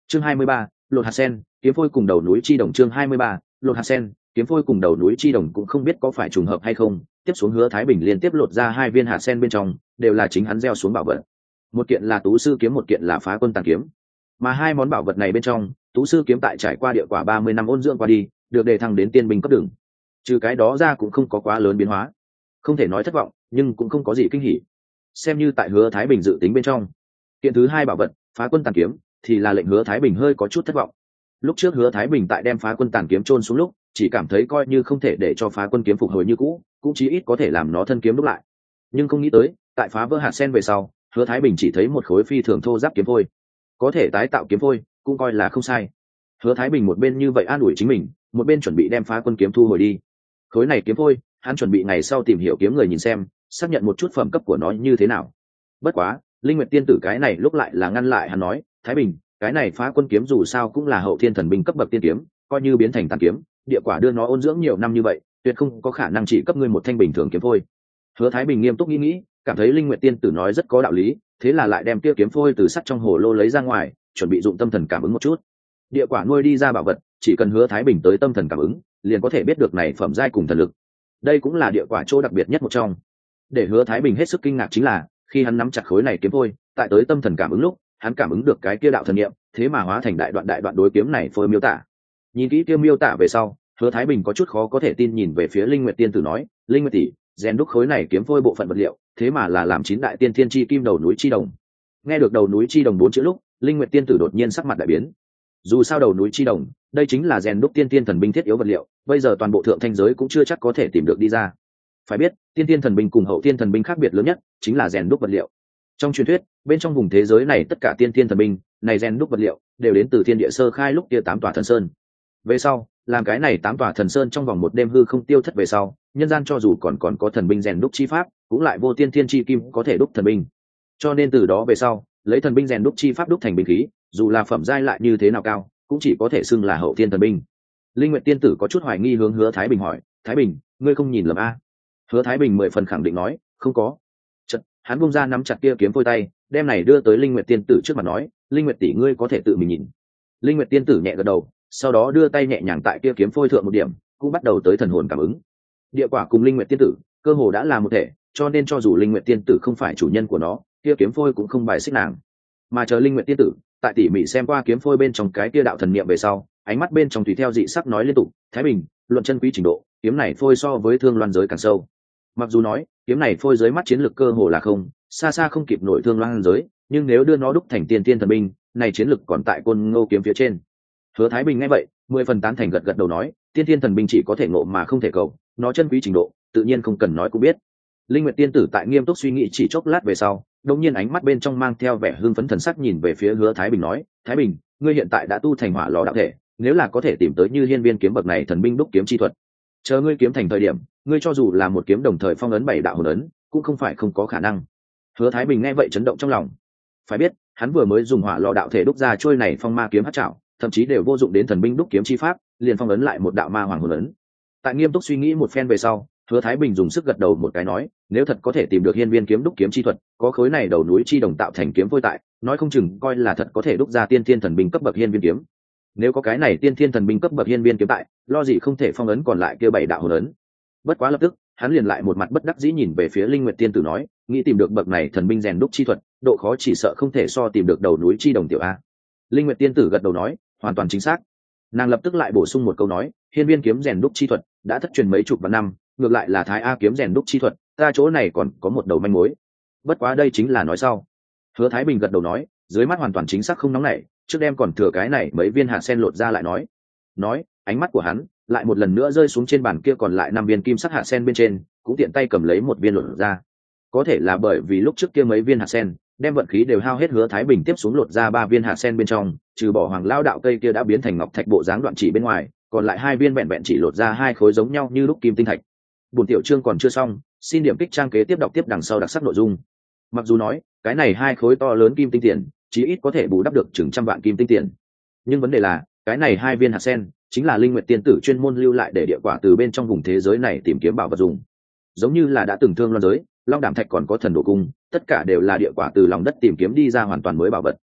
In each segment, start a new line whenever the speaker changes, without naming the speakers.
Chương 23, lột hạt sen, kiếm phôi cùng đầu núi chi đồng. Chương 23, lột hạt sen, kiếm phôi cùng đầu núi chi đồng. Cũng không biết có phải trùng hợp hay không, tiếp xuống Hứa Thái Bình liên tiếp lột ra 2 viên hạt sen bên trong, đều là chính hắn gieo xuống bảo vật. Một kiện là Tú sư kiếm, một kiện là Phá Quân Tàn kiếm. Mà 2 món bảo vật này bên trong, Tú sư kiếm tại trải qua địa quả 30 năm ôn dưỡng qua đi, được đề thăng đến tiên binh cấp đường. Trừ cái đó ra cũng không có quá lớn biến hóa. Không thể nói thất vọng, nhưng cũng không có gì kinh hỉ. Xem như tại Hứa Thái Bình dự tính bên trong. Kiện thứ 2 bảo vật, Phá Quân Tàn kiếm, thì là lệnh Hứa Thái Bình hơi có chút thất vọng. Lúc trước Hứa Thái Bình tại đem Phá Quân Tàn kiếm chôn xuống lúc, chỉ cảm thấy coi như không thể để cho Phá Quân kiếm phục hồi như cũ, cũng chí ít có thể làm nó thân kiếm đúc lại. Nhưng không nghĩ tới, tại phá vỡ hạt sen về sau, Hứa Thái Bình chỉ thấy một khối phi thường thô ráp kiếm phôi. Có thể tái tạo kiếm phôi, cũng coi là không sai. Hứa Thái Bình một bên như vậy an ủi chính mình, một bên chuẩn bị đem Phá Quân kiếm thu hồi đi. Khối này kiếm phôi, hắn chuẩn bị ngày sau tìm hiểu kiếm người nhìn xem, xác nhận một chút phẩm cấp của nó như thế nào. Bất quá, Linh Nguyệt tiên tử cái này lúc lại là ngăn lại hắn nói, Thái Bình, cái này Phá Quân kiếm dù sao cũng là hậu thiên thần binh cấp bậc tiên kiếm, coi như biến thành tàn kiếm, địa quả đưa nó ôn dưỡng nhiều năm như vậy, tuyệt không có khả năng chỉ cấp ngươi một thanh bình thường kiếm phôi. Hứa Thái Bình nghiêm túc nghĩ, cảm thấy Linh Nguyệt tiên tử nói rất có đạo lý, thế là lại đem kia kiếm phôi từ sắt trong hồ lô lấy ra ngoài, chuẩn bị dụng tâm thần cảm ứng một chút. Địa quả nuôi đi ra bảo vật, chỉ cần Hứa Thái Bình tới tâm thần cảm ứng, liền có thể biết được này phẩm giai cùng thần lực. Đây cũng là địa quả chỗ đặc biệt nhất một trong. Để Hứa Thái Bình hết sức kinh ngạc chính là, khi hắn nắm chặt khối này kiếm phôi, tại tới tâm thần cảm ứng lúc, hắn cảm ứng được cái kia đạo thần niệm, thế mà hóa thành đại đoạn đối kiếm này phôi miêu tả. Nhìn kỹ kia miêu tả về sau, Hứa Thái Bình có chút khó có thể tin nhìn về phía Linh Nguyệt tiên tử nói, Linh Nguyệt tỷ, rèn đúc khối này kiếm phôi bộ phận vật liệu, thế mà là làm 9 đại tiên thiên chi kim đầu núi chi đồng. Nghe được đầu núi chi đồng 4 chữ lúc, Linh Nguyệt tiên tử đột nhiên sắc mặt đại biến. Dù sao đầu núi chi đồng, đây chính là rèn đúc tiên thiên thần binh thiết yếu vật liệu, bây giờ toàn bộ thượng thanh giới cũng chưa chắc có thể tìm được đi ra. Phải biết, tiên thiên thần binh cùng hậu thiên thần binh khác biệt lớn nhất chính là rèn đúc vật liệu. Trong truyền thuyết, bên trong vùng thế giới này tất cả tiên thiên thần binh, này rèn đúc vật liệu đều đến từ thiên địa sơ khai lúc kia 8 tòa thần sơn. Về sau, làm cái này 8 tòa thần sơn trong vòng một đêm hư không tiêu thất về sau, nhân gian cho dù còn có thần binh rèn đúc chi pháp, cũng lại vô tiên thiên chi kim có thể đúc thần binh. Cho nên từ đó về sau, lấy thần binh rèn đúc chi pháp đúc thành binh khí, dù là phẩm giai lại như thế nào cao, cũng chỉ có thể xưng là hậu thiên thần binh. Linh Nguyệt tiên tử có chút hoài nghi hướng Hứa Thái Bình hỏi, Thái Bình, ngươi không nhìn lầm a? Hứa Thái Bình 10 phần khẳng định nói, không có. Chợt, hắn buông ra nắm chặt kia kiếm phôi tay, đem này đưa tới Linh Nguyệt tiên tử trước mặt nói, Linh Nguyệt tỷ ngươi có thể tự mình nhìn. Linh Nguyệt tiên tử nhẹ gật đầu, sau đó đưa tay nhẹ nhàng tại kia kiếm phôi thượng một điểm, cũng bắt đầu tới thần hồn cảm ứng. Địa quả cùng Linh Nguyệt tiên tử, cơ hồ đã là một thể, cho nên cho dù Linh Nguyệt tiên tử không phải chủ nhân của nó, kia kiếm phôi cũng không bài xích nàng. Mà chờ Linh Nguyệt tiên tử, tại tỉ mỉ xem qua kiếm phôi bên trong cái kia đạo thần niệm về sau, ánh mắt bên trong tùy theo dị sắc nói liên tục, Thái Bình, luận chân quý trình độ, kiếm này phôi so với Thương Loan giới càng sâu. Mặc dù nói, kiếm này phôi dưới mắt chiến lược cơ hồ là không, xa xa không kịp nổi Thương Loan giới, nhưng nếu đưa nó đúc thành tiên tiên thần binh, này chiến lược còn tại Côn Ngô kiếm phía trên. Hứa Thái Bình nghe vậy, 10 phần tán thành gật gật đầu nói, tiên tiên thần binh chỉ có thể ngộ mà không thể cầu, nó chân quý trình độ, tự nhiên không cần nói cũng biết. Linh Nguyệt tiên tử tại nghiêm túc suy nghĩ chỉ chốc lát về sau, đột nhiên ánh mắt bên trong mang theo vẻ hưng phấn thần sắc nhìn về phía Hứa Thái Bình nói, Thái Bình, ngươi hiện tại đã tu thành hỏa lò đạo thể, nếu là có thể tìm tới như hiên viên kiếm bậc này thần binh đúc kiếm chi thuật, chờ ngươi kiếm thành thời điểm, ngươi cho dù là một kiếm đồng thời phong ấn 7 đạo hồn ấn, cũng không phải không có khả năng. Hứa Thái Bình nghe vậy chấn động trong lòng. Phải biết, hắn vừa mới dùng hỏa lò đạo thể đúc ra trôi này phong ma kiếm hắc trảo, thậm chí đều vô dụng đến thần binh đúc kiếm chi pháp, liền phong ấn lại một đạo ma hoàng hồn ấn. Tại nghiêm túc suy nghĩ một phen về sau, Hứa Thái Bình dùng sức gật đầu một cái nói, nếu thật có thể tìm được hiên viên kiếm đúc kiếm chi thuật, có khối này đầu núi chi đồng tạo thành kiếm phôi tại, nói không chừng coi là thật có thể đúc ra tiên thiên thần binh cấp bậc hiên viên kiếm. Nếu có cái này tiên thiên thần binh cấp bậc hiên viên kiếm tại, lo gì không thể phong ấn còn lại kia 7 đạo hồn ấn. Bất quá lập tức, hắn liền lại một mặt bất đắc dĩ nhìn về phía Linh Nguyệt tiên tử nói, nghĩ tìm được bậc này thần binh rèn đúc chi thuật, độ khó chỉ sợ không thể so tìm được đầu núi chi đồng tiểu a. Linh Nguyệt tiên tử gật đầu nói, hoàn toàn chính xác. Nàng lập tức lại bổ sung một câu nói, hiên viên kiếm rèn đúc chi thuật đã thất truyền mấy chục vạn năm, ngược lại là Thái A kiếm rèn đúc chi thuật, ta chỗ này còn có một đầu manh mối. Bất quá đây chính là nói sau. Hứa Thái Bình gật đầu nói, dưới mắt hoàn toàn chính xác không nóng nảy, trước đem còn thừa cái này mấy viên hạt sen lột ra lại nói. Nói, ánh mắt của hắn lại một lần nữa rơi xuống trên bàn kia còn lại 5 viên kim sắc hạt sen bên trên, cũng tiện tay cầm lấy một viên lột ra. Có thể là bởi vì lúc trước kia mấy viên hạt sen đem vận khí đều hao hết, Hứa Thái Bình tiếp xuống lột ra 3 viên hạt sen bên trong, trừ bỏ hoàng lao đạo cây kia đã biến thành ngọc thạch bộ dáng đoạn chỉ bên ngoài, còn lại 2 viên vẹn vẹn chỉ lột ra 2 khối giống nhau như lúc kim tinh thạch. Buổi tiểu chương còn chưa xong, xin điểm kích trang kế tiếp đọc tiếp đằng sau đặc sắc nội dung. Mặc dù nói, cái này 2 khối to lớn kim tinh tiền, chí ít có thể bù đắp được chừng trăm vạn kim tinh tiền. Nhưng vấn đề là, cái này 2 viên hạt sen, chính là Linh Nguyệt tiên tử chuyên môn lưu lại để địa quả từ bên trong vùng thế giới này tìm kiếm bảo vật dùng. Giống như là đã từng Thương Loan giới, Long Đàm Thạch còn có Thần Đồ Cung, tất cả đều là địa quả từ lòng đất tìm kiếm đi ra hoàn toàn mới bảo vật.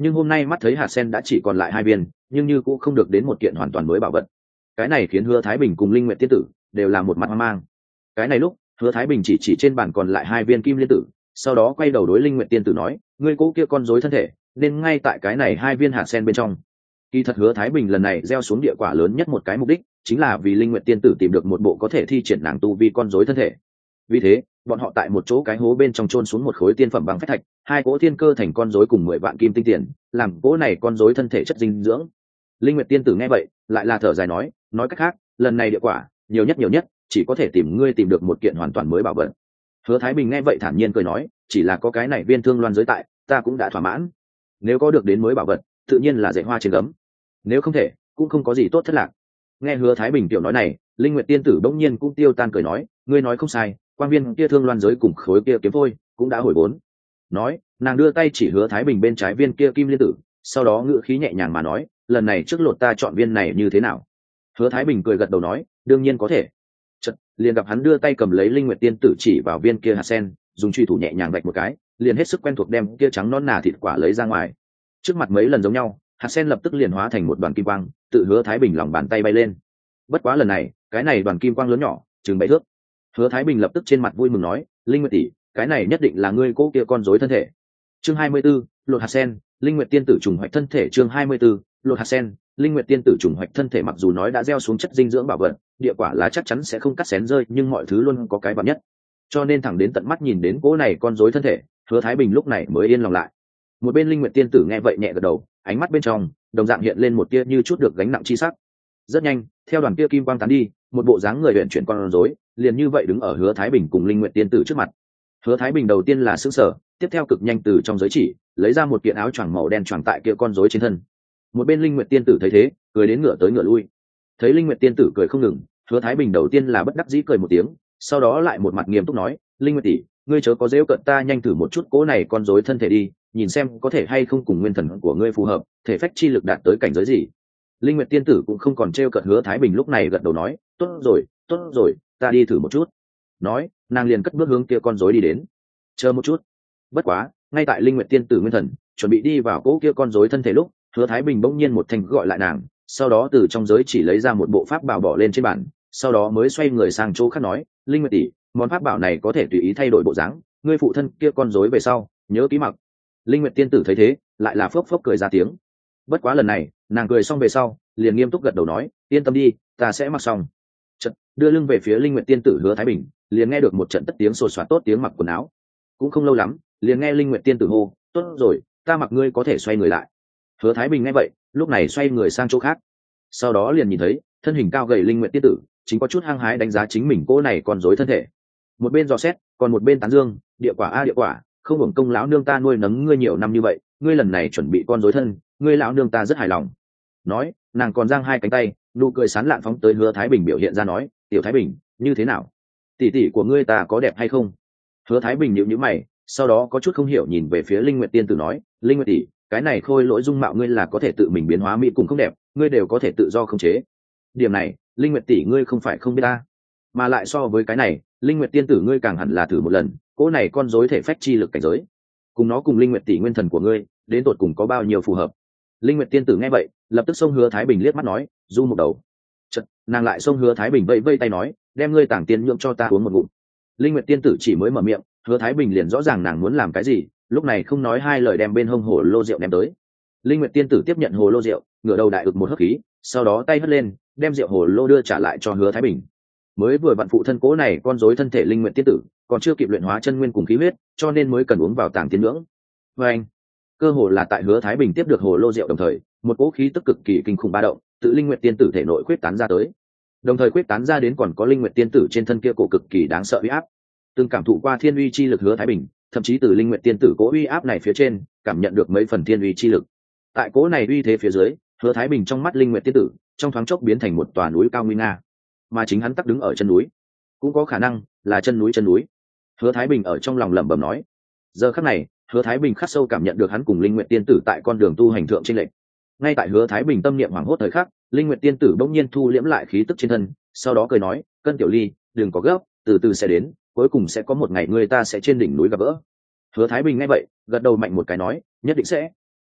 nhưng hôm nay mắt thấy hạt sen đã chỉ còn lại 2 viên, nhưng như cũng không được đến một kiện hoàn toàn mới bảo vật. Cái này khiến Hứa Thái Bình cùng Linh Nguyệt tiên tử đều là một mặt hoang mang. Cái này lúc Hứa Thái Bình chỉ trên bàn còn lại 2 viên kim liên tử, sau đó quay đầu đối Linh Nguyệt tiên tử nói, ngươi cố kia con rối thân thể nên ngay tại cái này 2 viên hạt sen bên trong. Kỳ thật Hứa Thái Bình lần này gieo xuống địa quả lớn nhất một cái mục đích chính là vì Linh Nguyệt tiên tử tìm được một bộ có thể thi triển nàng tu vi con rối thân thể. Vì thế bọn họ tại một chỗ cái hố bên trong chôn xuống một khối tiên phẩm bằng phách thạch, 2 cỗ thiên cơ thành con rối cùng 10 vạn kim tinh tiền, làm cỗ này con rối thân thể chất dinh dưỡng. Linh Nguyệt tiên tử nghe vậy lại là thở dài nói cách khác lần này địa quả nhiều nhất chỉ có thể ngươi tìm được một kiện hoàn toàn mới bảo vật. Hứa Thái Bình nghe vậy thản nhiên cười nói, chỉ là có cái này viên thương loan giới tại, ta cũng đã thỏa mãn. Nếu có được đến mới bảo vật tự nhiên là dạy hoa trên gấm, nếu không thể cũng không có gì tốt thất lạc. Nghe Hứa Thái Bình tiểu nói này, Linh Nguyệt tiên tử bỗng nhiên cũng tiêu tan cười nói, ngươi nói không sai, quan viên kia thương loan giới cùng khối kia kiếm phôi cũng đã hồi vốn. Nói nàng đưa tay chỉ Hứa Thái Bình bên trái viên kia kim liên tử, sau đó ngữ khí nhẹ nhàng mà nói, lần này trước lột ta chọn viên này như thế nào? Hứa Thái Bình cười gật đầu nói, đương nhiên có thể. Chợt liền gặp hắn đưa tay cầm lấy Linh Nguyệt tiên tử chỉ vào viên kia hạt sen, dùng truy thủ nhẹ nhàng vạch một cái, liền hết sức quen thuộc đem kia trắng non nà thịt quả lấy ra ngoài. Trước mặt mấy lần giống nhau, hạt sen lập tức liền hóa thành một đoàn kim quang, tự Hứa Thái Bình lòng bàn tay bay lên. Bất quá lần này, cái này đoàn kim quang lớn nhỏ, chừng 7 thước. Hứa Thái Bình lập tức trên mặt vui mừng nói, Linh Nguyệt tỷ, cái này nhất định là ngươi cố kia con rối thân thể. Chương 24, lột hạt sen, Linh Nguyệt tiên tử trùng hoạch thân thể. Chương 24, lột hạt sen, Linh Nguyệt tiên tử trùng hoạch thân thể. Mặc dù nói đã gieo xuống chất dinh dưỡng bảo vật, địa quả lá chắc chắn sẽ không cắt xén rơi, nhưng mọi thứ luôn có cái vạn nhất, cho nên thẳng đến tận mắt nhìn đến cỗ này con rối thân thể, Hứa Thái Bình lúc này mới yên lòng lại. Một bên Linh Nguyệt tiên tử nghe vậy nhẹ gật đầu, ánh mắt bên trong đồng dạng hiện lên một tia như chút được gánh nặng chi sắc. Rất nhanh, theo đoàn kia kim quang tán đi, một bộ dáng người luyện chuyển con rối liền như vậy đứng ở Hứa Thái Bình cùng Linh Nguyệt tiên tử trước mặt. Hứa Thái Bình đầu tiên là sững sờ, tiếp theo cực nhanh từ trong giới chỉ lấy ra một kiện áo choàng màu đen choàng tại kia con rối trên thân. Một bên Linh Nguyệt tiên tử thấy thế, cười đến ngửa tới ngửa lui. Thấy Linh Nguyệt tiên tử cười không ngừng, Hứa Thái Bình đầu tiên là bất đắc dĩ cười một tiếng, sau đó lại một mặt nghiêm túc nói, Linh Nguyệt tỷ, ngươi chớ có giễu cợt ta, nhanh thử một chút cỗ này con rối thân thể đi, nhìn xem có thể hay không cùng nguyên thần của ngươi phù hợp, thể phách chi lực đạt tới cảnh giới gì. Linh Nguyệt tiên tử cũng không còn trêu cợt Hứa Thái Bình, lúc này gật đầu nói, tốt rồi, ta đi thử một chút. Nói nàng liền cất bước hướng kia con rối đi đến. Chờ một chút. Bất quá ngay tại Linh Nguyệt tiên tử nguyên thần chuẩn bị đi vào cỗ kia con rối thân thể lúc, Hứa Thái Bình bỗng nhiên một thanh gọi lại nàng, sau đó từ trong giới chỉ lấy ra một bộ pháp bảo bỏ lên trên bàn, sau đó mới xoay người sang chỗ khác nói, Linh Nguyệt tỷ, món pháp bảo này có thể tùy ý thay đổi bộ dáng, ngươi phụ thân kia con rối về sau nhớ ký mặc. Linh Nguyệt tiên tử thấy thế lại là phốc phốc cười ra tiếng. Bất quá lần này nàng cười xong về sau liền nghiêm túc gật đầu nói, yên tâm đi, ta sẽ mặc xong. Chợt đưa lưng về phía Linh Nguyệt tiên tử Hứa Thái Bình liền nghe được một trận tất tiếng sột soạt tốt tiếng mặc quần áo. Cũng không lâu lắm liền nghe Linh Nguyệt tiên tử hô, tốt rồi, ta mặc ngươi có thể xoay người lại. Hứa Thái Bình nghe vậy lúc này xoay người sang chỗ khác, sau đó liền nhìn thấy thân hình cao gầy Linh Nguyệt tiên tử chính có chút hăng hái đánh giá chính mình cô này còn rối thân thể. Một bên dò xét còn một bên tán dương, địa quả a địa quả, không hưởng công lão nương ta nuôi nấng ngươi nhiều năm như vậy, ngươi lần này chuẩn bị con rối thân, ngươi lão nương ta rất hài lòng. Nói nàng còn giang hai cánh tay, nụ cười sán lạn phóng tới Hứa Thái Bình biểu hiện ra, nói, tiểu Thái Bình, như thế nào, tỷ tỷ của ngươi ta có đẹp hay không? Hứa Thái Bình nhíu nhíu mày, sau đó có chút không hiểu nhìn về phía Linh Nguyệt tiên tử nói, Linh Nguyệt tỷ, cái này khôi lỗi dung mạo ngươi là có thể tự mình biến hóa mỹ cùng không đẹp, ngươi đều có thể tự do khống chế. Điểm này Linh Nguyệt tỷ ngươi không phải không biết ta, mà lại so với cái này, Linh Nguyệt tiên tử ngươi càng hẳn là thử một lần, cỗ này con rối thể phách chi lực cảnh giới, cùng nó cùng Linh Nguyệt tỷ nguyên thần của ngươi đến tột cùng có bao nhiêu phù hợp. Linh Nguyệt tiên tử nghe vậy lập tức xông Hứa Thái Bình liếc mắt nói, du một đầu. Chợt nàng lại xông Hứa Thái Bình vẫy vẫy tay nói, đem ngươi tảng tiên nhượng cho ta uống một ngụm. Linh Nguyệt tiên tử chỉ mới mở miệng, Hứa Thái Bình liền rõ ràng nàng muốn làm cái gì, lúc này không nói hai lời đem bên hông hồ lô rượu ném tới. Linh Nguyệt tiên tử tiếp nhận hồ lô rượu, ngửa đầu đại ực một hớp khí, sau đó tay hất lên đem rượu hồ lô đưa trả lại cho Hứa Thái Bình. Mới vừa vặn phụ thân cố này con rối thân thể Linh Nguyệt tiên tử còn chưa kịp luyện hóa chân nguyên cùng khí huyết, cho nên mới cần uống vào tàng tiên nhưỡng. Và anh, cơ hồ là tại Hứa Thái Bình tiếp được hồ lô rượu đồng thời, một cỗ khí tức cực kỳ kinh khủng ba động tự Linh Nguyệt tiên tử thể nội quyết tán ra tới, đồng thời quyết tán ra đến còn có Linh Nguyệt tiên tử trên thân kia cổ cực kỳ đáng sợ uy áp. Từng cảm thụ qua thiên uy chi lực Hứa Thái Bình thậm chí từ Linh Nguyệt tiên tử cỗ uy áp này phía trên cảm nhận được mấy phần thiên uy chi lực. Tại cỗ này uy thế phía dưới, Hứa Thái Bình trong mắt Linh Nguyệt tiên tử trong thoáng chốc biến thành một tòa núi cao nguy nga, mà chính hắn tắc đứng ở chân núi, cũng có khả năng là chân núi. Hứa Thái Bình ở trong lòng lẩm bẩm nói. Giờ khắc này Hứa Thái Bình khắc sâu cảm nhận được hắn cùng Linh Nguyệt tiên tử tại con đường tu hành thượng trên lệnh. Ngay tại Hứa Thái Bình tâm niệm hoảng hốt thời khắc, Linh Nguyệt tiên tử bỗng nhiên thu liễm lại khí tức trên thân, sau đó cười nói, Cân tiểu ly, đừng có gấp, từ từ sẽ đến, cuối cùng sẽ có một ngày người ta sẽ trên đỉnh núi gặp gỡ. Hứa Thái Bình nghe vậy gật đầu mạnh một cái nói, nhất định sẽ.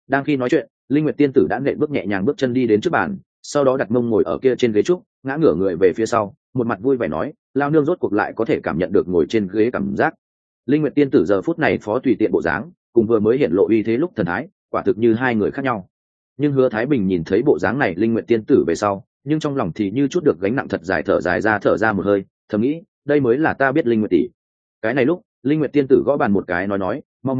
Đang khi nói chuyện, Linh Nguyệt tiên tử đã nện bước nhẹ nhàng bước chân đi đến trước bàn, sau đó đặt mông ngồi ở kia trên ghế trúc, ngã ngửa người về phía sau, một mặt vui vẻ nói, lao nương rốt cuộc lại có thể cảm nhận được ngồi trên ghế cảm giác. Linh Nguyệt tiên tử giờ phút này phó tùy tiện bộ dáng, cùng vừa mới hiện lộ uy thế lúc thần thái, quả thực như hai người khác nhau. Nhưng Hứa Thái Bình nhìn thấy bộ dáng này Linh Nguyệt tiên tử về sau, nhưng trong lòng thì như chút được gánh nặng thật dài, thở ra một hơi, thầm nghĩ, đây mới là ta biết Linh Nguyệt tỷ. Cái này lúc, Linh Nguyệt tiên tử gõ bàn một cái nói,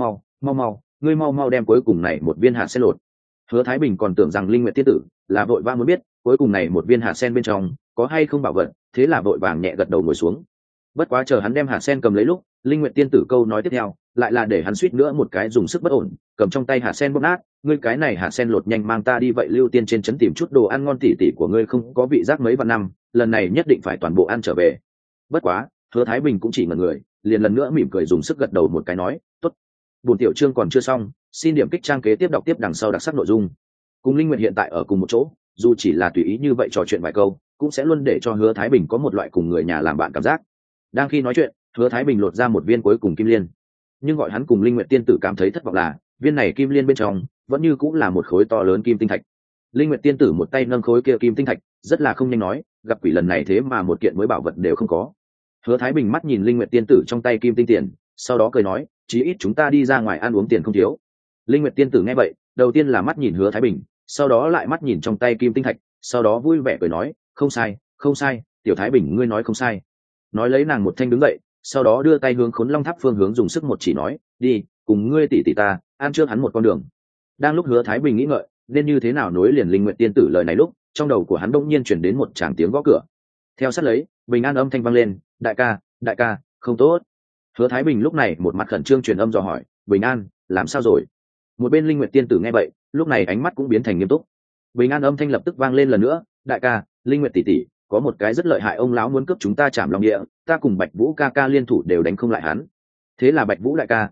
mau, ngươi mau đem cuối cùng này một viên hạt sen lột. Hứa Thái Bình còn tưởng rằng Linh Nguyệt tiên tử là vội vã muốn biết cuối cùng này một viên hạt sen bên trong có hay không bảo vật, thế là vội vàng nhẹ gật đầu ngồi xuống. Bất quá chờ hắn đem hạt sen cầm lấy lúc, Linh Nguyệt tiên tử câu nói tiếp theo lại là để hắn suýt nữa một cái dùng sức bất ổn, cầm trong tay hạt sen bóp nát, ngươi cái này hạt sen lột nhanh mang ta đi vậy Lưu Tiên trên trấn tìm chút đồ ăn ngon, tỉ tỉ của ngươi không có vị giác mấy vạn năm, lần này nhất định phải toàn bộ ăn trở về. Bất quá, Hứa Thái Bình cũng chỉ ngẩn người, liền lần nữa mỉm cười dùng sức gật đầu một cái nói, tốt. Buổi tiểu chương còn chưa xong, xin điểm kích trang kế tiếp đọc tiếp đằng sau đặc sắc nội dung. Cùng Linh Nguyệt hiện tại ở cùng một chỗ, dù chỉ là tùy ý như vậy trò chuyện vài câu, cũng sẽ luôn để cho Hứa Thái Bình có một loại cùng người nhà làm bạn cảm giác. Đang khi nói chuyện, Hứa Thái Bình lột ra một viên cuối cùng kim liên, nhưng gọi hắn cùng Linh Nguyệt tiên tử cảm thấy thất vọng là, viên này kim liên bên trong vẫn như cũng là một khối to lớn kim tinh thạch. Linh Nguyệt tiên tử một tay nâng khối kia kim tinh thạch, rất là không nhanh nói, gặp quỷ lần này thế mà một kiện mới bảo vật đều không có. Hứa Thái Bình mắt nhìn Linh Nguyệt tiên tử trong tay kim tinh tiền, sau đó cười nói, chí ít chúng ta đi ra ngoài ăn uống tiền không thiếu. Linh Nguyệt tiên tử nghe vậy, đầu tiên là mắt nhìn Hứa Thái Bình, sau đó lại mắt nhìn trong tay kim tinh thạch, sau đó vui vẻ cười nói, không sai, tiểu Thái Bình ngươi nói không sai. Nói lấy nàng một thanh đứng dậy, sau đó đưa tay hướng Khốn Long Tháp phương hướng dùng sức một chỉ nói, đi, cùng ngươi tỷ tỷ ta ăn trước hắn một con đường. Đang lúc Hứa Thái Bình nghĩ ngợi nên như thế nào nối liền Linh Nguyệt tiên tử lời này lúc, trong đầu của hắn bỗng nhiên truyền đến một tràng tiếng gõ cửa. Theo sát lấy, Bình An âm thanh vang lên, đại ca, không tốt. Hứa Thái Bình lúc này một mặt khẩn trương truyền âm dò hỏi, Bình An, làm sao rồi? Một bên Linh Nguyệt tiên tử nghe vậy, lúc này ánh mắt cũng biến thành nghiêm túc. Bình An âm thanh lập tức vang lên lần nữa, đại ca, Linh Nguyệt tỷ tỷ, có một cái rất lợi hại ông lão muốn cướp chúng ta Trảm Long Địa, ta cùng Bạch Vũ ca ca liên thủ đều đánh không lại hắn. Thế là Bạch Vũ đại ca,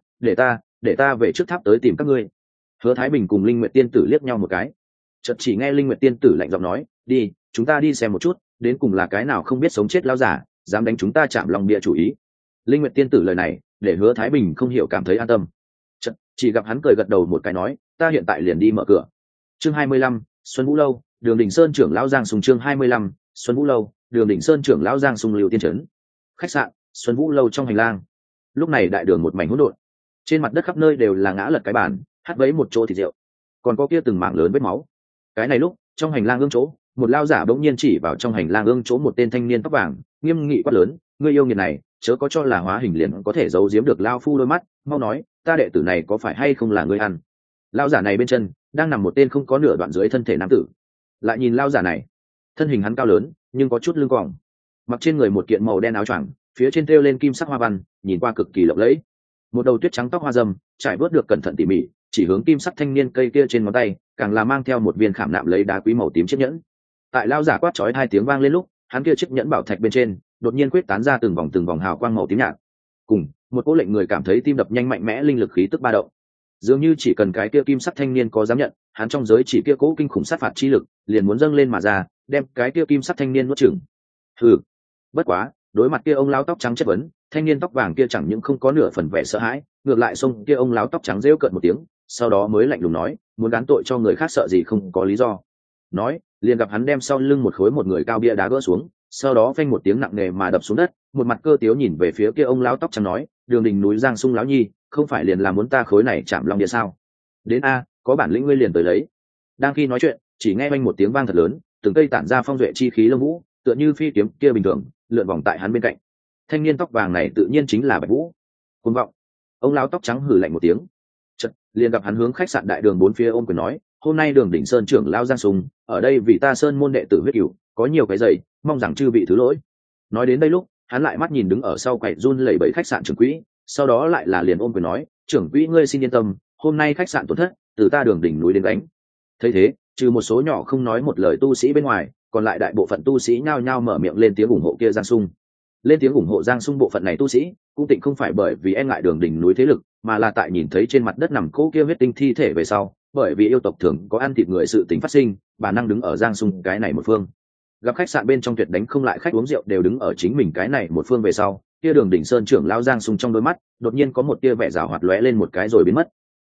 để ta về trước tháp tới tìm các ngươi. Hứa Thái Bình cùng Linh Nguyệt tiên tử liếc nhau một cái, chợt chỉ nghe Linh Nguyệt tiên tử lạnh giọng nói, đi, chúng ta đi xem một chút, đến cùng là cái nào không biết sống chết lão giả dám đánh chúng ta Trảm Long Địa chủ ý. Linh Nguyệt tiên tử lời này để Hứa Thái Bình không hiểu cảm thấy an tâm, chợt chỉ gặp hắn cười gật đầu một cái nói, ta hiện tại liền đi mở cửa. Chương 25, Xuân Vũ lâu, Đường Đỉnh Sơn trưởng lão Giang Sùng. Chương 25, Xuân Vũ lâu, Đường Đỉnh Sơn trưởng lão Giang Sùng Lưu Tiên trấn. Khách sạn Xuân Vũ lâu trong hành lang, lúc này đại đường một mảnh hỗn độn, trên mặt đất khắp nơi đều là ngã lật cái bàn, hắt vấy một chỗ thịt rượu, còn có kia từng mảng lớn vết máu. Cái này lúc trong hành lang ương chỗ, một lao giả bỗng nhiên chỉ vào trong hành lang ương chỗ một tên thanh niên tóc vàng, nghiêm nghị quát lớn, ngươi yêu nghiệt này, chớ có cho là hóa hình liền có thể giấu giếm được lao phu đôi mắt, mau nói, ta đệ tử này có phải hay không là ngươi ăn? Lao giả này bên chân đang nằm một tên không có nửa đoạn dưới thân thể nam tử. Lại nhìn lao giả này, thân hình hắn cao lớn nhưng có chút lưng còng, mặc trên người một kiện màu đen áo choàng, phía trên thêu lên kim sắc hoa văn, nhìn qua cực kỳ lộng lẫy. Một đầu tuyết trắng tóc hoa râm trải vớt được cẩn thận tỉ mỉ, chỉ hướng kim sắc thanh niên cây kia trên ngón tay, càng là mang theo một viên khảm nạm lấy đá quý màu tím chiếc nhẫn. Tại lao giả quát chói hai tiếng vang lên lúc, hắn kia chiếc nhẫn bảo thạch bên trên đột nhiên quyết tán ra từng vòng hào quang màu tím nhạt, cùng một cỗ lệnh người cảm thấy tim đập nhanh mạnh mẽ linh lực khí tức ba động. Dường như chỉ cần cái kia kim sắc thanh niên có dám nhận, hắn trong giới chỉ kia cỗ kinh khủng sát phạt chi lực liền muốn dâng lên mà ra, đem cái kia kim sắc thanh niên nuốt chửng. Hừ. Bất quá, đối mặt kia ông lão tóc trắng chất vấn, thanh niên tóc vàng kia chẳng những không có nửa phần vẻ sợ hãi, ngược lại xông kia ông lão tóc trắng rêu cợt một tiếng, sau đó mới lạnh lùng nói, muốn gán tội cho người khác sợ gì không có lý do. Nói, liền gặp hắn đem sau lưng một khối một người cao bia đá gỡ xuống, sau đó phanh một tiếng nặng nề mà đập xuống đất, một mặt cơ tiếu nhìn về phía kia ông lão tóc trắng nói, Đường Đình núi Giang Sung lão nhi, không phải liền là muốn ta khối này Trảm Long Địa sao? Đến a, có bản lĩnh ngươi liền tới lấy. Đang khi nói chuyện, chỉ nghe vang một tiếng vang thật lớn, từng cây tản ra phong duệ chi khí lông vũ, tựa như phi kiếm kia bình thường, lượn vòng tại hắn bên cạnh. Thanh niên tóc vàng này tự nhiên chính là Bạch Vũ. Cuồng vọng! Ông lão tóc trắng hừ lạnh một tiếng, chợt liền gặp hắn hướng khách sạn đại đường bốn phía ôm quyền nói, hôm nay Đường Đỉnh Sơn trưởng lão Giang Sung ở đây vì ta sơn môn đệ tử huyết cửu, có nhiều cái giày, mong rằng chư vị thứ lỗi. Nói đến đây lúc, hắn lại mắt nhìn đứng ở sau quầy run lẩy bẩy khách sạn trưởng quỹ, sau đó lại là liền ôm quyền nói, trưởng quỹ ngươi xin yên tâm, hôm nay khách sạn tổn thất từ ta Đường Đỉnh núi đến gánh. Thấy thế, trừ một số nhỏ không nói một lời tu sĩ bên ngoài, còn lại đại bộ phận tu sĩ nhao nhao mở miệng lên tiếng ủng hộ kia Giang Sung. Lên tiếng ủng hộ Giang Sung bộ phận này tu sĩ cũng tịnh không phải bởi vì e ngại Đường Đỉnh núi thế lực, mà là tại nhìn thấy trên mặt đất nằm cỗ kia huyết tinh thi thể về sau, bởi vì yêu tộc thường có ăn thịt người sự tính phát sinh, bản năng đứng ở Giang Sung cái này một phương. Gặp khách sạn bên trong tuyệt đánh không lại khách uống rượu đều đứng ở chính mình cái này một phương về sau, kia Đường Đỉnh Sơn trưởng lão Giang Sung trong đôi mắt đột nhiên có một tia vẻ giảo hoạt lóe lên một cái rồi biến mất.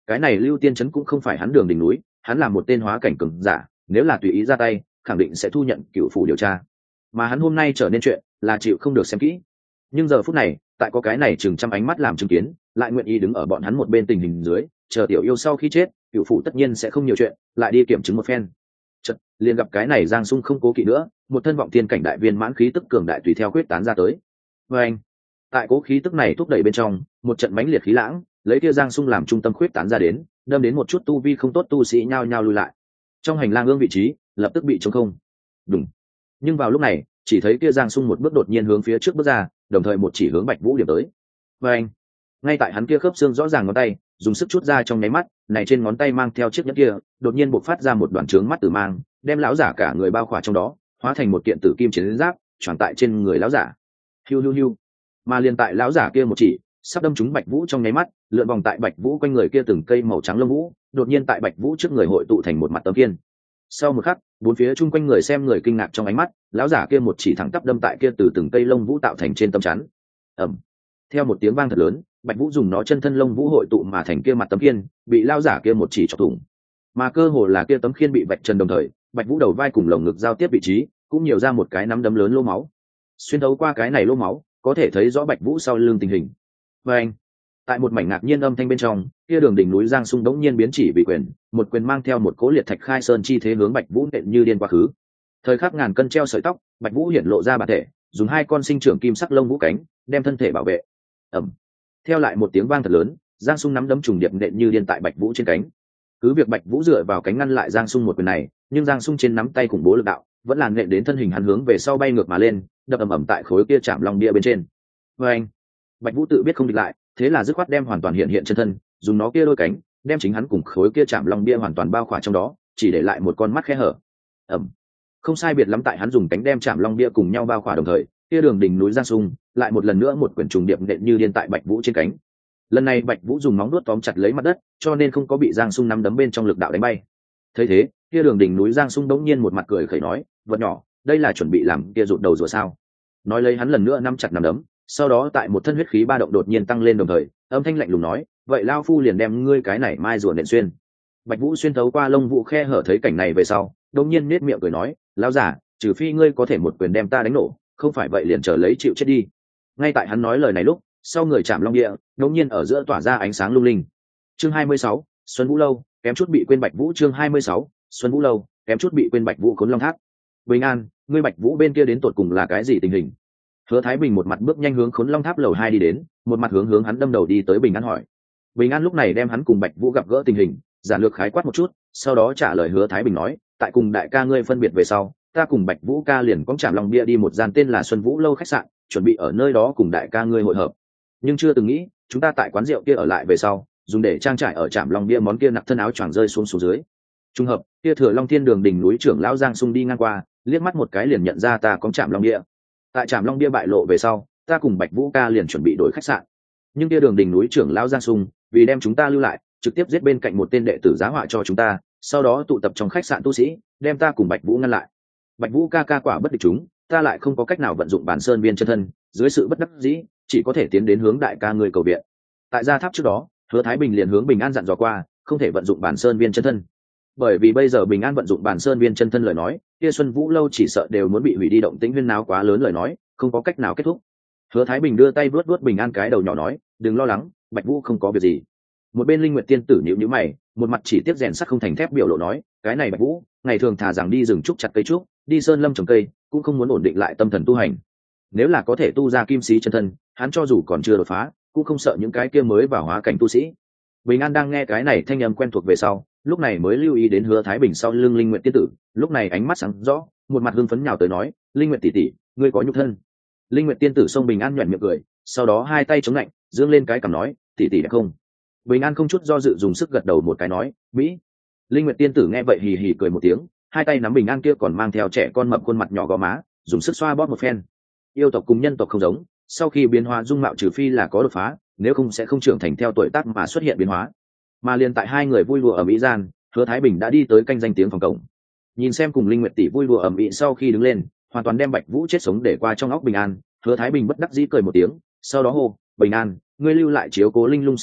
cái này Lưu Tiên Trấn cũng không phải hắn Đường Đình núi, hắn là một tên hóa cảnh cường giả, nếu là tùy ý ra tay khẳng định sẽ thu nhận cựu phủ điều tra, mà hắn hôm nay trở nên chuyện là chịu không được xem kỹ. Nhưng giờ phút này tại có cái này chừng trăm ánh mắt làm chứng kiến, lại nguyện ý đứng ở bọn hắn một bên tình hình dưới, chờ tiểu yêu sau khi chết cựu phủ tất nhiên sẽ không nhiều chuyện, lại đi kiểm chứng một phen. Chợt liền gặp cái này Giang Sung không cố kỵ nữa, một thân vọng thiên cảnh đại viên mãn khí tức cường đại tùy theo quyết tán ra tới. Và anh tại cố khí tức này thúc đẩy bên trong, một trận mãnh liệt khí lãng lấy kia Giang Sung làm trung tâm khuyết tán ra đến, đâm đến một chút tu vi không tốt tu sĩ nhao nhao lùi lại. Trong hành lang ương vị trí lập tức bị trống không. Đúng. Nhưng vào lúc này chỉ thấy kia Giang Sung một bước đột nhiên hướng phía trước bước ra, đồng thời một chỉ hướng Bạch Vũ điểm tới. Và anh ngay tại hắn kia khớp xương rõ ràng ngón tay dùng sức chút ra trong nháy mắt này, trên ngón tay mang theo chiếc nhẫn kia đột nhiên bộc phát ra một đoàn trướng mắt tử mang, đem lão giả cả người bao khỏa trong đó, hóa thành một kiện tử kim chiến giáp choàng tại trên người lão giả. Hiu hiu hiu. Mà liền tại lão giả kia một chỉ sắp đâm trúng Bạch Vũ trong nháy mắt, lượn vòng tại Bạch Vũ quanh người kia từng cây màu trắng lông vũ đột nhiên tại Bạch Vũ trước người hội tụ thành một mặt tấm kiên. Sau một khắc, bốn phía chung quanh người xem người kinh ngạc trong ánh mắt, lão giả kia một chỉ thẳng tắp đâm tại kia từ từng cây lông vũ tạo thành trên tấm chắn. Ầm. Theo một tiếng vang thật lớn, Bạch Vũ dùng nó chân thân lông vũ hội tụ mà thành kia mặt tấm khiên, bị lão giả kia một chỉ chọc thủng. Mà cơ hồ là kia tấm khiên bị vạch trần đồng thời, Bạch Vũ đầu vai cùng lồng ngực giao tiếp vị trí, cũng nhiều ra một cái nắm đấm lớn lỗ máu. Xuyên thấu qua cái này lỗ máu, có thể thấy rõ Bạch Vũ sau lưng tình hình. Và anh, tại một mảnh ngạc nhiên âm thanh bên trong, kia Đường đỉnh núi Giang Sung đống nhiên biến chỉ vì quyền, một quyền mang theo một cỗ liệt thạch khai sơn chi thế hướng Bạch Vũ nện như điên quá khứ. Thời khắc ngàn cân treo sợi tóc, Bạch Vũ hiển lộ ra bản thể, dùng hai con sinh trưởng kim sắc lông vũ cánh, đem thân thể bảo vệ. Ầm. Theo lại một tiếng vang thật lớn, Giang Sung nắm đấm trùng điệp nện như điên tại Bạch Vũ trên cánh. Cứ việc Bạch Vũ dựa vào cánh ngăn lại Giang Sung một quyền này, nhưng Giang Sung trên nắm tay khủng bố lực đạo, vẫn là nện đến thân hình hắn hướng về sau bay ngược mà lên, đập ầm ầm tại khối kia chạm long bia bên trên. Và anh, Bạch Vũ tự biết không địch lại, thế là dứt khoát đem hoàn toàn hiện hiện chân thân, dùng nó kia đôi cánh, đem chính hắn cùng khối kia chạm long bia hoàn toàn bao khỏa trong đó, chỉ để lại một con mắt khe hở. Ầm. Không sai biệt lắm tại hắn dùng cánh đem chạm long bia cùng nhau bao khỏa đồng thời, kia Đường đỉnh núi Giang Sung lại một lần nữa một quyển trùng điệp nện như điên tại Bạch Vũ trên cánh. Lần này Bạch Vũ dùng móng vuốt tóm chặt lấy mặt đất, cho nên không có bị Giang Sung nắm đấm bên trong lực đạo đánh bay. Thấy thế, kia Đường đỉnh núi Giang Sung đống nhiên một mặt cười khẩy nói, vật nhỏ, đây là chuẩn bị làm kia rụt đầu rùa sao? Nói lấy hắn lần nữa nắm chặt nắm đấm, sau đó tại một thân huyết khí ba động đột nhiên tăng lên đồng thời, âm thanh lạnh lùng nói, vậy lao phu liền đem ngươi cái này mai rùa nện xuyên. Bạch Vũ xuyên thấu qua lông vũ khe hở thấy cảnh này về sau, đột nhiên nết miệng cười nói, lão giả, trừ phi ngươi có thể một quyền đem ta đánh nổ, không phải vậy liền chờ lấy chịu chết đi. Ngay tại hắn nói lời này lúc, sau người chạm long địa, đột nhiên ở giữa tỏa ra ánh sáng lung linh. Chương 26, Xuân Vũ lâu, kém chút bị quên Bạch Vũ. Chương 26, Xuân Vũ lâu, kém chút bị quên Bạch Vũ khốn long tháp. Bình an, ngươi Bạch Vũ bên kia đến tột cùng là cái gì tình hình? Hứa Thái Bình một mặt bước nhanh hướng khốn long tháp lầu 2 đi đến, một mặt hướng hắn đâm đầu đi tới Bình An hỏi. Bình An lúc này đem hắn cùng Bạch Vũ gặp gỡ tình hình giản lược khái quát một chút, sau đó trả lời Hứa Thái Bình nói, tại cùng đại ca ngươi phân biệt về sau, ta cùng Bạch Vũ ca liền cõng Trảm Long bia đi một gian tên là Xuân Vũ lâu khách sạn, chuẩn bị ở nơi đó cùng đại ca ngươi hội hợp. Nhưng chưa từng nghĩ, chúng ta tại quán rượu kia ở lại về sau, dùng để trang trải ở Trảm Long bia món kia nặc thân áo choàng rơi xuống dưới. Trùng hợp, kia Thừa Long Thiên Đường đỉnh núi trưởng lão Giang Sung đi ngang qua, liếc mắt một cái liền nhận ra ta cõng Trảm Long bia. Tại Trảm Long bia bại lộ về sau, ta cùng Bạch Vũ ca liền chuẩn bị đổi khách sạn. Nhưng kia Đường đỉnh núi trưởng lão Giang Sung, vì đem chúng ta lưu lại, trực tiếp giết bên cạnh một tên đệ tử giá họa cho chúng ta, sau đó tụ tập trong khách sạn tu sĩ, đem ta cùng Bạch Vũ ngăn lại. Bạch Vũ ca quả bất địch chúng, ta lại không có cách nào vận dụng bản sơn viên chân thân, dưới sự bất đắc dĩ, chỉ có thể tiến đến hướng đại ca người cầu viện. Tại gia tháp trước đó, Hứa Thái Bình liền hướng Bình An dặn dò qua, không thể vận dụng bản sơn viên chân thân. Bởi vì bây giờ Bình An vận dụng bản sơn viên chân thân lời nói, kia Xuân Vũ lâu chỉ sợ đều muốn bị hủy đi, động tĩnh huyên náo quá lớn lời nói, không có cách nào kết thúc. Hứa Thái Bình đưa tay vuốt Bình An cái đầu nhỏ nói, đừng lo lắng, Bạch Vũ không có việc gì. Một bên Linh Nguyệt tiên tử nhíu mày, một mặt chỉ tiếp rèn sắt không thành thép biểu lộ nói, cái này Bạch Vũ, ngày thường thà rằng đi rừng trúc chặt cây trúc, đi sơn lâm trồng cây, cũng không muốn ổn định lại tâm thần tu hành. Nếu là có thể tu ra kim sĩ chân thân, hắn cho dù còn chưa đột phá, cũng không sợ những cái kia mới vào hóa cảnh tu sĩ. Bình An đang nghe cái này thanh âm quen thuộc về sau, lúc này mới lưu ý đến Hứa Thái Bình sau lưng Linh Nguyệt tiên tử, lúc này ánh mắt sáng rõ, một mặt hưng phấn nhào tới nói, Linh Nguyệt tỷ tỷ, ngươi có nhục thân. Linh Nguyệt tiên tử xông Bình An nhuyễn miệng cười, sau đó hai tay chống lạnh, dương lên cái cằm nói, tỷ tỷ đẹp không? Bình An không chút do dự dùng sức gật đầu một cái nói, mỹ. Linh Nguyệt tiên tử nghe vậy hì hì cười một tiếng, hai tay nắm Bình An kia còn mang theo trẻ con mập khuôn mặt nhỏ gò má, dùng sức xoa bóp một phen. Yêu tộc cùng nhân tộc không giống, sau khi biến hóa dung mạo trừ phi là có đột phá, nếu không sẽ không trưởng thành theo tuổi tác mà xuất hiện biến hóa. Mà liền tại hai người vui đùa ở mỹ gian, Hứa Thái Bình đã đi tới canh danh tiếng phòng cổng. Nhìn xem cùng Linh Nguyệt tỷ vui đùa ầm ĩ sau khi đứng lên, hoàn toàn đem Bạch Vũ chết sống để qua trong óc Bình An, Hứa Thái Bình bất đắc dĩ cười một tiếng, sau đó hô, Bình An, ngươi lưu lại chiếu cố Linh Lung sư tỷ,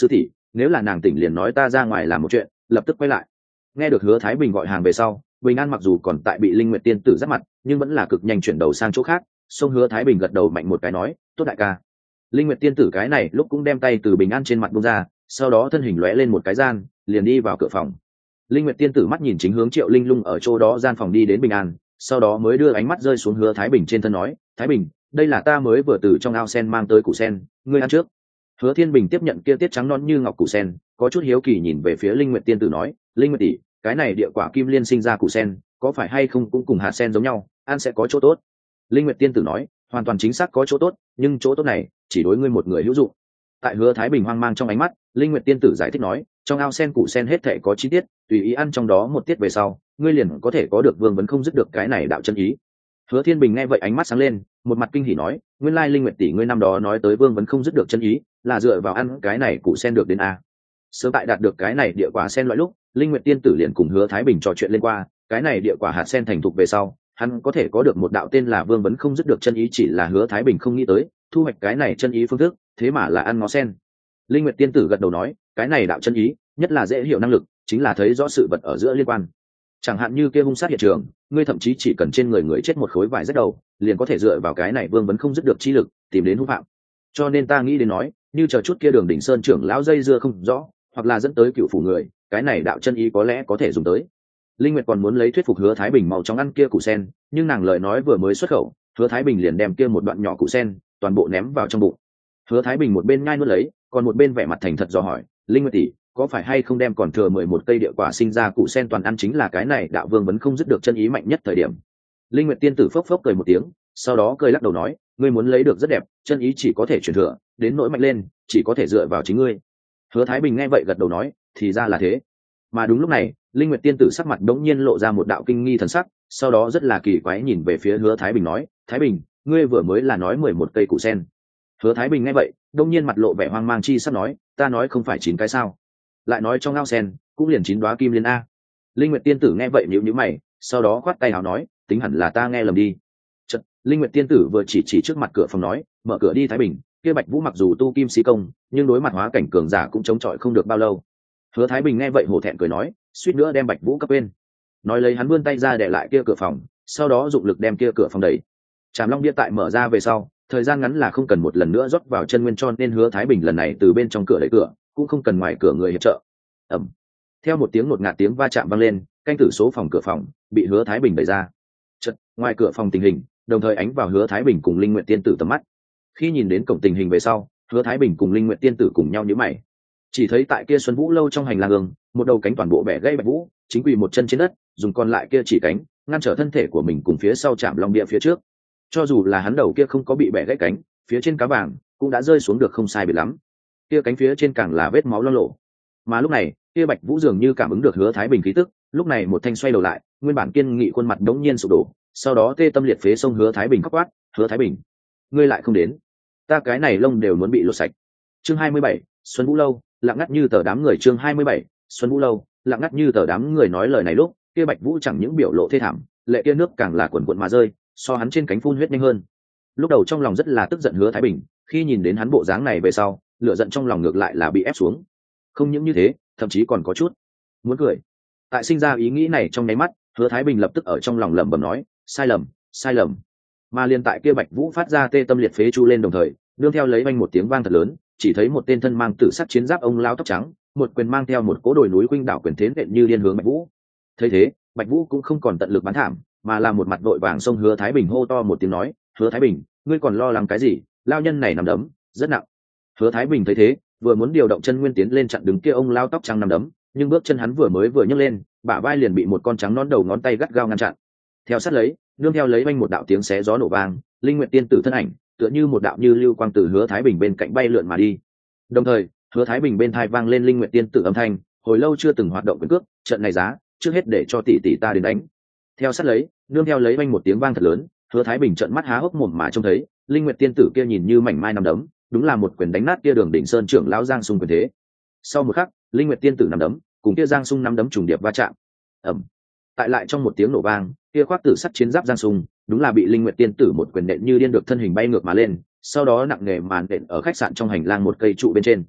nếu là nàng tỉnh liền nói ta ra ngoài làm một chuyện, lập tức quay lại. Nghe được Hứa Thái Bình gọi hàng về sau, Bình An mặc dù còn tại bị Linh Nguyệt tiên tử giáp mặt, nhưng vẫn là cực nhanh chuyển đầu sang chỗ khác. Xông Hứa Thái Bình gật đầu mạnh một cái nói, tốt đại ca. Linh Nguyệt tiên tử cái này lúc cũng đem tay từ Bình An trên mặt buông ra, sau đó thân hình lóe lên một cái gian, liền đi vào cửa phòng. Linh Nguyệt tiên tử mắt nhìn chính hướng Triệu Linh Lung ở chỗ đó gian phòng đi đến Bình An, sau đó mới đưa ánh mắt rơi xuống Hứa Thái Bình trên thân nói, Thái Bình, đây là ta mới vừa từ trong ao sen mang tới củ sen, ngươi ăn trước. Hứa Thiên Bình tiếp nhận kia tiết trắng non như ngọc củ sen, có chút hiếu kỳ nhìn về phía Linh Nguyệt tiên tử nói, Linh Nguyệt tỷ, cái này địa quả kim liên sinh ra củ sen, có phải hay không cũng cùng hạt sen giống nhau, ăn sẽ có chỗ tốt. Linh Nguyệt tiên tử nói, hoàn toàn chính xác có chỗ tốt, nhưng chỗ tốt này chỉ đối ngươi một người hữu dụng. Tại Hứa Thái Bình hoang mang trong ánh mắt, Linh Nguyệt tiên tử giải thích nói, trong ao sen củ sen hết thảy có chi tiết, tùy ý ăn trong đó một tiết về sau, ngươi liền có thể có được vương vấn không dứt được cái này đạo chân ý. Hứa Thiên Bình nghe vậy ánh mắt sáng lên, một mặt kinh hỉ nói, nguyên lai Linh Nguyệt tỷ ngươi năm đó nói tới vương vấn không dứt được chân ý, là dựa vào ăn cái này củ sen được đến a. Sớm tại đạt được cái này địa quả sen loại lúc, Linh Nguyệt tiên tử liền cùng Hứa Thái Bình trò chuyện lên qua, cái này địa quả hạt sen thành thục về sau, hắn có thể có được một đạo tên là vương vấn không dứt được chân ý, chỉ là Hứa Thái Bình không nghĩ tới, thu hoạch cái này chân ý phương thức, thế mà là ăn ngó sen. Linh Nguyệt tiên tử gật đầu nói, cái này đạo chân ý, nhất là dễ hiểu năng lực, chính là thấy rõ sự vật ở giữa liên quan. Chẳng hạn như kia hung sát hiện trường, ngươi thậm chí chỉ cần trên người người chết một khối vải rách đầu, liền có thể dựa vào cái này vương vấn không dứt được chi lực, tìm đến hung phạm. Cho nên ta nghĩ đến nói, như chờ chút kia Đường Đỉnh Sơn trưởng lão dây dưa không rõ, hoặc là dẫn tới cựu phủ người, cái này đạo chân ý có lẽ có thể dùng tới. Linh Nguyệt còn muốn lấy thuyết phục Hứa Thái Bình mau chóng ăn kia củ sen, nhưng nàng lời nói vừa mới xuất khẩu, Hứa Thái Bình liền đem kia một đoạn nhỏ củ sen toàn bộ ném vào trong bụng. Hứa Thái Bình một bên nhai nuốt lấy, còn một bên vẻ mặt thành thật dò hỏi, Linh Nguyệt tỷ, có phải hay không đem còn thừa 11 cây địa quả sinh ra củ sen toàn ăn chính là cái này đạo vương vẫn không dứt được chân ý mạnh nhất thời điểm. Linh Nguyệt tiên tử phốc phốc cười một tiếng, sau đó cười lắc đầu nói, ngươi muốn lấy được rất đẹp, chân ý chỉ có thể truyền thừa, đến nỗi mạnh lên, chỉ có thể dựa vào chính ngươi. Hứa Thái Bình nghe vậy gật đầu nói, thì ra là thế. Mà đúng lúc này, Linh Nguyệt tiên tử sắc mặt đống nhiên lộ ra một đạo kinh nghi thần sắc, sau đó rất là kỳ quái nhìn về phía Hứa Thái Bình nói, Thái Bình, ngươi vừa mới là nói 11 cây củ sen. Hứa Thái Bình nghe vậy, đống nhiên mặt lộ vẻ hoang mang chi sắp nói, ta nói không phải 9 cái sao? Lại nói trong ao sen cũng liền 9 đóa kim liên a. Linh Nguyệt tiên tử nghe vậy nhíu nhíu mày, sau đó khoát tay áo nói, tính hẳn là ta nghe lầm đi. Chợt, Linh Nguyệt tiên tử vừa chỉ trước mặt cửa phòng nói, mở cửa đi Thái Bình, kia Bạch Vũ mặc dù tu kim sĩ công, nhưng đối mặt hóa cảnh cường giả cũng chống chọi không được bao lâu. Hứa Thái Bình nghe vậy hổ thẹn cười nói, suýt nữa đem Bạch Vũ cấp quên. Nói lấy hắn vươn tay ra để lại kia cửa phòng, sau đó dụng lực đem kia cửa phòng đẩy. Trảm Long bia tại mở ra về sau, thời gian ngắn là không cần một lần nữa rót vào chân nguyên, cho nên Hứa Thái Bình lần này từ bên trong cửa đẩy cửa, cũng không cần ngoài cửa người hiệp trợ. Ầm. Theo một tiếng ngột ngạt tiếng va chạm vang lên, canh tử số phòng cửa phòng bị Hứa Thái Bình đẩy ra. Chợt, ngoài cửa phòng tình hình, đồng thời ánh vào Hứa Thái Bình cùng Linh Nguyệt tiên tử tầm mắt. Khi nhìn đến cổng tình hình về sau, Hứa Thái Bình cùng Linh Nguyệt tiên tử cùng nhau nhíu mày. Chỉ thấy tại kia Xuân Vũ lâu trong hành lang ương, một đầu cánh toàn bộ bẻ gãy Bạch Vũ, chính quỳ một chân trên đất, dùng còn lại kia chỉ cánh ngăn trở thân thể của mình cùng phía sau Trảm Long bia phía trước. Cho dù là hắn đầu kia không có bị bẻ gãy cánh, phía trên cá vàng cũng đã rơi xuống được không sai biệt lắm. Kia cánh phía trên càng là vết máu loang lổ. Mà lúc này, kia Bạch Vũ dường như cảm ứng được Hứa Thái Bình khí tức, lúc này một thanh xoay đầu lại, nguyên bản kiên nghị khuôn mặt đống nhiên sụp đổ, sau đó tê tâm liệt phế xông Hứa Thái Bình khóc quát, "Hứa Thái Bình, ngươi lại không đến, ta cái này lông đều muốn bị lột sạch." Chương 27, Xuân Vũ lâu, lặng ngắt như tờ đám người. Chương 27, Xuân Vũ lâu, lặng ngắt như tờ đám người. Nói lời này lúc, kia Bạch Vũ chẳng những biểu lộ thê thảm, lệ kia nước càng là cuồn cuộn mà rơi, so hắn trên cánh phun huyết nhanh hơn. Lúc đầu trong lòng rất là tức giận Hứa Thái Bình, khi nhìn đến hắn bộ dáng này về sau, lửa giận trong lòng ngược lại là bị ép xuống. Không những như thế, thậm chí còn có chút muốn cười. Tại sinh ra ý nghĩ này trong nháy mắt, Hứa Thái Bình lập tức ở trong lòng lẩm bẩm nói, sai lầm, sai lầm. Mà liền tại kia Bạch Vũ phát ra tê tâm liệt phế chu lên đồng thời, nương theo lấy vang một tiếng vang thật lớn, chỉ thấy một tên thân mang tử sắc chiến giáp ông lao tóc trắng, một quyền mang theo một cỗ đồi núi khuynh đảo quyền thế nện như điên hướng Bạch Vũ. Thấy thế, Bạch Vũ cũng không còn tận lực bán thảm, mà là một mặt vội vàng xông Hứa Thái Bình hô to một tiếng nói, Hứa Thái Bình, ngươi còn lo lắng cái gì, lao nhân này nằm đấm rất nặng. Hứa Thái Bình thấy thế, vừa muốn điều động chân nguyên tiến lên chặn đứng kia ông lao tóc trắng nằm đấm, nhưng bước chân hắn vừa mới nhấc lên, bả vai liền bị một con trắng nón đầu ngón tay gắt gao ngăn chặn. Theo sát lấy, nương theo lấy vang một đạo tiếng xé gió nổ vang, Linh Nguyệt tiên tử thân ảnh tựa như một đạo như lưu quang từ Hứa Thái Bình bên cạnh bay lượn mà đi. Đồng thời, Hứa Thái Bình bên tai vang lên Linh Nguyệt tiên tử âm thanh, hồi lâu chưa từng hoạt động quyền cước, trận này giá, trước hết để cho tỷ tỷ ta đến đánh. Theo sát lấy, nương theo lấy vang một tiếng vang thật lớn, Hứa Thái Bình trợn mắt há hốc mồm mà trông thấy, Linh Nguyệt tiên tử kia nhìn như mảnh mai nằm đấm, đúng là một quyền đánh nát kia Đường Đỉnh Sơn trưởng lão Giang Sung quyền thế. Sau một khắc, Linh Nguyệt tiên tử nằm đấm, cùng kia Giang Sung nằm đấm trùng điệp va chạm. Ầm. Tại lại trong một tiếng nổ vang, kia khoác tử sắt chiến giáp Giang Sung, đúng là bị Linh Nguyệt tiên tử một quyền nện như điên được thân hình bay ngược mà lên, sau đó nặng nề màn nện ở khách sạn trong hành lang một cây trụ bên trên.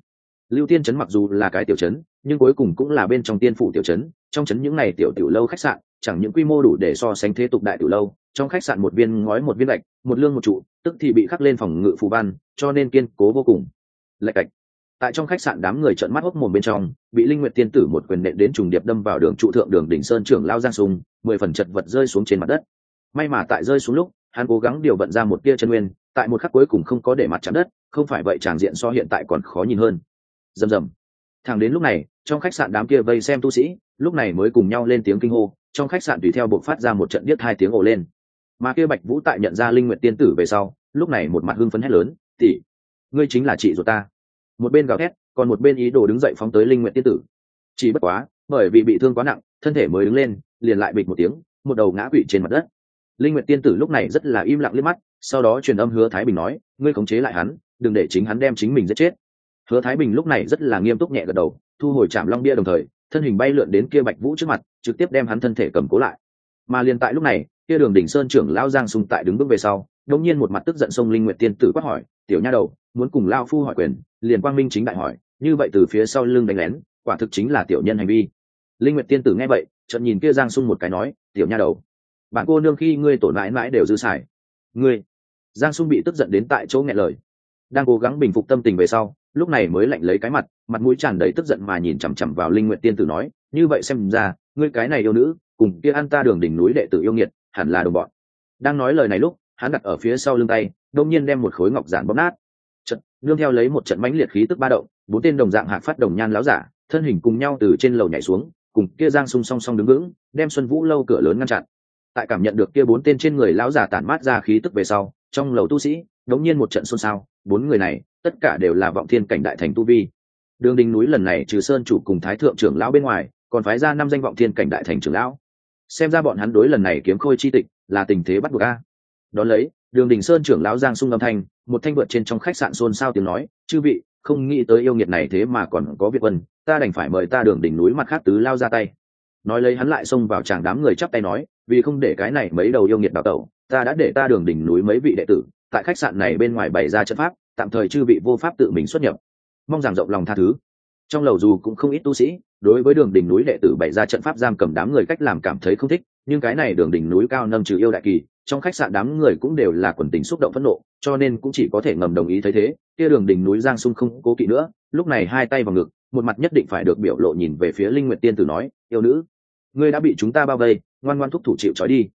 Lưu Tiên trấn mặc dù là cái tiểu trấn, nhưng cuối cùng cũng là bên trong tiên phủ tiểu trấn. Trong trấn những này tiểu tiểu lâu khách sạn, chẳng những quy mô đủ để so sánh thế tục đại tiểu lâu, trong khách sạn một viên ngói một viên gạch, một lương một trụ, tức thì bị khắc lên phòng ngự phù văn, cho nên kiên cố vô cùng. Lạch cạch. Tại trong khách sạn đám người trợn mắt hốc mồm bên trong, bị Linh Nguyệt tiên tử một quyền nện đến trùng điệp đâm vào đường trụ thượng đường đỉnh sơn trưởng lao Giang Sung, 10 phần chật vật rơi xuống trên mặt đất. May mà tại rơi xuống lúc, hắn cố gắng điều vận ra một tia chân nguyên, tại một khắc cuối cùng không có để mặt chạm đất, không phải vậy tràng diện so hiện tại còn khó nhìn hơn. Rầm rầm. Thẳng đến lúc này, trong khách sạn đám kia vây xem tu sĩ, lúc này mới cùng nhau lên tiếng kinh hô, trong khách sạn tùy theo bộc phát ra một trận điếc hai tiếng ồ lên. Mà kia Bạch Vũ tại nhận ra Linh Nguyệt tiên tử về sau, lúc này một mặt hưng phấn hét lớn, "Tỷ, ngươi chính là chị ruột ta!" Một bên gào thét, còn một bên ý đồ đứng dậy phóng tới Linh Nguyệt tiên tử. Chỉ bất quá, bởi vì bị thương quá nặng, thân thể mới đứng lên, liền lại bịch một tiếng, một đầu ngã quỵ trên mặt đất. Linh Nguyệt tiên tử lúc này rất là im lặng liếc mắt, sau đó truyền âm Hứa Thái Bình nói, "Ngươi khống chế lại hắn, đừng để chính hắn đem chính mình giết chết." Hứa Thái Bình lúc này rất là nghiêm túc nhẹ gật đầu, thu hồi Trảm Long bia đồng thời, thân hình bay lượn đến kia Bạch Vũ trước mặt, trực tiếp đem hắn thân thể cầm cố lại. Mà liền tại lúc này, kia Đường Đỉnh Sơn trưởng lão Giang Sung tại đứng bước về sau, đột nhiên một mặt tức giận xông Linh Nguyệt tiên tử quát hỏi, "Tiểu nha đầu, muốn cùng lão phu hỏi quyền, liền quang minh chính đại hỏi, như vậy từ phía sau lưng đánh lén, quả thực chính là tiểu nhân hành vi." Linh Nguyệt tiên tử nghe vậy, chợt nhìn kia Giang Sung một cái nói, "Tiểu nha đầu, bạn cô nương khi ngươi tổn mãi mãi đều dư xài." Ngươi. Giang Sung bị tức giận đến tại chỗ nghẹn lời, đang cố gắng bình phục tâm tình về sau, lúc này mới lạnh lấy cái mặt, mặt mũi tràn đầy tức giận mà nhìn chằm chằm vào Linh Nguyệt tiên tử nói, "Như vậy xem ra, ngươi cái này yêu nữ, cùng kia ăn ta Đường đỉnh núi đệ tử yêu nghiệt, hẳn là đồng bọn." Đang nói lời này lúc, hắn đặt ở phía sau lưng tay, đột nhiên đem một khối ngọc giản bóp nát. Chợt, nương theo lấy một trận mãnh liệt khí tức ba động, bốn tên đồng dạng hạc phát đồng nhan láo giả, thân hình cùng nhau từ trên lầu nhảy xuống, cùng kia Giang Sung song song đứng vững, đem Xuân Vũ lâu cửa lớn ngăn chặn. Tại cảm nhận được kia bốn tên trên người lão giả tản mát ra khí tức về sau, trong lầu tu sĩ đống nhiên một trận xôn xao, bốn người này tất cả đều là vọng thiên cảnh đại thành tu vi. Đường Đình núi lần này trừ sơn chủ cùng thái thượng trưởng lão bên ngoài, còn phái ra 5 danh vọng thiên cảnh đại thành trưởng lão. Xem ra bọn hắn đối lần này kiếm khôi chi tịch là tình thế bắt buộc a. Đón lấy, Đường Đình sơn trưởng lão Giang Sung âm thanh, một thanh vượt trên trong khách sạn xôn xao tiếng nói, "Chư vị, không nghĩ tới yêu nghiệt này thế mà còn có Việt Vân, ta đành phải mời ta Đường Đình núi mặt khác tứ lao ra tay." Nói lấy hắn lại xông vào chàng đám người chắp tay nói, "Vì không để cái này mấy đầu yêu nghiệt đào tẩu, ta đã để ta Đường Đình núi mấy vị đệ tử tại khách sạn này bên ngoài bày ra trận pháp, tạm thời chư vị vô pháp tự mình xuất nhập, mong rằng rộng lòng tha thứ." Trong lầu dù cũng không ít tu sĩ đối với Đường Đình núi đệ tử bày ra trận pháp giam cầm đám người cách làm cảm thấy không thích, nhưng cái này Đường Đình núi cao nâng trừ yêu đại kỳ, trong khách sạn đám người cũng đều là quần tình xúc động phẫn nộ, cho nên cũng chỉ có thể ngầm đồng ý thấy thế. Kia Đường Đình núi Giang Sung không cố kỵ nữa, lúc này hai tay vào ngực, một mặt nhất định phải được biểu lộ nhìn về phía Linh Nguyệt tiên tử nói, "Yêu nữ, ngươi đã bị chúng ta bao vây, ngoan ngoan thúc thủ chịu trói đi."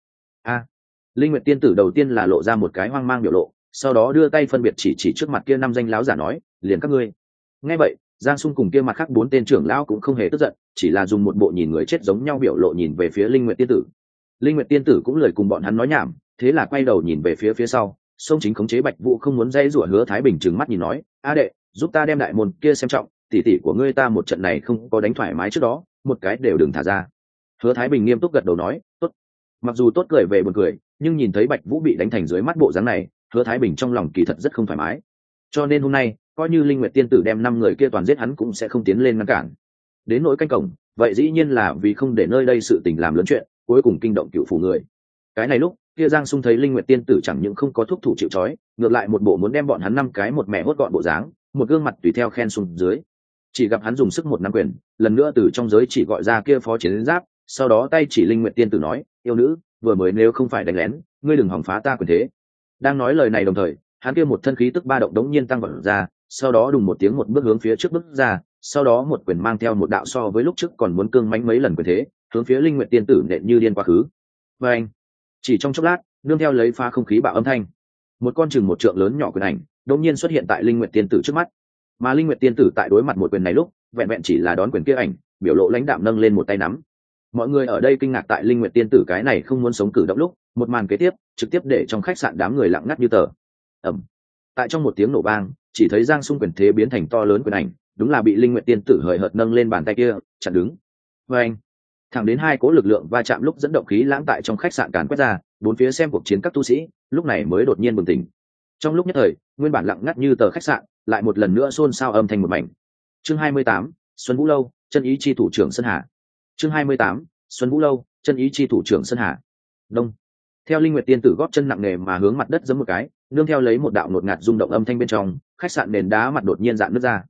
Linh Nguyệt tiên tử đầu tiên là lộ ra một cái hoang mang biểu lộ, sau đó đưa tay phân biệt chỉ trước mặt kia 5 danh lão giả nói, "Liền các ngươi." Nghe vậy, Giang Sung cùng kia mặt khác 4 tên trưởng lão cũng không hề tức giận, chỉ là dùng một bộ nhìn người chết giống nhau biểu lộ nhìn về phía Linh Nguyệt tiên tử. Linh Nguyệt tiên tử cũng lời cùng bọn hắn nói nhảm, thế là quay đầu nhìn về phía sau, song chính khống chế Bạch Vũ không muốn dây rủa Hứa Thái Bình trừng mắt nhìn nói, "A đệ, giúp ta đem đại môn kia xem trọng, tỷ tỷ của ngươi ta một trận này không có đánh thoải mái trước đó, một cái đều đừng thả ra." Hứa Thái Bình nghiêm túc gật đầu nói, "Tốt." Mặc dù tốt cười về buồn cười, nhưng nhìn thấy Bạch Vũ bị đánh thành dưới mắt bộ dáng này, Hứa Thái Bình trong lòng kỳ thật rất không thoải mái. Cho nên hôm nay, coi như Linh Nguyệt tiên tử đem 5 người kia toàn giết hắn cũng sẽ không tiến lên ngăn cản. Đến nỗi canh cổng, vậy dĩ nhiên là vì không để nơi đây sự tình làm lớn chuyện, cuối cùng kinh động cựu phủ người. Cái này lúc, kia Giang Sung thấy Linh Nguyệt tiên tử chẳng những không có thúc thủ chịu trói, ngược lại một bộ muốn đem bọn hắn 5 cái một mẹ hốt gọn bộ dáng, một gương mặt tùy theo khen xuống dưới. Chỉ gặp hắn dùng sức một nắm quyền, lần nữa từ trong giới chỉ gọi ra kia phó chiến giáp, sau đó tay chỉ Linh Nguyệt tiên tử nói, "Yêu nữ, vừa mới nếu không phải đánh lén, ngươi đừng hòng phá ta quyền thế." Đang nói lời này đồng thời, hắn kia một thân khí tức ba động đống nhiên tăng vọt ra, sau đó đùng một tiếng một bước hướng phía trước bước ra, sau đó một quyền mang theo một đạo so với lúc trước còn muốn cương mãnh mấy lần quyền thế, hướng phía Linh Nguyệt tiên tử nện như điên quá khứ. Và anh, chỉ trong chốc lát, nương theo lấy pha không khí bạo âm thanh, một con chừng một trượng lớn nhỏ quyền ảnh đột nhiên xuất hiện tại Linh Nguyệt tiên tử trước mắt. Mà Linh Nguyệt tiên tử tại đối mặt một quyền này lúc, vẹn vẹn chỉ là đón quyền kia ảnh, biểu lộ lãnh đạm nâng lên một tay nắm. Mọi người ở đây kinh ngạc tại Linh Nguyệt tiên tử cái này không muốn sống cử động lúc, một màn kế tiếp trực tiếp để trong khách sạn đám người lặng ngắt như tờ. Tại trong một tiếng nổ vang, chỉ thấy Giang Sung quyền thế biến thành to lớn quyền ảnh, đúng là bị Linh Nguyệt tiên tử hời hợt nâng lên bàn tay kia chặn đứng. Và anh, thẳng đến hai cỗ lực lượng va chạm lúc dẫn động khí lãng tại trong khách sạn càn quét ra, bốn phía xem cuộc chiến các tu sĩ lúc này mới đột nhiên bừng tỉnh. Trong lúc nhất thời, nguyên bản lặng ngắt như tờ khách sạn lại một lần nữa xôn xao âm thanh một mảnh. Chương 28, Xuân Vũ lâu, chân ý chi thủ trưởng Sơn Hà. Chương 28, Xuân Vũ lâu, chân ý chi thủ trưởng Sơn Hà. Đông. Theo Linh Nguyệt tiên tử góp chân nặng nề mà hướng mặt đất giẫm một cái, nương theo lấy một đạo ngột ngạt rung động âm thanh bên trong, khách sạn nền đá mặt đột nhiên dạn nứt ra.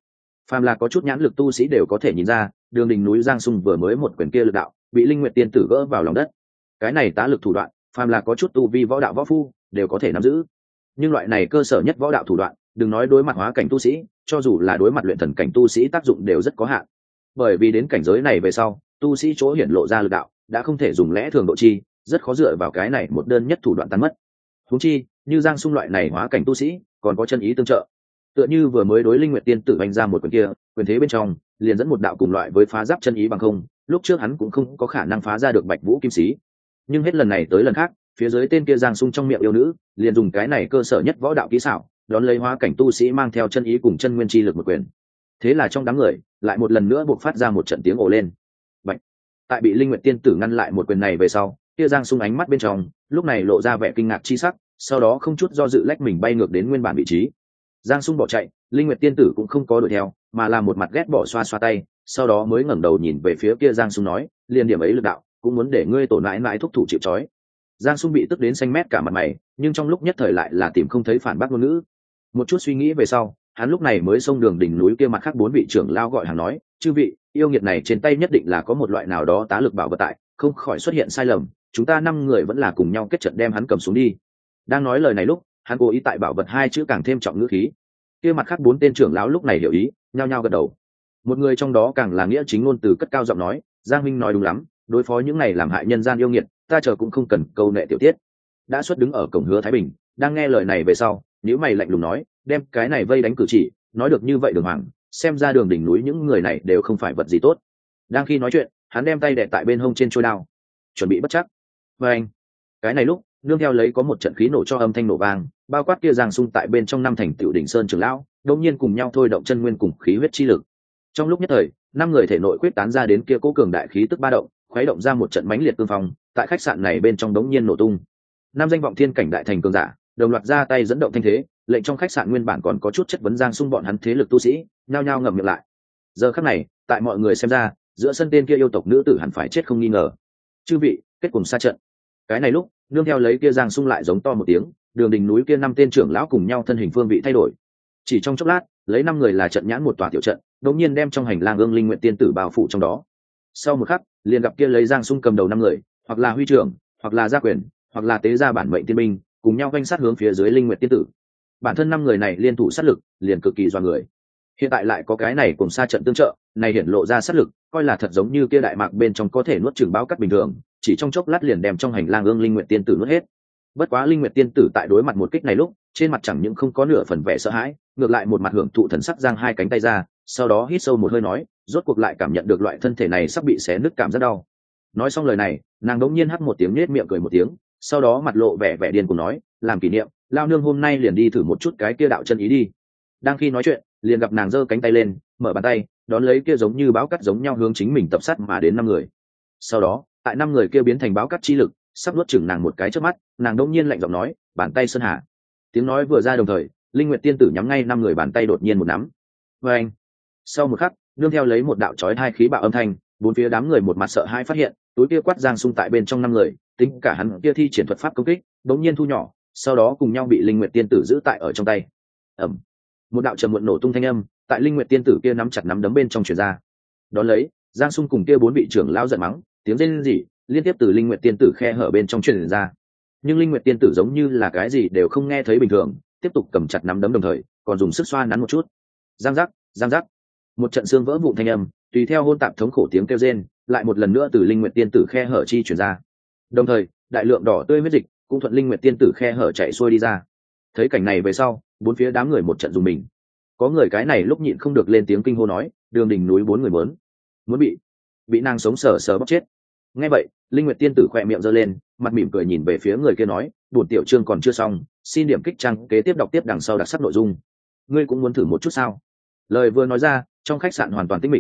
phàm là có chút nhãn lực tu sĩ đều có thể nhìn ra, đường đình núi Giang Sung vừa mới một quyền kia lực đạo bị Linh Nguyệt tiên tử gỡ vào lòng đất. Cái này tá lực thủ đoạn, phàm là có chút tu vi võ đạo võ phu đều có thể nắm giữ. Nhưng loại này cơ sở nhất võ đạo thủ đoạn, đừng nói đối mặt hóa cảnh tu sĩ, cho dù là đối mặt luyện thần cảnh tu sĩ tác dụng đều rất có hạn. Bởi vì đến cảnh giới này về sau, tu sĩ chỗ hiển lộ ra lực đạo đã không thể dùng lẽ thường độ chi, rất khó dựa vào cái này một đơn nhất thủ đoạn tan mất. Huống chi, như Giang Sung loại này hóa cảnh tu sĩ, còn có chân ý tương trợ. Tựa như vừa mới đối Linh Nguyệt tiên tử đánh ra một quyền kia, quyền thế bên trong liền dẫn một đạo cùng loại với phá giáp chân ý bằng không, lúc trước hắn cũng không có khả năng phá ra được Bạch Vũ kim sĩ. Nhưng hết lần này tới lần khác, phía dưới tên kia Giang Sung trong miệng yêu nữ, liền dùng cái này cơ sở nhất võ đạo kỹ xảo, đón lấy hóa cảnh tu sĩ mang theo chân ý cùng chân nguyên chi lực một quyền. Thế là trong đám người, lại một lần nữa buộc phát ra một trận tiếng ồ lên. Bạch. Tại bị Linh Nguyệt tiên tử ngăn lại một quyền này về sau, kia Giang Sung ánh mắt bên trong, lúc này lộ ra vẻ kinh ngạc chi sắc, sau đó không chút do dự lách mình bay ngược đến nguyên bản vị trí. Giang Sung bỏ chạy, Linh Nguyệt tiên tử cũng không có đuổi theo, mà là một mặt ghét bỏ xoa xoa tay, sau đó mới ngẩng đầu nhìn về phía kia Giang Sung nói, liền điểm ấy lực đạo, cũng muốn để ngươi tổn mãi mãi thúc thủ chịu trói. Giang Sung bị tức đến xanh mét cả mặt mày, nhưng trong lúc nhất thời lại là tìm không thấy phản bác ngôn ngữ. Một chút suy nghĩ về sau, hắn lúc này mới xông đường đỉnh núi kia mặt khác 4 vị trưởng lao gọi hàng nói, chư vị, yêu nghiệt này trên tay nhất định là có một loại nào đó tá lực bảo vật tại, không khỏi xuất hiện sai lầm, chúng ta 5 người vẫn là cùng nhau kết trận đem hắn cầm xuống đi. Đang nói lời này lúc, hắn cố ý tại bảo vật 2 chữ càng thêm trọng ngữ khí. Kia mặt khác 4 tên trưởng lão lúc này hiểu ý, nhao nhao gật đầu. Một người trong đó càng là nghĩa chính ngôn từ cất cao giọng nói, Giang minh nói đúng lắm, đối phó những này làm hại nhân gian yêu nghiệt, ta chờ cũng không cần câu nệ tiểu tiết. Đã xuất đứng ở cổng Hứa Thái Bình, đang nghe lời này về sau, nếu mày lạnh lùng nói, đem cái này vây đánh cử chỉ, nói được như vậy đường hoàng, xem ra đường đỉnh núi những người này đều không phải vật gì tốt. Đang khi nói chuyện, hắn đem tay đè tại bên hông trên trôi đao, chuẩn bị bất chắc. Và anh, cái này lúc nương theo lấy có một trận khí nổ cho âm thanh nổ vang, bao quát kia Giang Sung tại bên trong 5 thành tiểu đỉnh sơn trưởng lão, đột nhiên cùng nhau thôi động chân nguyên cùng khí huyết chi lực. Trong lúc nhất thời, 5 người thể nội quyết tán ra đến kia cố cường đại khí tức ba động, khuấy động ra một trận mãnh liệt cương phong, tại khách sạn này bên trong đống nhiên nổ tung. 5 danh vọng thiên cảnh đại thành cường giả, đồng loạt ra tay dẫn động thanh thế, lệnh trong khách sạn nguyên bản còn có chút chất vấn Giang Sung bọn hắn thế lực tu sĩ, nhao nhao ngậm miệng lại. Giờ khắc này, tại mọi người xem ra, giữa sân tên kia yêu tộc nữ tử hẳn phải chết không nghi ngờ. Chư vị, kết cùng xa trận. Cái này lúc, nương theo lấy kia Giang Sung lại giống to một tiếng, đường đỉnh núi kia 5 tên trưởng lão cùng nhau thân hình phương vị thay đổi. Chỉ trong chốc lát, lấy 5 người là trận nhãn một tòa tiểu trận, đột nhiên đem trong hành lang Ương Linh Nguyện tiên tử bao phủ trong đó. Sau một khắc, liền gặp kia lấy Giang Sung cầm đầu 5 người, hoặc là huy trưởng, hoặc là gia quyền, hoặc là tế gia bản mệnh tiên binh, cùng nhau vây sát hướng phía dưới Linh Nguyện tiên tử. Bản thân 5 người này liên thủ sát lực, liền cực kỳ doa người. Hiện tại lại có cái này cùng xa trận tương trợ, này hiển lộ ra sát lực, coi là thật giống như kia đại mạc bên trong có thể nuốt chửng báo cắt bình thường, chỉ trong chốc lát liền đem trong hành lang Ương Linh Nguyện tiên tử nuốt hết. Bất quá Linh Nguyệt tiên tử tại đối mặt một kích này lúc, trên mặt chẳng những không có nửa phần vẻ sợ hãi, ngược lại một mặt hưởng thụ thần sắc, giang 2 cánh tay ra, sau đó hít sâu một hơi nói, rốt cuộc lại cảm nhận được loại thân thể này sắp bị xé nứt cảm giác đau. Nói xong lời này, nàng đống nhiên hắt một tiếng, nhếch miệng cười một tiếng, sau đó mặt lộ vẻ vẻ điên cuồng nói, làm kỷ niệm, lao nương hôm nay liền đi thử một chút cái kia đạo chân ý đi. Đang khi nói chuyện, liền gặp nàng giơ cánh tay lên, mở bàn tay, đón lấy kia giống như báo cắt giống nhau hướng chính mình tập sát mà đến 5 người. Sau đó, tại 5 người kia biến thành báo cắt chi lực, sắp nuốt chửng nàng một cái trước mắt, nàng đông nhiên lạnh giọng nói, bàn tay sơn hà. Tiếng nói vừa ra đồng thời, Linh Nguyệt tiên tử nhắm ngay 5 người bàn tay đột nhiên một nắm. Và anh, sau một khắc, nương theo lấy một đạo chói tai khí bạo âm thanh, bốn phía đám người một mặt sợ hãi phát hiện, túi kia quát Giang Sung tại bên trong 5 người, tính cả hắn kia thi triển thuật pháp công kích, đột nhiên thu nhỏ, sau đó cùng nhau bị Linh Nguyệt tiên tử giữ tại ở trong tay. Ầm, một đạo trầm muộn nổ tung thanh âm, tại Linh Nguyệt tiên tử kia nắm chặt nắm đấm bên trong truyền ra. Đón lấy, Giang Sung cùng kia 4 vị trưởng lão giận mắng, tiếng rên rỉ liên tiếp từ Linh Nguyệt tiên tử khe hở bên trong truyền ra. Nhưng Linh Nguyệt tiên tử giống như là cái gì đều không nghe thấy bình thường, tiếp tục cầm chặt nắm đấm đồng thời, còn dùng sức xoa nắn một chút. Giang giác, một trận xương vỡ vụn thanh âm, tùy theo hôn tạp thống khổ tiếng kêu rên, lại một lần nữa từ Linh Nguyệt tiên tử khe hở chi truyền ra. Đồng thời, đại lượng đỏ tươi huyết dịch cũng thuận Linh Nguyệt tiên tử khe hở chảy xuôi đi ra. Thấy cảnh này về sau, bốn phía đám người một trận rùng mình. Có người cái này lúc nhịn không được lên tiếng kinh hô nói, đường đỉnh núi 4 người muốn bị nàng sống sờ bóc chết. Nghe vậy, Linh Nguyệt tiên tử khỏe miệng giơ lên, mặt mỉm cười nhìn về phía người kia nói, buồn tiểu chương còn chưa xong, xin điểm kích trang kế tiếp đọc tiếp đằng sau đặc sắc nội dung. Ngươi cũng muốn thử một chút sao? Lời vừa nói ra, trong khách sạn hoàn toàn tĩnh mịch.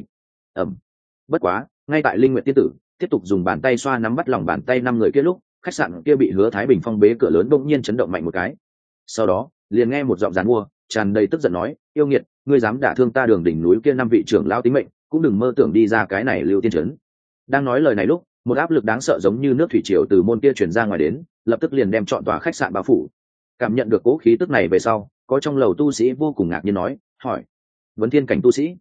Bất quá, ngay tại Linh Nguyệt tiên tử tiếp tục dùng bàn tay xoa nắm bắt lòng bàn tay 5 người kia lúc, khách sạn kia bị Hứa Thái Bình phong bế cửa lớn bỗng nhiên chấn động mạnh một cái. Sau đó, liền nghe một giọng giàn mua, tràn đầy tức giận nói, yêu nghiệt, ngươi dám đả thương ta đường đỉnh núi kia 5 vị trưởng lão tính mệnh, cũng đừng mơ tưởng đi ra cái này lưu tiên trấn. Đang nói lời này lúc, một áp lực đáng sợ giống như nước thủy triều từ môn kia truyền ra ngoài đến, lập tức liền đem trọn tòa khách sạn bao phủ. Cảm nhận được cố khí tức này về sau, có trong lầu tu sĩ vô cùng ngạc nhiên nói, hỏi, vấn thiên cảnh tu sĩ,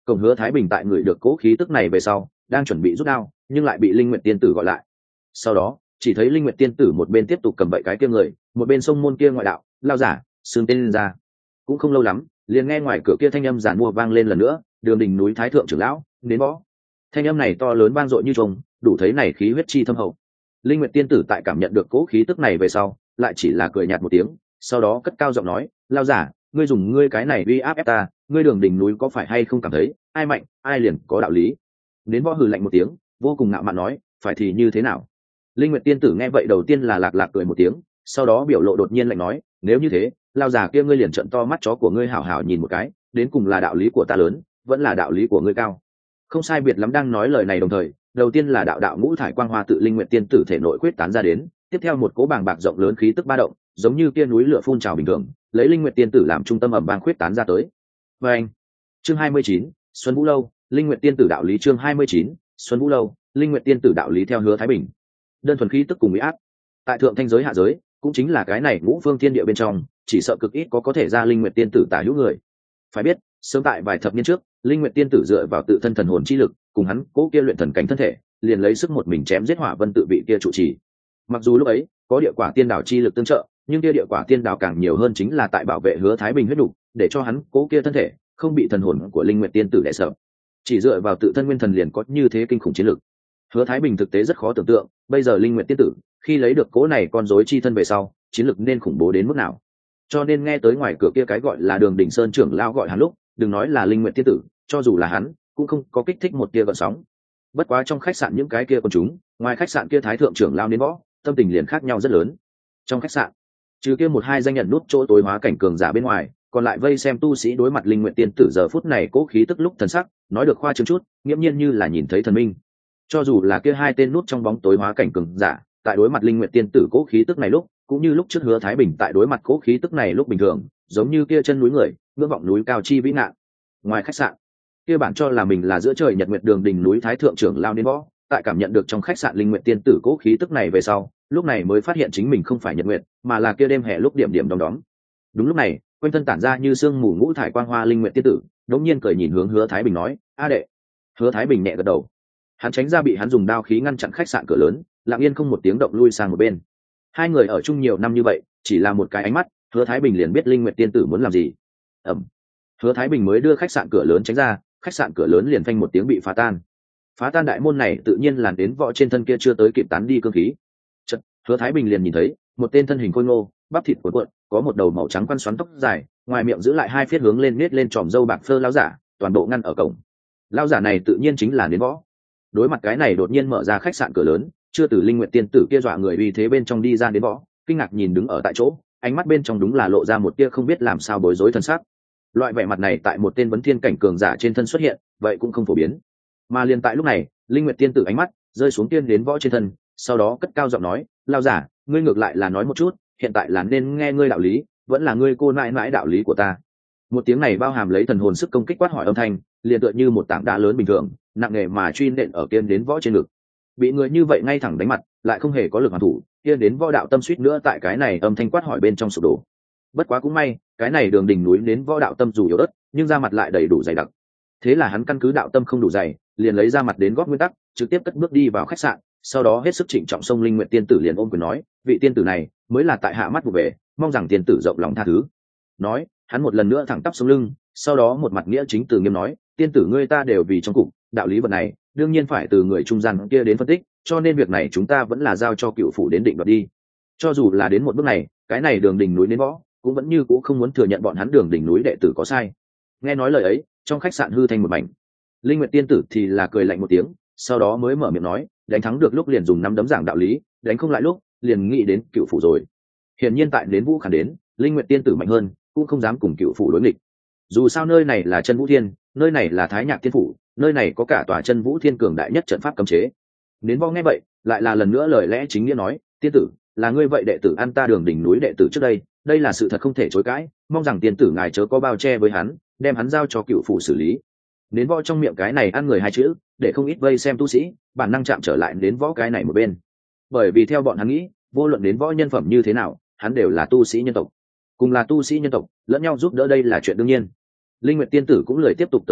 Cổng Hứa Thái Bình tại người được cố khí tức này về sau đang chuẩn bị rút đao, nhưng lại bị Linh Nguyệt tiên tử gọi lại. Sau đó chỉ thấy Linh Nguyệt tiên tử một bên tiếp tục cầm bậy cái kia người, một bên sông môn kia ngoại đạo lao giả xương tên lên ra. Cũng không lâu lắm, liền nghe ngoài cửa kia thanh âm giản mua vang lên lần nữa, Đường Đình núi Thái thượng trưởng lão đến võ. Thanh âm này to lớn vang dội như trống, đủ thấy này khí huyết chi thâm hậu. Linh Nguyệt tiên tử tại cảm nhận được cố khí tức này về sau, lại chỉ là cười nhạt một tiếng, sau đó cất cao giọng nói, lao giả, ngươi dùng ngươi cái này uy áp ép ta, ngươi Đường Đình núi có phải hay không cảm thấy ai mạnh ai liền có đạo lý? Đến võ hừ lạnh một tiếng, vô cùng ngạo mạn nói, phải thì như thế nào? Linh Nguyệt tiên tử nghe vậy đầu tiên là lạc lạc cười một tiếng, sau đó biểu lộ đột nhiên lạnh nói, nếu như thế, lao giả kia ngươi liền trợn to mắt chó của ngươi hảo hảo nhìn một cái, đến cùng là đạo lý của ta lớn, vẫn là đạo lý của ngươi cao. Không sai biệt lắm. Đang nói lời này đồng thời, đầu tiên là đạo đạo ngũ thải quang hoa tự Linh Nguyệt tiên tử thể nội quyết tán ra đến, tiếp theo một cỗ bàng bạc rộng lớn khí tức ba động, giống như kia núi lửa phun trào bình thường, lấy Linh Nguyệt tiên tử làm trung tâm ầm vang quyết tán ra tới. Và anh, chương 29, Xuân Vũ lâu, Linh Nguyệt tiên tử đạo lý. Chương 29, Xuân Vũ lâu, Linh Nguyệt tiên tử đạo lý. Theo Hứa Thái Bình, đơn thuần khí tức cùng uy áp, tại thượng thanh giới hạ giới, cũng chính là cái này ngũ phương thiên địa bên trong, chỉ sợ cực ít có thể ra Linh Nguyệt tiên tử tả hữu người. Phải biết, sớm tại vài thập niên trước, Linh Nguyệt tiên tử dựa vào tự thân thần hồn chi lực, cùng hắn cố kia luyện thần cảnh thân thể, liền lấy sức một mình chém giết Hỏa Vân tự vị kia trụ trì. Mặc dù lúc ấy có địa quả tiên đảo chi lực tương trợ, nhưng kia địa quả tiên đảo càng nhiều hơn chính là tại bảo vệ Hứa Thái Bình huyết đủ, để cho hắn cố kia thân thể không bị thần hồn của Linh Nguyệt tiên tử đè sợ. Chỉ dựa vào tự thân nguyên thần liền có như thế kinh khủng chiến lực. Hứa Thái Bình thực tế rất khó tưởng tượng, bây giờ Linh Nguyệt tiên tử khi lấy được cố này con rối chi thân về sau, chiến lực nên khủng bố đến mức nào. Cho nên nghe tới ngoài cửa kia cái gọi là Đường Đình Sơn trưởng lão gọi hắn lúc, đừng nói là Linh Nguyệt tiên tử, cho dù là hắn cũng không có kích thích một tia gợn sóng. Bất quá trong khách sạn những cái kia con chúng, ngoài khách sạn kia thái thượng trưởng lão đến võ, tâm tình liền khác nhau rất lớn. Trong khách sạn, trừ kia một hai danh nhận nút chỗ tối hóa cảnh cường giả bên ngoài, còn lại vây xem tu sĩ đối mặt Linh Nguyệt tiên tử giờ phút này cố khí tức lúc thần sắc, nói được khoa trương chút, nghiễm nhiên như là nhìn thấy thần minh. Cho dù là kia hai tên nút trong bóng tối hóa cảnh cường giả, tại đối mặt Linh Nguyệt tiên tử cố khí tức này lúc, cũng như lúc trước Hứa Thái Bình tại đối mặt cố khí tức này lúc bình thường, giống như kia chân núi người, ngưỡng vọng núi cao chi vĩ ngạn. Ngoài khách sạn, kia bản cho là mình là giữa trời nhật nguyệt Đường Đình núi thái thượng trưởng lao đến võ, tại cảm nhận được trong khách sạn Linh Nguyệt tiên tử cố khí tức này về sau, lúc này mới phát hiện chính mình không phải nhật nguyệt, mà là kia đêm hè lúc điểm điểm đom đóm. Đúng lúc này, quanh thân tản ra như sương mù ngũ thải quang hoa Linh Nguyệt tiên tử, đống nhiên cười nhìn hướng Hứa Thái Bình nói, "A đệ." Hứa Thái Bình nhẹ gật đầu. Hắn tránh ra bị hắn dùng đao khí ngăn chặn khách sạn cửa lớn, lặng yên không một tiếng động lui sang một bên. Hai người ở chung nhiều năm như vậy, chỉ là một cái ánh mắt, Hứa Thái Bình liền biết Linh Nguyệt tiên tử muốn làm gì. Ầm. Hứa Thái Bình mới đưa khách sạn cửa lớn tránh ra, khách sạn cửa lớn liền phanh một tiếng bị phá tan. Phá tan đại môn này tự nhiên làn đến võ trên thân kia chưa tới kịp tán đi cương khí. Chợt, Hứa Thái Bình liền nhìn thấy một tên thân hình khôi ngô, bắp thịt cuộn cuộn, có một đầu màu trắng quăn xoắn tóc dài, ngoài miệng giữ lại hai phiết hướng lên nết lên tròm râu bạc phơ lão giả, toàn bộ ngăn ở cổng. Lão giả này tự nhiên chính là đến võ. Đối mặt cái này đột nhiên mở ra khách sạn cửa lớn, chưa từ Linh Nguyệt tiên tử kia dọa người uy thế bên trong đi ra đến võ, kinh ngạc nhìn đứng ở tại chỗ, ánh mắt bên trong đúng là lộ ra một tia không biết làm sao bối rối thân sắc. Loại vẻ mặt này tại một tên vấn thiên cảnh cường giả trên thân xuất hiện, vậy cũng không phổ biến. Mà liền tại lúc này, Linh Nguyệt tiên tử ánh mắt rơi xuống tiên đến võ trên thân, sau đó cất cao giọng nói, "Lão giả, ngươi ngược lại là nói một chút, hiện tại là nên nghe ngươi đạo lý, vẫn là ngươi cô nãi nãi đạo lý của ta." Một tiếng này bao hàm lấy thần hồn sức công kích quát hỏi âm thanh, liền tựa như một tảng đá lớn bình thường, nặng nề mà truy nện ở kiên đến võ trên ngực. Bị người như vậy ngay thẳng đánh mặt, lại không hề có lực hoàn thủ, kiên đến võ đạo tâm suýt nữa tại cái này âm thanh quát hỏi bên trong sụp đổ. Bất quá cũng may, cái này Đường Đình núi đến võ đạo tâm dù yếu ớt, nhưng ra mặt lại đầy đủ dày đặc. Thế là hắn căn cứ đạo tâm không đủ dày, liền lấy ra mặt đến góp nguyên tắc, trực tiếp cất bước đi vào khách sạn, sau đó hết sức trịnh trọng xông Linh Nguyệt tiên tử liền ôm quyền nói, "Vị tiên tử này mới là tại hạ mắt vụ về, mong rằng tiên tử rộng lòng tha thứ." Nói, hắn một lần nữa thẳng tắp sống lưng, sau đó một mặt nghĩa chính từ nghiêm nói, "Tiên tử ngươi ta đều vì trong cục, đạo lý vật này đương nhiên phải từ người trung gian kia đến phân tích, cho nên việc này chúng ta vẫn là giao cho cựu phủ đến định đoạt đi." Cho dù là đến một bước này, cái này Đường Đình núi đến võ cũng vẫn như cũ không muốn thừa nhận bọn hắn Đường Đình núi đệ tử có sai. Nghe nói lời ấy, trong khách sạn hư thành một mảnh. Linh Nguyệt tiên tử thì là cười lạnh một tiếng, sau đó mới mở miệng nói, "Đánh thắng được lúc liền dùng năm đấm giảng đạo lý, đánh không lại lúc liền nghĩ đến cựu phủ rồi." Hiển nhiên tại đến Vũ Khản đến, Linh Nguyệt tiên tử mạnh hơn, cũng không dám cùng cựu phủ đối nghịch. Dù sao nơi này là Chân Vũ Thiên, nơi này là Thái Nhạc Thiên phủ, nơi này có cả tòa Chân Vũ Thiên cường đại nhất trận pháp cấm chế. Đến võ nghe vậy, lại là lần nữa lời lẽ chính nghĩa nói, "Tiên tử, là ngươi vậy đệ tử ăn ta Đường Đình núi đệ tử trước đây, đây là sự thật không thể chối cãi, mong rằng tiên tử ngài chớ có bao che với hắn, đem hắn giao cho cựu phủ xử lý." Đến võ trong miệng cái này ăn người hai chữ, để không ít vây xem tu sĩ bản năng chạm trở lại đến võ cái này một bên. Bởi vì theo bọn hắn nghĩ, vô luận đến võ nhân phẩm như thế nào, hắn đều là tu sĩ nhân tộc, cùng là tu sĩ nhân tộc, lẫn nhau giúp đỡ đây là chuyện đương nhiên. Linh Nguyệt tiên tử cũng lười tiếp tục tới tranh luận,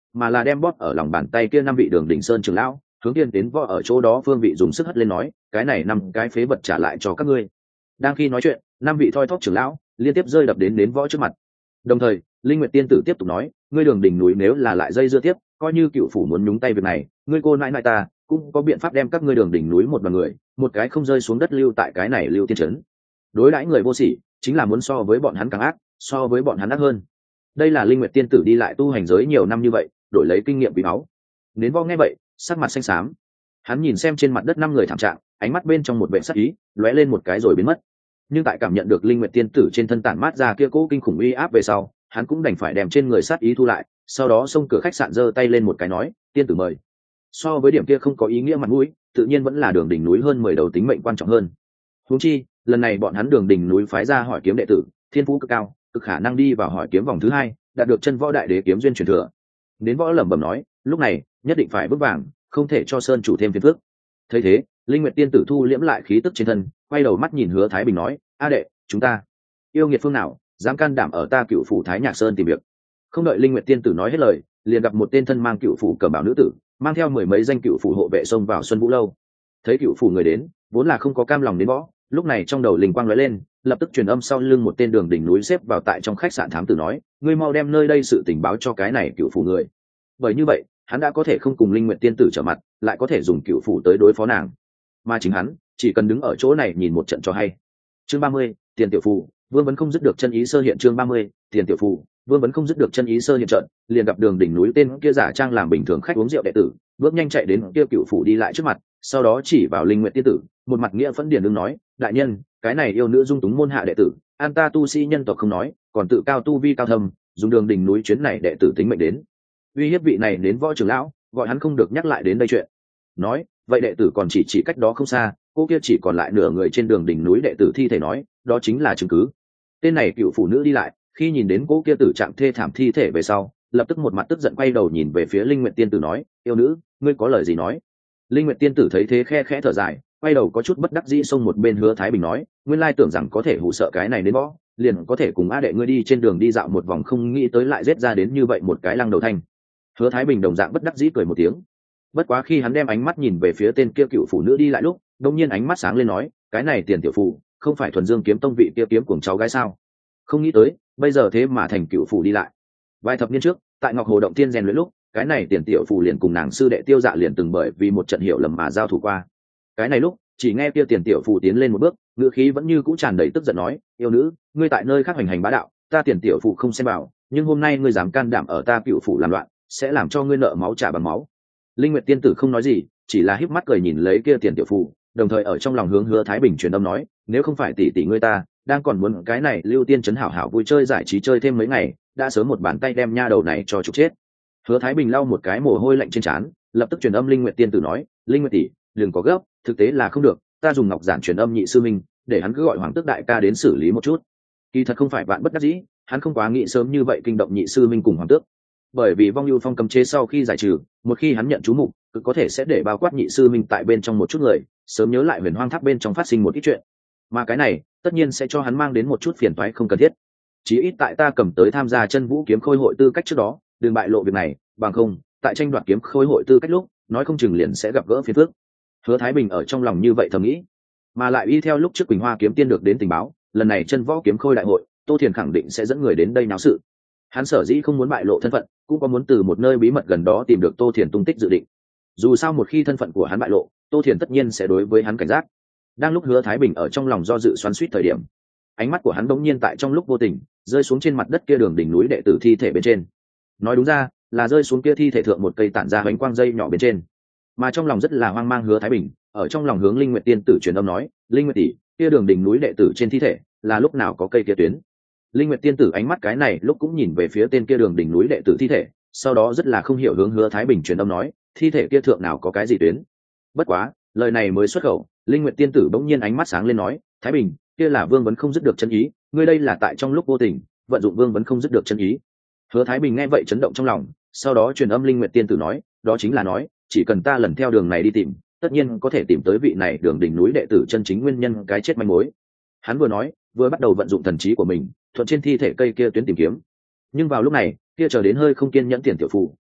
mà là đem bóp ở lòng bàn tay kia 5 vị Đường Đình Sơn trưởng lão, hướng tiên đến võ ở chỗ đó phương vị dùng sức hất lên nói, cái này 5 cái phế vật trả lại cho các ngươi. Đang khi nói chuyện, 5 vị thoi thóp trưởng lão liên tiếp rơi đập đến võ trước mặt. Đồng thời, Linh Nguyệt tiên tử tiếp tục nói, ngươi Đường Đình núi nếu là lại dây dưa tiếp, coi như cựu phủ muốn nhúng tay việc này, ngươi cô nãi nãi ta cũng có biện pháp đem các ngươi Đường Đình núi một đoàn người, một cái không rơi xuống đất lưu tại cái này lưu tiên trấn. Đối đãi người vô sỉ, chính là muốn so với bọn hắn càng ác, so với bọn hắn ác hơn. Đây là Linh Nguyệt tiên tử đi lại tu hành giới nhiều năm như vậy, đổi lấy kinh nghiệm quý báu. Nến võ nghe vậy, sắc mặt xanh xám. Hắn nhìn xem trên mặt đất 5 người thảm trạng, ánh mắt bên trong một vẻ sắc ý lóe lên một cái rồi biến mất. Nhưng tại cảm nhận được Linh Nguyệt tiên tử trên thân tản mát ra kia cỗ kinh khủng uy áp về sau, hắn cũng đành phải đem trên người sát ý thu lại, sau đó xông cửa khách sạn giơ tay lên một cái nói, tiên tử mời. So với điểm kia không có ý nghĩa mặt mũi, tự nhiên vẫn là Đường Đình núi hơn 10 đầu tính mệnh quan trọng hơn. Huống chi, lần này bọn hắn Đường Đình núi phái ra hỏi kiếm đệ tử, thiên phú cực cao, cực khả năng đi vào hỏi kiếm vòng thứ 2, đạt được chân võ đại đế kiếm duyên truyền thừa. Đến võ lẩm bẩm nói, lúc này nhất định phải bước vàng, không thể cho sơn chủ thêm phiền phức. Thấy thế, Linh Nguyệt tiên tử thu liễm lại khí tức trên thân, quay đầu mắt nhìn Hứa Thái Bình nói, a đệ, chúng ta yêu nghiệt phương nào dám can đảm ở ta Cựu phủ Thái Nhạc Sơn tìm việc. Không đợi Linh Nguyệt tiên tử nói hết lời, liền gặp một tên thân mang Cựu phủ cẩm bào nữ tử, mang theo 10 mấy danh Cựu phủ hộ vệ xông vào Xuân Vũ lâu. Thấy Cựu phủ người đến, vốn là không có cam lòng đến võ, lúc này trong đầu linh quang lóe lên, lập tức truyền âm sau lưng một tên Đường Đỉnh núi xếp vào tại trong khách sạn thám tử nói, ngươi mau đem nơi đây sự tình báo cho cái này Cựu phủ người. Bởi như vậy, hắn đã có thể không cùng Linh Nguyệt tiên tử trở mặt, lại có thể dùng Cựu phủ tới đối phó nàng, mà chính hắn chỉ cần đứng ở chỗ này nhìn một trận cho hay. Chương 30, tiền tiểu phù, Vương vẫn không dứt được chân ý sơ hiện. Chương 30, tiền tiểu phù, Vương vẫn không dứt được chân ý sơ hiện trận, liền gặp Đường Đỉnh núi tên kia giả trang làm bình thường khách uống rượu đệ tử, bước nhanh chạy đến kia Cựu phủ đi lại trước mặt, sau đó chỉ vào Linh Nguyệt tiên tử, một mặt nghĩa phẫn điển đứng nói, đại nhân, cái này yêu nữ dung túng môn hạ đệ tử, an ta tu sĩ nhân tộc không nói, còn tự cao tu vi cao thâm, dùng Đường Đỉnh núi chuyến này đệ tử tính mệnh đến uy hiếp vị này đến võ trưởng lão, gọi hắn không được nhắc lại đến đây chuyện. Nói vậy đệ tử còn chỉ cách đó không xa, cô kia chỉ còn lại nửa người trên Đường Đỉnh núi đệ tử thi thể nói, đó chính là chứng cứ. Tên này Cựu phụ nữ đi lại, khi nhìn đến cô kia tử trạng thê thảm thi thể về sau, lập tức một mặt tức giận quay đầu nhìn về phía Linh Nguyệt tiên tử nói, yêu nữ, ngươi có lời gì nói. Linh Nguyệt tiên tử thấy thế khe khẽ thở dài, quay đầu có chút bất đắc dĩ xông một bên Hứa Thái Bình nói, nguyên lai tưởng rằng có thể hù sợ cái này đến võ, liền có thể cùng a đệ ngươi đi trên đường đi dạo một vòng, không nghĩ tới lại giết ra đến như vậy một cái lăng đầu thanh. Hứa Thái Bình đồng dạng bất đắc dĩ cười một tiếng. Bất quá khi hắn đem ánh mắt nhìn về phía tên kia Cựu phụ nữ đi lại lúc, đột nhiên ánh mắt sáng lên nói, cái này tiền tiểu phụ, không phải thuần dương kiếm tông vị kia kiếm cuồng cháu gái sao? Không nghĩ tới, bây giờ thế mà thành Cựu phụ đi lại. Vài thập niên trước, tại Ngọc Hồ động tiên rèn luyện lúc, cái này tiền tiểu phụ liền cùng nàng sư đệ Tiêu Dạ liền từng bởi vì một trận hiểu lầm mà giao thủ qua. Cái này lúc, chỉ nghe kia tiền tiểu phụ tiến lên một bước, ngữ khí vẫn như cũ tràn đầy tức giận nói, yêu nữ, ngươi tại nơi khác hành hành bá đạo, ta tiền tiểu phụ không xem vào, nhưng hôm nay ngươi dám can đảm ở ta Cựu phụ làm loạn, sẽ làm cho ngươi nợ máu trả bằng máu. Linh Nguyệt tiên tử không nói gì, chỉ là híp mắt cười nhìn lấy kia tiền tiểu phụ, đồng thời ở trong lòng hướng Hứa Thái Bình truyền âm nói, nếu không phải tỷ tỷ ngươi ta đang còn muốn cái này lưu tiên trấn hảo hảo vui chơi giải trí chơi thêm mấy ngày, đã sớm một bàn tay đem nha đầu này cho trục chết. Hứa Thái Bình lau một cái mồ hôi lạnh trên trán, lập tức truyền âm Linh Nguyệt tiên tử nói, Linh Nguyệt tỷ, đừng có gấp, thực tế là không được, ta dùng ngọc giản truyền âm nhị sư minh, để hắn cứ gọi Hoàng Tước đại ca đến xử lý một chút. Kỳ thật không phải vạn bất đắc dĩ, hắn không quá nghĩ sớm như vậy kinh động nhị sư minh cùng Hoàng Tước, bởi vì vong lưu phong cấm chế sau khi giải trừ, một khi hắn nhận chú mục, cực có thể sẽ để bao quát nhị sư minh tại bên trong một chút người sớm nhớ lại Huyền Hoang Tháp bên trong phát sinh một ít chuyện, mà cái này tất nhiên sẽ cho hắn mang đến một chút phiền toái không cần thiết. Chí ít tại ta cầm tới tham gia chân vũ kiếm khôi hội tư cách trước đó, đừng bại lộ việc này, bằng không tại tranh đoạt kiếm khôi hội tư cách lúc, nói không chừng liền sẽ gặp gỡ phiền phức. Hứa Thái Bình ở trong lòng như vậy thầm nghĩ, mà lại y theo lúc trước Quỳnh Hoa kiếm tiên được đến tình báo, lần này chân võ kiếm khôi đại hội, Tô Thiền khẳng định sẽ dẫn người đến đây náo sự. Hắn sở dĩ không muốn bại lộ thân phận, cũng có muốn từ một nơi bí mật gần đó tìm được Tô Thiền tung tích dự định. Dù sao một khi thân phận của hắn bại lộ, Tô Thiền tất nhiên sẽ đối với hắn cảnh giác. Đang lúc Hứa Thái Bình ở trong lòng do dự xoắn xuýt thời điểm, ánh mắt của hắn bỗng nhiên tại trong lúc vô tình rơi xuống trên mặt đất kia Đường Đỉnh núi đệ tử thi thể bên trên. Nói đúng ra là rơi xuống kia thi thể thượng một cây tản ra bánh quang dây nhỏ bên trên. Mà trong lòng rất là hoang mang Hứa Thái Bình ở trong lòng hướng Linh Nguyệt tiên tử truyền âm nói, Linh Nguyệt tỷ, kia Đường Đỉnh núi đệ tử trên thi thể là lúc nào có cây kia tuyến. Linh Nguyệt tiên tử ánh mắt cái này lúc cũng nhìn về phía tên kia Đường Đỉnh núi đệ tử thi thể, sau đó rất là không hiểu hướng Hứa Thái Bình truyền âm nói, thi thể kia thượng nào có cái gì tuyến. Bất quá lời này mới xuất khẩu, Linh Nguyệt tiên tử bỗng nhiên ánh mắt sáng lên nói, Thái Bình, kia là Vương vẫn không dứt được chân ý, ngươi đây là tại trong lúc vô tình vận dụng Vương vẫn không dứt được chân ý. Hứa Thái Bình nghe vậy chấn động trong lòng, sau đó truyền âm Linh Nguyệt tiên tử nói, đó chính là nói, chỉ cần ta lần theo đường này đi tìm, tất nhiên có thể tìm tới vị này Đường Đỉnh núi đệ tử chân chính nguyên nhân cái chết manh mối. Hắn vừa nói, vừa bắt đầu vận dụng thần trí của mình, thuận trên thi thể cây kia tuyến tìm kiếm. Nhưng vào lúc này, kia chờ đến hơi không kiên nhẫn tiền tiểu phụ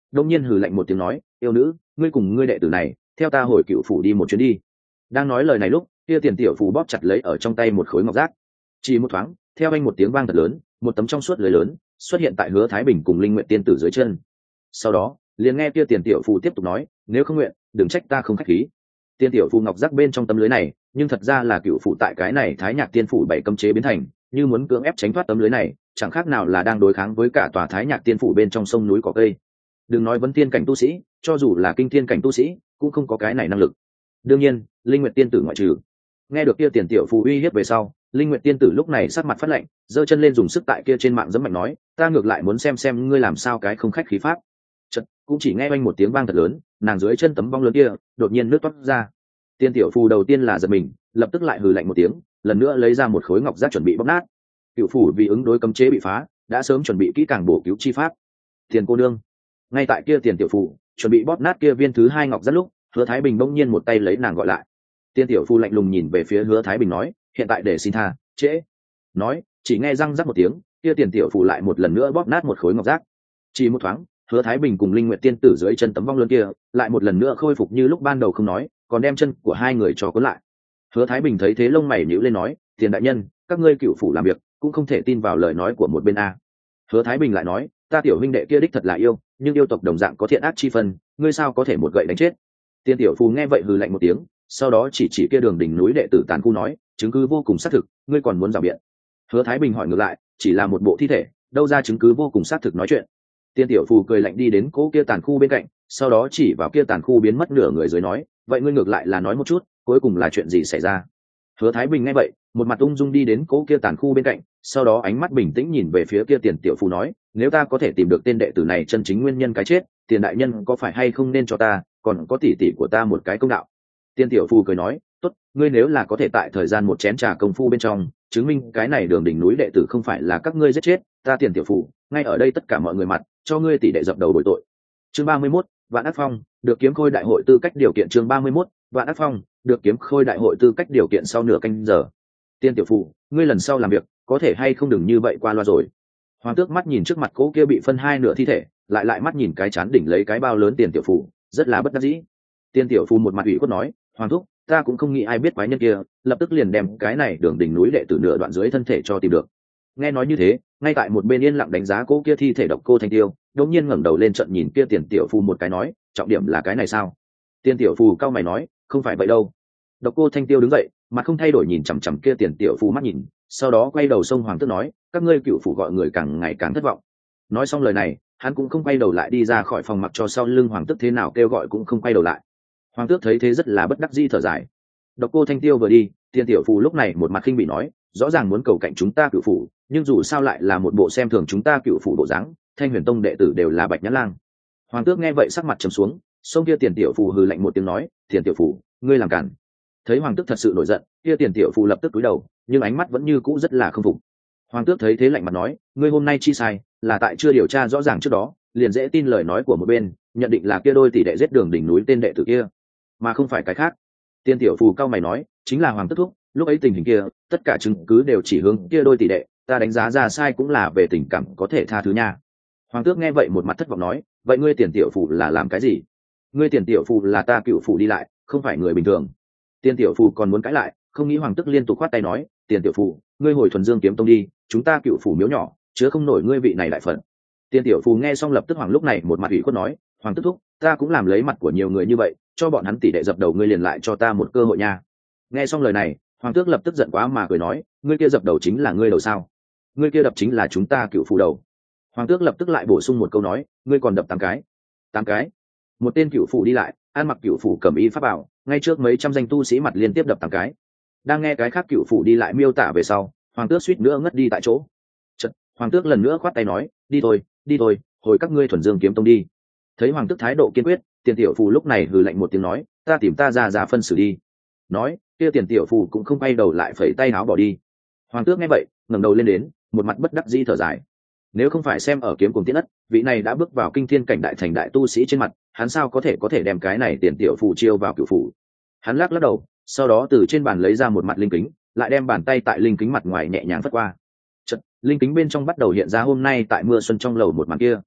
đông nhiên hừ lạnh một tiếng nói, yêu nữ, ngươi cùng ngươi đệ tử này theo ta hồi cựu phủ đi một chuyến đi. Đang nói lời này lúc, kia tiền tiểu phù bóp chặt lấy ở trong tay một khối ngọc giác. Chỉ một thoáng, theo anh một tiếng vang thật lớn, một tấm trong suốt lưới lớn xuất hiện tại Hứa Thái Bình cùng Linh Nguyện tiên tử dưới chân. Sau đó liền nghe kia tiền tiểu phù tiếp tục nói, nếu không nguyện đừng trách ta không khách khí. Tiền tiểu phù ngọc giác bên trong tấm lưới này nhưng thật ra là cựu phủ tại cái này Thái Nhạc tiên phủ bảy cấm chế biến thành, như muốn cưỡng ép tránh thoát tấm lưới này chẳng khác nào là đang đối kháng với cả tòa Thái Nhạc tiên phủ bên trong sông núi cỏ cây. Đừng nói vấn tiên cảnh tu sĩ, cho dù là kinh thiên cảnh tu sĩ cũng không có cái này năng lực. Đương nhiên Linh Nguyệt tiên tử ngoại trừ. Nghe được kia tiền tiểu phù uy hiếp về sau, Linh Nguyệt tiên tử lúc này sắc mặt phát lạnh, giơ chân lên dùng sức tại kia trên mạng giẫm mạnh nói, ta ngược lại muốn xem ngươi làm sao cái không khách khí pháp. Chợt cũng chỉ nghe oanh một tiếng vang thật lớn, nàng dưới chân tấm bong lớn kia đột nhiên nước toát ra. Tiên tiểu phù đầu tiên là giật mình, lập tức lại hừ lạnh một tiếng, lần nữa lấy ra một khối ngọc giác chuẩn bị bóp nát. Cựu phủ vì ứng đối cấm chế bị phá, đã sớm chuẩn bị kỹ càng bổ cứu chi pháp. Tiền cô nương, ngay tại kia tiền tiểu phù chuẩn bị bóp nát kia viên thứ hai ngọc giác lúc, Hứa Thái Bình bỗng nhiên một tay lấy nàng gọi lại. Tiên tiểu phù lạnh lùng nhìn về phía Hứa Thái Bình nói, hiện tại để xin tha, trễ. Nói, chỉ nghe răng rắc một tiếng, kia tiền tiểu phù lại một lần nữa bóp nát một khối ngọc giác. Chỉ một thoáng, Hứa Thái Bình cùng Linh Nguyệt tiên tử dưới chân tấm vong lớn kia lại một lần nữa khôi phục như lúc ban đầu không nói, còn đem chân của hai người cho cuốn lại. Hứa Thái Bình thấy thế lông mày nhíu lên nói, tiền đại nhân, các ngươi cựu phủ làm việc cũng không thể tin vào lời nói của một bên a. Hứa Thái Bình lại nói, ta tiểu huynh đệ kia đích thật là yêu, nhưng yêu tộc đồng dạng có thiện ác chi phân, ngươi sao có thể một gậy đánh chết. Tiên tiểu phù nghe vậy hừ lạnh một tiếng, sau đó chỉ kia đường đỉnh núi đệ tử tàn khu nói, chứng cứ vô cùng xác thực, ngươi còn muốn rào biện. Hứa Thái Bình hỏi ngược lại, chỉ là một bộ thi thể, đâu ra chứng cứ vô cùng xác thực nói chuyện. Tiên tiểu phù cười lạnh đi đến cố kia tàn khu bên cạnh, sau đó chỉ vào kia tàn khu biến mất nửa người dưới nói, vậy ngươi ngược lại là nói một chút, cuối cùng là chuyện gì xảy ra. Hứa Thái Bình nghe vậy, một mặt ung dung đi đến cố kia tàn khu bên cạnh, sau đó ánh mắt bình tĩnh nhìn về phía kia tiền tiểu phù nói, nếu ta có thể tìm được tên đệ tử này chân chính nguyên nhân cái chết, tiền đại nhân có phải hay không nên cho ta, còn có tỷ tỷ của ta một cái công đạo. Tiên tiểu phù cười nói, tốt, ngươi nếu là có thể tại thời gian một chén trà công phu bên trong chứng minh cái này đường đỉnh núi đệ tử không phải là các ngươi giết chết, ta tiền tiểu phù ngay ở đây tất cả mọi người mặt cho ngươi tỷ đệ dập đầu bồi tội. Chương 31, Vạn Ác Phong được kiếm khôi đại hội tư cách điều kiện. Chương 31, Vạn Ác Phong được kiếm khôi đại hội tư cách điều kiện. Sau nửa canh giờ, Tiên tiểu phù, ngươi lần sau làm việc có thể hay không đừng như vậy qua loa rồi. Hoàng tước mắt nhìn trước mặt cố kia bị phân hai nửa thi thể, lại mắt nhìn cái chán đỉnh lấy cái bao lớn tiền tiểu phù, rất là bất đắc dĩ. Tiên tiểu phù một mặt ủy khuất nói, hoàng thúc, ta cũng không nghĩ ai biết quái nhân kia lập tức liền đem cái này đường đỉnh núi đệ tử nửa đoạn dưới thân thể cho tìm được. Nghe nói như thế, ngay tại một bên yên lặng đánh giá cố kia thi thể Độc Cô Thanh Tiêu, đột nhiên ngẩng đầu lên trận nhìn kia tiền tiểu phù một cái nói, trọng điểm là cái này sao? Tiền tiểu phù cao mày nói, không phải vậy đâu. Độc Cô Thanh Tiêu đứng dậy, mặt không thay đổi nhìn chằm chằm kia tiền tiểu phù mắt nhìn, sau đó quay đầu xông hoàng tước nói, các ngươi cựu phủ gọi người càng ngày càng thất vọng. Nói xong lời này, hắn cũng không quay đầu lại đi ra khỏi phòng, mặc cho sau lưng hoàng tước thế nào kêu gọi cũng không quay đầu lại. Hoàng tước thấy thế rất là bất đắc dĩ thở dài. Độc Cô Thanh Tiêu vừa đi, tiền tiểu phù lúc này một mặt khinh bị nói, rõ ràng muốn cầu cạnh chúng ta cựu phủ, nhưng dù sao lại là một bộ xem thường chúng ta cựu phủ bộ dáng, Thanh Huyền Tông đệ tử đều là bạch nhãn lang. Hoàng tước nghe vậy sắc mặt trầm xuống, xông kia tiền tiểu phù hừ lạnh một tiếng nói, tiền tiểu phù, ngươi làm cản. Thấy hoàng tước thật sự nổi giận, kia tiền tiểu phù lập tức cúi đầu, nhưng ánh mắt vẫn như cũ rất là không phục. Hoàng tước thấy thế lạnh mặt nói, ngươi hôm nay chi sai là tại chưa điều tra rõ ràng trước đó liền dễ tin lời nói của một bên, nhận định là kia đôi tỷ đệ giết đường đỉnh núi tên đệ tử kia, mà không phải cái khác. Tiên tiểu phù cao mày nói, chính là hoàng tước thúc, lúc ấy tình hình kia tất cả chứng cứ đều chỉ hướng kia đôi tỷ đệ, ta đánh giá ra sai cũng là về tình cảm có thể tha thứ nha. Hoàng tước nghe vậy một mặt thất vọng nói, vậy ngươi tiền tiểu phù là làm cái gì? Ngươi tiền tiểu phù là ta cựu phù đi lại, không phải người bình thường. Tiên tiểu phù còn muốn cãi lại, không nghĩ hoàng tước liên tục khoát tay nói, tiền tiểu phù, ngươi hồi Thuần Dương kiếm tông đi, chúng ta cựu phù miếu nhỏ chứa không nổi ngươi vị này đại phận. Tiên tiểu phù nghe xong lập tức hoàng lúc này một mặt ủy khuất nói, hoàng tước thúc, ta cũng làm lấy mặt của nhiều người như vậy, cho bọn hắn tỷ đệ dập đầu, ngươi liền lại cho ta một cơ hội nha. Nghe xong lời này, hoàng tước lập tức giận quá mà cười nói, ngươi kia dập đầu chính là ngươi đầu sao? Ngươi kia đập chính là chúng ta cựu phù đầu. Hoàng tước lập tức lại bổ sung một câu nói, ngươi còn đập 8 cái. 8 cái? Một tên cựu phù đi lại, ăn mặc cựu phù cẩm y pháp bảo, ngay trước mấy trăm danh tu sĩ mặt liên tiếp đập 8 cái. Đang nghe cái khác cựu phù đi lại miêu tả về sau, hoàng tước suýt nữa ngất đi tại chỗ. Chật, hoàng tước lần nữa khoát tay nói, đi thôi, hồi các ngươi Thuần Dương kiếm tông đi. Thấy hoàng tước thái độ kiên quyết, tiền tiểu phù lúc này hừ lạnh một tiếng nói, ta tìm ta ra phân xử đi. Nói, kia tiền tiểu phù cũng không quay đầu lại, phẩy tay áo bỏ đi. Hoàng tước nghe vậy ngẩng đầu lên đến, một mặt bất đắc dĩ thở dài. Nếu không phải xem ở Kiếm Cùng Tiễn Ất, vị này đã bước vào kinh thiên cảnh đại thành đại tu sĩ trên mặt, hắn sao có thể đem cái này tiền tiểu phù chiêu vào cửu phủ. Hắn lắc đầu, sau đó từ trên bàn lấy ra một mặt linh kính, lại đem bàn tay tại linh kính mặt ngoài nhẹ nhàng phất qua. Chợt, linh kính bên trong bắt đầu hiện ra hôm nay tại mưa xuân trong lầu một màn kia.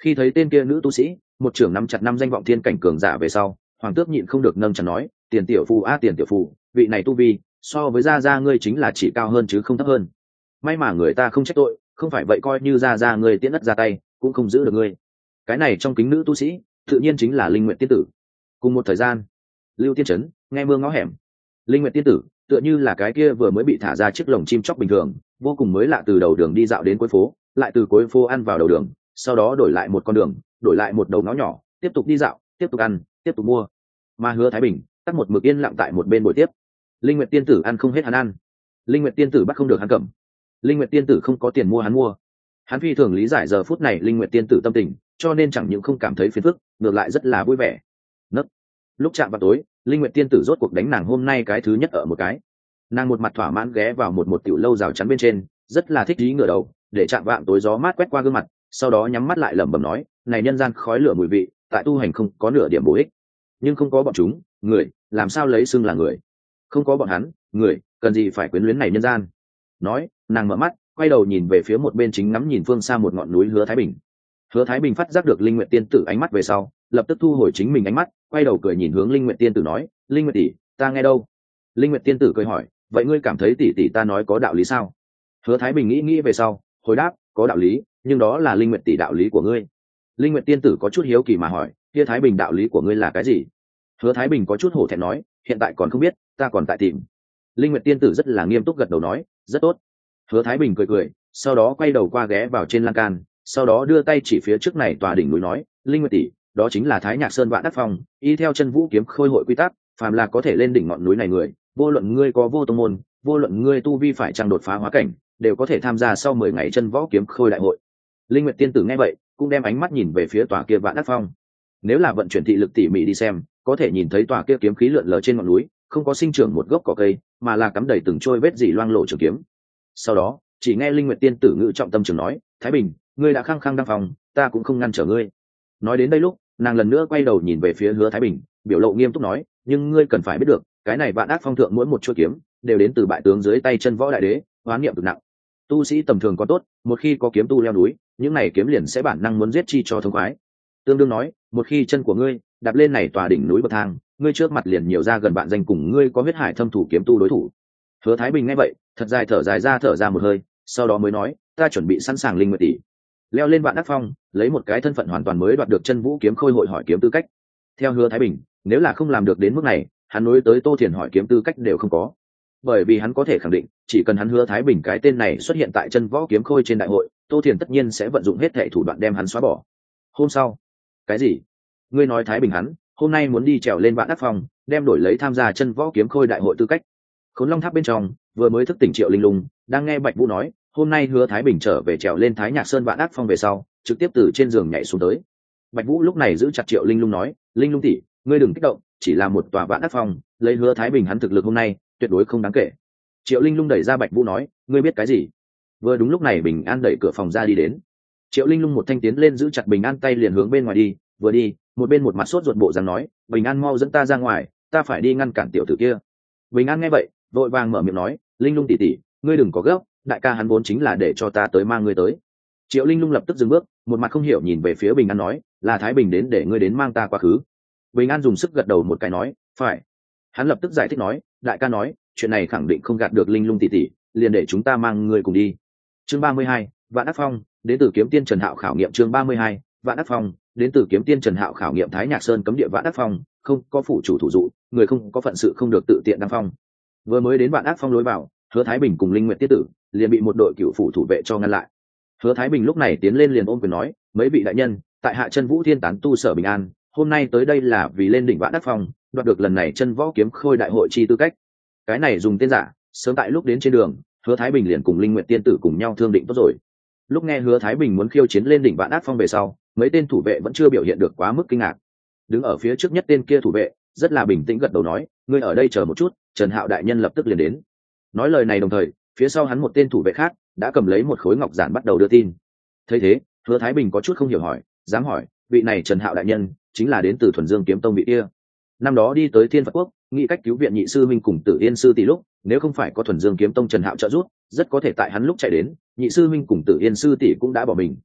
Khi thấy tên kia nữ tu sĩ một trưởng nắm chặt năm danh vọng thiên cảnh cường giả về sau, hoàng tước nhịn không được nâng chặt nói, tiền tiểu phù a tiền tiểu phù, vị này tu vi so với gia gia ngươi chính là chỉ cao hơn chứ không thấp hơn. May mà người ta không trách tội, không phải vậy coi như gia gia ngươi tiễn đất ra tay cũng không giữ được ngươi. Cái này trong kính nữ tu sĩ tự nhiên chính là Linh Nguyệt tiên tử. Cùng một thời gian, Lưu Tiên Trấn nghe mưa ngõ hẻm, Linh Nguyệt tiên tử tựa như là cái kia vừa mới bị thả ra chiếc lồng chim chóc bình thường, vô cùng mới lạ, từ đầu đường đi dạo đến cuối phố, lại từ cuối phố ăn vào đầu đường, sau đó đổi lại một con đường, đổi lại một đầu ngõ nhỏ, tiếp tục đi dạo, tiếp tục ăn, tiếp tục mua. Mà Hứa Thái Bình tắt một mực yên lặng tại một bên buổi tiếp. Linh Nguyệt tiên tử ăn không hết hắn ăn, Linh Nguyệt tiên tử bắt không được hắn cầm, Linh Nguyệt tiên tử không có tiền mua hắn mua. Hắn phi thường lý giải giờ phút này Linh Nguyệt tiên tử tâm tình, cho nên chẳng những không cảm thấy phiền phức, ngược lại rất là vui vẻ. Nấc. Lúc chạm vào tối, Linh Nguyệt tiên tử rốt cuộc đánh nàng hôm nay cái thứ nhất ở một cái. Nàng một mặt thỏa mãn ghé vào một tiểu lâu rào chắn bên trên, rất là thích ý ngửa đầu, để chạm vạng tối gió mát quét qua gương mặt, sau đó nhắm mắt lại lẩm bẩm nói, này nhân gian khói lửa mùi vị, tại tu hành không có nửa điểm bổ ích. Nhưng không có bọn chúng, người làm sao lấy xưng là người? Không có bọn hắn, người cần gì phải quyến luyến này nhân gian? Nói, nàng mở mắt, quay đầu nhìn về phía một bên chính ngắm nhìn phương xa một ngọn núi Hứa Thái Bình. Hứa Thái Bình phát giác được Linh Nguyệt tiên tử ánh mắt về sau, lập tức thu hồi chính mình ánh mắt, quay đầu cười nhìn hướng Linh Nguyệt tiên tử nói, Linh Nguyệt tỷ, ta nghe đâu? Linh Nguyệt tiên tử cười hỏi, vậy ngươi cảm thấy tỷ tỷ ta nói có đạo lý sao? Hứa Thái Bình nghĩ về sau, hồi đáp, có đạo lý, nhưng đó là Linh Nguyệt tỷ đạo lý của ngươi. Linh Nguyệt tiên tử có chút hiếu kỳ mà hỏi, kia Thái Bình đạo lý của ngươi là cái gì? Hứa Thái Bình có chút hổ thẹn nói, hiện tại còn không biết, ta còn tại tìm. Linh Nguyệt tiên tử rất là nghiêm túc gật đầu nói, rất tốt. Hứa Thái Bình cười cười, sau đó quay đầu qua ghé vào trên lan can, sau đó đưa tay chỉ phía trước này tòa đỉnh núi nói, Linh Nguyệt tỷ, đó chính là Thái Nhạc Sơn Vạn Đắc Phong, y theo chân vũ kiếm khôi hội quy tắc, phàm là có thể lên đỉnh ngọn núi này người, vô luận ngươi có vô tông môn, vô luận ngươi tu vi phải chăng đột phá hóa cảnh, đều có thể tham gia sau 10 ngày chân võ kiếm khôi đại hội. Linh Nguyệt tiên tử nghe vậy, cũng đem ánh mắt nhìn về phía tòa kia Vạn Đắc Phong. Nếu là vận chuyển thị lực tỉ mỉ đi xem, có thể nhìn thấy tòa kia kiếm khí lượn lờ trên ngọn núi, không có sinh trưởng một gốc cỏ cây, mà là cắm đầy từng trôi vết dỉ loang lổ trường kiếm. Sau đó, chỉ nghe Linh Nguyệt tiên tử ngữ trọng tâm trường nói, Thái Bình, ngươi đã khăng khăng đăng phòng, ta cũng không ngăn trở ngươi. Nói đến đây lúc, nàng lần nữa quay đầu nhìn về phía Hứa Thái Bình, biểu lộ nghiêm túc nói, nhưng ngươi cần phải biết được, cái này Vạn Ác Phong thượng mỗi một chuôi kiếm đều đến từ bại tướng dưới tay chân võ đại đế, oán niệm cực nặng. Tu sĩ tầm thường có tốt, một khi có kiếm tu leo núi, những này kiếm liền sẽ bản năng muốn giết chi cho thông khoái. Tương đương nói, một khi chân của ngươi đạp lên này tòa đỉnh núi bậc thang, ngươi trước mặt liền nhiều ra gần bạn danh cùng ngươi có huyết hải thâm thủ kiếm tu đối thủ. Hứa Thái Bình nghe vậy, thật dài thở ra một hơi, sau đó mới nói, ta chuẩn bị sẵn sàng Linh Nguyệt tỷ, leo lên Vạn Đắc Phong, lấy một cái thân phận hoàn toàn mới đoạt được chân vũ kiếm khôi hội hỏi kiếm tư cách. Theo Hứa Thái Bình, nếu là không làm được đến mức này, hắn nối tới Tô Thiền hỏi kiếm tư cách đều không có. Bởi vì hắn có thể khẳng định, chỉ cần hắn Hứa Thái Bình cái tên này xuất hiện tại chân võ kiếm khôi trên đại hội, Tô Thiền tất nhiên sẽ vận dụng hết thảy thủ đoạn đem hắn xóa bỏ. Hôm sau, cái gì? Ngươi nói Thái Bình hắn hôm nay muốn đi trèo lên Vạn Đắc Phong, đem đổi lấy tham gia chân võ kiếm khôi đại hội tư cách. Khốn Long Tháp bên trong, vừa mới thức tỉnh Triệu Linh Lung đang nghe Bạch Vũ nói, hôm nay Hứa Thái Bình trở về trèo lên Thái Nhạc Sơn Vạn Đắc Phong về sau, trực tiếp từ trên giường nhảy xuống tới. Bạch Vũ lúc này giữ chặt Triệu Linh Lung nói, Linh Lung tỷ, ngươi đừng kích động, chỉ là một tòa Vạn Đắc Phong, lấy Hứa Thái Bình hắn thực lực hôm nay, tuyệt đối không đáng kể. Triệu Linh Lung đẩy ra Bạch Vũ nói, ngươi biết cái gì? Vừa đúng lúc này Bình An đẩy cửa phòng ra đi đến. Triệu Linh Lung một thanh tiến lên giữ chặt Bình An tay liền hướng bên ngoài đi, vừa đi, một bên một mặt sốt ruột bộ dáng nói, Bình An mau dẫn ta ra ngoài, ta phải đi ngăn cản tiểu tử kia. Bình An nghe vậy, vội vàng mở miệng nói, Linh Lung tỷ tỷ, ngươi đừng có gấp, đại ca hắn vốn chính là để cho ta tới mang ngươi tới. Triệu Linh Lung lập tức dừng bước, một mặt không hiểu nhìn về phía Bình An nói, là Thái Bình đến để ngươi đến mang ta quá khứ. Bình An dùng sức gật đầu một cái nói, phải. Hắn lập tức giải thích nói, đại ca nói, chuyện này khẳng định không gạt được Linh Lung tỷ tỷ, liền để chúng ta mang ngươi cùng đi. Chương 32, Vạn Đắc Phong, đến từ kiếm tiên Trần Hạo khảo nghiệm. Chương 32, Vạn Đắc Phong, đến từ kiếm tiên Trần Hạo khảo nghiệm. Thái Nhạc Sơn cấm địa Vạn Đắc Phong, không có phụ chủ thủ dụ, người không có phận sự không được tự tiện đăng phong. Vừa mới đến Vạn Đắc Phong lối vào, Hứa Thái Bình cùng Linh Nguyệt tiết tử liền bị một đội cựu phủ thủ vệ cho ngăn lại. Hứa Thái Bình lúc này tiến lên liền ôm quyền nói, mấy vị đại nhân, tại hạ chân vũ thiên tán tu Sở Bình An, hôm nay tới đây là vì lên đỉnh Vạn Đắc Phong, đoạt được lần này chân võ kiếm khôi đại hội chi tư cách. Cái này dùng tên giả, sớm tại lúc đến trên đường, Hứa Thái Bình liền cùng Linh Nguyệt tiên tử cùng nhau thương định tốt rồi. Lúc nghe Hứa Thái Bình muốn khiêu chiến lên đỉnh Vạn Đắc Phong về sau, mấy tên thủ vệ vẫn chưa biểu hiện được quá mức kinh ngạc. Đứng ở phía trước nhất tên kia thủ vệ rất là bình tĩnh gật đầu nói, ngươi ở đây chờ một chút, Trần Hạo đại nhân lập tức liền đến. Nói lời này đồng thời, phía sau hắn một tên thủ vệ khác đã cầm lấy một khối ngọc giản bắt đầu đưa tin. Thấy thế, Hứa Thái Bình có chút không hiểu hỏi, dám hỏi, vị này Trần Hạo đại nhân chính là đến từ Thuần Dương Kiếm Tông vị kia. Năm đó đi tới Thiên Phật Quốc, nghĩ cách cứu viện nhị sư minh cùng Tử Yên sư tỷ lúc, nếu không phải có Thuần Dương Kiếm Tông Trần Hạo trợ giúp, rất có thể tại hắn lúc chạy đến, nhị sư minh cùng Tử Yên sư tỷ cũng đã bỏ mình.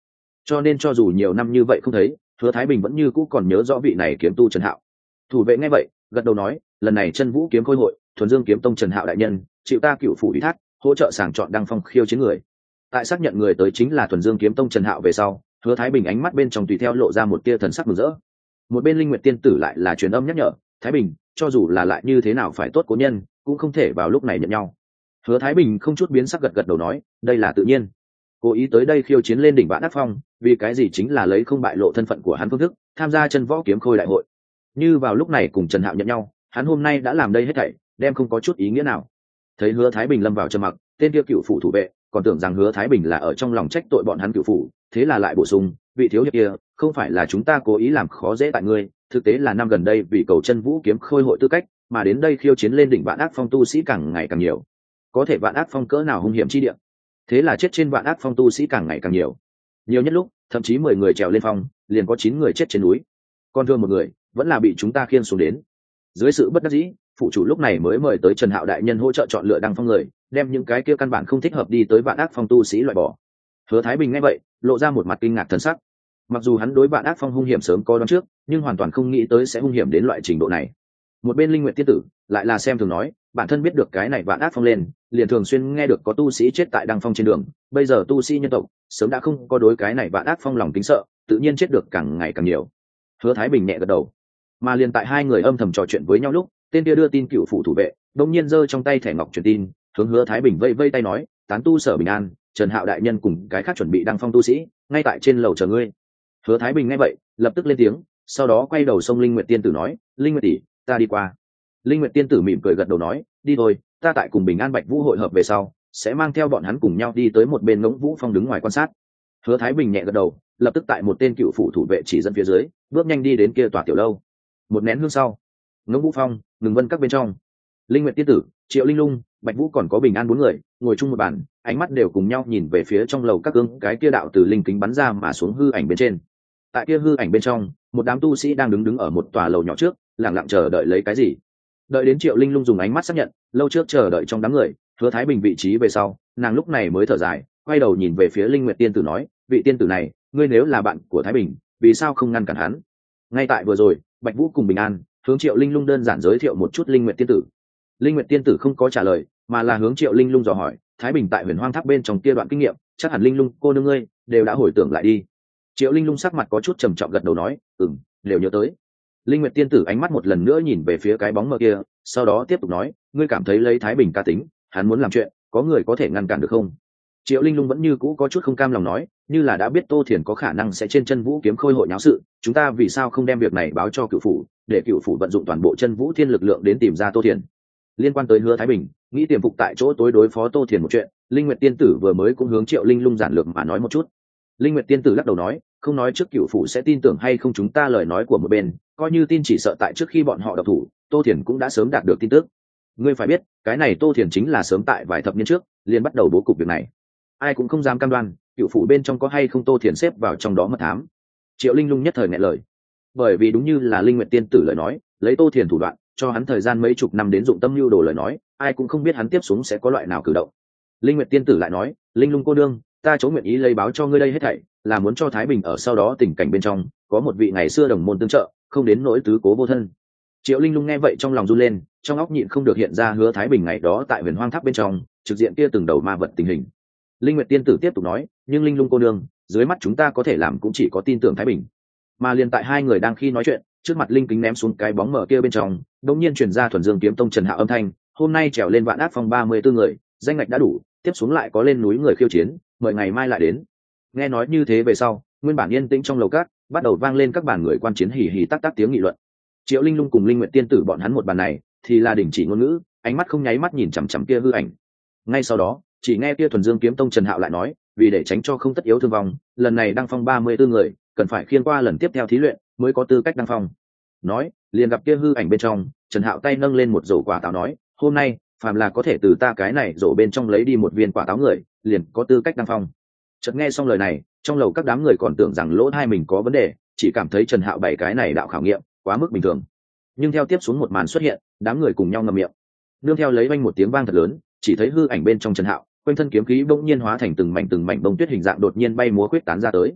cho nên cho dù nhiều năm như vậy không thấy, Hứa Thái Bình vẫn như cũ còn nhớ rõ vị này kiếm tu Trần Hạo. Thủ vệ nghe vậy gật đầu nói, lần này Chân Vũ kiếm khôi hội, Thuần Dương kiếm tông Trần Hạo đại nhân chịu ta cựu phủ ủy thác, hỗ trợ sàng chọn đăng phong khiêu chiến người. Tại xác nhận người tới chính là Thuần Dương kiếm tông Trần Hạo về sau, Hứa Thái Bình ánh mắt bên trong tùy theo lộ ra một tia thần sắc mừng rỡ. Một bên Linh Nguyệt tiên tử lại là truyền âm nhắc nhở, Thái Bình, cho dù là lại như thế nào phải tốt cố nhân, cũng không thể vào lúc này nhận nhau. Hứa Thái Bình không chút biến sắc gật gật đầu nói, đây là tự nhiên. Cố ý tới đây khiêu chiến lên đỉnh Vạn Ác Phong, vì cái gì chính là lấy không bại lộ thân phận của hắn phương thức, tham gia Chân Võ kiếm khôi đại hội. Như vào lúc này cùng Trần Hạo nhận nhau, hắn hôm nay đã làm đây hết thảy, đem không có chút ý nghĩa nào. Thấy Hứa Thái Bình lâm vào trầm mặc, tên kia cựu phủ thủ vệ còn tưởng rằng Hứa Thái Bình là ở trong lòng trách tội bọn hắn cựu phủ, thế là lại bổ sung, vị thiếu hiệp kia, không phải là chúng ta cố ý làm khó dễ tại ngươi, thực tế là năm gần đây vì cầu Chân Vũ kiếm khôi hội tư cách, mà đến đây khiêu chiến lên đỉnh Vạn Ác Phong tu sĩ càng ngày càng nhiều. Có thể Vạn Ác Phong cỡ nào hung hiểm chi địa, thế là chết trên Vạn Ác Phong tu sĩ càng ngày càng nhiều. Nhiều nhất lúc, thậm chí 10 người trèo lên phong, liền có 9 người chết trên núi. Còn thương một người, vẫn là bị chúng ta khiêng xuống đến. Dưới sự bất đắc dĩ, phụ chủ lúc này mới mời tới Trần Hạo đại nhân hỗ trợ chọn lựa đăng phong người, đem những cái kia căn bản không thích hợp đi tới Vạn Ác Phong tu sĩ loại bỏ. Hứa Thái Bình nghe vậy, lộ ra một mặt kinh ngạc thần sắc. Mặc dù hắn đối Vạn Ác Phong hung hiểm sớm có đoán trước, nhưng hoàn toàn không nghĩ tới sẽ hung hiểm đến loại trình độ này. Một bên Linh Nguyệt tiên tử lại là xem thường nói, bản thân biết được cái này Vạn Ác Phong lên, liền thường xuyên nghe được có tu sĩ chết tại đăng phong trên đường, bây giờ tu sĩ nhân tộc sớm đã không có đối cái này Vạn Ác Phong lòng kính sợ, tự nhiên chết được càng ngày càng nhiều. Hứa Thái Bình nhẹ gật đầu. Mà liền tại hai người âm thầm trò chuyện với nhau lúc, tên kia đưa tin cựu phủ thủ vệ đột nhiên giơ trong tay thẻ ngọc truyền tin, hướng Hứa Thái Bình vây vây tay nói, tán tu sở bình an, Trần Hạo đại nhân cùng cái khác chuẩn bị đăng phong tu sĩ ngay tại trên lầu chờ ngươi. Hứa Thái Bình nghe vậy lập tức lên tiếng, sau đó quay đầu xông Linh Nguyệt tiên tử nói, Linh Nguyệt tỷ, ta đi qua. Linh Nguyệt tiên tử mỉm cười gật đầu nói, đi thôi, ta tại cùng Bình An Bạch Vũ hội hợp về sau sẽ mang theo bọn hắn cùng nhau đi tới một bên Ngỗng Vũ Phong đứng ngoài quan sát. Hứa Thái Bình nhẹ gật đầu, lập tức tại một tên cựu phủ thủ vệ chỉ dẫn phía dưới bước nhanh đi đến kia tòa tiểu lâu. Một nén hương sau, Ngỗng Vũ Phong ngừng vân các bên trong, Linh Nguyệt tiên tử, Triệu Linh Lung, Bạch Vũ còn có Bình An bốn người ngồi chung một bàn, ánh mắt đều cùng nhau nhìn về phía trong lầu các gương cái kia đạo từ linh kính bắn ra mà xuống hư ảnh bên trên. Tại kia hư ảnh bên trong, một đám tu sĩ đang đứng ở một tòa lầu nhỏ trước, lặng lặng chờ đợi lấy cái gì. Đợi đến Triệu Linh Lung dùng ánh mắt xác nhận lâu trước chờ đợi trong đám người Hứa Thái Bình vị trí về sau, nàng lúc này mới thở dài, quay đầu nhìn về phía Linh Nguyệt tiên tử nói, vị tiên tử này, ngươi nếu là bạn của Thái Bình, vì sao không ngăn cản hắn? Ngay tại vừa rồi, Bạch Vũ cùng Bình An hướng Triệu Linh Lung đơn giản giới thiệu một chút Linh Nguyệt tiên tử. Linh Nguyệt tiên tử không có trả lời, mà là hướng Triệu Linh Lung dò hỏi, Thái Bình tại Huyền Hoang Tháp bên trong kia đoạn kinh nghiệm, chắc hẳn Linh Lung cô nương ngươi đều đã hồi tưởng lại đi. Triệu Linh Lung sắc mặt có chút trầm trọng gật đầu nói, đều nhớ tới. Linh Nguyệt tiên tử ánh mắt một lần nữa nhìn về phía cái bóng mờ kia, sau đó tiếp tục nói, ngươi cảm thấy lấy Thái Bình ca tính, hắn muốn làm chuyện, có người có thể ngăn cản được không? Triệu Linh Lung vẫn như cũ có chút không cam lòng nói, như là đã biết Tô Thiền có khả năng sẽ trên Chân Vũ kiếm khôi hội nháo sự, chúng ta vì sao không đem việc này báo cho cựu phủ, để cựu phủ vận dụng toàn bộ Chân Vũ thiên lực lượng đến tìm ra Tô Thiền. Liên quan tới Hứa Thái Bình, nghĩ tiềm phục tại chỗ tối đối phó Tô Thiền một chuyện, Linh Nguyệt tiên tử vừa mới cũng hướng Triệu Linh Lung giản lược mà nói một chút. Linh Nguyệt tiên tử lắc đầu nói, không nói trước cựu phủ sẽ tin tưởng hay không chúng ta lời nói của một bên, coi như tin chỉ sợ tại trước khi bọn họ độc thủ, Tô Thiền cũng đã sớm đạt được tin tức. Ngươi phải biết, cái này Tô Thiền chính là sớm tại vài thập niên trước liền bắt đầu bố cục việc này. Ai cũng không dám cam đoan cựu phủ bên trong có hay không Tô Thiền xếp vào trong đó mật thám. Triệu Linh Lung nhất thời nghẹn lời, bởi vì đúng như là Linh Nguyệt tiên tử lời nói, lấy Tô Thiền thủ đoạn, cho hắn thời gian mấy chục năm đến dụng tâm lưu đồ lời nói, ai cũng không biết hắn tiếp xuống sẽ có loại nào cử động. Linh Nguyệt tiên tử lại nói, Linh Lung cô đương, ta chỗ nguyện ý lấy báo cho ngươi đây hết thảy, là muốn cho Thái Bình ở sau đó tình cảnh bên trong có một vị ngày xưa đồng môn tương trợ, không đến nỗi tứ cố vô thân. Triệu Linh Lung nghe vậy trong lòng run lên, trong óc nhịn không được hiện ra Hứa Thái Bình ngày đó tại Huyền Hoang Tháp bên trong trực diện kia từng đầu ma vật tình hình. Linh Nguyệt tiên tử tiếp tục nói, nhưng Linh Lung cô nương, dưới mắt chúng ta có thể làm cũng chỉ có tin tưởng Thái Bình. Mà liền tại hai người đang khi nói chuyện, trước mặt linh kính ném xuống cái bóng mở kia bên trong, đột nhiên truyền ra Thuần Dương kiếm tông Trần Hạo âm thanh, hôm nay trèo lên Vạn Ác Phong 34 người, danh ngạch đã đủ, tiếp xuống lại có lên núi người khiêu chiến, mời ngày mai lại đến. Nghe nói như thế về sau, nguyên bản yên tĩnh trong lầu cát bắt đầu vang lên các bàn người quan chiến hì hì tắc tắc tiếng nghị luận. Triệu Linh Lung cùng Linh Nguyệt tiên tử bọn hắn một bàn này thì là đình chỉ ngôn ngữ, ánh mắt không nháy mắt nhìn chằm chằm kia hư ảnh. Ngay sau đó, chỉ nghe kia Thuần Dương kiếm tông Trần Hạo lại nói, vì để tránh cho không tất yếu thương vong, lần này đăng phong 34 người, cần phải khiêng qua lần tiếp theo thí luyện mới có tư cách đăng phong. Nói, liền gặp kia hư ảnh bên trong, Trần Hạo tay nâng lên một rổ quả táo nói, hôm nay phàm là có thể từ ta cái này rổ bên trong lấy đi một viên quả táo người, liền có tư cách đăng phong. Chợt nghe xong lời này, trong lầu các đám người còn tưởng rằng lỗ tai mình có vấn đề, chỉ cảm thấy Trần Hạo bày cái này đạo khảo nghiệm quá mức bình thường. Nhưng theo tiếp xuống một màn xuất hiện, đám người cùng nhau ngậm miệng. Nương theo lấy vang một tiếng vang thật lớn, chỉ thấy hư ảnh bên trong Trần Hạo, quanh thân kiếm khí bỗng nhiên hóa thành từng mảnh bông tuyết hình dạng đột nhiên bay múa quyết tán ra tới.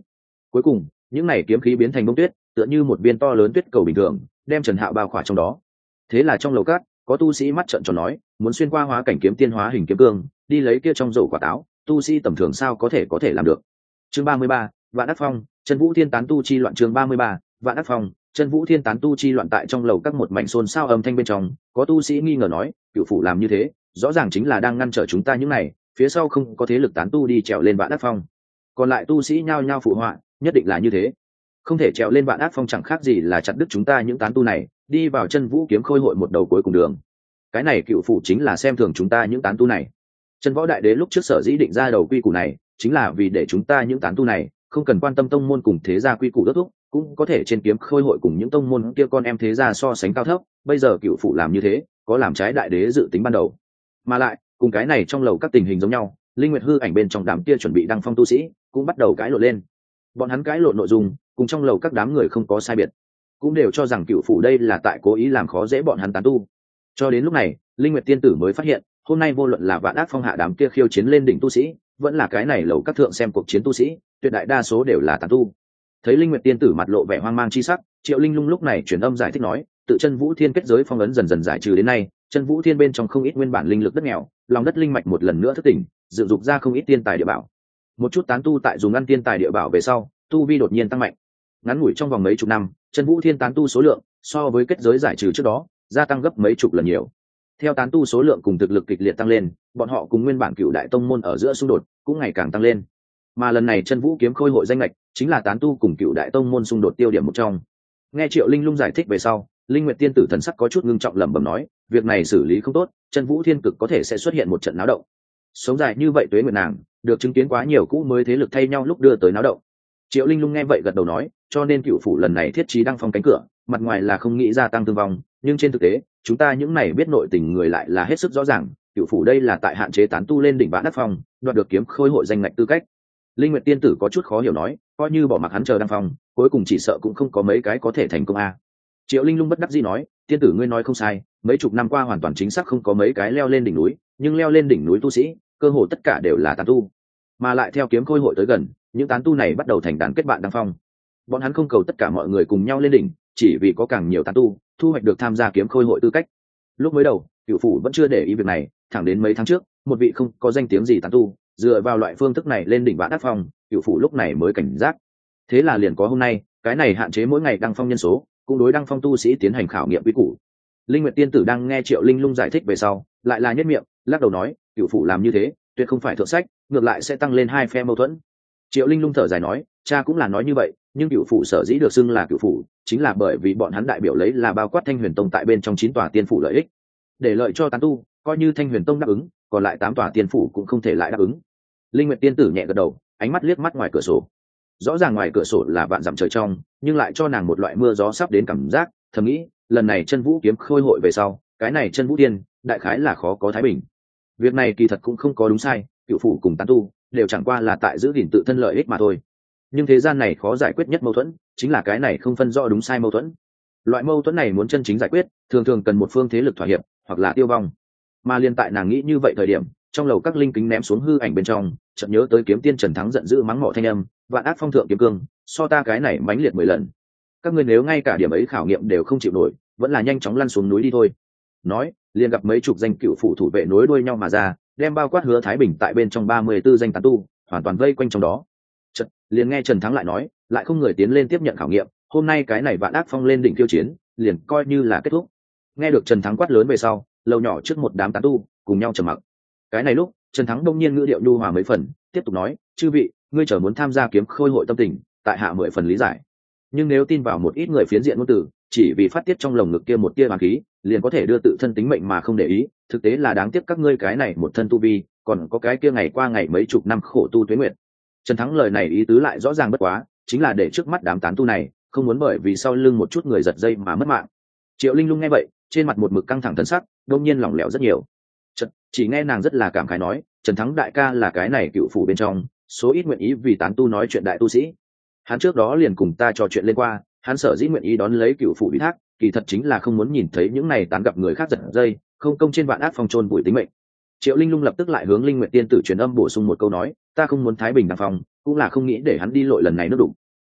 Cuối cùng những này kiếm khí biến thành bông tuyết, tựa như một viên to lớn tuyết cầu bình thường đem Trần Hạo bao khỏa trong đó. Thế là trong lầu cát có tu sĩ mắt trợn tròn nói, muốn xuyên qua hóa cảnh kiếm tiên hóa hình kiếm cương đi lấy kia trong rổ quả táo, tu sĩ tầm thường sao có thể làm được. Chương 33, Vạn Ác Phong, Chân Vũ Thiên Tán tu chi loạn. Chương 33, Vạn Ác Phong, Chân Vũ Thiên Tán tu chi loạn. Tại trong lầu các một mảnh xôn xao âm thanh bên trong, có tu sĩ nghi ngờ nói, cựu phủ làm như thế rõ ràng chính là đang ngăn trở chúng ta những này, phía sau không có thế lực tán tu đi trèo lên Vạn Ác Phong. Còn lại tu sĩ nhao nhao phụ họa, nhất định là như thế, không thể trèo lên Vạn Ác Phong chẳng khác gì là chặt đứt chúng ta những tán tu này đi vào Chân Vũ kiếm khôi hội một đầu cuối cùng đường. Cái này cựu phủ chính là xem thường chúng ta những tán tu này. Chân Võ Đại Đế lúc trước sở dĩ định ra đầu quy củ này chính là vì để chúng ta những tán tu này không cần quan tâm tông môn cùng thế gia quy củ đốt thúc, cũng có thể trên kiếm khôi hội cùng những tông môn kia con em thế gia so sánh cao thấp. Bây giờ cựu phủ làm như thế có làm trái đại đế dự tính ban đầu, mà lại cùng cái này trong lầu các tình hình giống nhau. Linh Nguyệt hư ảnh bên trong đám kia chuẩn bị đăng phong tu sĩ cũng bắt đầu cãi lộn lên. Bọn hắn cãi lộn nội dung cùng trong lầu các đám người không có sai biệt, cũng đều cho rằng cựu phủ đây là tại cố ý làm khó dễ bọn hắn tán tu. Cho đến lúc này Linh Nguyệt tiên tử mới phát hiện, hôm nay vô luận là Vạn Ác Phong hạ đám kia khiêu chiến lên đỉnh tu sĩ, vẫn là cái này lầu các thượng xem cuộc chiến tu sĩ, tuyệt đại đa số đều là tán tu. Thấy Linh Nguyệt tiên tử mặt lộ vẻ hoang mang chi sắc, Triệu Linh Lung lúc này truyền âm giải thích nói, tự Chân Vũ Thiên kết giới phong ấn dần dần giải trừ đến nay, Chân Vũ Thiên bên trong không ít nguyên bản linh lực đất nghèo, lòng đất linh mạch một lần nữa thức tỉnh, dựng dục ra không ít tiên tài địa bảo. Một chút tán tu tại dùng ăn tiên tài địa bảo về sau, tu vi đột nhiên tăng mạnh. Ngắn ngủi trong vòng mấy chục năm, Chân Vũ Thiên tán tu số lượng so với kết giới giải trừ trước đó gia tăng gấp mấy chục lần nhiều. Theo tán tu số lượng cùng thực lực kịch liệt tăng lên, bọn họ cùng nguyên bản cựu đại tông môn ở giữa xung đột cũng ngày càng tăng lên. Mà lần này Chân Vũ kiếm khôi hội danh lệch chính là tán tu cùng cựu đại tông môn xung đột tiêu điểm một trong. Nghe Triệu Linh Lung giải thích về sau, Linh Nguyệt tiên tử thần sắc có chút ngưng trọng lẩm bẩm nói, việc này xử lý không tốt, Chân Vũ Thiên cực có thể sẽ xuất hiện một trận náo động. Sống dài như vậy tuế nguyệt nàng được chứng kiến quá nhiều cũ mới thế lực thay nhau lúc đưa tới náo động. Triệu Linh Lung nghe vậy gật đầu nói, cho nên cựu phủ lần này thiết trí đăng phong cánh cửa, mặt ngoài là không nghĩ gia tăng thương vong, nhưng trên thực tế chúng ta những này biết nội tình người lại là hết sức rõ ràng, cựu phủ đây là tại hạn chế tán tu lên đỉnh Vạn Ác Phong, đoạt được kiếm khôi hội danh ngạch tư cách. Linh Nguyệt tiên tử có chút khó hiểu nói, coi như bỏ mặc hắn chờ đăng phong, cuối cùng chỉ sợ cũng không có mấy cái có thể thành công a. Triệu Linh Lung bất đắc dĩ nói, tiên tử ngươi nói không sai, mấy chục năm qua hoàn toàn chính xác không có mấy cái leo lên đỉnh núi, nhưng leo lên đỉnh núi tu sĩ cơ hồ tất cả đều là tán tu, mà lại theo kiếm khôi hội tới gần, những tán tu này bắt đầu thành đàn kết bạn đăng phong. Bọn hắn không cầu tất cả mọi người cùng nhau lên đỉnh, chỉ vì có càng nhiều tán tu thu hoạch được tham gia kiếm khôi hội tư cách. Lúc mới đầu cựu phủ vẫn chưa để ý việc này, thẳng đến mấy tháng trước một vị không có danh tiếng gì tán tu dựa vào loại phương thức này lên đỉnh Vạn Ác Phong, cựu phủ lúc này mới cảnh giác. Thế là liền có hôm nay, cái này hạn chế mỗi ngày đăng phong nhân số, cũng đối đăng phong tu sĩ tiến hành khảo nghiệm quy củ. Linh Nguyệt tiên tử đang nghe Triệu Linh Lung giải thích về sau, lại là nhất miệng lắc đầu nói, cựu phủ làm như thế tuyệt không phải thượng sách, ngược lại sẽ tăng lên hai phe mâu thuẫn. Triệu Linh Lung thở dài nói, cha cũng là nói như vậy, nhưng cựu phủ sở dĩ được xưng là cựu phủ chính là bởi vì bọn hắn đại biểu lấy là bao quát Thanh Huyền Tông tại bên trong 9 tòa tiên phủ lợi ích, để lợi cho tán tu, coi như Thanh Huyền Tông đáp ứng, còn lại 8 tòa tiên phủ cũng không thể lại đáp ứng. Linh Nguyệt tiên tử nhẹ gật đầu, ánh mắt liếc mắt ngoài cửa sổ. Rõ ràng ngoài cửa sổ là vạn dặm trời trong, nhưng lại cho nàng một loại mưa gió sắp đến cảm giác, thầm nghĩ, lần này Chân Vũ kiếm khôi hội về sau, cái này Chân Vũ Tiên, đại khái là khó có thái bình. Việc này kỳ thật cũng không có đúng sai, cựu phủ cùng tán tu đều chẳng qua là tại giữ gìn tự thân lợi ích mà thôi. Nhưng thế gian này khó giải quyết nhất mâu thuẫn chính là cái này không phân rõ đúng sai mâu thuẫn. Loại mâu thuẫn này muốn chân chính giải quyết, thường thường cần một phương thế lực thỏa hiệp hoặc là tiêu vong. Mà liên tại nàng nghĩ như vậy thời điểm, trong lầu các linh kính ném xuống hư ảnh bên trong, chợt nhớ tới kiếm tiên Trần Thắng giận dữ mắng mỏ thanh âm, Vạn Ác Phong thượng kiếm cương, so ta cái này mãnh liệt 10 lần. Các ngươi nếu ngay cả điểm ấy khảo nghiệm đều không chịu nổi, vẫn là nhanh chóng lăn xuống núi đi thôi. Nói, liền gặp mấy chục danh cựu phủ thủ vệ nối đuôi nhau mà ra, đem bao quát Hứa Thái Bình tại bên trong 34 danh tán tu, hoàn toàn vây quanh trong đó. Chợt, liền nghe Trần Thắng lại nói, lại không người tiến lên tiếp nhận khảo nghiệm, hôm nay cái này Vạn Ác Phong lên đỉnh khiêu chiến, liền coi như là kết thúc. Nghe được Trần Thắng quát lớn về sau, lầu nhỏ trước một đám tán tu cùng nhau trầm mặc. Cái này lúc, Trần Thắng đông nhiên ngữ điệu nhu hòa mấy phần, tiếp tục nói, chư vị, ngươi chờ muốn tham gia kiếm khôi hội tâm tình, tại hạ 10 phần lý giải. Nhưng nếu tin vào một ít người phiến diện ngôn từ, chỉ vì phát tiết trong lồng ngực kia một tia hoàng khí, liền có thể đưa tự thân tính mệnh mà không để ý, thực tế là đáng tiếc các ngươi cái này một thân tu vi, còn có cái kia ngày qua ngày mấy chục năm khổ tu tuế nguyệt. Trần Thắng lời này ý tứ lại rõ ràng bất quá, chính là để trước mắt đám tán tu này không muốn bởi vì sau lưng một chút người giật dây mà mất mạng. Triệu Linh Lung nghe vậy, trên mặt một mực căng thẳng thần sắc, đột nhiên lỏng lẻo rất nhiều. Chỉ nghe nàng rất là cảm khái nói, Trần Thắng đại ca là cái này cựu phủ bên trong số ít nguyện ý vì tán tu nói chuyện đại tu sĩ. Hắn trước đó liền cùng ta trò chuyện lên qua, hắn sở dĩ nguyện ý đón lấy cựu phủ ủy thác, kỳ thật chính là không muốn nhìn thấy những này tán gặp người khác giật dây, không công trên Vạn Ác Phong chôn vùi tính mệnh. Triệu Linh Lung lập tức lại hướng Linh Nguyệt tiên tử truyền âm bổ sung một câu nói, ta không muốn thái bình đăng phong, cũng là không nghĩ để hắn đi lội lần này nước đủ.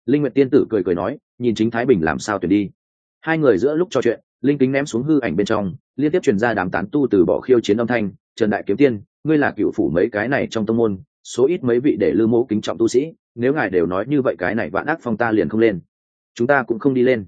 Linh Nguyệt tiên tử cười cười nói, nhìn chính Thái Bình làm sao tuyển đi. Hai người giữa lúc trò chuyện, linh kính ném xuống hư ảnh bên trong, liên tiếp truyền ra đám tán tu từ bỏ khiêu chiến âm thanh. Trần đại kiếm tiên, ngươi là cựu phủ mấy cái này trong tông môn, số ít mấy vị để Lư Mỗ kính trọng tu sĩ, nếu ngài đều nói như vậy cái này Vạn Ác Phong ta liền không lên. Chúng ta cũng không đi lên.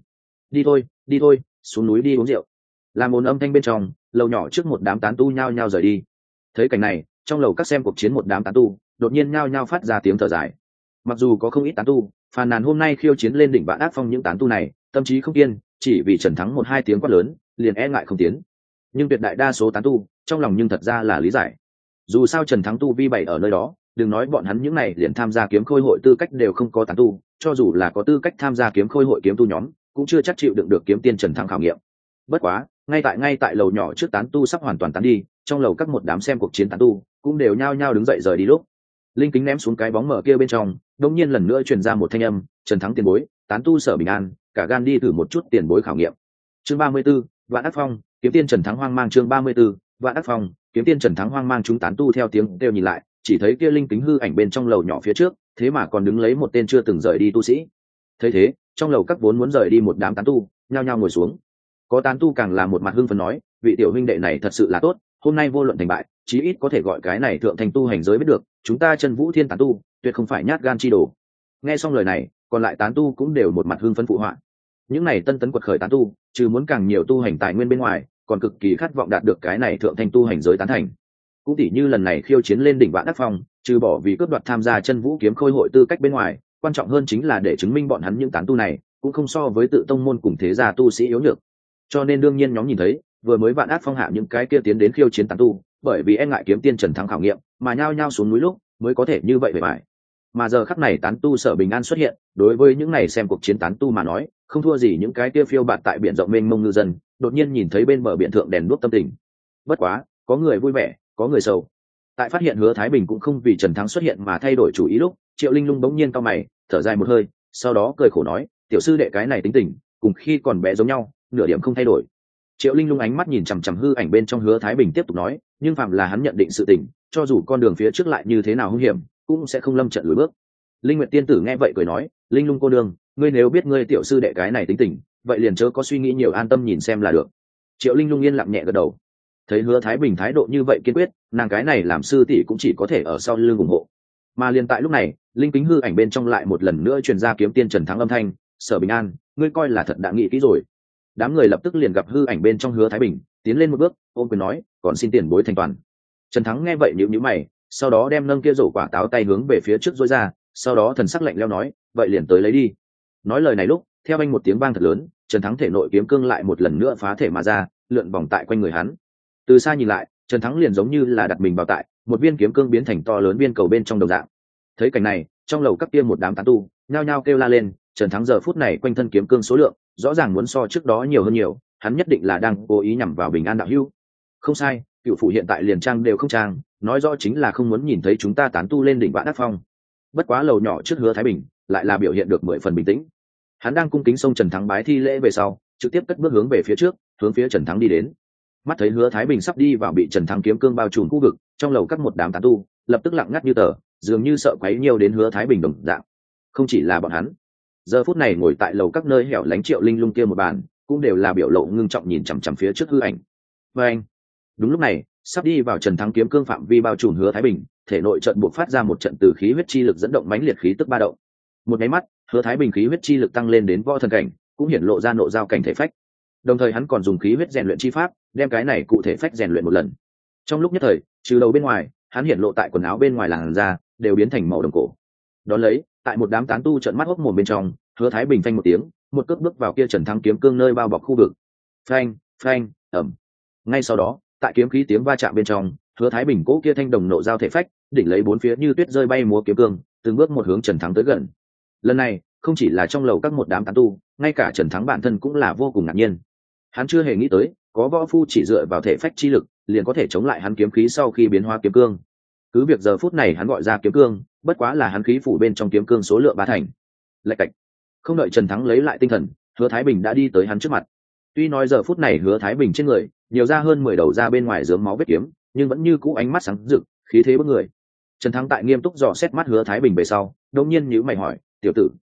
Đi thôi, xuống núi đi uống rượu. Làm ồn âm thanh bên trong, lầu nhỏ trước một đám tán tu nhao nhao rời đi. Thấy cảnh này, trong lầu các xem cuộc chiến một đám tán tu đột nhiên nhao nhao phát ra tiếng thở dài. Mặc dù có không ít tán tu phàn nàn hôm nay khiêu chiến lên đỉnh Vạn Ác Phong, những tán tu này tâm trí không kiên, chỉ vì Trần Thắng một hai tiếng quát lớn liền e ngại không tiến. Nhưng tuyệt đại đa số tán tu trong lòng nhưng thật ra là lý giải. Dù sao Trần Thắng tu vi bảy ở nơi đó, đừng nói bọn hắn những này liền tham gia kiếm khôi hội tư cách đều không có tán tu, cho dù là có tư cách tham gia kiếm khôi hội kiếm tu nhóm cũng chưa chắc chịu đựng được kiếm tiên Trần Thắng khảo nghiệm. Bất quá ngay tại lầu nhỏ trước tán tu sắp hoàn toàn tán đi, trong lầu các một đám xem cuộc chiến tán tu cũng đều nhao nhao đứng dậy rời đi lúc, linh kính ném xuống cái bóng mở kia bên trong đột nhiên lần nữa truyền ra một thanh âm, Trần Thắng tiền bối, tán tu Sở Bình An, cả gan đi thử một chút tiền bối khảo nghiệm. Chương 34, Vạn Ác Phong, kiếm tiên Trần Thắng hoang mang. Chương 34, Vạn Ác Phong, kiếm tiên Trần Thắng hoang mang. Chúng tán tu theo tiếng đều nhìn lại, chỉ thấy kia linh kính hư ảnh bên trong lầu nhỏ phía trước, thế mà còn đứng lấy một tên chưa từng rời đi tu sĩ. Thấy thế, trong lầu các vốn muốn rời đi một đám tán tu nhao nhao ngồi xuống. Có tán tu càng là một mặt hưng phấn nói, vị tiểu huynh đệ này thật sự là tốt, hôm nay vô luận thành bại chí ít có thể gọi cái này thượng thành tu hành giới biết được chúng ta Chân Vũ Thiên tán tu tuyệt không phải nhát gan chi đồ. Nghe xong lời này, còn lại tán tu cũng đều một mặt hưng phấn phụ họa. Những này tân tấn quật khởi tán tu trừ muốn càng nhiều tu hành tài nguyên bên ngoài, còn cực kỳ khát vọng đạt được cái này thượng thành tu hành giới tán thành. Cũng tỉ như lần này khiêu chiến lên đỉnh Vạn Ác Phong, trừ bỏ vì cướp đoạt tham gia Chân Vũ kiếm khôi hội tư cách bên ngoài, quan trọng hơn chính là để chứng minh bọn hắn những tán tu này cũng không so với tự tông môn cùng thế gia tu sĩ yếu nhược. Cho nên đương nhiên nhóm nhìn thấy vừa mới Vạn Ác Phong hạ những cái kia tiến đến khiêu chiến tán tu, bởi vì e ngại kiếm tiên Trần Thắng khảo nghiệm mà nhao nhao xuống núi lúc mới có thể như vậy về bài. Mà giờ khắc này tán tu Sở Bình An xuất hiện, đối với những này xem cuộc chiến tán tu mà nói không thua gì những cái kia phiêu bạt tại biển rộng mênh mông ngư dân đột nhiên nhìn thấy bên bờ biển thượng đèn đuốc tâm tình. Bất quá có người vui vẻ có người sầu. Tại phát hiện Hứa Thái Bình cũng không vì Trần Thắng xuất hiện mà thay đổi chủ ý lúc, Triệu Linh Lung bỗng nhiên cau mày thở dài một hơi, sau đó cười khổ nói, tiểu sư đệ cái này tính tình cùng khi còn bé giống nhau, nửa điểm không thay đổi. Triệu Linh Lung ánh mắt nhìn chằm chằm hư ảnh bên trong Hứa Thái Bình tiếp tục nói, nhưng phạm là hắn nhận định sự tình, cho dù con đường phía trước lại như thế nào hung hiểm cũng sẽ không lâm trận lùi bước. Linh Nguyệt tiên tử nghe vậy cười nói, Linh Lung cô nương, ngươi nếu biết ngươi tiểu sư đệ cái này tính tình, vậy liền chớ có suy nghĩ nhiều, an tâm nhìn xem là được. Triệu Linh Lung yên lặng nhẹ gật đầu. Thấy Hứa Thái Bình thái độ như vậy kiên quyết, nàng cái này làm sư tỷ cũng chỉ có thể ở sau lưng ủng hộ. Mà liền tại lúc này, linh kính hư ảnh bên trong lại một lần nữa truyền ra kiếm tiên Trần Thắng âm thanh, Sở Bình An, ngươi coi là thật đã nghĩ kỹ rồi. Đám người lập tức liền gặp hư ảnh bên trong Hứa Thái Bình tiến lên một bước ôm quyền nói, còn xin tiền bối thành toàn. Trần Thắng nghe vậy nhíu nhíu mày, sau đó đem nâng kia rổ quả táo tay hướng về phía trước dối ra, sau đó thần sắc lạnh lẽo nói, vậy liền tới lấy đi. Nói lời này lúc, theo anh một tiếng vang thật lớn, Trần Thắng thể nội kiếm cương lại một lần nữa phá thể mà ra, lượn vòng tại quanh người hắn. Từ xa nhìn lại, Trần Thắng liền giống như là đặt mình vào tại một viên kiếm cương biến thành to lớn viên cầu bên trong đồng dạng. Thấy cảnh này, trong lầu các kia một đám tán tu nhao nhao kêu la lên, Trần Thắng giờ phút này quanh thân kiếm cương số lượng rõ ràng muốn so trước đó nhiều hơn nhiều, hắn nhất định là đang cố ý nhằm vào Bình An đạo hữu. Không sai, cựu phủ hiện tại liền trang đều không trang, nói rõ chính là không muốn nhìn thấy chúng ta tán tu lên đỉnh Vạn Ác Phong. Bất quá lầu nhỏ trước Hứa Thái Bình lại là biểu hiện được 10 phần bình tĩnh. Hắn đang cung kính xông Trần Thắng bái thi lễ về sau, trực tiếp cất bước hướng về phía trước, hướng phía Trần Thắng đi đến. Mắt thấy Hứa Thái Bình sắp đi vào bị Trần Thắng kiếm cương bao trùm khu vực, trong lầu các một đám tán tu lập tức lặng ngắt như tờ, dường như sợ quấy nhiều đến Hứa Thái Bình đồng dạng. Không chỉ là bọn hắn, giờ phút này ngồi tại lầu các nơi hẻo lánh Triệu Linh Lung kia một bàn cũng đều là biểu lộ ngưng trọng nhìn chằm chằm phía trước hư ảnh. Và anh, đúng lúc này, sắp đi vào Trần Thắng kiếm cương phạm vi bao trùm Hứa Thái Bình, thể nội trận buộc phát ra một trận từ khí huyết chi lực dẫn động mãnh liệt khí tức ba động. Một cái mắt, Hứa Thái Bình khí huyết chi lực tăng lên đến võ thần cảnh, cũng hiển lộ ra nộ giao cảnh thể phách. Đồng thời hắn còn dùng khí huyết rèn luyện chi pháp, đem cái này cụ thể phách rèn luyện một lần. Trong lúc nhất thời, trừ đầu bên ngoài, hắn hiển lộ tại quần áo bên ngoài làn da đều biến thành màu đồng cổ. Đón lấy, tại một đám tán tu trợn mắt hốc mồm bên trong, Hứa Thái Bình phanh một tiếng, một cước bước vào kia Trần Thắng kiếm cương nơi bao bọc khu vực. Phanh, phanh, ầm. Ngay sau đó, tại kiếm khí tiếng va chạm bên trong, Hứa Thái Bình cố kia thanh đồng nộ giao thể phách, đỉnh lấy bốn phía như tuyết rơi bay múa kiếm cương, từng bước một hướng Trần Thắng tới gần. Lần này, không chỉ là trong lầu các một đám tán tu, ngay cả Trần Thắng bản thân cũng là vô cùng ngạc nhiên. Hắn chưa hề nghĩ tới, có võ phu chỉ dựa vào thể phách chi lực, liền có thể chống lại hắn kiếm khí sau khi biến hóa kiếm cương. Cứ việc giờ phút này hắn gọi ra kiếm cương, bất quá là hắn khí phủ bên trong kiếm cương số lượng 3 thành. Lạch cạch. Không đợi Trần Thắng lấy lại tinh thần, Hứa Thái Bình đã đi tới hắn trước mặt. Tuy nói giờ phút này Hứa Thái Bình trên người nhiều ra hơn 10 đầu ra bên ngoài rớm máu vết kiếm, nhưng vẫn như cũ ánh mắt sáng rực, khí thế bức người. Trần Thắng tại nghiêm túc dò xét mắt Hứa Thái Bình về sau, đột nhiên nhíu mày hỏi, "Tiểu tử,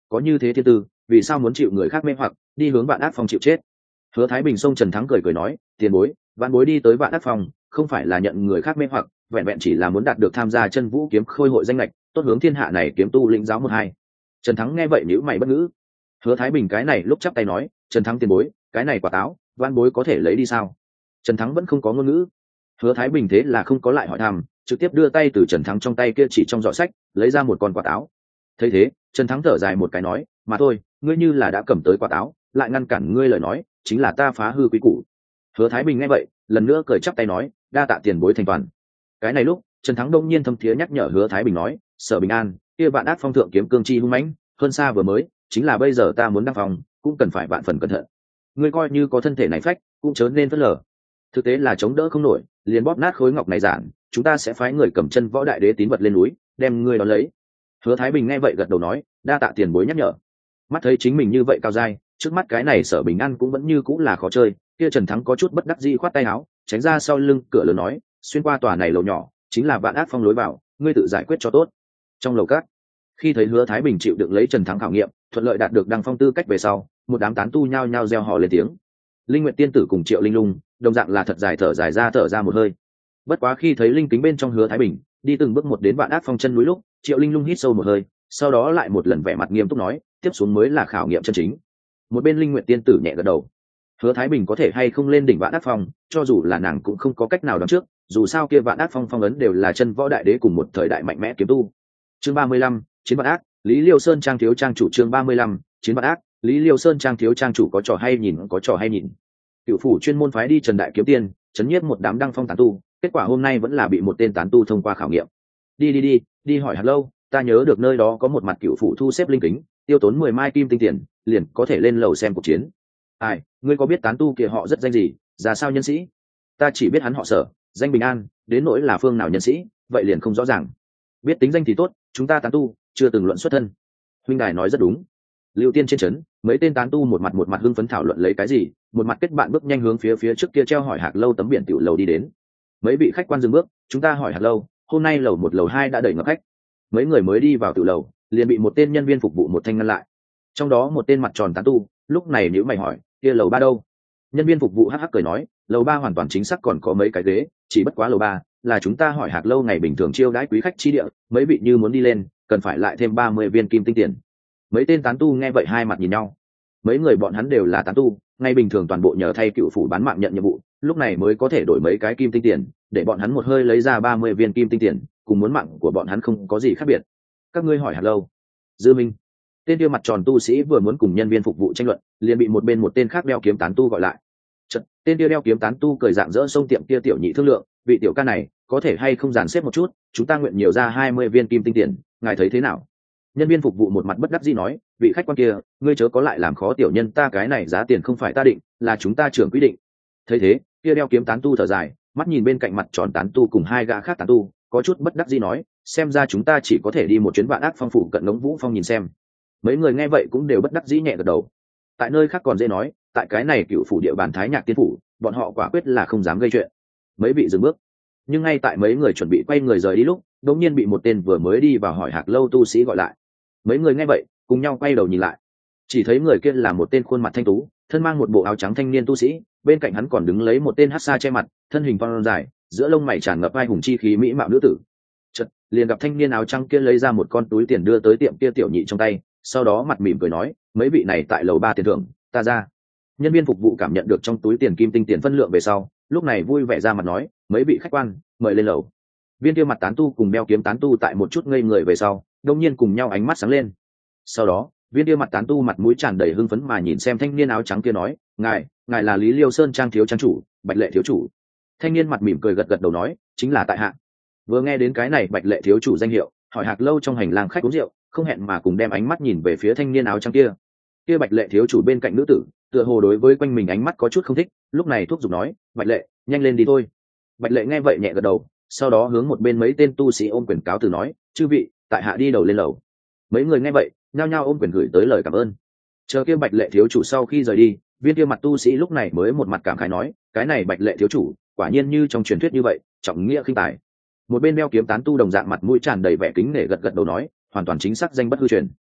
có như thế thiên tư, vì sao muốn chịu người khác mê hoặc đi hướng Vạn Ác Phong chịu chết? Hứa Thái Bình xông Trần Thắng cười cười nói, tiền bối, vạn bối đi tới Vạn Ác Phong không phải là nhận người khác mê hoặc, vẹn vẹn chỉ là muốn đạt được tham gia Chân Vũ kiếm khôi hội danh lệch, tốt hướng thiên hạ này kiếm tu lĩnh giáo một hai. Trần Thắng nghe vậy nhíu mày bất ngữ. Hứa Thái Bình cái này lúc chắp tay nói, Trần Thắng tiền bối, cái này quả táo vạn bối có thể lấy đi sao? Trần Thắng vẫn không có ngôn ngữ. Hứa Thái Bình thế là không có lại hỏi thăm, trực tiếp đưa tay từ Trần Thắng trong tay kia chỉ trong giỏ sách lấy ra một con quả táo. Thấy thế, Trần Thắng thở dài một cái nói, mà thôi, ngươi như là đã cầm tới quả táo, lại ngăn cản ngươi lời nói, chính là ta phá hư quý củ. Hứa Thái Bình nghe vậy, lần nữa cười chắp tay nói, đa tạ tiền bối thành toàn. Cái này lúc, Trần Thắng đông nhiên thâm thiế nhắc nhở Hứa Thái Bình nói, Sở Bình An, kia Vạn Ác Phong thượng kiếm cương chi hung mãnh, hơn xa vừa mới, chính là bây giờ ta muốn đăng phòng, cũng cần phải vạn phần cẩn thận. Ngươi coi như có thân thể này phách, cũng chớ nên phớt lờ. Thực tế là chống đỡ không nổi, liền bóp nát khối ngọc này giản, chúng ta sẽ phái người cầm chân võ đại đế tín vật lên núi, đem ngươi đón lấy. Hứa Thái Bình nghe vậy gật đầu nói, đa tạ tiền bối nhắc nhở. Mắt thấy chính mình như vậy cao dai, trước mắt cái này Sở Bình An cũng vẫn như cũng là khó chơi. Kia Trần Thắng có chút bất đắc dĩ khoát tay áo, tránh ra sau lưng cửa lớn nói, xuyên qua tòa này lầu nhỏ, chính là Vạn Ác Phong lối vào, ngươi tự giải quyết cho tốt. Trong lầu các, khi thấy Hứa Thái Bình chịu đựng lấy Trần Thắng khảo nghiệm, thuận lợi đạt được đăng phong tư cách về sau, một đám tán tu nhao nhao reo hò lên tiếng. Linh Nguyệt tiên tử cùng Triệu Linh Lung đồng dạng là thật dài thở ra một hơi. Bất quá khi thấy linh kính bên trong Hứa Thái Bình đi từng bước một đến Vạn Ác Phong chân núi lúc, Triệu Linh Lung hít sâu một hơi, sau đó lại một lần vẻ mặt nghiêm túc nói, tiếp xuống mới là khảo nghiệm chân chính. Một bên Linh Nguyệt tiên tử nhẹ gật đầu. Hứa Thái Bình có thể hay không lên đỉnh Vạn Ác Phong, cho dù là nàng cũng không có cách nào đoán trước, dù sao kia Vạn Ác Phong phong ấn đều là chân võ đại đế cùng một thời đại mạnh mẽ kiếm tu. Chương 35, chiến Vạn Ác, Lý Liêu Sơn trang thiếu trang chủ. Chương 35, chiến Vạn Ác, Lý Liêu Sơn trang thiếu trang chủ. Có trò hay nhìn. Cửu phủ chuyên môn phái đi Trần Đại kiếm tiên, chấn nhiếp một đám đăng phong tán tu, kết quả hôm nay vẫn là bị một tên tán tu thông qua khảo nghiệm. Đi hỏi Hạt Lâu, ta nhớ được nơi đó có một mặt cửu phủ thu xếp linh kính, tiêu tốn 10 mai kim tinh tiền, liền có thể lên lầu xem cuộc chiến. Ai, ngươi có biết tán tu kia họ rất danh gì, ra sao nhân sĩ? Ta chỉ biết hắn họ Sở, danh Bình An, đến nỗi là phương nào nhân sĩ, vậy liền không rõ ràng. Biết tính danh thì tốt, chúng ta tán tu chưa từng luận xuất thân. Huynh đài nói rất đúng. Lưu Tiên trên trấn, mấy tên tán tu một mặt hưng phấn thảo luận lấy cái gì, một mặt kết bạn bước nhanh hướng phía trước kia treo hỏi Hạt Lâu tấm biển tiểu lầu đi đến. Mấy vị khách quan dừng bước, chúng ta hỏi Hạt Lâu, hôm nay lầu 1 lầu 2 đã đầy ngập khách. Mấy người mới đi vào tiểu lầu, liền bị một tên nhân viên phục vụ một thanh ngăn lại. Trong đó một tên mặt tròn tán tu, lúc này nhíu mày hỏi, kia lầu 3 đâu? Nhân viên phục vụ hắc hắc cười nói, lầu 3 hoàn toàn chính xác còn có mấy cái ghế, chỉ bất quá lầu 3 là chúng ta hỏi Hạt Lâu ngày bình thường chiêu đãi quý khách chi địa, mấy vị như muốn đi lên, cần phải lại thêm 30 viên kim tinh tiền. Mấy tên tán tu nghe vậy hai mặt nhìn nhau. Mấy người bọn hắn đều là tán tu, ngày bình thường toàn bộ nhờ thay cựu phủ bán mạng nhận nhiệm vụ, lúc này mới có thể đổi mấy cái kim tinh tiền, để bọn hắn một hơi lấy ra 30 viên kim tinh tiền, cùng muốn mạng của bọn hắn không có gì khác biệt. Các ngươi hỏi Hạt Lâu. Dư Minh, tên kia mặt tròn tu sĩ vừa muốn cùng nhân viên phục vụ tranh luận, liền bị một tên khác đeo kiếm tán tu gọi lại. Chật, tên kia đeo kiếm tán tu cười dạng dỡ xông tiệm kia tiểu nhị thương lượng, vị tiểu ca này có thể hay không dàn xếp một chút, chúng ta nguyện nhiều ra 20 viên kim tinh tiền, ngài thấy thế nào? Nhân viên phục vụ một mặt bất đắc dĩ nói, vị khách quan kia, ngươi chớ có lại làm khó tiểu nhân ta, cái này giá tiền không phải ta định, là chúng ta trưởng quy định. Thấy thế, kia đeo kiếm tán tu thở dài, mắt nhìn bên cạnh mặt tròn tán tu cùng hai gã khác tán tu, có chút bất đắc dĩ nói, xem ra chúng ta chỉ có thể đi một chuyến Vạn Ác Phong phủ cận Ngỗng Vũ Phong nhìn xem. Mấy người nghe vậy cũng đều bất đắc dĩ nhẹ gật đầu. Tại nơi khác còn dễ nói, tại cái này cựu phủ địa bàn Thái Nhạc tiên phủ, bọn họ quả quyết là không dám gây chuyện. Mấy vị dừng bước, nhưng ngay tại mấy người chuẩn bị quay người rời đi lúc, đột nhiên bị một tên vừa mới đi vào hỏi Hạt Lâu tu sĩ gọi lại. Mấy người nghe vậy cùng nhau quay đầu nhìn lại, chỉ thấy người kia là một tên khuôn mặt thanh tú, thân mang một bộ áo trắng thanh niên tu sĩ, bên cạnh hắn còn đứng lấy một tên hắc sa che mặt, thân hình phong dài, giữa lông mày tràn ngập vai hùng chi khí mỹ mạo nữ tử. Chợt liền gặp thanh niên áo trắng kia lấy ra một con túi tiền đưa tới tiệm kia tiểu nhị trong tay, sau đó mặt mỉm cười nói, mấy vị này tại lầu 3 tiền thưởng, ta ra. Nhân viên phục vụ cảm nhận được trong túi tiền kim tinh tiền phân lượng về sau, lúc này vui vẻ ra mặt nói, mấy vị khách quan mời lên lầu. Viên kia mặt tán tu cùng đeo kiếm tán tu tại một chút ngây người về sau, đông nhiên cùng nhau ánh mắt sáng lên. Sau đó viên kia mặt tán tu mặt mũi tràn đầy hưng phấn mà nhìn xem thanh niên áo trắng kia nói, ngài là Lý Liêu Sơn trang thiếu trang chủ, Bạch Lệ thiếu chủ. Thanh niên mặt mỉm cười gật gật đầu nói, chính là tại hạ. Vừa nghe đến cái này Bạch Lệ thiếu chủ danh hiệu, hỏi Hạt Lâu trong hành lang khách uống rượu, không hẹn mà cùng đem ánh mắt nhìn về phía thanh niên áo trắng kia. Kia Bạch Lệ thiếu chủ bên cạnh nữ tử, tựa hồ đối với quanh mình ánh mắt có chút không thích, lúc này thúc giục nói, Bạch Lệ, nhanh lên đi thôi. Bạch Lệ nghe vậy nhẹ gật đầu, sau đó hướng một bên mấy tên tu sĩ ôm quyền cáo từ nói, chư vị, tại hạ đi đầu lên lầu. Mấy người nghe vậy nhao nhao ôm quyền gửi tới lời cảm ơn. Chờ kia Bạch Lệ thiếu chủ sau khi rời đi, viên kia mặt tu sĩ lúc này mới một mặt cảm khái nói, cái này Bạch Lệ thiếu chủ quả nhiên như trong truyền thuyết như vậy, trọng nghĩa khinh tài. Một bên đeo kiếm tán tu đồng dạng mặt mũi tràn đầy vẻ kính nể gật gật đầu nói, hoàn toàn chính xác danh bất hư truyền.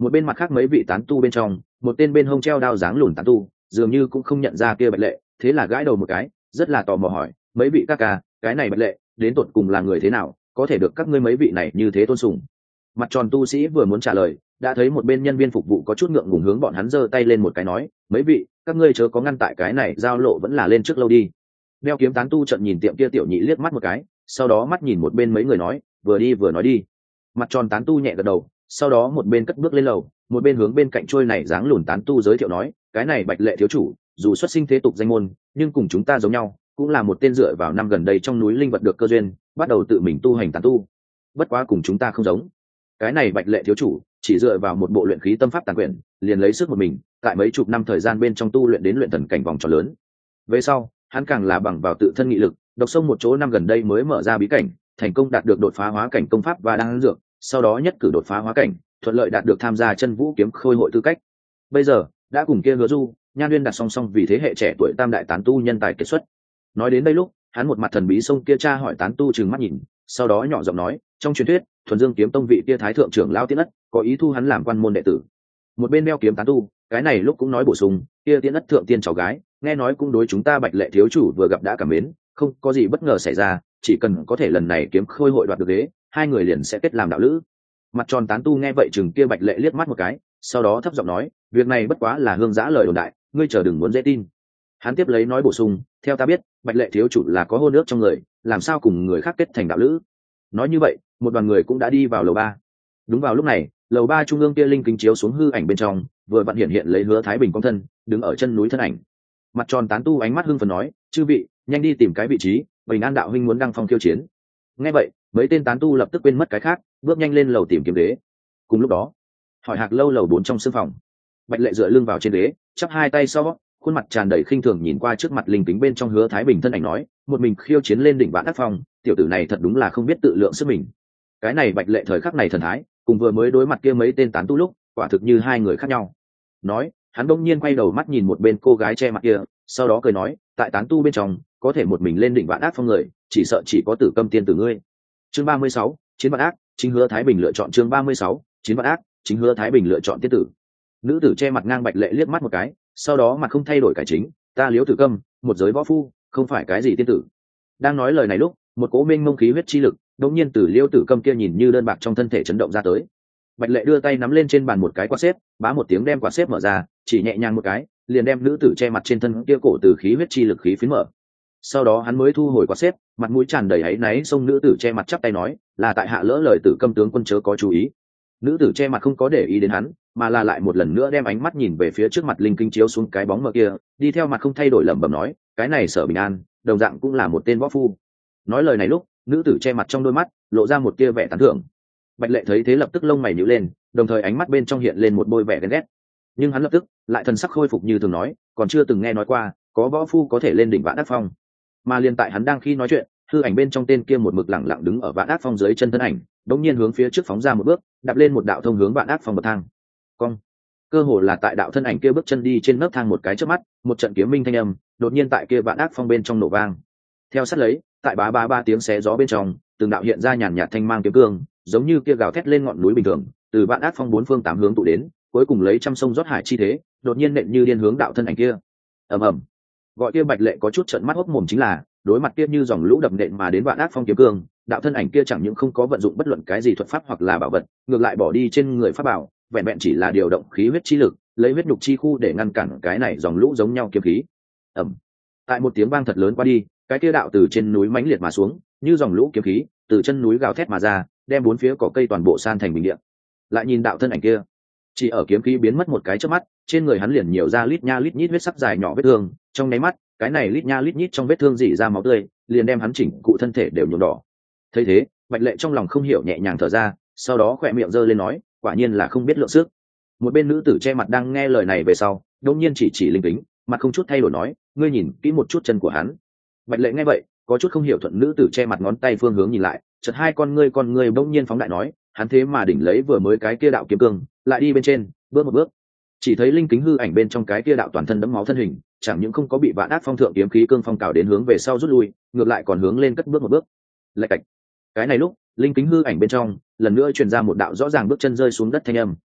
Một bên mặt khác mấy vị tán tu bên trong, một tên bên hông treo đao dáng lùn tán tu dường như cũng không nhận ra kia Bạch Lệ, thế là gãi đầu một cái, rất là tò mò hỏi, mấy vị các ca, cái này Bạch Lệ đến tột cùng là người thế nào, có thể được các ngươi mấy vị này như thế tôn sùng? Mặt tròn tu sĩ vừa muốn trả lời, đã thấy một bên nhân viên phục vụ có chút ngượng ngùng hướng bọn hắn giơ tay lên một cái nói, mấy vị các ngươi chớ có ngăn tại cái này, giao lộ vẫn là lên trước lâu đi. Đeo kiếm tán tu trận nhìn tiệm kia tiểu nhị liếc mắt một cái, sau đó mắt nhìn một bên mấy người nói, vừa đi vừa nói đi. Mặt tròn tán tu nhẹ gật đầu, sau đó một bên cất bước lên lầu, một bên hướng bên cạnh trôi này dáng lùn tán tu giới thiệu nói, cái này Bạch Lệ thiếu chủ dù xuất sinh thế tục danh môn, nhưng cùng chúng ta giống nhau, cũng là một tên dựa vào năm gần đây trong núi linh vật được cơ duyên, bắt đầu tự mình tu hành tán tu. Bất quá cùng chúng ta không giống, cái này Bạch Lệ thiếu chủ chỉ dựa vào một bộ luyện khí tâm pháp tàn quyển, liền lấy sức một mình tại mấy chục năm thời gian bên trong tu luyện đến luyện thần cảnh vòng tròn lớn. Về sau hắn càng là bằng vào tự thân nghị lực, độc sông một chỗ năm gần đây mới mở ra bí cảnh, thành công đạt được đột phá hóa cảnh công pháp và đan dược, sau đó nhất cử đột phá hóa cảnh, thuận lợi đạt được tham gia chân vũ kiếm khôi hội tư cách. Bây giờ đã cùng kia Hứa Du, Nhan Uyên đặt song song vì thế hệ trẻ tuổi tam đại tán tu nhân tài kiệt xuất. Nói đến đây lúc, hắn một mặt thần bí xông kia cha hỏi tán tu trừng mắt nhìn, sau đó nhỏ giọng nói, trong truyền thuyết Thuần Dương kiếm tông vị kia thái thượng trưởng lão Tiễn Ất có ý thu hắn làm quan môn đệ tử. Một bên đeo kiếm tán tu, cái này lúc cũng nói bổ sung, kia Tiễn Ất thượng tiên cháu gái, nghe nói cũng đối chúng ta Bạch Lệ thiếu chủ vừa gặp đã cảm mến, không có gì bất ngờ xảy ra, chỉ cần có thể lần này kiếm khôi hội đoạt được ghế, hai người liền sẽ kết làm đạo lữ. Mặt tròn tán tu nghe vậy chừng kia Bạch Lệ liếc mắt một cái, sau đó thấp giọng nói, việc này bất quá là hương giã lời đồn đại, ngươi chờ đừng muốn dễ tin. Hắn tiếp lấy nói bổ sung, theo ta biết Bạch Lệ thiếu chủ là có hôn ước trong người, làm sao cùng người khác kết thành đạo lữ. Nói như vậy, một đoàn người cũng đã đi vào lầu 3. Đúng vào lúc này, lầu 3 trung ương kia linh kính chiếu xuống hư ảnh bên trong, vừa vặn hiện lấy Hứa Thái Bình con thân, đứng ở chân núi thân ảnh. Mặt tròn tán tu ánh mắt hưng phấn nói, chư vị nhanh đi tìm cái vị trí, Bình An đạo huynh muốn đăng phong khiêu chiến. Nghe vậy, mấy tên tán tu lập tức quên mất cái khác, bước nhanh lên lầu tìm kiếm đế. Cùng lúc đó, hỏi Hạc lâu lầu 4 trong sương phòng, Bạch Lệ dựa lưng vào trên ghế, chắp hai tay sau, khuôn mặt tràn đầy khinh thường nhìn qua trước mặt linh kính bên trong Hứa Thái Bình thân ảnh nói, một mình khiêu chiến lên đỉnh vạn ác phong, tiểu tử này thật đúng là không biết tự lượng sức mình. Cái này Bạch Lệ thời khắc này thần thái, cùng vừa mới đối mặt kia mấy tên tán tu lúc, quả thực như hai người khác nhau. Nói, hắn bỗng nhiên quay đầu mắt nhìn một bên cô gái che mặt kia, sau đó cười nói, tại tán tu bên trong, có thể một mình lên đỉnh vạn ác phong người, chỉ sợ chỉ có Tử Câm tiên tử ngươi. Chương 36, chiến vạn ác, chính Hứa Thái Bình lựa chọn. Chương 36, chiến vạn ác, chính Hứa Thái Bình lựa chọn tiên tử. Nữ tử che mặt ngang Bạch Lệ liếc mắt một cái, sau đó mặt không thay đổi cải chính, ta Liễu Tử Câm, một giới võ phu, không phải cái gì tiên tử. Đang nói lời này lúc, một cỗ mênh mông khí huyết chi lực đống nhiên từ Liễu Tử Câm kia nhìn như đơn bạc trong thân thể chấn động ra tới. Bạch Lệ đưa tay nắm lên trên bàn một cái quạt xếp, bá một tiếng đem quạt xếp mở ra, chỉ nhẹ nhàng một cái, liền đem nữ tử che mặt trên thân kia cổ từ khí huyết chi lực khí phiến mở. Sau đó hắn mới thu hồi quạt xếp, mặt mũi tràn đầy áy náy xông nữ tử che mặt chắp tay nói, là tại hạ lỡ lời Tử Câm tướng quân chớ có chú ý. Nữ tử che mặt không có để ý đến hắn, mà là lại một lần nữa đem ánh mắt nhìn về phía trước mặt linh kinh chiếu xuống cái bóng mờ kia, đi theo mặt không thay đổi lẩm bẩm nói, cái này Sở Bình An, đồng dạng cũng là một tên võ phu. Nói lời này lúc, nữ tử che mặt trong đôi mắt lộ ra một tia vẻ tán thưởng. Bạch Lệ thấy thế lập tức lông mày nhíu lên, đồng thời ánh mắt bên trong hiện lên một bôi vẻ ghen ghét. Nhưng hắn lập tức lại thần sắc khôi phục như thường nói, còn chưa từng nghe nói qua có võ phu có thể lên đỉnh Vạn Ác Phong. Mà liền tại hắn đang khi nói chuyện, hư ảnh bên trong tên kia một mực lẳng lặng đứng ở Vạn Ác Phong dưới chân thân ảnh, đột nhiên hướng phía trước phóng ra một bước, đạp lên một đạo thông hướng Vạn Ác Phong bậc thang. Cong. Cơ hồ là tại đạo thân ảnh kia bước chân đi trên nấc thang một cái chớp mắt, một trận kiếm minh thanh âm đột nhiên tại kia Vạn Ác Phong bên trong nổ vang. Theo sát lấy, tại ba tiếng xé gió bên trong, từng đạo hiện ra nhàn nhạt thanh mang kiếm cương, giống như kia gào thét lên ngọn núi bình thường, từ Vạn Ác Phong bốn phương tám hướng tụ đến, cuối cùng lấy trăm sông rót hải chi thế, đột nhiên nện như điên hướng đạo thân ảnh kia. Ầm ầm. Gọi kia Bạch Lệ có chút trợn mắt hốc mồm chính là, đối mặt kia như dòng lũ đập nện mà đến Vạn Ác Phong kiếm cương, đạo thân ảnh kia chẳng những không có vận dụng bất luận cái gì thuật pháp hoặc là bảo vật, ngược lại bỏ đi trên người pháp bảo, vẹn vẹn chỉ là điều động khí huyết chi lực, lấy huyết nhục chi khu để ngăn cản cái này dòng lũ giống nhau kiếm khí. Ầm. Tại một tiếng vang thật lớn qua đi, cái kia đạo từ trên núi mãnh liệt mà xuống, như dòng lũ kiếm khí, từ chân núi gào thét mà ra, đem bốn phía cỏ cây toàn bộ san thành bình địa. Lại nhìn đạo thân ảnh kia, chỉ ở kiếm khí biến mất một cái chớp mắt, trên người hắn liền nhiều ra lít nha lít nhít huyết sắc dài nhỏ vết thương, trong nháy mắt, cái này lít nha lít nhít trong vết thương rỉ ra máu tươi, liền đem hắn chỉnh cụ thân thể đều nhuộm đỏ. Thấy thế, Bạch Lệ trong lòng không hiểu nhẹ nhàng thở ra, sau đó khỏe miệng giơ lên nói, quả nhiên là không biết lượng sức. Một bên nữ tử che mặt đang nghe lời này về sau, đột nhiên chỉ linh kính, mặt không chút thay đổi nói, ngươi nhìn kỹ một chút chân của hắn. Bạch Lệ nghe vậy, có chút không hiểu thuận nữ tử che mặt ngón tay phương hướng nhìn lại, chợt hai con ngươi bỗng nhiên phóng đại nói, hắn thế mà đỉnh lấy vừa mới cái kia đạo kiếm cương, lại đi bên trên, bước một bước. Chỉ thấy linh kính hư ảnh bên trong cái kia đạo toàn thân đẫm máu thân hình, chẳng những không có bị Vạn Ác Phong thượng kiếm khí cương phong cào đến hướng về sau rút lui, ngược lại còn hướng lên cất bước một bước. Lạch cạch. Cái này lúc, linh kính hư ảnh bên trong lần nữa truyền ra một đạo rõ ràng bước chân rơi xuống đất thanh âm.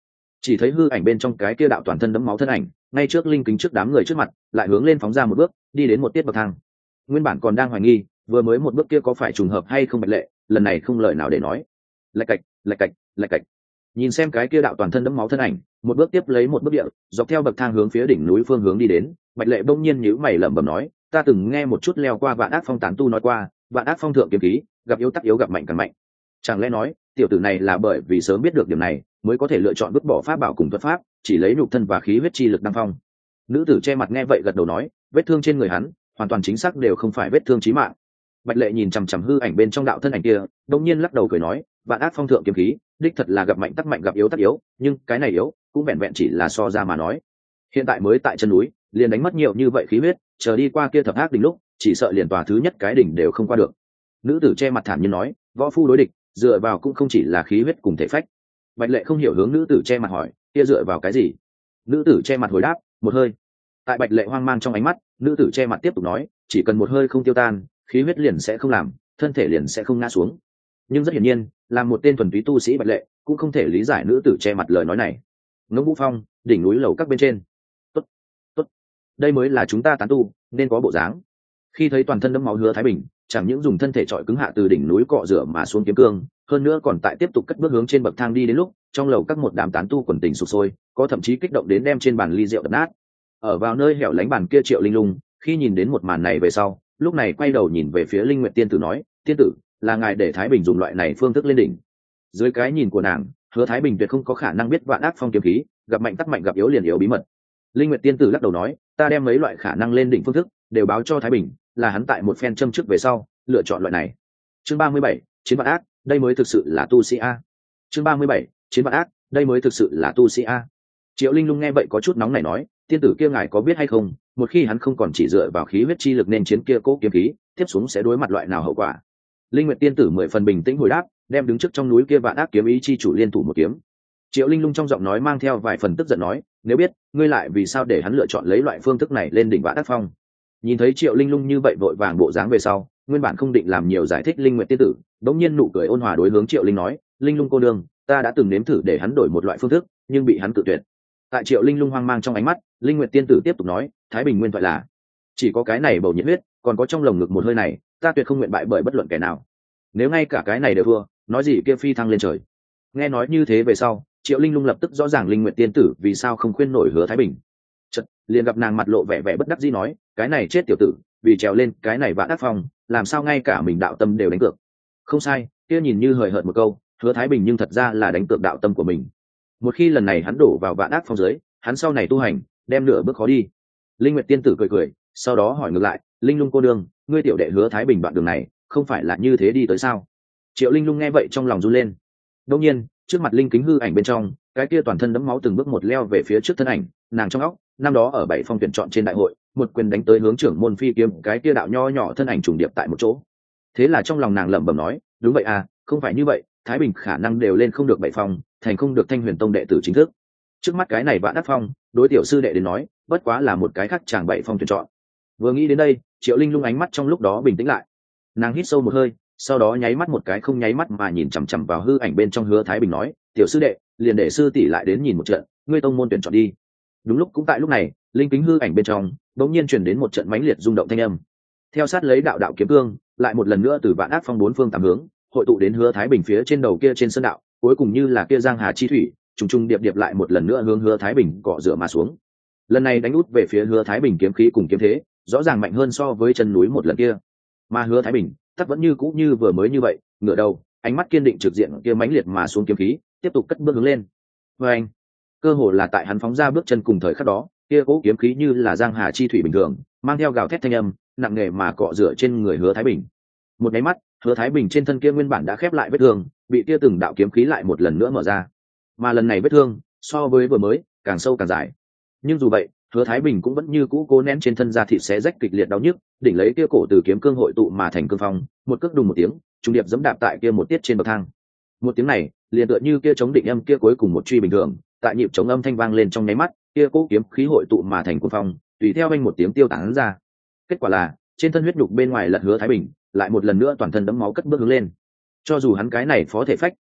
chỉ thấy hư ảnh bên trong cái kia đạo toàn thân đẫm máu thân ảnh ngay trước linh kính trước đám người trước mặt lại hướng lên phóng ra một bước đi đến một tiết bậc thang. Nguyên bản còn đang hoài nghi vừa mới một bước kia có phải trùng hợp hay không Bạch Lệ lần này không lời nào để nói. Lạch cạch lạch cạch lạch cạch, nhìn xem cái kia đạo toàn thân đẫm máu thân ảnh một bước tiếp lấy một bước địa dọc theo bậc thang hướng phía đỉnh núi phương hướng đi đến. Bạch Lệ bỗng nhiên nhíu mày lẩm bẩm nói, ta từng nghe một chút leo qua Vạn Ác Phong tán tu nói qua, Vạn Ác Phong thượng kiếm khí gặp yếu tắc yếu, gặp mạnh càng mạnh. Chẳng lẽ nói tiểu tử này là bởi vì sớm biết được điểm này mới có thể lựa chọn vứt bỏ pháp bảo cùng thuật pháp, chỉ lấy nhục thân và khí huyết chi lực đăng phong? Nữ tử che mặt nghe vậy gật đầu nói, vết thương trên người hắn hoàn toàn chính xác đều không phải vết thương chí mạng. Bạch Lệ nhìn chằm chằm hư ảnh bên trong đạo thân ảnh kia, đột nhiên lắc đầu cười nói, Vạn Ác Phong thượng kiếm khí đích thật là gặp mạnh tắc mạnh, gặp yếu tắc yếu, nhưng cái này yếu cũng vẹn vẹn chỉ là so ra mà nói. Hiện tại mới tại chân núi liền đánh mất nhiều như vậy khí huyết, chờ đi qua kia thập ác đỉnh lúc chỉ sợ liền tòa thứ nhất cái đỉnh đều không qua được. Nữ tử che mặt thản nhiên nói, võ phu đối địch dựa vào cũng không chỉ là khí huyết cùng thể phách. Bạch Lệ không hiểu hướng nữ tử che mặt hỏi, kia dựa vào cái gì? Nữ tử che mặt hồi đáp, một hơi. Tại Bạch Lệ hoang mang trong ánh mắt, nữ tử che mặt tiếp tục nói, chỉ cần một hơi không tiêu tan, khí huyết liền sẽ không làm, thân thể liền sẽ không ngã xuống. Nhưng rất hiển nhiên, làm một tên thuần túy tu sĩ Bạch Lệ cũng không thể lý giải nữ tử che mặt lời nói này. Ngông Vũ Phong, đỉnh núi lầu các bên trên. Tốt, tốt, đây mới là chúng ta tán tu nên có bộ dáng. Khi thấy toàn thân đẫm máu Hứa Thái Bình chẳng những dùng thân thể trọi cứng hạ từ đỉnh núi cọ rửa mà xuống kiếm cương, hơn nữa còn tại tiếp tục cất bước hướng trên bậc thang đi đến lúc trong lầu các một đám tán tu quần tình sụp sôi, có thậm chí kích động đến đem trên bàn ly rượu đập nát. Ở vào nơi hẻo lánh bàn kia Triệu Linh Lung khi nhìn đến một màn này về sau, lúc này quay đầu nhìn về phía Linh Nguyệt tiên tử nói, tiên tử, là ngài để Thái Bình dùng loại này phương thức lên đỉnh? Dưới cái nhìn của nàng, Hứa Thái Bình tuyệt không có khả năng biết Vạn Ác Phong kiếm khí gặp mạnh tắc mạnh, gặp yếu liền yếu bí mật. Linh Nguyệt tiên tử lắc đầu nói, ta đem mấy loại khả năng lên đỉnh phương thức đều báo cho Thái Bình, là hắn tại một phen châm trước về sau lựa chọn loại này. Chương 37, chiến vạn ác, đây mới thực sự là tu sĩ a. Chương 37, chiến vạn ác, đây mới thực sự là tu sĩ a. Triệu Linh Lung nghe vậy có chút nóng nảy nói, tiên tử kia ngài có biết hay không, một khi hắn không còn chỉ dựa vào khí huyết chi lực nên chiến kia cố kiếm khí tiếp xuống sẽ đối mặt loại nào hậu quả? Linh Nguyệt tiên tử 10 phần bình tĩnh hồi đáp, đem đứng trước trong núi kia Vạn Ác kiếm ý chi chủ liên thủ một kiếm. Triệu Linh Lung trong giọng nói mang theo vài phần tức giận nói, nếu biết, ngươi lại vì sao để hắn lựa chọn lấy loại phương thức này lên đỉnh Vạn Ác Phong? Nhìn thấy Triệu Linh Lung như vậy vội vàng bộ dáng về sau, nguyên bản không định làm nhiều giải thích Linh Nguyệt tiên tử đống nhiên nụ cười ôn hòa đối hướng Triệu Linh nói, Linh Lung cô đương, ta đã từng nếm thử để hắn đổi một loại phương thức nhưng bị hắn cự tuyệt. Tại Triệu Linh Lung hoang mang trong ánh mắt, Linh Nguyệt tiên tử tiếp tục nói, Thái Bình nguyên thoại là chỉ có cái này bầu nhiệt huyết, còn có trong lồng ngực một hơi này, ta tuyệt không nguyện bại bởi bất luận kẻ nào. Nếu ngay cả cái này đều thua, nói gì kia phi thăng lên trời. Nghe nói như thế về sau, Triệu Linh Lung lập tức rõ ràng Linh Nguyệt tiên tử vì sao không khuyên nổi Hứa Thái Bình. Chợt liền gặp nàng mặt lộ vẻ vẻ bất đắc dĩ nói, cái này chết tiểu tử vì trèo lên cái này Vạn Ác Phong làm sao ngay cả mình đạo tâm đều đánh cược. Không sai, kia nhìn như hời hợt một câu, Hứa Thái Bình nhưng thật ra là đánh cược đạo tâm của mình. Một khi lần này hắn đổ vào Vạn Ác Phong dưới, hắn sau này tu hành đem nửa bước khó đi. Linh Nguyệt tiên tử cười cười, sau đó hỏi ngược lại, Linh Lung cô đương, ngươi tiểu đệ Hứa Thái Bình đoạn đường này không phải là như thế đi tới sao? Triệu Linh Lung nghe vậy trong lòng run lên. Đương nhiên, trước mặt linh kính hư ảnh bên trong, cái kia toàn thân đẫm máu từng bước một leo về phía trước thân ảnh, nàng trong óc, năm đó ở Bảy Phong tuyển chọn trên đại hội, một quyền đánh tới hướng trưởng môn phi kiếm, cái kia đạo nho nhỏ thân ảnh trùng điệp tại một chỗ. Thế là trong lòng nàng lẩm bẩm nói, đúng vậy à, không phải như vậy, Thái Bình khả năng đều lên không được Bảy Phong, thành không được Thanh Huyền Tông đệ tử chính thức. Trước mắt cái này Vạn Ác Phong, đối tiểu sư đệ đến nói, bất quá là một cái khác chàng Bảy Phong tuyển chọn. Vừa nghĩ đến đây, Triệu Linh Lung ánh mắt trong lúc đó bình tĩnh lại. Nàng hít sâu một hơi, sau đó nháy mắt một cái không nháy mắt mà nhìn chằm chằm vào hư ảnh bên trong Hứa Thái Bình nói, tiểu sư đệ, liền để sư tỷ lại đến nhìn một trận, ngươi tông môn tuyển chọn đi. Đúng lúc cũng tại lúc này, linh kính hư ảnh bên trong bỗng nhiên truyền đến một trận mãnh liệt rung động thanh âm. Theo sát lấy đạo đạo kiếm cương, lại một lần nữa từ Vạn Ác Phong bốn phương tám hướng hội tụ đến Hứa Thái Bình phía trên đầu kia trên sơn đạo, cuối cùng như là kia giang hà chi thủy, trùng trùng điệp điệp lại một lần nữa hướng Hứa Thái Bình cọ rửa mà xuống. Lần này đánh út về phía Hứa Thái Bình kiếm khí cùng kiếm thế, rõ ràng mạnh hơn so với chân núi một lần kia. Mà Hứa Thái Bình, tất vẫn như cũ như vừa mới như vậy, ngửa đầu, ánh mắt kiên định trực diện kia mãnh liệt mà xuống kiếm khí, tiếp tục cất bước hướng lên. Và anh, cơ hồ là tại hắn phóng ra bước chân cùng thời khắc đó, kia cố kiếm khí như là giang hà chi thủy bình thường, mang theo gào thét thanh âm, nặng nề mà cọ rửa trên người Hứa Thái Bình. Một cái mắt, Hứa Thái Bình trên thân kia nguyên bản đã khép lại vết thương, bị kia từng đạo kiếm khí lại một lần nữa mở ra. Mà lần này vết thương, so với vừa mới, càng sâu càng dài. Nhưng dù vậy, Hứa Thái Bình cũng vẫn như cũ cố nén trên thân da thịt xé rách kịch liệt đau nhức, đỉnh lấy kia cổ từ kiếm cương hội tụ mà thành cương phong, một cước đùng một tiếng, trung điệp giẫm đạp tại kia một tiết trên bậc thang. Một tiếng này, liền tựa như kia chống định âm kia cuối cùng một truy bình thường, tại nhịp chống âm thanh vang lên trong nháy mắt, kia cố kiếm khí hội tụ mà thành cuồng phong, tùy theo vang một tiếng tiêu tán ra. Kết quả là, trên thân huyết nhục bên ngoài lật Hứa Thái Bình, lại một lần nữa toàn thân đẫm máu cất bước hướng lên. Cho dù hắn cái này phó thể phách,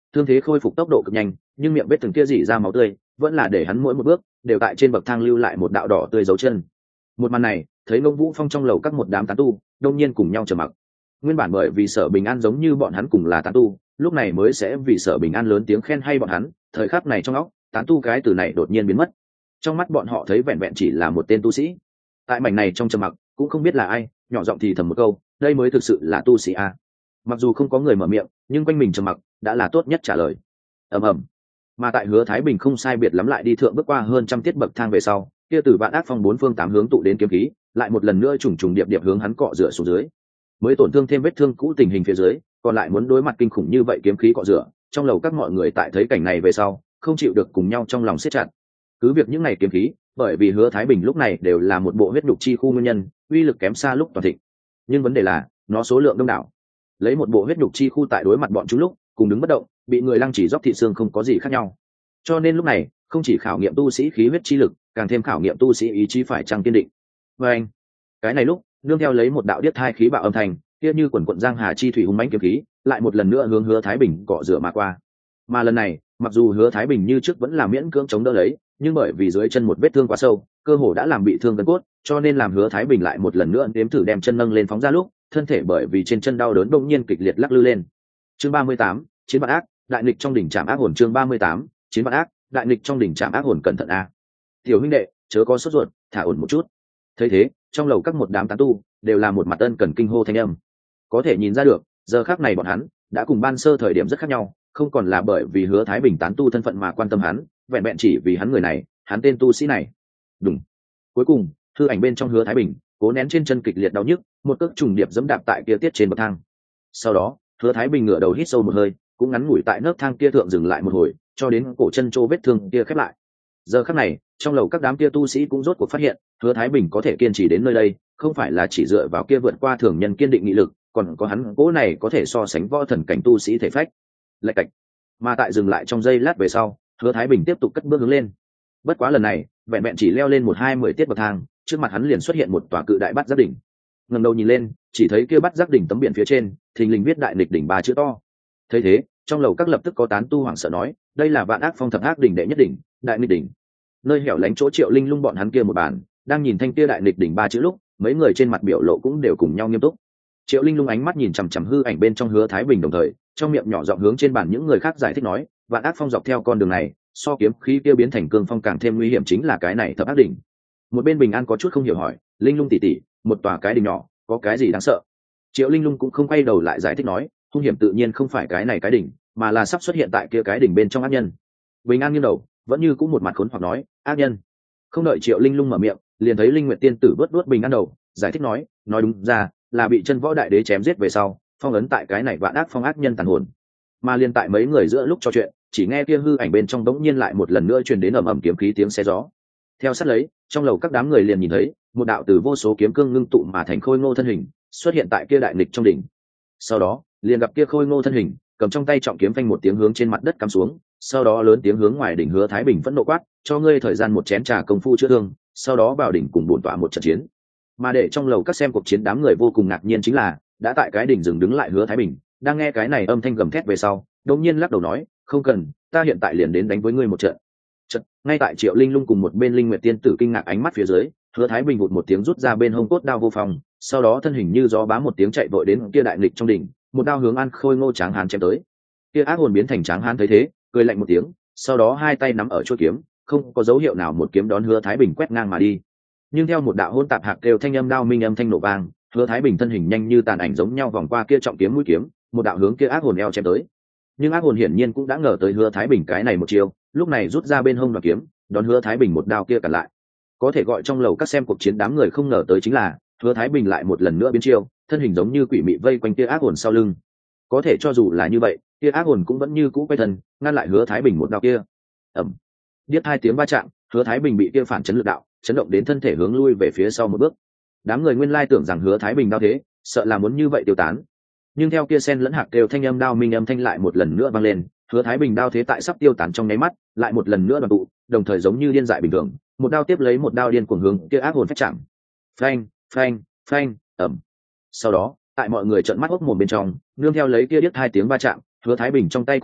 thương thế khôi phục tốc độ cực nhanh, nhưng miệng vết thương kia rỉ ra máu tươi vẫn là để hắn mỗi một bước đều tại trên bậc thang lưu lại một đạo đỏ tươi dấu chân. Một màn này thấy Ngông Vũ Phong trong lầu các một đám tán tu đông nhiên cùng nhau trầm mặc. Nguyên bản bởi vì Sở Bình An giống như bọn hắn cùng là tán tu, lúc này mới sẽ vì Sở Bình An lớn tiếng khen hay bọn hắn, thời khắc này trong óc tán tu cái từ này đột nhiên biến mất. Trong mắt bọn họ thấy vẹn vẹn chỉ là một tên tu sĩ. Tại mảnh này trong trầm mặc cũng không biết là ai nhỏ giọng thì thầm một câu, đây mới thực sự là tu sĩ a. Mặc dù không có người mở miệng, nhưng quanh mình trầm mặc đã là tốt nhất trả lời. Ầm ầm. Mà tại Hứa Thái Bình không sai biệt lắm lại đi thượng bước qua hơn trăm tiết bậc thang về sau, kia từ Vạn Ác Phong bốn phương tám hướng tụ đến kiếm khí lại một lần nữa trùng trùng điệp điệp hướng hắn cọ rửa xuống dưới. Mới tổn thương thêm vết thương cũ tình hình phía dưới, còn lại muốn đối mặt kinh khủng như vậy kiếm khí cọ rửa, trong lầu các mọi người tại thấy cảnh này về sau không chịu được cùng nhau trong lòng siết chặt. Cứ việc những này kiếm khí bởi vì Hứa Thái Bình lúc này đều là một bộ huyết nhục chi khu nguyên nhân, uy lực kém xa lúc toàn thịnh, nhưng vấn đề là nó số lượng đông đảo. Lấy một bộ huyết nhục chi khu tại đối mặt bọn chúng lúc cùng đứng bất động, bị người lăng chỉ dốc thị xương không có gì khác nhau. Cho nên lúc này không chỉ khảo nghiệm tu sĩ khí huyết chi lực, càng thêm khảo nghiệm tu sĩ ý chí phải chăng kiên định. Và anh, cái này lúc nương theo lấy một đạo điếc thai khí bạo âm thanh, kia như quần quận giang hà chi thủy hung mãnh kiếm khí lại một lần nữa hướng Hứa Thái Bình cọ rửa mà qua. Mà lần này mặc dù Hứa Thái Bình như trước vẫn là miễn cưỡng chống đỡ lấy, nhưng bởi vì dưới chân một vết thương quá sâu, cơ hồ đã làm bị thương gân cốt, cho nên làm Hứa Thái Bình lại một lần nữa nếm thử đem chân nâng lên phóng ra lúc, thân thể bởi vì trên chân đau đớn bỗng nhiên kịch liệt lắc lư lên. Chương 38, chiến vạn ác, đại nghịch trong đỉnh trảm ác hồn. Chương 38, chiến vạn ác, đại nghịch trong đỉnh trảm ác hồn. Cẩn thận a, tiểu huynh đệ, chớ có sốt ruột, thả ổn một chút. Thấy thế, trong lầu các một đám tán tu đều là một mặt ân cần kinh hô thanh âm. Có thể nhìn ra được, giờ khắc này bọn hắn đã cùng ban sơ thời điểm rất khác nhau, không còn là bởi vì Hứa Thái Bình tán tu thân phận mà quan tâm hắn, vẹn vẹn chỉ vì hắn người này, hắn tên tu sĩ này. Đúng. Cuối cùng, hư ảnh bên trong Hứa Thái Bình cố nén trên chân kịch liệt đau nhức, một cước trùng điệp dẫm đạp tại kia tiết trên bậc thang. Sau đó, Hứa Thái Bình ngửa đầu hít sâu một hơi, cũng ngắn ngủi tại nấc thang kia thượng dừng lại một hồi, cho đến cổ chân chỗ vết thương kia khép lại. Giờ khắc này, trong lầu các đám kia tu sĩ cũng rốt cuộc phát hiện, Hứa Thái Bình có thể kiên trì đến nơi đây, không phải là chỉ dựa vào kia vượt qua thường nhân kiên định nghị lực, còn có hắn cố này có thể so sánh võ thần cảnh tu sĩ thể phách. Lạch cạch. Mà tại dừng lại trong giây lát về sau, Hứa Thái Bình tiếp tục cất bước hướng lên. Bất quá lần này, vẹn vẹn chỉ leo lên 1-2-10 tiết bậc thang, trước mặt hắn liền xuất hiện một tòa cự đại bát giác đỉnh. Ngẩng đầu nhìn lên, chỉ thấy kia bát giác đỉnh tấm biển phía trên, thình lình viết đại nghịch đỉnh 3 chữ to. Thấy thế, trong lầu các lập tức có tán tu hoảng sợ nói, đây là Vạn Ác Phong thập ác đỉnh đệ nhất đỉnh, đại nghịch đỉnh. Nơi hẻo lánh chỗ Triệu Linh Lung bọn hắn kia một bàn, đang nhìn thanh kia đại nghịch đỉnh 3 chữ lúc, mấy người trên mặt biểu lộ cũng đều cùng nhau nghiêm túc. Triệu Linh Lung ánh mắt nhìn chằm chằm hư ảnh bên trong Hứa Thái Bình, đồng thời trong miệng nhỏ giọng hướng trên bàn những người khác giải thích nói, Vạn Ác Phong dọc theo con đường này, so kiếm khí kia biến thành cương phong càng thêm nguy hiểm chính là cái này thập ác đỉnh. Một bên Bình An có chút không hiểu hỏi, Linh Lung tỷ tỷ, một tòa cái đỉnh nhỏ có cái gì đáng sợ? Triệu Linh Lung cũng không quay đầu lại giải thích nói, hung hiểm tự nhiên không phải cái này cái đỉnh, mà là sắp xuất hiện tại kia cái đỉnh bên trong ác nhân. Bình An nghiêng đầu vẫn như cũng một mặt khốn hoặc nói, ác nhân. Không đợi Triệu Linh Lung mở miệng, liền thấy Linh Nguyệt tiên tử vớt vớt Bình An đầu, giải thích nói đúng ra là bị chân võ đại đế chém giết về sau, phong ấn tại cái này Vạn Ác Phong ác nhân tàn hồn. Mà liên tại mấy người giữa lúc trò chuyện, chỉ nghe kia hư ảnh bên trong đống nhiên lại một lần nữa truyền đến ầm ầm kiếm khí tiếng xé gió. Theo sát lấy, trong lầu các đám người liền nhìn thấy một đạo từ vô số kiếm cương ngưng tụ mà thành khôi ngô thân hình xuất hiện tại kia đại nghịch trong đỉnh. Sau đó, liền gặp kia khôi ngô thân hình cầm trong tay trọng kiếm phanh một tiếng hướng trên mặt đất cắm xuống, sau đó lớn tiếng hướng ngoài đỉnh Hứa Thái Bình phẫn nộ quát, cho ngươi thời gian một chén trà công phu chữa thương, sau đó vào đỉnh cùng bổn tọa một trận chiến. Mà để trong lầu các xem cuộc chiến đám người vô cùng ngạc nhiên chính là, đã tại cái đỉnh dừng đứng lại Hứa Thái Bình, đang nghe cái này âm thanh gầm thét về sau, đột nhiên lắc đầu nói, không cần, ta hiện tại liền đến đánh với ngươi một trận. Ngay tại Triệu Linh Lung cùng một bên Linh Nguyệt tiên tử kinh ngạc ánh mắt phía dưới, Hứa Thái Bình vụt một tiếng rút ra bên hông cốt đao vô phòng, sau đó thân hình như gió bám một tiếng chạy vội đến kia đại nghịch trong đỉnh, một đao hướng An Khôi Ngô Tráng Hán chém tới. Kia ác hồn biến thành Tráng Hán thấy thế, cười lạnh một tiếng, sau đó hai tay nắm ở chuôi kiếm, không có dấu hiệu nào một kiếm đón Hứa Thái Bình quét ngang mà đi. Nhưng theo một đạo hỗn tạp hạc kêu thanh âm đao minh âm thanh nổ vang, Hứa Thái Bình thân hình nhanh như tàn ảnh giống nhau vòng qua kia trọng kiếm mũi kiếm, một đạo hướng kia ác hồn eo chém tới. Nhưng ác hồn hiển nhiên cũng đã ngờ tới Hứa Thái Bình cái này một chiêu, lúc này rút ra bên hông đoạt kiếm, đón Hứa Thái Bình một đao kia cản lại. Có thể gọi trong lầu các xem cuộc chiến đám người không ngờ tới chính là, Hứa Thái Bình lại một lần nữa biến chiêu, thân hình giống như quỷ mị vây quanh kia ác hồn sau lưng. Có thể cho dù là như vậy, kia ác hồn cũng vẫn như cũ quay thân, ngăn lại Hứa Thái Bình một đao kia. Ầm. Điếc hai tiếng va chạm, Hứa Thái Bình bị kia phản chấn lực đạo chấn động đến thân thể hướng lui về phía sau một bước. Đám người nguyên lai tưởng rằng Hứa Thái Bình đao thế, sợ là muốn như vậy tiêu tán. Nhưng theo kia sen lẫn hạc đều thanh âm đao minh âm thanh lại một lần nữa vang lên, Hứa Thái Bình đao thế tại sắp tiêu tán trong nháy mắt, lại một lần nữa đoàn tụ, đồng thời giống như điên dại bình thường, một đao tiếp lấy một đao điên cuồng hướng kia ác hồn phách chạm. Phanh, phanh, phanh, ầm. Sau đó, tại mọi người trợn mắt hốc mồm bên trong, nương theo lấy kia điếc hai tiếng va chạm, Hứa Thái Bình trong tay cốt đao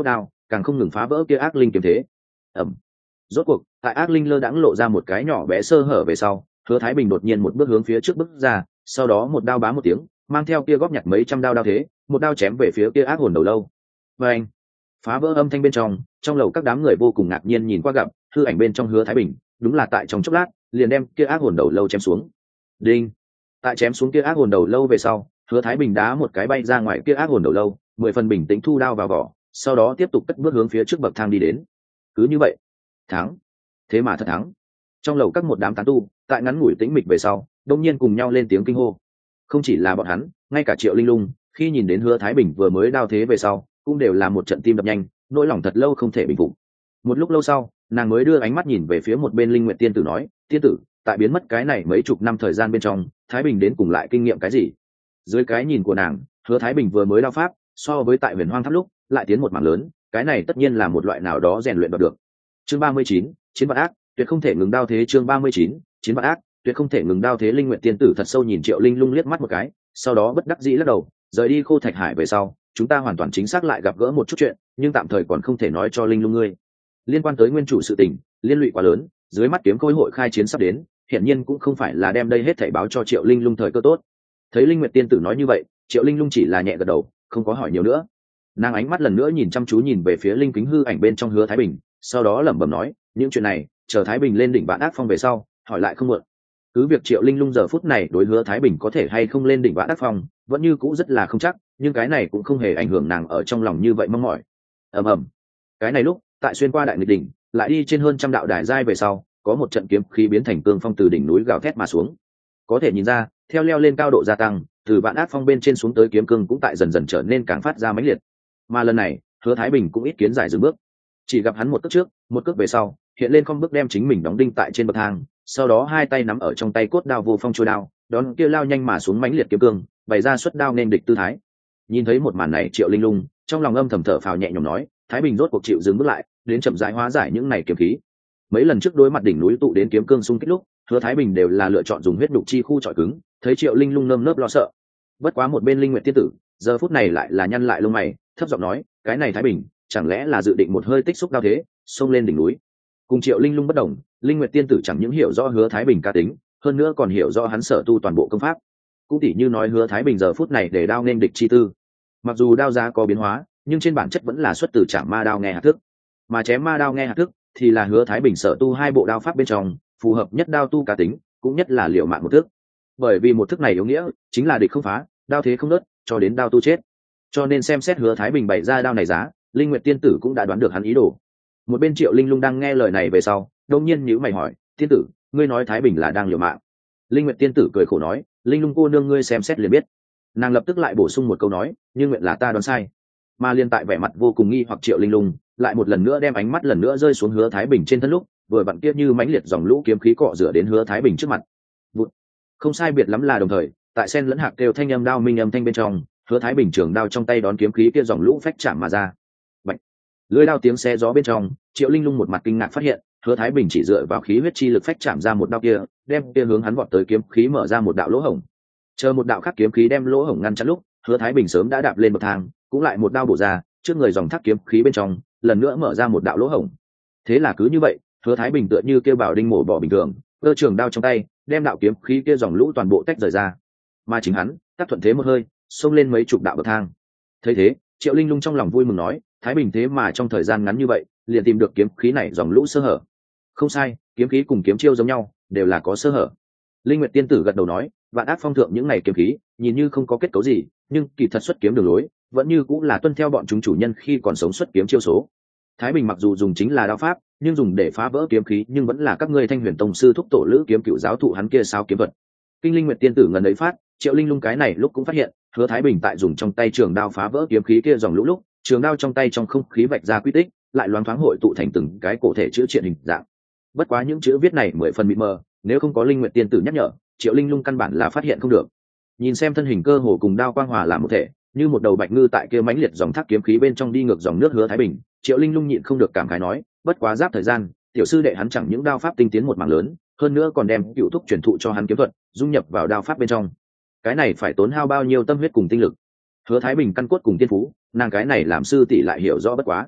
càng không ngừng phá vỡ kia ác linh kiếm thế. Ẩm. Rốt cuộc tại ác linh lơ đãng lộ ra một cái nhỏ bé sơ hở về sau, Hứa Thái Bình đột nhiên một bước hướng phía trước bước ra, sau đó một đao bá một tiếng, mang theo kia góp nhặt mấy trăm đao đao thế, một đao chém về phía kia ác hồn đầu lâu. Và anh, phá vỡ âm thanh bên trong lầu các đám người vô cùng ngạc nhiên nhìn qua gặp hư ảnh bên trong Hứa Thái Bình, đúng là tại trong chốc lát liền đem kia ác hồn đầu lâu chém xuống. Đinh. Tại chém xuống kia ác hồn đầu lâu về sau, Hứa Thái Bình đá một cái bay ra ngoài kia ác hồn đầu lâu, 10 phần bình tĩnh thu đao vào vỏ, sau đó tiếp tục cất bước hướng phía trước bậc thang đi đến. Cứ như vậy, thắng. Thế mà thật thắng. Trong lầu các một đám tán tu, tại ngắn ngủi tĩnh mịch về sau, đông nhiên cùng nhau lên tiếng kinh hô. Không chỉ là bọn hắn, ngay cả Triệu Linh Lung, khi nhìn đến Hứa Thái Bình vừa mới đao thế về sau, cũng đều là một trận tim đập nhanh, nỗi lòng thật lâu không thể bình phục. Một lúc lâu sau, nàng mới đưa ánh mắt nhìn về phía một bên Linh Nguyệt tiên tử nói, tiên tử, tại biến mất cái này mấy chục năm thời gian bên trong, Thái Bình đến cùng lại kinh nghiệm cái gì? Dưới cái nhìn của nàng, Hứa Thái Bình vừa mới đao pháp, so với tại Huyền Hoang Tháp lúc, lại tiến một mảng lớn, cái này tất nhiên là một loại nào đó rèn luyện được. Chương 39, chiến vạn ác, tuyệt không thể ngừng đao thế. Chương 39, chiến vạn ác, tuyệt không thể ngừng đao thế. Linh Nguyệt tiên tử thật sâu nhìn Triệu Linh Lung liếc mắt một cái, sau đó bất đắc dĩ lắc đầu, rời đi Khô Thạch Hải về sau, chúng ta hoàn toàn chính xác lại gặp gỡ một chút chuyện, nhưng tạm thời còn không thể nói cho Linh Lung ngươi. Liên quan tới nguyên chủ sự tình, liên lụy quá lớn, dưới mắt kiếm khôi hội khai chiến sắp đến, hiển nhiên cũng không phải là đem đây hết thảy báo cho Triệu Linh Lung thời cơ tốt. Thấy Linh Nguyệt tiên tử nói như vậy, Triệu Linh Lung chỉ là nhẹ gật đầu, không có hỏi nhiều nữa. Nàng ánh mắt lần nữa nhìn chăm chú nhìn về phía linh kính hư ảnh bên trong Hứa Thái Bình, sau đó lẩm bẩm nói, những chuyện này, chờ Thái Bình lên đỉnh Vạn Ác Phong về sau, hỏi lại không muộn. Cứ việc Triệu Linh Lung giờ phút này đối Hứa Thái Bình có thể hay không lên đỉnh Vạn Ác Phong, vẫn như cũ rất là không chắc, nhưng cái này cũng không hề ảnh hưởng nàng ở trong lòng như vậy mong mỏi. Ầm ầm. Cái này lúc, tại xuyên qua đại nghịch đỉnh, lại đi trên hơn trăm đạo đài giai về sau, có một trận kiếm khí biến thành cương phong từ đỉnh núi gào thét mà xuống. Có thể nhìn ra, theo leo lên cao độ gia tăng, từ Vạn Ác Phong bên trên xuống tới kiếm cương cũng tại dần dần trở nên càng phát ra mãnh liệt. Mà lần này, Hứa Thái Bình cũng ít kiến giải dừng bước, chỉ gặp hắn một cước trước, một cước về sau, hiện lên không bước đem chính mình đóng đinh tại trên bậc thang, sau đó hai tay nắm ở trong tay cốt đao vô phong trôi đao, đón kia lao nhanh mà xuống mãnh liệt kiếm cương, bày ra xuất đao nên địch tư thái. Nhìn thấy một màn này, Triệu Linh Lung trong lòng âm thầm thở phào nhẹ nhõm nói, Thái Bình rốt cuộc chịu dừng bước lại, đến chậm rãi hóa giải những này kiếm khí. Mấy lần trước đối mặt đỉnh núi tụ đến kiếm cương xung kích lúc, Hứa Thái Bình đều là lựa chọn dùng huyết đục chi khu chọi cứng, thấy Triệu Linh Lung nơm nớp lo sợ. Bất quá một bên Linh Nguyệt tiên tử, giờ phút này lại là nhăn lại lông mày, thấp giọng nói, cái này Thái Bình, chẳng lẽ là dự định một hơi tích xúc đao thế, xông lên đỉnh núi? Cùng Triệu Linh Lung bất đồng, Linh Nguyệt tiên tử chẳng những hiểu rõ Hứa Thái Bình cá tính, hơn nữa còn hiểu rõ hắn sở tu toàn bộ công pháp. Cũng tỉ như nói Hứa Thái Bình giờ phút này để đao nên địch chi tư. Mặc dù đao giá có biến hóa, nhưng trên bản chất vẫn là xuất từ Trảm Ma đao nghe hạt thức, mà chém ma đao nghe hạt thức thì là Hứa Thái Bình sở tu hai bộ đao pháp bên trong phù hợp nhất đao tu cá tính, cũng nhất là liều mạng một thức. Bởi vì một thức này yếu nghĩa chính là địch không phá, đao thế không nứt, cho đến đao tu chết. Cho nên xem xét Hứa Thái Bình bày ra đao này giá, Linh Nguyệt tiên tử cũng đã đoán được hắn ý đồ. Một bên Triệu Linh Lung đang nghe lời này về sau, đột nhiên nhíu mày hỏi, tiên tử, ngươi nói Thái Bình là đang liều mạng? Linh Nguyệt tiên tử cười khổ nói, Linh Lung cô nương ngươi xem xét liền biết. Nàng lập tức lại bổ sung một câu nói, nhưng nguyện là ta đoán sai. Mà liên tại vẻ mặt vô cùng nghi hoặc Triệu Linh Lung lại một lần nữa đem ánh mắt lần nữa rơi xuống Hứa Thái Bình trên thân lúc, vừa vặn kia như mãnh liệt dòng lũ kiếm khí cọ rửa đến Hứa Thái Bình trước mặt. Vụt. Không sai biệt lắm là đồng thời, tại sen lẫn hạc kêu thanh âm đao minh âm thanh bên trong, Hứa Thái Bình trường đao trong tay đón kiếm khí kia dòng lũ phách chạm mà ra. Bạch. Lưỡi đao tiếng xé gió bên trong, Triệu Linh Lung một mặt kinh ngạc phát hiện, Hứa Thái Bình chỉ dựa vào khí huyết chi lực phách chạm ra một đao kia, đem kia hướng hắn vọt tới kiếm khí mở ra một đạo lỗ hổng. Chờ một đạo khác kiếm khí đem lỗ hổng ngăn chặn lúc, Hứa Thái Bình sớm đã đạp lên bậc thang, cũng lại một đao bổ ra, trước người dòng thác kiếm khí bên trong, lần nữa mở ra một đạo lỗ hổng. Thế là cứ như vậy, Hứa Thái Bình tựa như kêu bảo đinh mổ bỏ bình thường, cơ trường đao trong tay, đem đạo kiếm khí kia dòng lũ toàn bộ tách rời ra. Mà chính hắn, tác thuận thế một hơi, xông lên mấy chục đạo bậc thang. Thấy thế, Triệu Linh Lung trong lòng vui mừng nói, Thái Bình thế mà trong thời gian ngắn như vậy, liền tìm được kiếm khí này dòng lũ sơ hở. Không sai, kiếm khí cùng kiếm chiêu giống nhau, đều là có sơ hở. Linh Nguyệt tiên tử gật đầu nói, Vạn Ác Phong thượng những này kiếm khí, nhìn như không có kết cấu gì, nhưng kỳ thật xuất kiếm đường lối, vẫn như cũng là tuân theo bọn chúng chủ nhân khi còn sống xuất kiếm chiêu số. Thái Bình mặc dù dùng chính là đao pháp, nhưng dùng để phá vỡ kiếm khí, nhưng vẫn là các ngươi Thanh Huyền tông sư thúc tổ lữ kiếm cựu giáo thụ hắn kia sao kiếm thuật. Kinh Linh Nguyệt tiên tử ngần ấy phát, Triệu Linh Lung cái này lúc cũng phát hiện, Hứa Thái Bình tại dùng trong tay trường đao phá vỡ kiếm khí kia dòng lũ lúc, trường đao trong tay trong không khí vạch ra quy tích, lại loáng thoáng hội tụ thành từng cái cổ thể chữ triện hình dạng. Bất quá những chữ viết này mười phần mịt mờ, nếu không có Linh Nguyệt tiên tử nhắc nhở, Triệu Linh Lung căn bản là phát hiện không được. Nhìn xem thân hình cơ hồ cùng đao quang hòa làm một thể, như một đầu bạch ngư tại kia mãnh liệt dòng thác kiếm khí bên trong đi ngược dòng nước Hứa Thái Bình, Triệu Linh Lung nhịn không được cảm khái nói, bất quá giáp thời gian, tiểu sư đệ hắn chẳng những đao pháp tinh tiến một mảng lớn, hơn nữa còn đem cựu thúc truyền thụ cho hắn kiếm thuật dung nhập vào đao pháp bên trong. Cái này phải tốn hao bao nhiêu tâm huyết cùng tinh lực. Hứa Thái Bình căn cốt cùng tiên phú, nàng cái này làm sư tỷ lại hiểu rõ bất quá.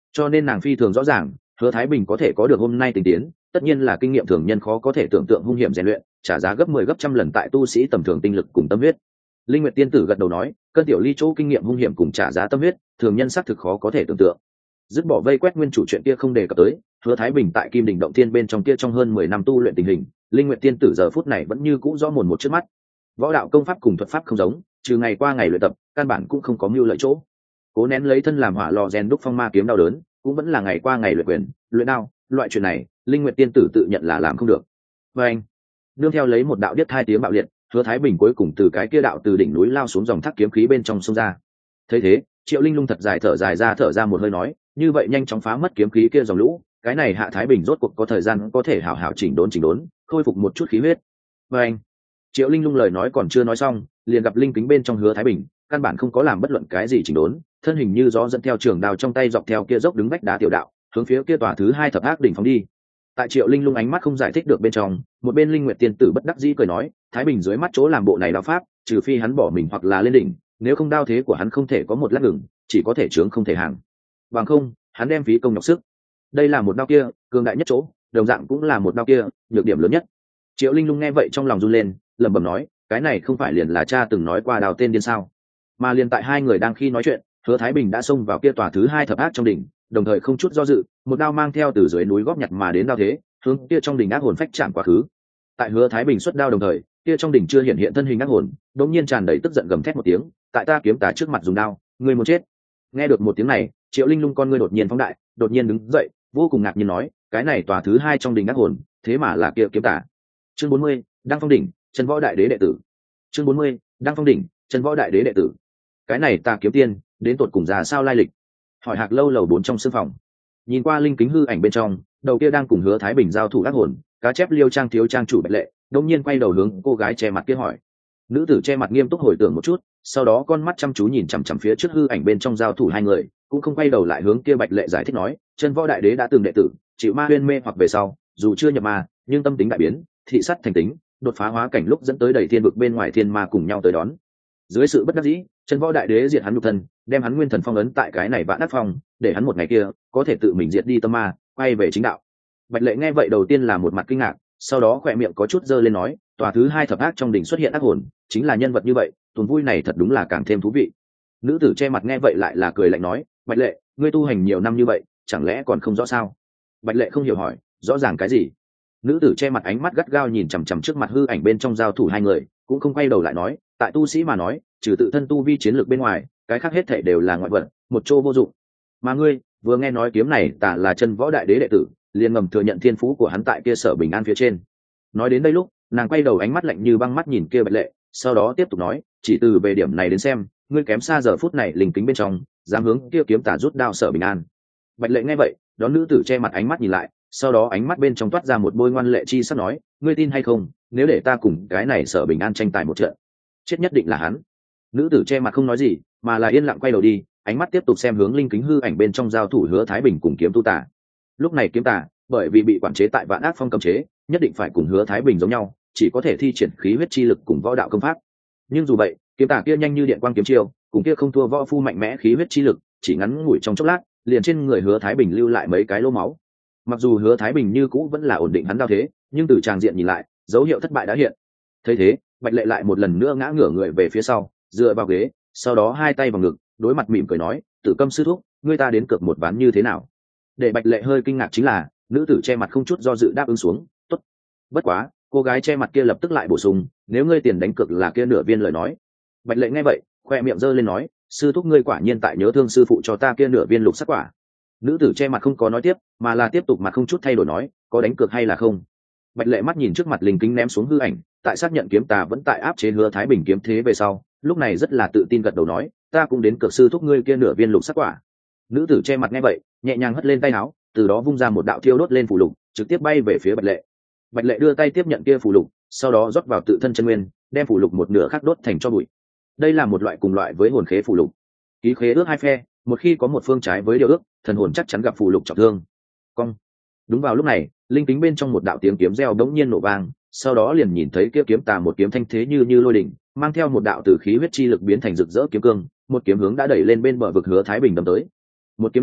cho nên nàng phi thường rõ ràng Hứa Thái Bình có thể có được hôm nay tình tiến tất nhiên là kinh nghiệm thường nhân khó có thể tưởng tượng hung hiểm rèn luyện, trả giá gấp 10 gấp trăm lần tại tu sĩ tầm thường tinh lực cùng tâm huyết. Linh Nguyệt tiên tử gật đầu nói, cân tiểu ly chỗ kinh nghiệm hung hiểm cùng trả giá tâm huyết, thường nhân xác thực khó có thể tưởng tượng. Dứt bỏ vây quét nguyên chủ chuyện kia không đề cập tới, Hứa Thái Bình tại Kim Đỉnh động thiên bên trong kia trong hơn 10 năm tu luyện tình hình, Linh Nguyệt tiên tử giờ phút này vẫn như cũ rõ mồn một trước mắt. Võ đạo công pháp cùng thuật pháp không giống, trừ ngày qua ngày luyện tập, căn bản cũng không có mưu lợi chỗ. Cố nén lấy thân làm hỏa lò rèn đúc phong ma kiếm đau đớn, cũng vẫn là ngày qua ngày luyện quyền, luyện đao, loại chuyện này, Linh Nguyệt tiên tử tự nhận là làm không được. Và anh, nương theo lấy một đạo điếc hai tiếng bạo liệt, Hứa Thái Bình cuối cùng từ cái kia đạo từ đỉnh núi lao xuống dòng thác kiếm khí bên trong sông ra. Thấy thế, Triệu Linh Lung thật dài thở ra một hơi nói, như vậy nhanh chóng phá mất kiếm khí kia dòng lũ, cái này Hạ Thái Bình rốt cuộc có thời gian có thể hảo hảo chỉnh đốn, khôi phục một chút khí huyết. Và anh, Triệu Linh Lung lời nói còn chưa nói xong, liền gặp linh kính bên trong Hứa Thái Bình, căn bản không có làm bất luận cái gì chỉnh đốn, thân hình như gió dẫn theo trường đao trong tay dọc theo kia dốc đứng vách đá tiểu đạo, hướng phía kia tòa thứ 2 thập ác đỉnh phóng đi. Tại Triệu Linh Lung ánh mắt không giải thích được bên trong, một bên Linh Nguyệt tiên tử bất đắc dĩ cười nói, Thái Bình dưới mắt chỗ làm bộ này đạo pháp, trừ phi hắn bỏ mình hoặc là lên đỉnh, nếu không đao thế của hắn không thể có một lát ngừng, chỉ có thể chướng không thể hàng. Bằng không, hắn đem phí công nhọc sức. Đây là một đao kia, cường đại nhất chỗ, đồng dạng cũng là một đao kia, nhược điểm lớn nhất. Triệu Linh Lung nghe vậy trong lòng run lên, lẩm bẩm nói, cái này không phải liền là cha từng nói qua đào tên điên sao? Mà liền tại hai người đang khi nói chuyện, Hứa Thái Bình đã xông vào kia tòa thứ 2 thập ác trong đỉnh, đồng thời không chút do dự, một đao mang theo từ dưới núi góp nhặt mà đến đao thế, hướng kia trong đỉnh ác hồn phách chạm quá khứ. Tại Hứa Thái Bình xuất đao đồng thời, kia trong đỉnh chưa hiện thân hình ác hồn, đột nhiên tràn đầy tức giận gầm thét một tiếng, tại ta kiếm tà trước mặt dùng đao, ngươi muốn chết. Nghe được một tiếng này, Triệu Linh Lung con ngươi đột nhiên phóng đại, đột nhiên đứng dậy, vô cùng ngạc nhiên nói, cái này tòa thứ 2 trong đỉnh ác hồn, thế mà là kia kiếm tà. Chương 40, Đăng Phong đỉnh, Chân Võ Đại Đế đệ tử. Chương 40, Đăng Phong đỉnh, Chân Võ Đại Đế đệ tử. Cái này Tà kiếm tiên, đến tột cùng ra sao lai lịch? Hỏi Hạc Lâu lầu 4 trong sương phòng. Nhìn qua linh kính hư ảnh bên trong, đầu kia đang cùng Hứa Thái Bình giao thủ ác hồn, cá chép Liêu Trang thiếu trang chủ Bạch Lệ, đột nhiên quay đầu hướng cô gái che mặt kia hỏi. Nữ tử che mặt nghiêm túc hồi tưởng một chút, sau đó con mắt chăm chú nhìn chằm chằm phía trước hư ảnh bên trong giao thủ hai người, cũng không quay đầu lại hướng kia Bạch Lệ giải thích nói, Chân Võ Đại Đế đã từng đệ tử, chịu ma huyên mê hoặc về sau, dù chưa nhập ma, nhưng tâm tính đại biến, thị sắt thành tính, đột phá hóa cảnh lúc dẫn tới đầy thiên vực bên ngoài thiên ma cùng nhau tới đón. Dưới sự bất đắc dĩ, Chân Võ Đại Đế diệt hắn nhục thân, đem hắn nguyên thần phong ấn tại cái này vạn ác phong, để hắn một ngày kia có thể tự mình diệt đi tâm ma, quay về chính đạo. Bạch Lệ nghe vậy đầu tiên là một mặt kinh ngạc, sau đó khỏe miệng có chút dơ lên nói, tòa thứ 2 thập ác trong đỉnh xuất hiện ác hồn, chính là nhân vật như vậy, tuần vui này thật đúng là càng thêm thú vị. Nữ tử che mặt nghe vậy lại là cười lạnh nói, Bạch Lệ, ngươi tu hành nhiều năm như vậy, chẳng lẽ còn không rõ sao? Bạch Lệ không hiểu hỏi, rõ ràng cái gì? Nữ tử che mặt ánh mắt gắt gao nhìn chằm chằm trước mặt hư ảnh bên trong giao thủ hai người, cũng không quay đầu lại nói, tại tu sĩ mà nói, trừ tự thân tu vi chiến lược bên ngoài, cái khác hết thảy đều là ngoại vật, một chỗ vô dụng. Mà ngươi, vừa nghe nói kiếm này Tà là Chân Võ Đại Đế đệ tử, liền ngầm thừa nhận thiên phú của hắn tại kia Sở Bình An phía trên. Nói đến đây lúc, nàng quay đầu ánh mắt lạnh như băng mắt nhìn kia Bạch Lệ, sau đó tiếp tục nói, chỉ từ về điểm này đến xem, ngươi kém xa giờ phút này linh kính bên trong, dám hướng kia kiếm tà rút đao Sở Bình An. Bạch Lệ nghe vậy, đón nữ tử che mặt ánh mắt nhìn lại, sau đó ánh mắt bên trong toát ra một bôi ngoan lệ chi sắp nói, ngươi tin hay không, nếu để ta cùng cái này Sở Bình An tranh tài một trận, chết nhất định là hắn. Nữ tử che mặt không nói gì, mà là yên lặng quay đầu đi, ánh mắt tiếp tục xem hướng linh kính hư ảnh bên trong giao thủ Hứa Thái Bình cùng kiếm tu tà. Lúc này kiếm tà, bởi vì bị quản chế tại vạn ác phong cấm chế, nhất định phải cùng Hứa Thái Bình giống nhau, chỉ có thể thi triển khí huyết chi lực cùng võ đạo công pháp. Nhưng dù vậy, kiếm tà kia nhanh như điện quang kiếm chiêu, cùng kia không thua võ phu mạnh mẽ khí huyết chi lực, chỉ ngắn ngủi trong chốc lát, liền trên người Hứa Thái Bình lưu lại mấy cái lỗ máu. Mặc dù Hứa Thái Bình như cũ vẫn là ổn định hắn đao thế, nhưng từ tràng diện nhìn lại, dấu hiệu thất bại đã hiện. Thấy thế, Bạch Lệ lại một lần nữa ngã ngửa người về phía sau, dựa vào ghế, sau đó hai tay vào ngực, đối mặt mỉm cười nói, Tử Câm sư thúc, ngươi ta đến cược một ván như thế nào? Để Bạch Lệ hơi kinh ngạc chính là, nữ tử che mặt không chút do dự đáp ứng xuống, tốt. Bất quá, cô gái che mặt kia lập tức lại bổ sung, nếu ngươi tiền đánh cược là kia nửa viên lời nói. Bạch Lệ nghe vậy, khoe miệng giơ lên nói, sư thúc ngươi quả nhiên tại nhớ thương sư phụ cho ta kia nửa viên lục sắc quả. Nữ tử che mặt không có nói tiếp, mà là tiếp tục mặt không chút thay đổi nói, có đánh cược hay là không? Bạch Lệ mắt nhìn trước mặt linh kính ném xuống hư ảnh, tại xác nhận kiếm tà vẫn tại áp chế Hứa Thái Bình kiếm thế về sau, lúc này rất là tự tin gật đầu nói, ta cũng đến cược sư thúc ngươi kia nửa viên lục sắc quả. Nữ tử che mặt nghe vậy, nhẹ nhàng hất lên tay áo, từ đó vung ra một đạo thiêu đốt lên phù lục, trực tiếp bay về phía Bạch Lệ. Bạch Lệ đưa tay tiếp nhận kia phù lục, sau đó rót vào tự thân chân nguyên, đem phù lục một nửa khác đốt thành tro bụi. Đây là một loại cùng loại với hồn khế phù lục. Ký khế ước hai phe, một khi có một phương trái với điều ước, thần hồn chắc chắn gặp phù lục trọng thương. Cong. Đúng vào lúc này, linh tính bên trong một đạo tiếng kiếm reo đống nhiên nổ vang, sau đó liền nhìn thấy kia kiếm tà một kiếm thanh thế như lôi đỉnh, mang theo một đạo tử khí huyết chi lực biến thành rực rỡ kiếm cương, một kiếm hướng đã đẩy lên bên bờ vực Hứa Thái Bình đâm tới. Một kiếm này,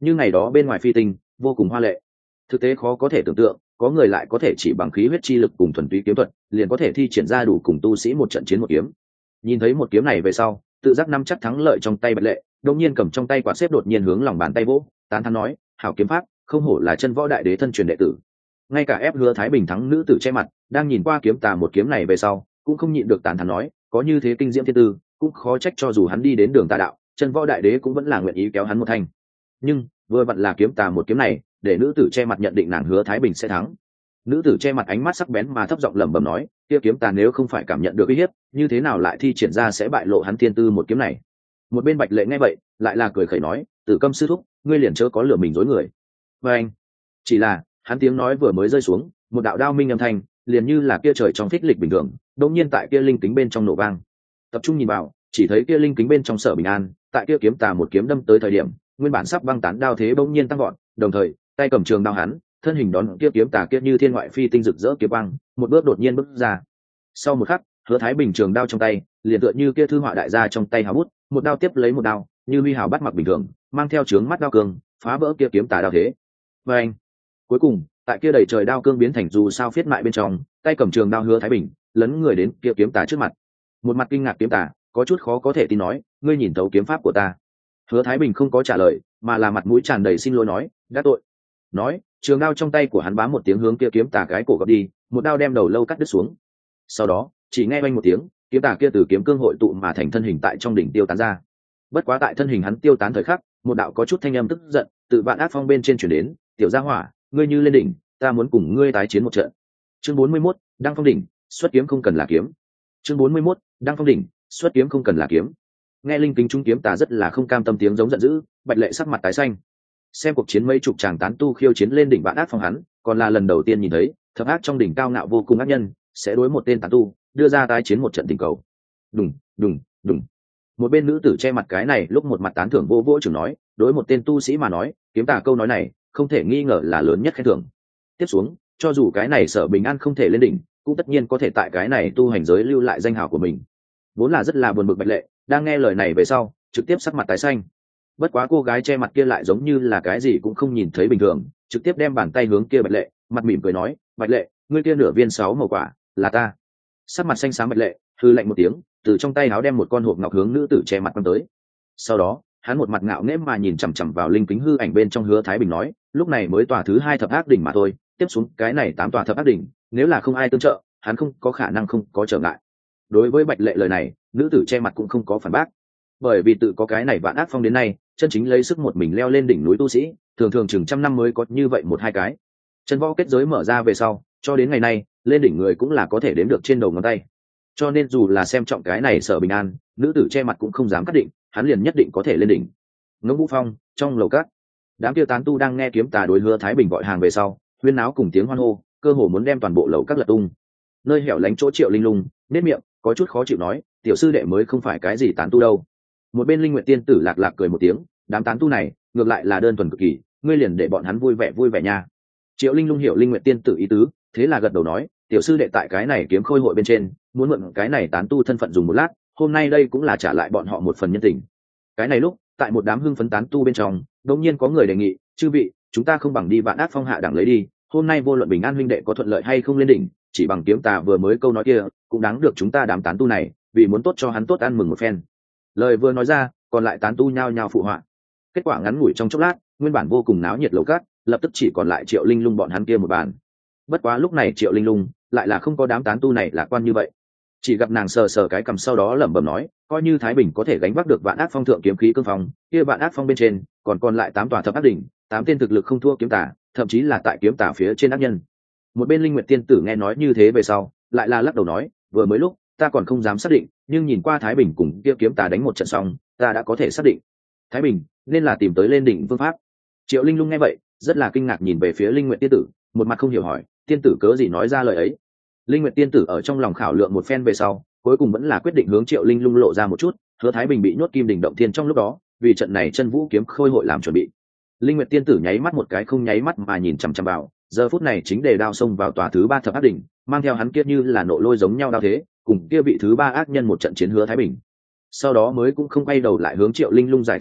như ngày đó bên ngoài phi tinh vô cùng hoa lệ. Thực tế khó có thể tưởng tượng có người lại có thể chỉ bằng khí huyết chi lực cùng thuần túy kiếm thuật liền có thể thi triển ra đủ cùng tu sĩ một trận chiến một kiếm. Nhìn thấy một kiếm này về sau, tự giác nắm chắc thắng lợi trong tay Bạch Lệ, đột nhiên cầm trong tay quạt xếp đột nhiên hướng lòng bàn tay vỗ, tán thán nói, hảo kiếm pháp, không hổ là chân võ đại đế thân truyền đệ tử. Ngay cả ép Hứa Thái Bình thắng nữ tử che mặt, đang nhìn qua kiếm tà một kiếm này về sau, cũng không nhịn được tán thán nói, có như thế kinh diễm thiên tư, cũng khó trách cho dù hắn đi đến đường tà đạo, chân võ đại đế cũng vẫn là nguyện ý kéo hắn một thanh. Nhưng vừa vặn là kiếm tà một kiếm này, để nữ tử che mặt nhận định nàng Hứa Thái Bình sẽ thắng. Nữ tử che mặt ánh mắt sắc bén mà thấp giọng lẩm bẩm nói, kia kiếm tà nếu không phải cảm nhận được uy hiếp, như thế nào lại thi triển ra sẽ bại lộ hắn thiên tư một kiếm này. Một bên Bạch Lệ nghe vậy, lại là cười khẩy nói, Tử Câm sư thúc, ngươi liền chớ có lừa mình dối người. Và anh, chỉ là hắn tiếng nói vừa mới rơi xuống, một đạo đao minh âm thanh liền như là kia trời trong phích lịch bình thường, đột nhiên tại kia linh kính bên trong nổ vang. Tập trung nhìn vào, chỉ thấy kia linh kính bên trong Sở Bình An, tại kia kiếm tà một kiếm đâm tới thời điểm, nguyên bản sắp băng tán đao thế bỗng nhiên tăng vọt, đồng thời tay cầm trường đao hắn, thân hình đón kia kiếm tà kia như thiên ngoại phi tinh rực rỡ kiếm băng, một bước đột nhiên bước ra. Sau một khắc, Hứa Thái Bình trường đao trong tay, liền tựa như kia thư họa đại gia trong tay hào bút, một đao tiếp lấy một đao, như huy hào bắt mặc bình thường, mang theo chướng mắt đao cương, phá vỡ kia kiếm tà đao thế. Và anh, cuối cùng, tại kia đầy trời đao cương biến thành dù sao phiết mại bên trong, tay cầm trường đao Hứa Thái Bình, lấn người đến kia kiếm tà trước mặt. Một mặt kinh ngạc kiếm tà, có chút khó có thể tin nói, ngươi nhìn thấu kiếm pháp của ta. Hứa Thái Bình không có trả lời, mà là mặt mũi tràn đầy xin lỗi nói, đã tội. Nói, trường đao trong tay của hắn bám một tiếng hướng kia kiếm tà cái cổ gọt đi, một đao đem đầu lâu cắt đứt xuống. Sau đó, chỉ nghe oanh một tiếng, kiếm tà kia từ kiếm cương hội tụ mà thành thân hình tại trong đỉnh tiêu tán ra. Bất quá tại thân hình hắn tiêu tán thời khắc, một đạo có chút thanh âm tức giận từ Vạn Ác Phong bên trên truyền đến, "Tiểu gia hỏa, ngươi như lên đỉnh, ta muốn cùng ngươi tái chiến một trận." Chương 41, Đăng Phong đỉnh, xuất kiếm không cần là kiếm. Chương 41, Đăng Phong đỉnh, xuất kiếm không cần là kiếm. Nghe linh kính trung kiếm tà rất là không cam tâm tiếng giống giận dữ, Bạch Lệ sắc mặt tái xanh. Xem cuộc chiến mấy chục chàng tán tu khiêu chiến lên đỉnh Vạn Ác Phong hắn, còn là lần đầu tiên nhìn thấy, thập ác trong đỉnh cao ngạo vô cùng ác nhân, sẽ đối một tên tán tu, đưa ra tái chiến một trận tình cầu. Đùng, đùng, đùng. Một bên nữ tử che mặt cái này lúc một mặt tán thưởng vô vô trưởng nói, đối một tên tu sĩ mà nói, kiếm tà câu nói này, không thể nghi ngờ là lớn nhất khen thưởng. Tiếp xuống, cho dù cái này Sở Bình An không thể lên đỉnh, cũng tất nhiên có thể tại cái này tu hành giới lưu lại danh hào của mình. Vốn là rất là buồn bực Bạch Lệ, đang nghe lời này về sau, trực tiếp sắc mặt tái xanh. Bất quá cô gái che mặt kia lại giống như là cái gì cũng không nhìn thấy bình thường, trực tiếp đem bàn tay hướng kia Bạch Lệ, mặt mỉm cười nói, Bạch Lệ, ngươi kia nửa viên 6 màu quả, là ta. Sắc mặt xanh xám Bạch Lệ, hư lạnh một tiếng, từ trong tay áo đem một con hộp ngọc hướng nữ tử che mặt quăng tới. Sau đó, hắn một mặt ngạo nghễ mà nhìn chằm chằm vào linh kính hư ảnh bên trong Hứa Thái Bình nói, lúc này mới tòa thứ 2 thập ác đỉnh mà thôi, tiếp xuống cái này 8 tòa thập ác đỉnh, nếu là không ai tương trợ, hắn không có khả năng không có trở ngại. Đối với Bạch Lệ lời này, nữ tử che mặt cũng không có phản bác, bởi vì tự có cái này Vạn Ác Phong đến nay, chân chính lấy sức một mình leo lên đỉnh núi tu sĩ, thường thường chừng trăm năm mới có như vậy một hai cái. Chân võ kết giới mở ra về sau, cho đến ngày nay, lên đỉnh người cũng là có thể đếm được trên đầu ngón tay. Cho nên dù là xem trọng cái này Sở Bình An, nữ tử che mặt cũng không dám cắt định, hắn liền nhất định có thể lên đỉnh. Ngỗng Vũ Phong, trong lầu cát, đám kia tán tu đang nghe kiếm tà đối Hứa Thái Bình gọi hàng về sau, huyên náo cùng tiếng hoan hô, cơ hồ muốn đem toàn bộ lầu các lật tung. Nơi hẻo lánh chỗ Triệu Linh Lung, nét miệng, có chút khó chịu nói, tiểu sư đệ mới không phải cái gì tán tu đâu. Một bên Linh Nguyệt tiên tử lạc lạc cười một tiếng, đám tán tu này ngược lại là đơn thuần cực kỳ, ngươi liền để bọn hắn vui vẻ nha. Triệu Linh Lung hiểu Linh Nguyệt tiên tử ý tứ, thế là gật đầu nói, tiểu sư đệ tại cái này kiếm khôi hội bên trên, muốn mượn cái này tán tu thân phận dùng một lát, hôm nay đây cũng là trả lại bọn họ một phần nhân tình. Cái này lúc, tại một đám hưng phấn tán tu bên trong, đột nhiên có người đề nghị, chư vị, chúng ta không bằng đi Vạn Ác Phong hạ đẳng lấy đi, hôm nay vô luận Bình An huynh đệ có thuận lợi hay không lên đỉnh, chỉ bằng kiếm tà vừa mới câu nói kia, cũng đáng được chúng ta đám tán tu này, vì muốn tốt cho hắn tốt ăn mừng một phen. Lời vừa nói ra, còn lại tán tu nhao nhao phụ họa. Kết quả ngắn ngủi trong chốc lát, nguyên bản vô cùng náo nhiệt lầu cát, lập tức chỉ còn lại Triệu Linh Lung bọn hắn kia một bàn. Bất quá lúc này Triệu Linh Lung lại là không có đám tán tu này lạc quan như vậy, chỉ gặp nàng sờ sờ cái cằm sau đó lẩm bẩm nói, coi như Thái Bình có thể gánh vác được Vạn Ác Phong thượng kiếm khí cương phong, kia Vạn Ác Phong bên trên còn lại 8 tòa thập ác đỉnh, 8 tên thực lực không thua kiếm tà, thậm chí là tại kiếm tà phía trên ác nhân. Một bên Linh Nguyệt tiên tử nghe nói như thế về sau, lại là lắc đầu nói, vừa mới lúc ta còn không dám xác định, nhưng nhìn qua Thái Bình cùng kia kiếm tà đánh một trận xong, ta đã có thể xác định Thái Bình nên là tìm tới lên đỉnh phương pháp. Triệu Linh Lung nghe vậy, rất là kinh ngạc nhìn về phía Linh Nguyệt tiên tử, một mặt không hiểu hỏi, tiên tử cớ gì nói ra lời ấy. Linh Nguyệt tiên tử ở trong lòng khảo lượng một phen về sau, cuối cùng vẫn là quyết định hướng Triệu Linh Lung lộ ra một chút, Hứa Thái Bình bị nhốt Kim Đỉnh Động Thiên trong lúc đó, vì trận này chân vũ kiếm khôi hội làm chuẩn bị. Linh Nguyệt tiên tử nháy mắt một cái không nháy mắt mà nhìn chằm chằm vào, giờ phút này chính đề đao xông vào tòa thứ 3 thập ác đỉnh, mang theo hắn kia như là nộ lôi giống nhau đao thế, cùng kia vị thứ 3 ác nhân một trận chiến Hứa Thái Bình. Sau đó mới cũng không quay đầu lại hướng Triệu Linh Lung giải thích nói,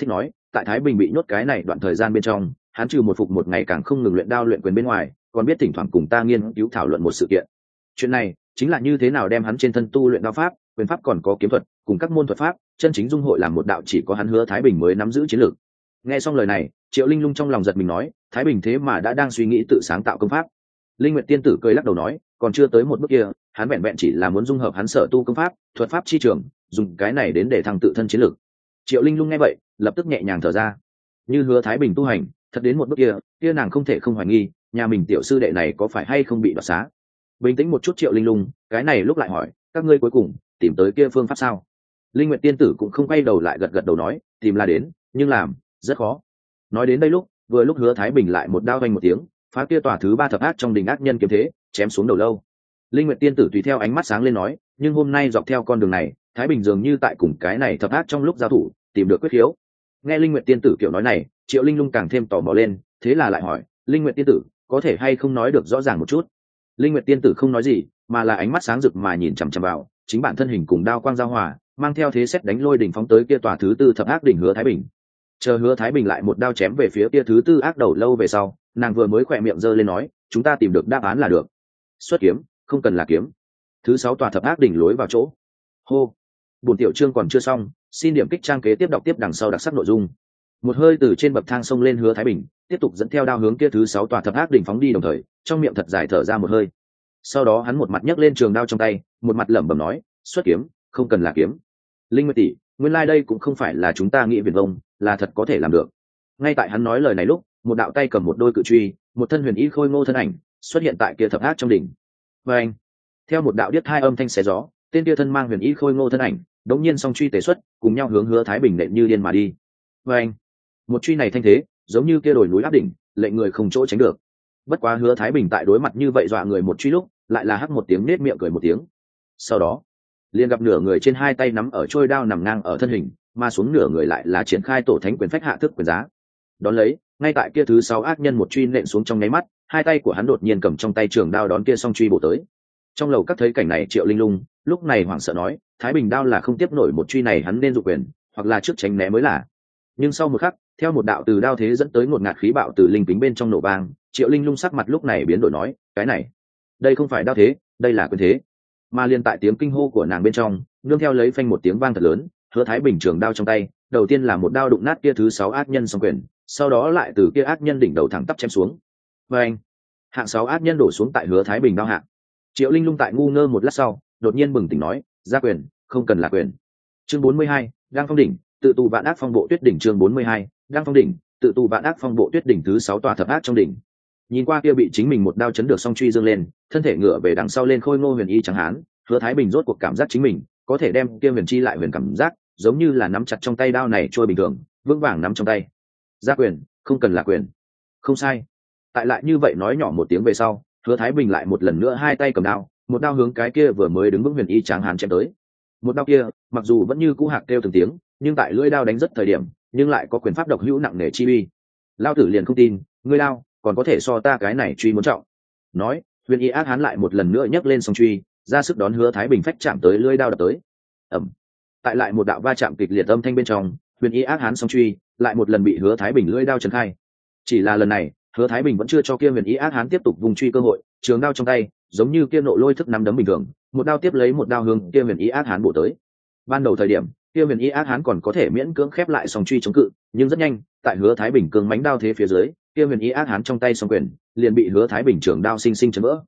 tại Thái Bình bị nhốt cái này đoạn thời gian bên trong, hắn trừ một phục một ngày càng không ngừng luyện đao luyện quyền bên ngoài, còn biết thỉnh thoảng cùng ta nghiên cứu thảo luận một sự kiện. Chuyện này chính là như thế nào đem hắn trên thân tu luyện đao pháp, quyền pháp còn có kiếm thuật, cùng các môn thuật pháp, chân chính dung hội làm một đạo chỉ có hắn Hứa Thái Bình mới nắm giữ chiến lược. Nghe xong lời này, Triệu Linh Lung trong lòng giật mình nói, Thái Bình thế mà đã đang suy nghĩ tự sáng tạo công pháp. Linh Nguyệt tiên tử cười lắc đầu nói, còn chưa tới một bước kia, hắn vẹn vẹn chỉ là muốn dung hợp hắn sở tu công pháp, thuật pháp chi trường, dùng cái này đến để thăng tự thân chiến lược. Triệu Linh Lung nghe vậy, lập tức nhẹ nhàng thở ra. Như Hứa Thái Bình tu hành, thật đến một bước kia, kia nàng không thể không hoài nghi, nhà mình tiểu sư đệ này có phải hay không bị đoạt xá. Bình tĩnh một chút Triệu Linh Lung, cái này lúc lại hỏi, các ngươi cuối cùng tìm tới kia phương pháp sao? Linh Nguyệt tiên tử cũng không quay đầu lại gật gật đầu nói, tìm là đến, nhưng làm rất khó. Nói đến đây lúc, vừa lúc Hứa Thái Bình lại một đao vang một tiếng, phá kia tòa thứ 3 thập ác trong đình ác nhân kiếm thế, chém xuống đầu lâu. Linh Nguyệt tiên tử tùy theo ánh mắt sáng lên nói, nhưng hôm nay dọc theo con đường này, Thái Bình dường như tại cùng cái này thập ác trong lúc giao thủ, tìm được quyết khiếu. Nghe Linh Nguyệt tiên tử kiểu nói này, Triệu Linh Lung càng thêm tò mò lên, thế là lại hỏi, Linh Nguyệt tiên tử, có thể hay không nói được rõ ràng một chút? Linh Nguyệt tiên tử không nói gì, mà là ánh mắt sáng rực mà nhìn chằm chằm vào, chính bản thân hình cùng đao quang giao hòa, mang theo thế xét đánh lôi đỉnh phóng tới kia tòa thứ 4 thập ác đỉnh Hứa Thái Bình. Chờ Hứa Thái Bình lại một đao chém về phía kia thứ 4 ác đầu lâu về sau, nàng vừa mới khỏe miệng giơ lên nói, chúng ta tìm được đáp án là được. Xuất kiếm, không cần là kiếm. Thứ 6 tòa thập ác đỉnh lối vào chỗ. Hô. Buổi tiểu chương còn chưa xong, xin điểm kích trang kế tiếp đọc tiếp đằng sau đặc sắc nội dung. Một hơi từ trên bậc thang xông lên Hứa Thái Bình, tiếp tục dẫn theo đao hướng kia thứ 6 tòa thập ác đỉnh phóng đi, đồng thời trong miệng thật dài thở ra một hơi. Sau đó hắn một mặt nhấc lên trường đao trong tay, một mặt lẩm bẩm nói, xuất kiếm, không cần là kiếm. Linh Nguyệt tỷ, nguyên lai đây cũng không phải là chúng ta nghĩ viển vông, là thật có thể làm được. Ngay tại hắn nói lời này lúc, một đạo tay cầm một đôi cự truy, một thân huyền y khôi ngô thân ảnh xuất hiện tại kia thập ác trong đỉnh. Và anh, theo một đạo điếc hai âm thanh xé gió, tên kia thân mang huyền y khôi ngô thân ảnh đống nhiên song truy tế xuất, cùng nhau hướng Hứa Thái Bình nện như điên mà đi. Và anh, một truy này thanh thế giống như kia đồi núi áp đỉnh, lệnh người không chỗ tránh được. Bất quá Hứa Thái Bình tại đối mặt như vậy dọa người một truy lúc, lại là hắc một tiếng nết miệng cười một tiếng. Sau đó liền gặp nửa người trên hai tay nắm ở trôi đao nằm ngang ở thân hình, mà xuống nửa người lại là triển khai tổ thánh quyền phách hạ thức quyền giá. Đón lấy, ngay tại kia thứ 6 ác nhân một truy nện xuống trong nháy mắt, hai tay của hắn đột nhiên cầm trong tay trường đao đón kia song truy bổ tới. Trong lầu các thấy cảnh này, Triệu Linh Lung lúc này hoảng sợ nói, Thái Bình đao là không tiếp nổi một truy này, hắn nên dụng quyền, hoặc là trước tránh né mới là. Nhưng sau một khắc, theo một đạo từ đao thế dẫn tới ngột ngạt khí bạo từ linh kính bên trong nổ vang, Triệu Linh Lung sắc mặt lúc này biến đổi nói, cái này, đây không phải đao thế, đây là quyền thế. Mà liên tại tiếng kinh hô của nàng bên trong, nương theo lấy phanh một tiếng vang thật lớn, Hứa Thái Bình trường đao trong tay, đầu tiên là một đao đụng nát kia thứ 6 ác nhân song quyền, sau đó lại từ kia ác nhân đỉnh đầu thẳng tắp chém xuống. Và anh, hạng 6 ác nhân đổ xuống tại Hứa Thái Bình đao hạ. Triệu Linh Lung tại ngu ngơ một lát sau, đột nhiên bừng tỉnh nói, ra quyền, không cần là quyền. Chương 42, Đang Phong đỉnh, tự tù vạn ác phong bộ tuyết đỉnh. Chương 42, Đang Phong đỉnh, tự tù vạn ác phong bộ tuyết đỉnh, thứ 6 tòa thập ác trong đỉnh. Nhìn qua kia bị chính mình một đao chấn được song truy dương lên, thân thể ngựa về đằng sau lên khôi ngô huyền y trắng hán, Hứa Thái Bình rốt cuộc cảm giác chính mình có thể đem kia huyền chi lại huyền cảm giác, giống như là nắm chặt trong tay đao này trôi bình thường, vững vàng nắm trong tay. Ra quyền, không cần là quyền. Không sai. Tại lại như vậy nói nhỏ một tiếng về sau, Hứa Thái Bình lại một lần nữa hai tay cầm đao, một đao hướng cái kia vừa mới đứng vững huyền y tráng hán chém tới. Một đao kia, mặc dù vẫn như cũ hạc kêu từng tiếng, nhưng tại lưỡi đao đánh rất thời điểm, nhưng lại có quyền pháp độc hữu nặng nề chi uy. Lao tử liền không tin, ngươi đao còn có thể so ta cái này truy muốn trọng. Nói, huyền y ác hán lại một lần nữa nhấc lên song truy, ra sức đón Hứa Thái Bình phách chạm tới lưỡi đao đập tới. Ầm. Tại lại một đạo va chạm kịch liệt âm thanh bên trong, huyền y ác hán song truy lại một lần bị Hứa Thái Bình lưỡi đao chấn khai. Chỉ là lần này, Hứa Thái Bình vẫn chưa cho kia huyền y ác hán tiếp tục vùng truy cơ hội, trường đao trong tay giống như kia nộ lôi thức nắm đấm bình thường, một đao tiếp lấy một đao hướng kia huyền y ác hán bổ tới. Ban đầu thời điểm, kia huyền y ác hán còn có thể miễn cưỡng khép lại song truy chống cự, nhưng rất nhanh, tại Hứa Thái Bình cường mãnh đao thế phía dưới, kia huyền y ác hán trong tay song quyền liền bị Hứa Thái Bình trường đao sinh sinh chấn vỡ.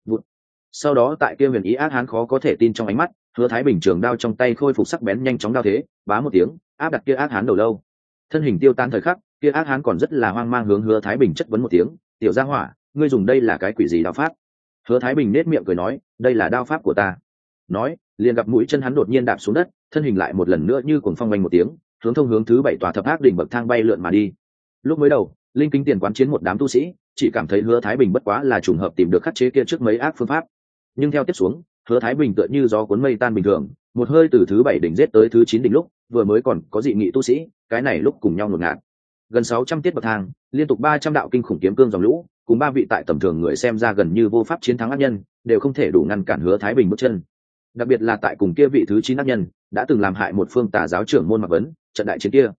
Sau đó tại kia huyền y ác hán khó có thể tin trong ánh mắt, Hứa Thái Bình trường đao trong tay khôi phục sắc bén nhanh chóng đao thế, bá một tiếng, áp đặt kia ác hán đầu lâu. Thân hình tiêu tan thời khắc, kia ác hán còn rất là hoang mang hướng Hứa Thái Bình chất vấn một tiếng, "Tiểu gia hỏa, ngươi dùng đây là cái quỷ gì đao pháp?" Hứa Thái Bình nét miệng cười nói, "Đây là đao pháp của ta." Nói, liền gặp mũi chân hắn đột nhiên đạp xuống đất, thân hình lại một lần nữa như cuồng phong vang một tiếng, hướng thứ 7 tòa thập ác đỉnh bậc thang bay lượn mà đi. Lúc mới đầu, linh kính tiền quán chiến một đám tu sĩ, chỉ cảm thấy Hứa Thái Bình bất quá là trùng hợp tìm được khắc chế kia trước mấy ác phương pháp. Nhưng theo tiếp xuống, Hứa Thái Bình tựa như gió cuốn mây tan bình thường, một hơi từ thứ 7 đỉnh giết tới thứ 9 đỉnh lúc, vừa mới còn có dị nghị tu sĩ, cái này lúc cùng nhau ngột ngạt. Gần 600 tiết bậc thang, liên tục 300 đạo kinh khủng kiếm cương dòng lũ, cùng 3 vị tại tầm thường người xem ra gần như vô pháp chiến thắng ác nhân, đều không thể đủ ngăn cản Hứa Thái Bình bước chân. Đặc biệt là tại cùng kia vị thứ 9 ác nhân, đã từng làm hại một phương Tà giáo trưởng môn Mạc Vấn, trận đại chiến kia.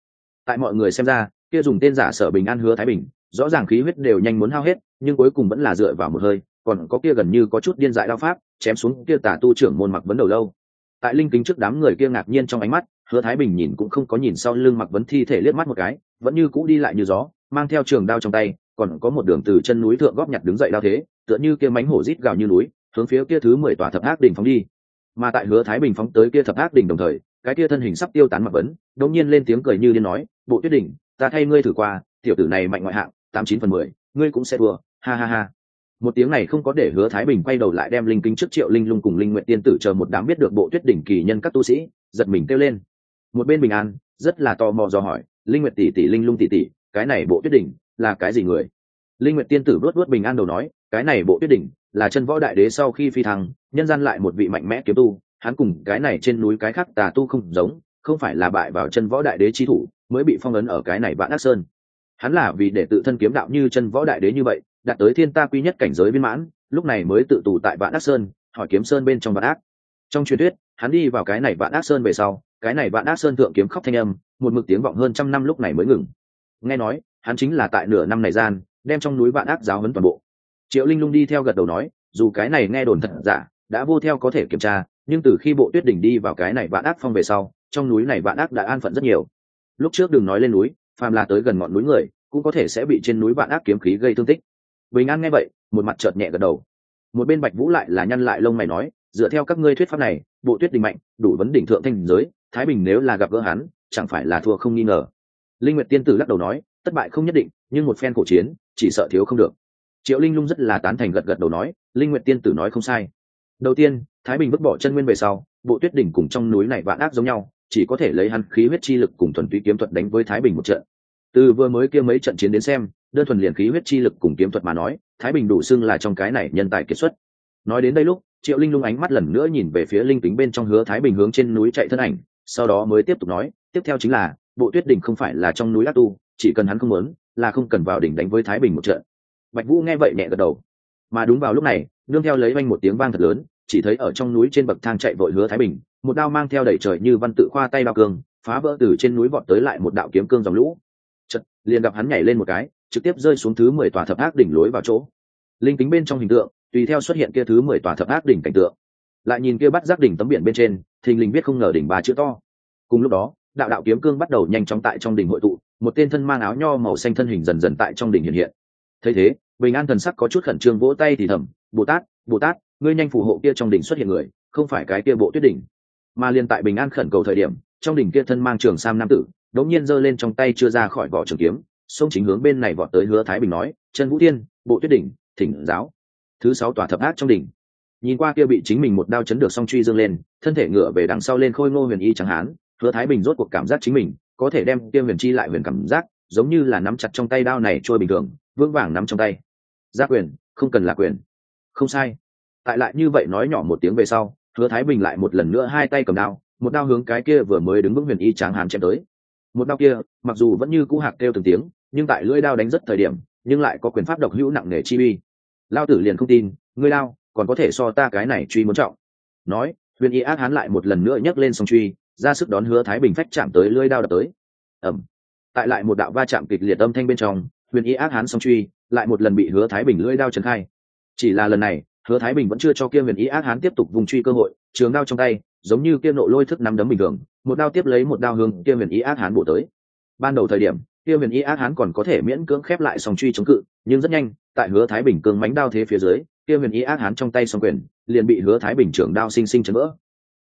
Tại mọi người xem ra, kia dùng tên giả Sở Bình An Hứa Thái Bình, rõ ràng khí huyết đều nhanh muốn hao hết, nhưng cuối cùng vẫn là dựa vào một hơi, còn có kia gần như có chút điên dại đao pháp, chém xuống kia tà tu trưởng môn Mặc Vấn đầu lâu. Tại linh kính trước đám người kia ngạc nhiên trong ánh mắt, Hứa Thái Bình nhìn cũng không có nhìn sau lưng Mặc Vấn thi thể liếc mắt một cái, vẫn như cũ đi lại như gió, mang theo trường đao trong tay, còn có một đường từ chân núi thượng góp nhặt đứng dậy đao thế, tựa như kia mánh hổ rít gào như núi, hướng phía kia thứ 10 tòa thập ác đỉnh phóng đi. Mà tại Hứa Thái Bình phóng tới kia thập ác đỉnh đồng thời, cái kia thân hình sắp tiêu tán Mặc Vấn, đột nhiên lên tiếng cười như điên nói, "Bộ Tuyết đỉnh, ta thay ngươi thử qua, tiểu tử này mạnh ngoại hạng, 89/10, ngươi cũng sẽ thua, ha ha ha." Một tiếng này không có để Hứa Thái Bình quay đầu lại đem linh kính trước Triệu Linh Lung cùng Linh Nguyệt Tiên tử chờ một đám biết được Bộ Tuyết đỉnh kỳ nhân các tu sĩ, giật mình kêu lên. Một bên Bình An rất là tò mò dò hỏi, "Linh Nguyệt tỷ tỷ, Linh Lung tỷ tỷ, cái này Bộ Tuyết đỉnh là cái gì người?" Linh Nguyệt Tiên tử vuốt vuốt Bình An đầu nói, "Cái này Bộ Tuyết đỉnh là Chân Võ Đại Đế sau khi phi thăng, nhân gian lại một vị mạnh mẽ kiếm tu, hắn cùng cái này trên núi cái khác tà tu không giống, không phải là bại vào Chân Võ Đại Đế chi thủ, mới bị phong ấn ở cái này Vạn Ác Sơn. Hắn là vì để tự thân kiếm đạo như Chân Võ Đại Đế như vậy, đạt tới thiên ta quy nhất cảnh giới viên mãn, lúc này mới tự tù tại Vạn Ác Sơn, hỏi kiếm sơn bên trong Vạn Ác. Trong truyền thuyết, hắn đi vào cái này Vạn Ác Sơn về sau, cái này Vạn Ác Sơn thượng kiếm khóc thanh âm, một mực tiếng vọng hơn trăm năm lúc này mới ngừng. Nghe nói, hắn chính là tại nửa năm này gian, đem trong núi Vạn Ác giáo huấn toàn bộ." Triệu Linh Lung đi theo gật đầu nói, dù cái này nghe đồn thật giả, đã vô theo có thể kiểm tra, nhưng từ khi Bộ Tuyết đỉnh đi vào cái này Vạn Ác phong về sau, trong núi này Vạn Ác đã an phận rất nhiều. Lúc trước đừng nói lên núi, phàm là tới gần ngọn núi người, cũng có thể sẽ bị trên núi Vạn Ác kiếm khí gây thương tích. Bình An nghe vậy, một mặt chợt nhẹ gật đầu. Một bên Bạch Vũ lại là nhăn lại lông mày nói, dựa theo các ngươi thuyết pháp này, Bộ Tuyết đỉnh mạnh, đủ vấn đỉnh thượng thanh giới, Thái Bình nếu là gặp gỡ hắn, chẳng phải là thua không nghi ngờ. Linh Nguyệt Tiên tử lắc đầu nói, tất bại không nhất định, nhưng một phen cổ chiến, chỉ sợ thiếu không được. Triệu Linh Lung rất là tán thành gật gật đầu nói, Linh Nguyệt Tiên tử nói không sai. Đầu tiên, Thái Bình vứt bỏ chân nguyên về sau, Bộ Tuyết đỉnh cùng trong núi này Vạn Ác giống nhau, chỉ có thể lấy hắn khí huyết chi lực cùng thuần túy kiếm thuật đánh với Thái Bình một trận. Từ vừa mới kia mấy trận chiến đến xem, đơn thuần liền khí huyết chi lực cùng kiếm thuật mà nói, Thái Bình đủ xưng là trong cái này nhân tài kiệt xuất. Nói đến đây lúc, Triệu Linh Lung ánh mắt lần nữa nhìn về phía linh tính bên trong Hứa Thái Bình hướng trên núi chạy thân ảnh, sau đó mới tiếp tục nói, tiếp theo chính là, Bộ Tuyết đỉnh không phải là trong núi ác tu, chỉ cần hắn không muốn, là không cần vào đỉnh đánh với Thái Bình một trận. Bạch Vũ nghe vậy nhẹ gật đầu. Mà đúng vào lúc này, nương theo lấy vang một tiếng vang thật lớn, chỉ thấy ở trong núi trên bậc thang chạy vội Hứa Thái Bình, một đao mang theo đẩy trời như văn tự khoa tay đao cương, phá vỡ từ trên núi vọt tới lại một đạo kiếm cương dòng lũ. Chợt, liền gặp hắn nhảy lên một cái, trực tiếp rơi xuống thứ 10 tòa thập ác đỉnh lối vào chỗ. Linh kính bên trong hình tượng, tùy theo xuất hiện kia thứ 10 tòa thập ác đỉnh cảnh tượng. Lại nhìn kia bắt giác đỉnh tấm biển bên trên, thình lình viết không ngờ đỉnh 3 chữ to. Cùng lúc đó, đạo đạo kiếm cương bắt đầu nhanh chóng tại trong đỉnh hội tụ, một tên thân mang áo nho màu xanh thân hình dần dần tại trong đỉnh hiện hiện. Thấy thế, Bình An thần sắc có chút khẩn trương vỗ tay thì thầm, Bồ Tát, ngươi nhanh phù hộ kia trong đỉnh xuất hiện người, không phải cái kia Bộ Tuyết đỉnh." Mà liên tại Bình An khẩn cầu thời điểm, trong đỉnh kia thân mang trường sam nam tử, đột nhiên giơ lên trong tay chưa ra khỏi vỏ trường kiếm, xông chính hướng bên này vọt tới Hứa Thái Bình nói, "Trần Vũ Tiên, Bộ Tuyết đỉnh, thỉnh giáo." Thứ 6 tòa thập ác trong đỉnh. Nhìn qua kia bị chính mình một đao chấn được song truy dương lên, thân thể ngựa về đằng sau lên khôi ngô huyền y trắng hán, Hứa Thái Bình rốt cuộc cảm giác chính mình có thể đem kia huyền chi lại huyền cảm giác, giống như là nắm chặt trong tay đao này trôi bình thường, vững vàng nắm trong tay. Giác quyền, không cần là quyền. Không sai. Tại lại như vậy nói nhỏ một tiếng về sau, Hứa Thái Bình lại một lần nữa hai tay cầm đao, một đao hướng cái kia vừa mới đứng vững huyền y tráng hán chém tới. Một đao kia, mặc dù vẫn như cũ hạc kêu từng tiếng, nhưng tại lưỡi đao đánh rất thời điểm, nhưng lại có quyền pháp độc hữu nặng nề chi uy. Lao tử liền không tin, ngươi đao còn có thể so ta cái này truy muốn trọng. Nói, huyền y ác hán lại một lần nữa nhấc lên song truy, ra sức đón Hứa Thái Bình phách chạm tới lưỡi đao đập tới. Ầm. Tại lại một đạo va chạm kịch liệt âm thanh bên trong, huyền y ác hán song truy lại một lần bị Hứa Thái Bình lưỡi đao chấn khai. Chỉ là lần này, Hứa Thái Bình vẫn chưa cho kia huyền y ác hán tiếp tục vùng truy cơ hội, trường đao trong tay, giống như kia nộ lôi thức nắm đấm bình thường, một đao tiếp lấy một đao hướng kia huyền y ác hán bổ tới. Ban đầu thời điểm, kia huyền y ác hán còn có thể miễn cưỡng khép lại song truy chống cự, nhưng rất nhanh, tại Hứa Thái Bình cương mãnh đao thế phía dưới, kia huyền y ác hán trong tay song quyền liền bị Hứa Thái Bình trường đao sinh sinh chấn vỡ.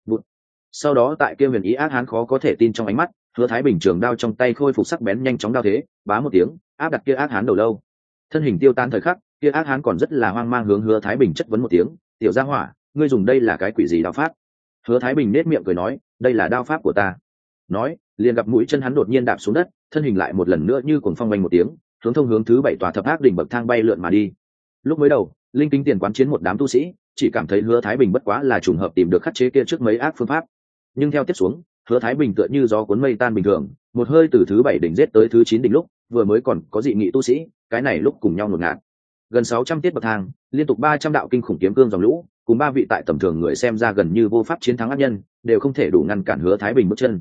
Sau đó tại kia huyền y ác hán khó có thể tin trong ánh mắt, Hứa Thái Bình trường đao trong tay khôi phục sắc bén nhanh chóng đao thế, bá một tiếng, áp đặt kia ác hán đầu lâu. Thân hình tiêu tan thời khắc, kia ác hán còn rất là hoang mang hướng Hứa Thái Bình chất vấn một tiếng, "Tiểu gia hỏa, ngươi dùng đây là cái quỷ gì đao pháp?" Hứa Thái Bình nét miệng cười nói, "Đây là đao pháp của ta." Nói, liền gặp mũi chân hắn đột nhiên đạp xuống đất, thân hình lại một lần nữa như cuồng phong vang một tiếng, hướng thứ 7 tòa thập ác đỉnh bậc thang bay lượn mà đi. Lúc mới đầu, linh kính tiền quán chiến một đám tu sĩ, chỉ cảm thấy Hứa Thái Bình bất quá là trùng hợp tìm được khắc chế kia trước mấy ác phương pháp. Nhưng theo tiếp xuống, Hứa Thái Bình tựa như gió cuốn mây tan bình thường, một hơi từ thứ 7 đỉnh giết tới thứ 9 đỉnh lúc, vừa mới còn có dị nghị tu sĩ, cái này lúc cùng nhau ngột ngạt. Gần 600 tiết bậc thang, liên tục 300 đạo kinh khủng kiếm cương dòng lũ, cùng 3 vị tại tầm thường người xem ra gần như vô pháp chiến thắng ác nhân, đều không thể đủ ngăn cản Hứa Thái Bình bước chân.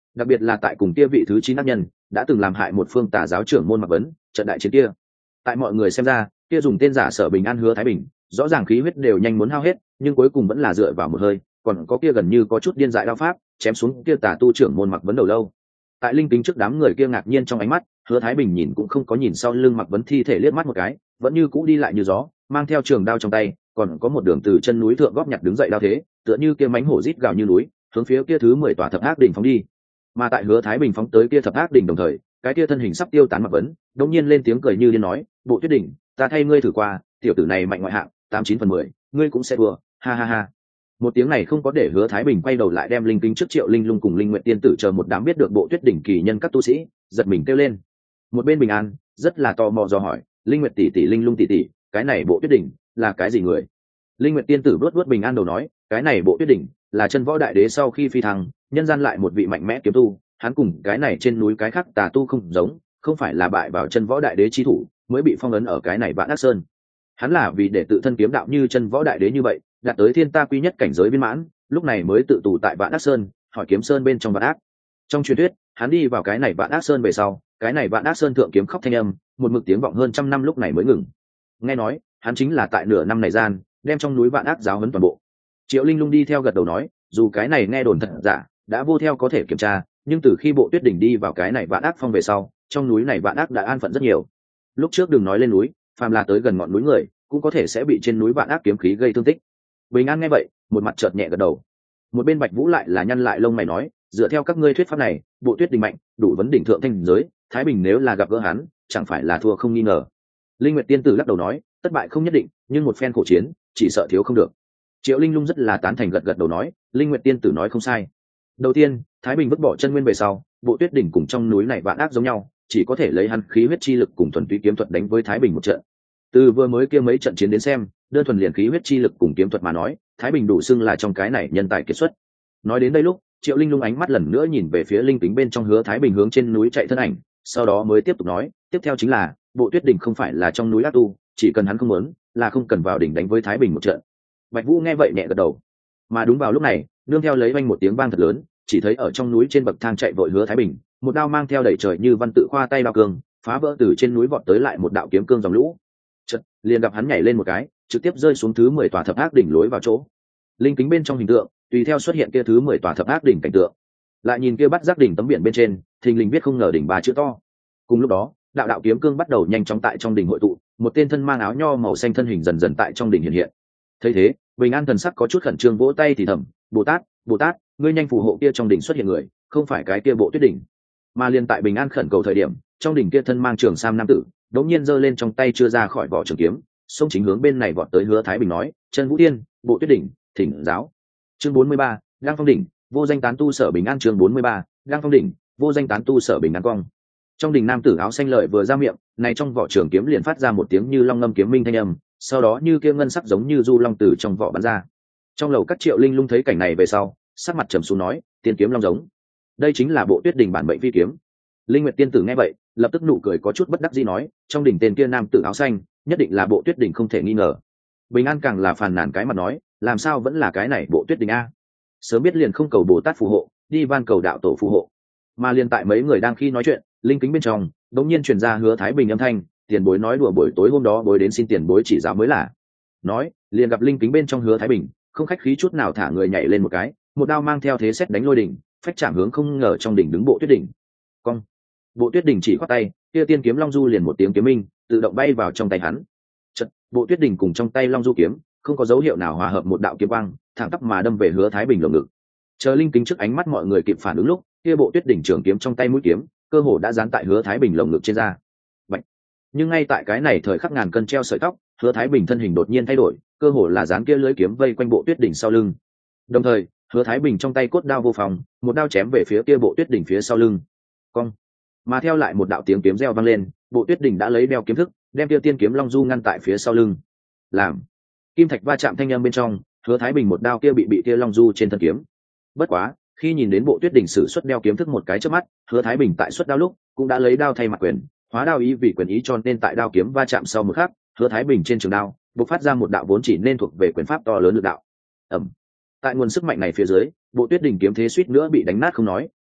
đặc biệt là tại cùng kia vị thứ 9 ác nhân đã từng làm hại một phương tà giáo trưởng môn Mạc Vấn trận đại chiến kia. Tại mọi người xem ra, kia dùng tên giả Sở Bình An Hứa Thái Bình rõ ràng khí huyết đều nhanh muốn hao hết, nhưng cuối cùng vẫn là dựa vào một hơi, còn có kia gần như có chút điên dại đao pháp chém xuống kia tà tu trưởng môn Mạc Vấn đầu lâu. Tại linh kính trước đám người kia ngạc nhiên trong ánh mắt, Hứa Thái Bình nhìn cũng không có nhìn sau lưng Mạc Vấn thi thể liếc mắt một cái, vẫn như cũ đi lại như gió, mang theo trường đao trong tay, còn có một đường từ chân núi thượng góp nhặt đứng dậy đao thế, tựa như kia mánh hổ rít gào như núi, hướng phía kia thứ 10 tòa thập ác đỉnh phóng đi. Mà tại Hứa Thái Bình phóng tới kia thập ác đỉnh đồng thời, cái kia thân hình sắp tiêu tán Mạc Vấn đột nhiên lên tiếng cười như điên nói, "Bộ Tuyết đỉnh, ta thay ngươi thử qua, tiểu tử này mạnh ngoại hạng, 89/10, ngươi cũng sẽ thua, ha ha ha." Một tiếng này không có để Hứa Thái Bình quay đầu lại đem linh kính trước Triệu Linh Lung cùng Linh Nguyệt Tiên tử chờ một đám biết được Bộ Tuyết đỉnh kỳ nhân các tu sĩ, giật mình kêu lên. Một bên Bình An rất là tò mò dò hỏi, "Linh Nguyệt tỷ tỷ, Linh Lung tỷ tỷ, cái này Bộ Tuyết đỉnh là cái gì người?" Linh Nguyệt Tiên tử vuốt vuốt Bình An đầu nói, "Cái này Bộ Tuyết đỉnh là Chân Võ Đại Đế sau khi phi thăng, nhân gian lại một vị mạnh mẽ kiếm tu, hắn cùng cái này trên núi cái khác tà tu không giống, không phải là bại vào Chân Võ Đại Đế chi thủ, mới bị phong ấn ở cái này Vạn Ác Sơn. Hắn là vì để tự thân kiếm đạo như Chân Võ Đại Đế như vậy, đạt tới thiên ta quy nhất cảnh giới viên mãn, lúc này mới tự tù tại Vạn Ác Sơn, hỏi kiếm sơn bên trong Vạn Ác. Trong truyền thuyết, hắn đi vào cái này Vạn Ác Sơn về sau, cái này Vạn Ác Sơn thượng kiếm khóc thanh âm, một mực tiếng vọng hơn 100 năm lúc này mới ngừng. Nghe nói, hắn chính là tại nửa năm này gian, đem trong núi Vạn Ác giáo huấn toàn bộ." Triệu Linh Lung đi theo gật đầu nói, dù cái này nghe đồn thật giả, đã vô theo có thể kiểm tra, nhưng từ khi Bộ Tuyết đỉnh đi vào cái này Vạn Ác phong về sau, trong núi này Vạn Ác đã an phận rất nhiều. Lúc trước đừng nói lên núi, phàm là tới gần ngọn núi người, cũng có thể sẽ bị trên núi Vạn Ác kiếm khí gây thương tích. Bình An nghe vậy, một mặt chợt nhẹ gật đầu. Một bên Bạch Vũ lại là nhăn lại lông mày nói, dựa theo các ngươi thuyết pháp này, Bộ Tuyết đỉnh mạnh, đủ vấn đỉnh thượng thanh giới, Thái Bình nếu là gặp gỡ hắn, chẳng phải là thua không nghi ngờ. Linh Nguyệt Tiên tử lắc đầu nói, tất bại không nhất định, nhưng một phen khổ chiến, chỉ sợ thiếu không được. Triệu Linh Lung rất là tán thành gật gật đầu nói, Linh Nguyệt Tiên tử nói không sai. Đầu tiên, Thái Bình vứt bỏ chân nguyên về sau, Bộ Tuyết đỉnh cùng trong núi này Vạn Ác giống nhau, chỉ có thể lấy hắn khí huyết chi lực cùng thuần túy kiếm thuật đánh với Thái Bình một trận. Từ vừa mới kia mấy trận chiến đến xem, đơn thuần liền khí huyết chi lực cùng kiếm thuật mà nói, Thái Bình đủ xưng là trong cái này nhân tài kiệt xuất. Nói đến đây lúc, Triệu Linh Lung ánh mắt lần nữa nhìn về phía linh tính bên trong Hứa Thái Bình hướng trên núi chạy thân ảnh, sau đó mới tiếp tục nói, tiếp theo chính là, Bộ Tuyết đỉnh không phải là trong núi ác tu, chỉ cần hắn không muốn, là không cần vào đỉnh đánh với Thái Bình một trận. Bạch Vũ nghe vậy nhẹ gật đầu. Mà đúng vào lúc này, nương theo lấy vang một tiếng vang thật lớn, chỉ thấy ở trong núi trên bậc thang chạy vội Hứa Thái Bình, một đao mang theo đẩy trời như văn tự khoa tay đao cương, phá vỡ từ trên núi vọt tới lại một đạo kiếm cương dòng lũ. Chợt, liền gặp hắn nhảy lên một cái, trực tiếp rơi xuống thứ 10 tòa thập ác đỉnh lối vào chỗ. Linh kính bên trong hình tượng, tùy theo xuất hiện kia thứ 10 tòa thập ác đỉnh cảnh tượng. Lại nhìn kia bắt giác đỉnh tấm biển bên trên, thình lình viết không ngờ đỉnh 3 chữ to. Cùng lúc đó, đạo đạo kiếm cương bắt đầu nhanh chóng tại trong đỉnh hội tụ, một tên thân mang áo nho màu xanh thân hình dần dần tại trong đỉnh hiện hiện. Thấy thế, Bình An thần sắc có chút khẩn trương vỗ tay thì thầm, Bồ Tát, ngươi nhanh phù hộ kia trong đỉnh xuất hiện người, không phải cái kia Bộ Tuyết đỉnh." Mà liền tại Bình An khẩn cầu thời điểm, trong đỉnh kia thân mang trường sam nam tử, đột nhiên giơ lên trong tay chưa ra khỏi vỏ trường kiếm, xông chính hướng bên này vọt tới Hứa Thái Bình nói, "Chân Vũ Tiên, Bộ Tuyết đỉnh, thỉnh giáo." Chương 43, Gang Phong đỉnh, vô danh tán tu Sở Bình An. Chương 43, Gang Phong đỉnh, vô danh tán tu Sở Bình An cong. Trong đỉnh nam tử áo xanh lợi vừa ra miệng, này trong vỏ trường kiếm liền phát ra một tiếng như long ngâm kiếm minh thanh âm, sau đó như kia ngân sắc giống như du long tử trong vỏ bắn ra. Trong lầu các Triệu Linh Lung thấy cảnh này về sau, sắc mặt trầm xuống nói, "Tiên kiếm long giống, đây chính là Bộ Tuyết đỉnh bản mệnh phi kiếm." Linh Nguyệt Tiên tử nghe vậy, lập tức nụ cười có chút bất đắc dĩ nói, trong đỉnh tên kia nam tử áo xanh, nhất định là Bộ Tuyết đỉnh không thể nghi ngờ. Bình An càng là phàn nàn cái mặt nói, làm sao vẫn là cái này Bộ Tuyết đỉnh a? Sớm biết liền không cầu Bồ Tát phù hộ, đi van cầu đạo tổ phù hộ. Mà liền tại mấy người đang khi nói chuyện, linh kính bên trong đột nhiên truyền ra Hứa Thái Bình âm thanh, tiền bối nói đùa buổi tối hôm đó bối đến xin tiền bối chỉ giáo mới là. Nói, liền gặp linh kính bên trong Hứa Thái Bình, không khách khí chút nào thả người nhảy lên một cái, một đao mang theo thế sét đánh lôi đỉnh, phách chạm hướng không ngờ trong đỉnh đứng Bộ Tuyết đỉnh. Cong. Bộ Tuyết đỉnh chỉ khoát tay, kia tiên kiếm long du liền một tiếng kiếm minh, tự động bay vào trong tay hắn. Chợt, Bộ Tuyết đỉnh cùng trong tay long du kiếm, không có dấu hiệu nào hòa hợp một đạo kiếm quang, thẳng tắp mà đâm về Hứa Thái Bình lồng ngực. Chờ linh kính trước ánh mắt mọi người kịp phản ứng lúc, kia Bộ Tuyết đỉnh trường kiếm trong tay mũi kiếm, cơ hồ đã dán tại Hứa Thái Bình lồng ngực trên da. Bạch. Nhưng ngay tại cái này thời khắc ngàn cân treo sợi tóc, Hứa Thái Bình thân hình đột nhiên thay đổi, cơ hồ là dán kia lưỡi kiếm vây quanh Bộ Tuyết đỉnh sau lưng. Đồng thời, Hứa Thái Bình trong tay cốt đao vô phòng, một đao chém về phía kia Bộ Tuyết đỉnh phía sau lưng. Cong. Mà theo lại một đạo tiếng kiếm reo vang lên, Bộ Tuyết đỉnh đã lấy đeo kiếm thức, đem kia tiên kiếm long du ngăn tại phía sau lưng. Làm kim thạch va chạm thanh âm bên trong, Hứa Thái Bình một đao kia bị kia long du trên thân kiếm. Bất quá, khi nhìn đến Bộ Tuyết đỉnh sử xuất đeo kiếm thức một cái chớp mắt, Hứa Thái Bình tại xuất đao lúc cũng đã lấy đao thay mặt quyền, hóa đao ý vì quyền ý, cho nên tại đao kiếm va chạm sau một khắc, Hứa Thái Bình trên trường đao bộc phát ra một đạo vốn chỉ nên thuộc về quyền pháp to lớn lực đạo. Ầm. Tại nguồn sức mạnh này phía dưới, Bộ Tuyết đỉnh kiếm thế suýt nữa bị đánh nát không nói,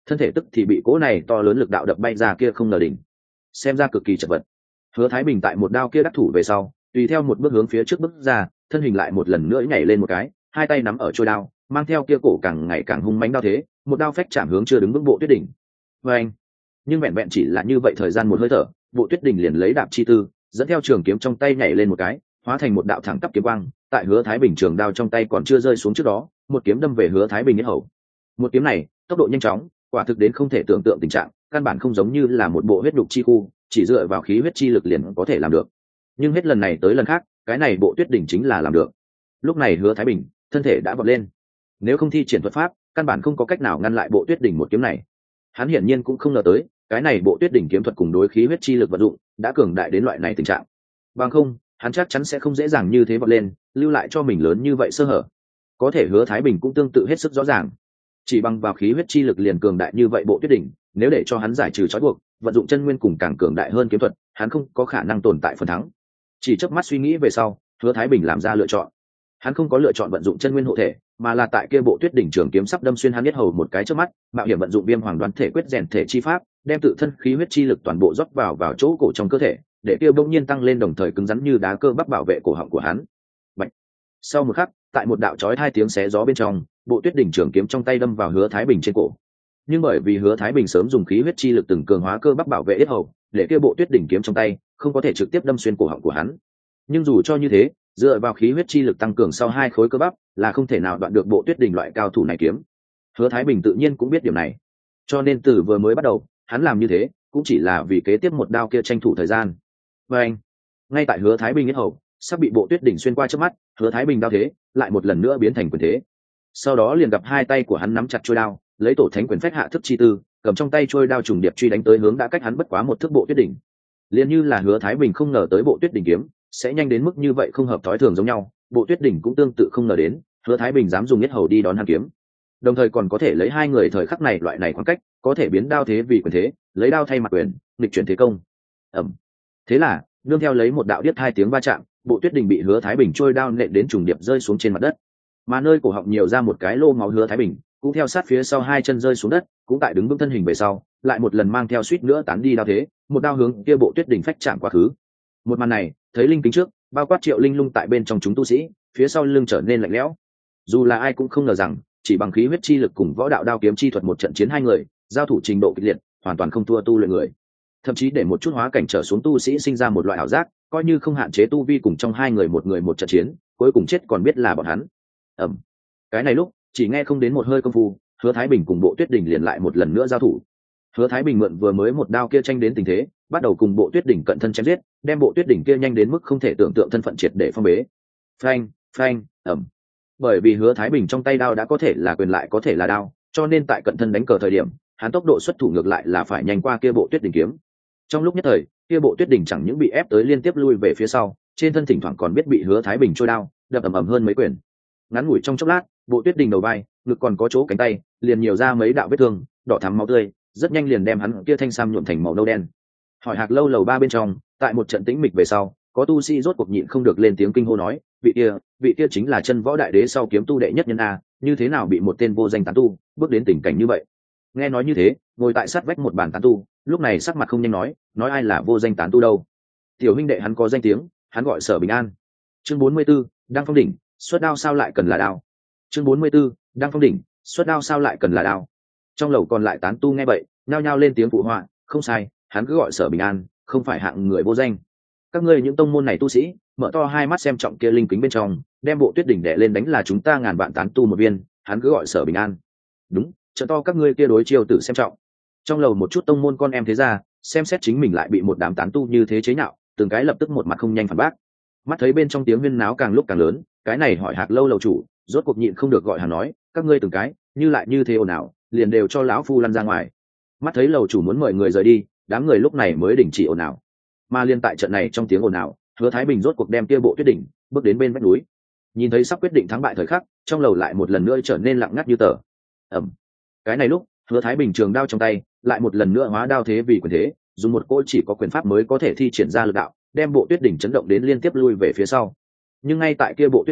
thân thể tức thì bị cỗ này to lớn lực đạo đập bay ra kia không ngờ đỉnh, xem ra cực kỳ chật vật. Hứa Thái Bình tại một đao kia đắc thủ về sau, tùy theo một bước hướng phía trước bước ra, thân hình lại một lần nữa nhảy lên một cái, hai tay nắm ở trôi đao, mang theo kia cổ càng ngày càng hung mãnh đao thế, một đao phách chạm hướng chưa đứng vững Bộ Tuyết Đỉnh. Anh, nhưng vẹn vẹn chỉ là như vậy thời gian một hơi thở, Bộ Tuyết Đỉnh liền lấy đạp chi tư, dẫn theo trường kiếm trong tay nhảy lên một cái, hóa thành một đạo thẳng tắp kiếm quang, tại Hứa Thái Bình trường đao trong tay còn chưa rơi xuống trước đó, một kiếm đâm về Hứa Thái Bình yết hầu. Một kiếm này, tốc độ nhanh chóng, quả thực đến không thể tưởng tượng tình trạng, căn bản không giống như là một bộ huyết đục chi khu, chỉ dựa vào khí huyết chi lực liền có thể làm được. Nhưng hết lần này tới lần khác, cái này Bộ Tuyết Đỉnh chính là làm được. Lúc này Hứa Thái Bình, thân thể đã vọt lên. Nếu không thi triển thuật pháp, căn bản không có cách nào ngăn lại Bộ Tuyết Đỉnh một kiếm này. Hắn hiển nhiên cũng không ngờ tới, cái này Bộ Tuyết Đỉnh kiếm thuật cùng đối khí huyết chi lực vận dụng, đã cường đại đến loại này tình trạng. Bằng không, hắn chắc chắn sẽ không dễ dàng như thế vọt lên, lưu lại cho mình lớn như vậy sơ hở. Có thể Hứa Thái Bình cũng tương tự hết sức rõ ràng, chỉ bằng vào khí huyết chi lực liền cường đại như vậy Bộ Tuyết Đỉnh, nếu để cho hắn giải trừ trói buộc, vận dụng chân nguyên cùng càng cường đại hơn kiếm thuật, hắn không có khả năng tồn tại phần thắng. Chỉ chớp mắt suy nghĩ về sau, Hứa Thái Bình làm ra lựa chọn. Hắn không có lựa chọn vận dụng chân nguyên hộ thể, mà là tại kia Bộ Tuyết Đỉnh trường kiếm sắp đâm xuyên hắn huyết hầu một cái chớp mắt, mạo hiểm vận dụng Viêm Hoàng Đoán Thể Quyết rèn thể chi pháp, đem tự thân khí huyết chi lực toàn bộ rót vào chỗ cổ trong cơ thể, để kia bỗng nhiên tăng lên đồng thời cứng rắn như đá cơ bắp bảo vệ cổ họng của hắn. Bạch. Sau một khắc, tại một đạo chói hai tiếng xé gió bên trong, Bộ Tuyết Đỉnh trường kiếm trong tay đâm vào Hứa Thái Bình trên cổ. Nhưng bởi vì Hứa Thái Bình sớm dùng khí huyết chi lực từng cường hóa cơ bắp bảo vệ yết hầu, để kia Bộ Tuyết Đỉnh kiếm trong tay không có thể trực tiếp đâm xuyên cổ họng của hắn. Nhưng dù cho như thế, dựa vào khí huyết chi lực tăng cường sau hai khối cơ bắp, là không thể nào đoạn được Bộ Tuyết Đỉnh loại cao thủ này kiếm. Hứa Thái Bình tự nhiên cũng biết điều này, cho nên từ vừa mới bắt đầu, hắn làm như thế cũng chỉ là vì kế tiếp một đao kia tranh thủ thời gian. Và anh, ngay tại Hứa Thái Bình yết hầu sắp bị Bộ Tuyết Đỉnh xuyên qua trước mắt, Hứa Thái Bình đao thế lại một lần nữa biến thành quyền thế. Sau đó liền gặp hai tay của hắn nắm chặt chuôi đao, lấy tổ thánh quyền phách hạ thức chi tư, cầm trong tay chuôi đao trùng điệp truy đánh tới hướng đã cách hắn bất quá một thước Bộ Tuyết Đỉnh. Liền như là Hứa Thái Bình không ngờ tới Bộ Tuyết Đỉnh kiếm sẽ nhanh đến mức như vậy không hợp thói thường giống nhau, Bộ Tuyết Đỉnh cũng tương tự không ngờ đến Hứa Thái Bình dám dùng yết hầu đi đón hắn kiếm, đồng thời còn có thể lấy hai người thời khắc này loại này khoảng cách, có thể biến đao thế vì quyền thế, lấy đao thay mặt quyền, nghịch chuyển thế công. Ầm. Thế là, nương theo lấy một đạo điếc hai tiếng va chạm, Bộ Tuyết Đỉnh bị Hứa Thái Bình trôi đao nện đến trùng điệp rơi xuống trên mặt đất, mà nơi cổ họng nhiều ra một cái lô máu. Hứa Thái Bình cũng theo sát phía sau hai chân rơi xuống đất, cũng tại đứng vững thân hình về sau, lại một lần mang theo suýt nữa tán đi đao thế, một đao hướng kia Bộ Tuyết Đỉnh phách chạm quá khứ. Một màn này, thấy linh kính trước, bao quát Triệu Linh Lung tại bên trong chúng tu sĩ, phía sau lưng trở nên lạnh lẽo. Dù là ai cũng không ngờ rằng, chỉ bằng khí huyết chi lực cùng võ đạo đao kiếm chi thuật một trận chiến hai người, giao thủ trình độ kịch liệt, hoàn toàn không thua tu luyện người. Thậm chí để một chút hóa cảnh trở xuống tu sĩ sinh ra một loại ảo giác, coi như không hạn chế tu vi cùng trong hai người một trận chiến, cuối cùng chết còn biết là bọn hắn. Ầm. Cái này lúc, chỉ nghe không đến một hơi công phu, Hứa Thái Bình cùng Bộ Tuyết Đỉnh liền lại một lần nữa giao thủ. Hứa Thái Bình mượn vừa mới một đao kia tranh đến tình thế, bắt đầu cùng Bộ Tuyết Đỉnh cận thân chém giết, đem Bộ Tuyết Đỉnh kia nhanh đến mức không thể tưởng tượng thân phận triệt để phong bế. Phanh, phanh, ầm. Bởi vì Hứa Thái Bình trong tay đao đã có thể là quyền lại có thể là đao, cho nên tại cận thân đánh cờ thời điểm, hắn tốc độ xuất thủ ngược lại là phải nhanh qua kia Bộ Tuyết Đỉnh kiếm. Trong lúc nhất thời, kia Bộ Tuyết Đỉnh chẳng những bị ép tới liên tiếp lui về phía sau, trên thân thỉnh thoảng còn biết bị Hứa Thái Bình trôi đao đập ầm ầm hơn mấy quyền. Ngắn ngủi trong chốc lát, Bộ Tuyết Đỉnh đầu vai, ngực còn có chỗ cánh tay, liền nhiều ra mấy đạo vết thương, đỏ thắm máu tươi, rất nhanh liền đem hắn kia thanh sam nhuộm thành màu nâu đen. Hỏi Hạc lâu lầu ba bên trong, tại một trận tĩnh mịch về sau, có tu sĩ rốt cuộc nhịn không được lên tiếng kinh hô nói, vị kia chính là Chân Võ Đại Đế sau kiếm tu đệ nhất nhân a, như thế nào bị một tên vô danh tán tu bước đến tình cảnh như vậy. Nghe nói như thế, ngồi tại sát vách một bàn tán tu, lúc này sắc mặt không nhanh nói ai là vô danh tán tu đâu. Tiểu huynh đệ hắn có danh tiếng, hắn gọi Sở Bình An. Chương 44, Đăng Phong đỉnh, xuất đao sao lại cần là đao. Chương 44, Đăng Phong đỉnh, xuất đao sao lại cần là đao. Trong lầu còn lại tán tu nghe vậy, nhao nhao lên tiếng phụ họa, không sai, hắn cứ gọi Sở Bình An, không phải hạng người vô danh. Các ngươi những tông môn này tu sĩ, mở to hai mắt xem trọng kia linh kính bên trong, đem Bộ Tuyết Đỉnh đè lên đánh là chúng ta ngàn vạn tán tu một viên, hắn cứ gọi Sở Bình An. Đúng, trợ to các ngươi kia đối chiêu tử xem trọng. Trong lầu một chút tông môn con em thế ra, xem xét chính mình lại bị một đám tán tu như thế chế nhạo, từng cái lập tức một mặt không nhanh phản bác. Mắt thấy bên trong tiếng huyên náo càng lúc càng lớn, cái này Hỏi Hạc lâu lầu chủ rốt cuộc nhịn không được gọi hàng nói, các ngươi từng cái như lại như thế ồn ào, liền đều cho lão phu lăn ra ngoài. Mắt thấy lầu chủ muốn mời người rời đi, đám người lúc này mới đình chỉ ồn ào. Mà liên tại trận này trong tiếng ồn ào, Hứa Thái Bình rốt cuộc đem kia Bộ Tuyết Đỉnh bước đến bên vách núi. Nhìn thấy sắp quyết định thắng bại thời khắc, trong lầu lại một lần nữa trở nên lặng ngắt như tờ. Ầm. Cái này lúc, Hứa Thái Bình trường đao trong tay lại một lần nữa hóa đao thế vì quyền thế, dùng một cỗ chỉ có quyền pháp mới có thể thi triển ra lực đạo, đem Bộ Tuyết Đỉnh chấn động đến liên tiếp lui về phía sau. Nhưng ngay tại kia Bộ Tuyết Đỉnh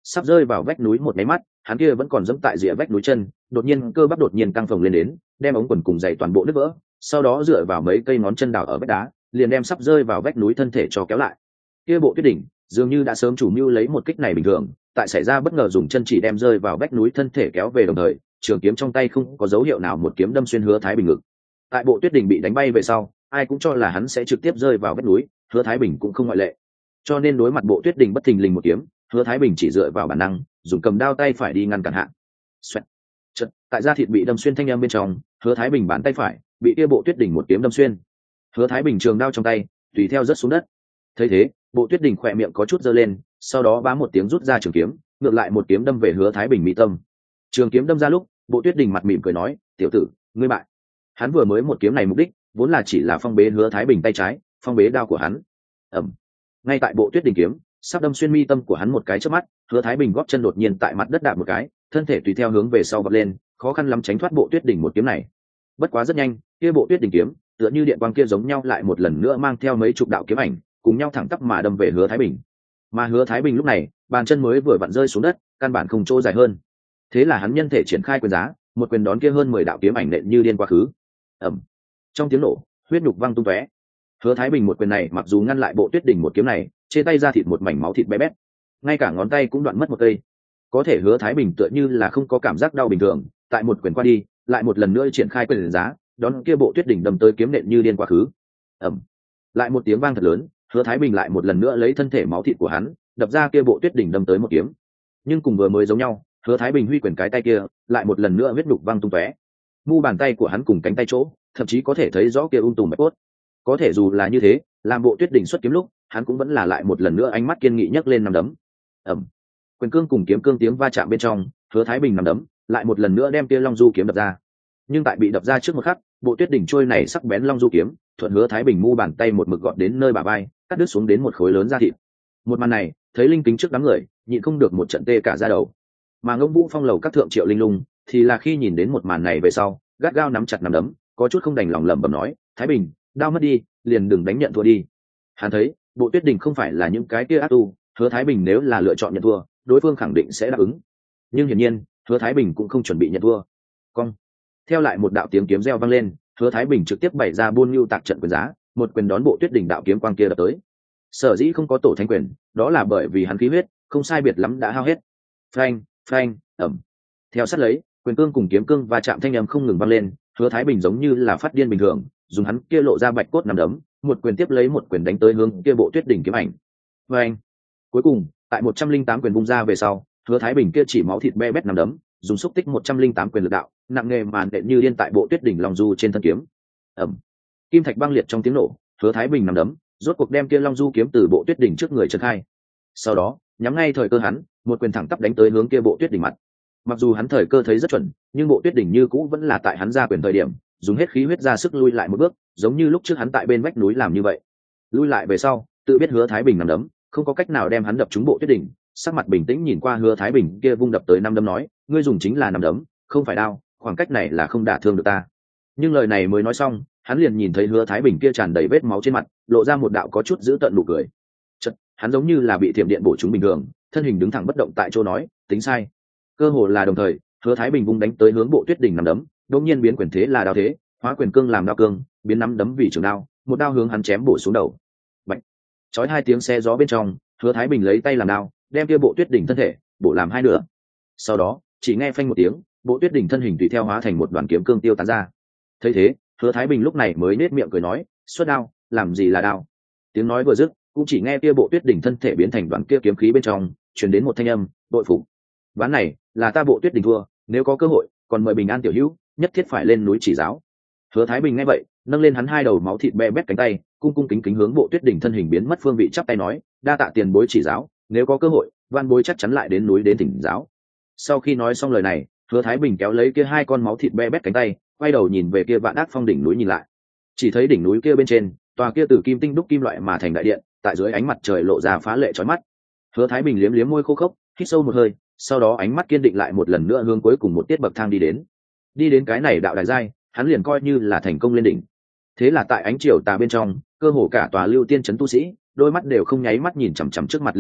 sắp rơi vào vách núi một máy mắt, hắn kia vẫn còn dẫm tại rìa vách núi chân, đột nhiên cơ bắp đột nhiên căng phồng lên đến, đem ống quần cùng giày toàn bộ nứt vỡ, sau đó dựa vào mấy cây ngón chân đào ở vách đá, liền đem sắp rơi vào vách núi thân thể cho kéo lại. Kia Bộ Tuyết Đỉnh dường như đã sớm chủ mưu lấy một kích này bình thường, tại xảy ra bất ngờ dùng chân chỉ đem rơi vào vách núi thân thể kéo về, đồng thời trường kiếm trong tay không có dấu hiệu nào một kiếm đâm xuyên Hứa Thái Bình ngực. Tại Bộ Tuyết Đỉnh bị đánh bay về sau, ai cũng cho là hắn sẽ trực tiếp rơi vào vách núi, Hứa Thái Bình cũng không ngoại lệ. Cho nên đối mặt Bộ Tuyết Đỉnh bất thình lình một kiếm, Hứa Thái Bình chỉ dựa vào bản năng, dùng cầm đao tay phải đi ngăn cản hạ. Xoẹt. Chợt, tại da thịt bị đâm xuyên thanh âm bên trong, Hứa Thái Bình bàn tay phải bị kia Bộ Tuyết Đỉnh một kiếm đâm xuyên. Hứa Thái Bình trường đao trong tay tùy theo rớt xuống đất. Thấy thế, Bộ Tuyết Đỉnh khỏe miệng có chút giơ lên, sau đó bá một tiếng rút ra trường kiếm, ngược lại một kiếm đâm về Hứa Thái Bình mi tâm. Trường kiếm đâm ra lúc, Bộ Tuyết Đỉnh mặt mỉm cười nói, "Tiểu tử, ngươi bại." Hắn vừa mới một kiếm này mục đích vốn là chỉ là phong bế Hứa Thái Bình tay trái, phong bế đao của hắn. Ầm. Ngay tại Bộ Tuyết Đỉnh kiếm sắp đâm xuyên mi tâm của hắn một cái chớp mắt, Hứa Thái Bình góp chân đột nhiên tại mặt đất đạp một cái, thân thể tùy theo hướng về sau vọt lên, khó khăn lắm tránh thoát Bộ Tuyết Đỉnh một kiếm này. Bất quá rất nhanh, kia Bộ Tuyết Đỉnh kiếm tựa như điện quang kia giống nhau lại một lần nữa mang theo mấy chục đạo kiếm ảnh, cùng nhau thẳng tắp mà đâm về Hứa Thái Bình. Mà Hứa Thái Bình lúc này, bàn chân mới vừa vặn rơi xuống đất, căn bản không chỗ dài hơn. Thế là hắn nhân thể triển khai quyền giá, một quyền đón kia hơn 10 đạo kiếm ảnh nện như điên quá khứ. Ầm. Trong tiếng nổ, huyết nhục văng tung tóe. Hứa Thái Bình một quyền này mặc dù ngăn lại Bộ Tuyết Đỉnh một kiếm này, trên tay ra thịt một mảnh máu thịt bé bét, ngay cả ngón tay cũng đoạn mất một cây. Có thể Hứa Thái Bình tựa như là không có cảm giác đau bình thường, tại một quyền qua đi, lại một lần nữa triển khai quyền giá, đón kia Bộ Tuyết Đỉnh đâm tới kiếm nện như điên quá khứ. Ầm. Lại một tiếng vang thật lớn, Hứa Thái Bình lại một lần nữa lấy thân thể máu thịt của hắn, đập ra kia Bộ Tuyết Đỉnh đâm tới một kiếm. Nhưng cùng vừa mới giống nhau, Hứa Thái Bình huy quyền cái tay kia, lại một lần nữa huyết đục văng tung tóe. Mu bàn tay của hắn cùng cánh tay chỗ, thậm chí có thể thấy rõ kia tùm mạch cốt. Có thể dù là như thế, làm Bộ Tuyết Đỉnh xuất kiếm lúc, hắn cũng vẫn là lại một lần nữa ánh mắt kiên nghị nhấc lên nắm đấm. Ầm. Quyền cương cùng kiếm cương tiếng va chạm bên trong, Hứa Thái Bình nắm đấm, lại một lần nữa đem kia Long Du kiếm đập ra. Nhưng tại bị đập ra trước một khắc, Bộ Tuyết Đỉnh trôi này sắc bén Long Du kiếm, thuận Hứa Thái Bình mu bàn tay một mực gọt đến nơi bả vai, cắt đứt xuống đến một khối lớn da thịt. Một màn này, thấy linh kính trước đám người, nhịn không được một trận tê cả da đầu. Mà Ngông Vũ Phong lầu các thượng Triệu Linh Lung, thì là khi nhìn đến một màn này về sau, gắt gao nắm chặt nắm đấm, có chút không đành lòng lẩm bẩm nói, "Thái Bình, đao mất đi, liền đừng đánh nhận thua đi." Hắn thấy, Bộ Tuyết Đỉnh không phải là những cái kia ác tu, Hứa Thái Bình nếu là lựa chọn nhận thua, đối phương khẳng định sẽ đáp ứng. Nhưng hiển nhiên, Hứa Thái Bình cũng không chuẩn bị nhận thua. Cong. Theo lại một đạo tiếng kiếm reo vang lên, Hứa Thái Bình trực tiếp bày ra buôn nhu tạc trận quyền giá, một quyền đón Bộ Tuyết Đỉnh đạo kiếm quang kia đập tới. Sở dĩ không có tổ thánh quyền, đó là bởi vì hắn khí huyết không sai biệt lắm đã hao hết. Phanh, phanh, ầm. Theo sát lấy, quyền cương cùng kiếm cương va chạm thanh âm không ngừng vang lên, Hứa Thái Bình giống như là phát điên bình thường, dùng hắn kia lộ ra bạch cốt nằm đấm, một quyền tiếp lấy một quyền đánh tới hướng kia Bộ Tuyết Đỉnh kiếm ảnh. Phanh. Cuối cùng, tại 108 quyền bung ra về sau, Hứa Thái Bình kia chỉ máu thịt be bét nằm đấm, dùng xúc tích 108 quyền lực đạo, nặng nghề màn đệm như điên tại Bộ Tuyết Đỉnh Long Du trên thân kiếm. Ầm. Kim thạch băng liệt trong tiếng nổ, Hứa Thái Bình nằm đấm, rốt cuộc đem kia Long Du kiếm từ Bộ Tuyết Đỉnh trước người trấn khai. Sau đó, nhắm ngay thời cơ hắn, một quyền thẳng tắp đánh tới hướng kia Bộ Tuyết Đỉnh mặt. Mặc dù hắn thời cơ thấy rất chuẩn, nhưng Bộ Tuyết Đỉnh như cũ vẫn là tại hắn ra quyền thời điểm, dùng hết khí huyết ra sức lui lại một bước, giống như lúc trước hắn tại bên vách núi làm như vậy. Lui lại về sau, tự biết Hứa Thái Bình nằm đấm, không có cách nào đem hắn đập trúng Bộ Tuyết Đỉnh, sắc mặt bình tĩnh nhìn qua Hứa Thái Bình kia vung đập tới năm đấm nói, ngươi dùng chính là năm đấm, không phải đao, khoảng cách này là không đả thương được ta. Nhưng lời này mới nói xong, hắn liền nhìn thấy Hứa Thái Bình kia tràn đầy vết máu trên mặt, lộ ra một đạo có chút dữ tợn nụ cười. Chợt, hắn giống như là bị thiểm điện bổ trúng bình thường, thân hình đứng thẳng bất động tại chỗ nói, tính sai. Cơ hồ là đồng thời, Hứa Thái Bình vung đánh tới hướng Bộ Tuyết Đỉnh nắm đấm, đột nhiên biến quyền thế là đao thế, hóa quyền cương làm đao cương, biến nắm đấm vì trường đao, một đao hướng hắn chém bổ xuống đầu. Bạch. Chói hai tiếng xe gió bên trong, Hứa Thái Bình lấy tay làm đao, đem kia Bộ Tuyết Đỉnh thân thể bổ làm hai nửa. Sau đó, chỉ nghe phanh một tiếng, Bộ Tuyết Đỉnh thân hình tùy theo hóa thành một đoàn kiếm cương tiêu tán ra. Thấy thế, Hứa Thái Bình lúc này mới nết miệng cười nói, xuất đao, làm gì là đao. Tiếng nói vừa dứt, cũng chỉ nghe kia Bộ Tuyết Đỉnh thân thể biến thành đoàn kia kiếm khí bên trong, truyền đến một thanh âm, đội phục. Ván này là ta Bộ Tuyết Đỉnh thua, nếu có cơ hội, còn mời Bình An tiểu hữu, nhất thiết phải lên núi chỉ giáo. Hứa Thái Bình nghe vậy, nâng lên hắn hai đầu máu thịt be bét cánh tay, cung cung kính kính hướng Bộ Tuyết Đỉnh thân hình biến mất phương vị chắp tay nói, đa tạ tiền bối chỉ giáo, nếu có cơ hội, van bối chắc chắn lại đến núi đến thỉnh giáo. Sau khi nói xong lời này, Hứa Thái Bình kéo lấy kia hai con máu thịt be bét cánh tay, quay đầu nhìn về kia Vạn Ác Phong đỉnh núi nhìn lại. Chỉ thấy đỉnh núi kia bên trên, tòa kia từ kim tinh đúc kim loại mà thành đại điện, tại dưới ánh mặt trời lộ ra phá lệ chói mắt. Hứa Thái Bình liếm liếm môi khô khốc, hít sâu một hơi, sau đó ánh mắt kiên định lại một lần nữa hướng cuối cùng một tiết bậc thang đi đến. Đi đến cái này đạo đài giai, hắn liền coi như là thành công lên đỉnh. Thế là tại ánh chiều tà bên trong, cơ hồ cả tòa Lưu Tiên trấn tu sĩ, đôi mắt đều không nháy mắt nhìn chằm chằm trước mặt linh kính,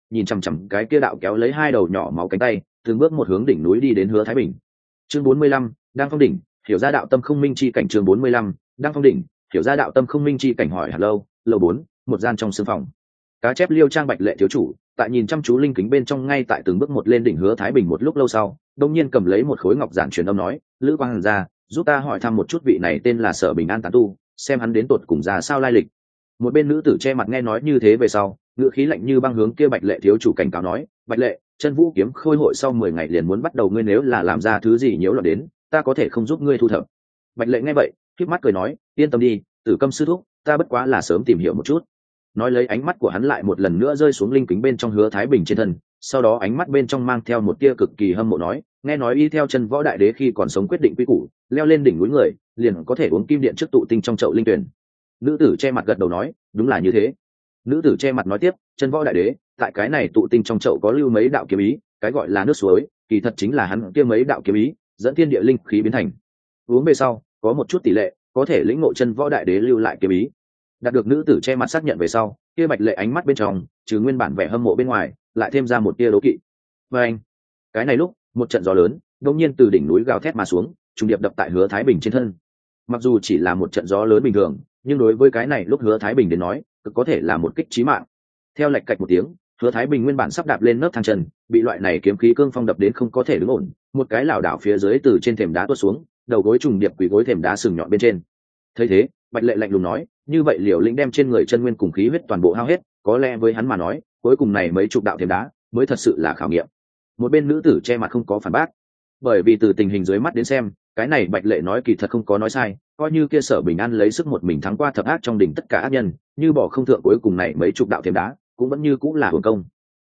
nhìn chằm chằm cái kia đạo kéo lấy hai đầu nhỏ máu cánh tay, từng bước một hướng đỉnh núi đi đến Hứa Thái Bình. Chương 45, đang phong đỉnh, hiểu ra đạo tâm không minh chi cảnh. Chương 45, đang phong đỉnh, hiểu ra đạo tâm không minh chi cảnh. Hỏi hạt lâu, lầu 4, một gian trong sương phòng. Cá chép Liêu Trang Bạch Lệ thiếu chủ, tại nhìn chăm chú linh kính bên trong, ngay tại từng bước một lên đỉnh Hứa Thái Bình. Một lúc lâu sau, đông nhiên cầm lấy một khối ngọc giản truyền âm nói: Lữ Quang ra, giúp ta hỏi thăm một chút vị này tên là Sở Bình An tán tu, xem hắn đến tột cùng ra sao lai lịch. Một bên nữ tử che mặt nghe nói như thế về sau, ngữ khí lạnh như băng hướng kia Bạch Lệ thiếu chủ cảnh cáo nói: Bạch Lệ, chân vũ kiếm khôi hội sau 10 ngày liền muốn bắt đầu, ngươi nếu là làm ra thứ gì nhiễu loạn đến, ta có thể không giúp ngươi thu thập. Bạch Lệ nghe vậy, khép mắt cười nói: yên tâm đi, Tử Câm sư thúc, ta bất quá là sớm tìm hiểu một chút. Nói lấy, ánh mắt của hắn lại một lần nữa rơi xuống linh kính bên trong Hứa Thái Bình trên thân, sau đó ánh mắt bên trong mang theo một tia cực kỳ hâm mộ nói: nghe nói y theo chân võ đại đế khi còn sống quyết định quy củ, leo lên đỉnh núi người liền có thể uống kim điện trước tụ tinh trong chậu linh tuyển. Nữ tử che mặt gật đầu nói: đúng là như thế. Nữ tử che mặt nói tiếp: chân võ đại đế tại cái này tụ tinh trong chậu có lưu mấy đạo kiếm ý, cái gọi là nước suối kỳ thật chính là hắn kia mấy đạo kiếm ý dẫn thiên địa linh khí biến thành, uống về sau có một chút tỷ lệ có thể lĩnh ngộ chân võ đại đế lưu lại kiếm ý. Đạt được nữ tử che mặt xác nhận về sau, kia Bạch Lệ ánh mắt bên trong trừ nguyên bản vẻ hâm mộ bên ngoài, lại thêm ra một tia đố kỵ. Và anh, cái này lúc một trận gió lớn đột nhiên từ đỉnh núi gào thét mà xuống, trùng điệp đập tại Hứa Thái Bình trên thân. Mặc dù chỉ là một trận gió lớn bình thường, nhưng đối với cái này lúc Hứa Thái Bình đến nói, cực có thể là một kích chí mạng. Theo lạch cạch một tiếng, Hứa Thái Bình nguyên bản sắp đạp lên nấc thang trần, bị loại này kiếm khí cương phong đập đến không có thể đứng ổn, một cái lảo đảo phía dưới từ trên thềm đá tuốt xuống, đầu gối trùng điệp quỳ gối thềm đá sừng nhọn bên trên. Thấy thế, Bạch Lệ lạnh lùng nói: như vậy Liều Lĩnh đem trên người chân nguyên cùng khí huyết toàn bộ hao hết, có lẽ với hắn mà nói, cuối cùng này mấy chục đạo thềm đá mới thật sự là khảo nghiệm. Một bên nữ tử che mặt không có phản bác, bởi vì từ tình hình dưới mắt đến xem, cái này Bạch Lệ nói kỳ thật không có nói sai, coi như kia Sở Bình An lấy sức một mình thắng qua thập ác trong đỉnh tất cả ác nhân, như bỏ không thượng cuối cùng này mấy chục đạo thềm đá, cũng vẫn như cũng là hưởng công.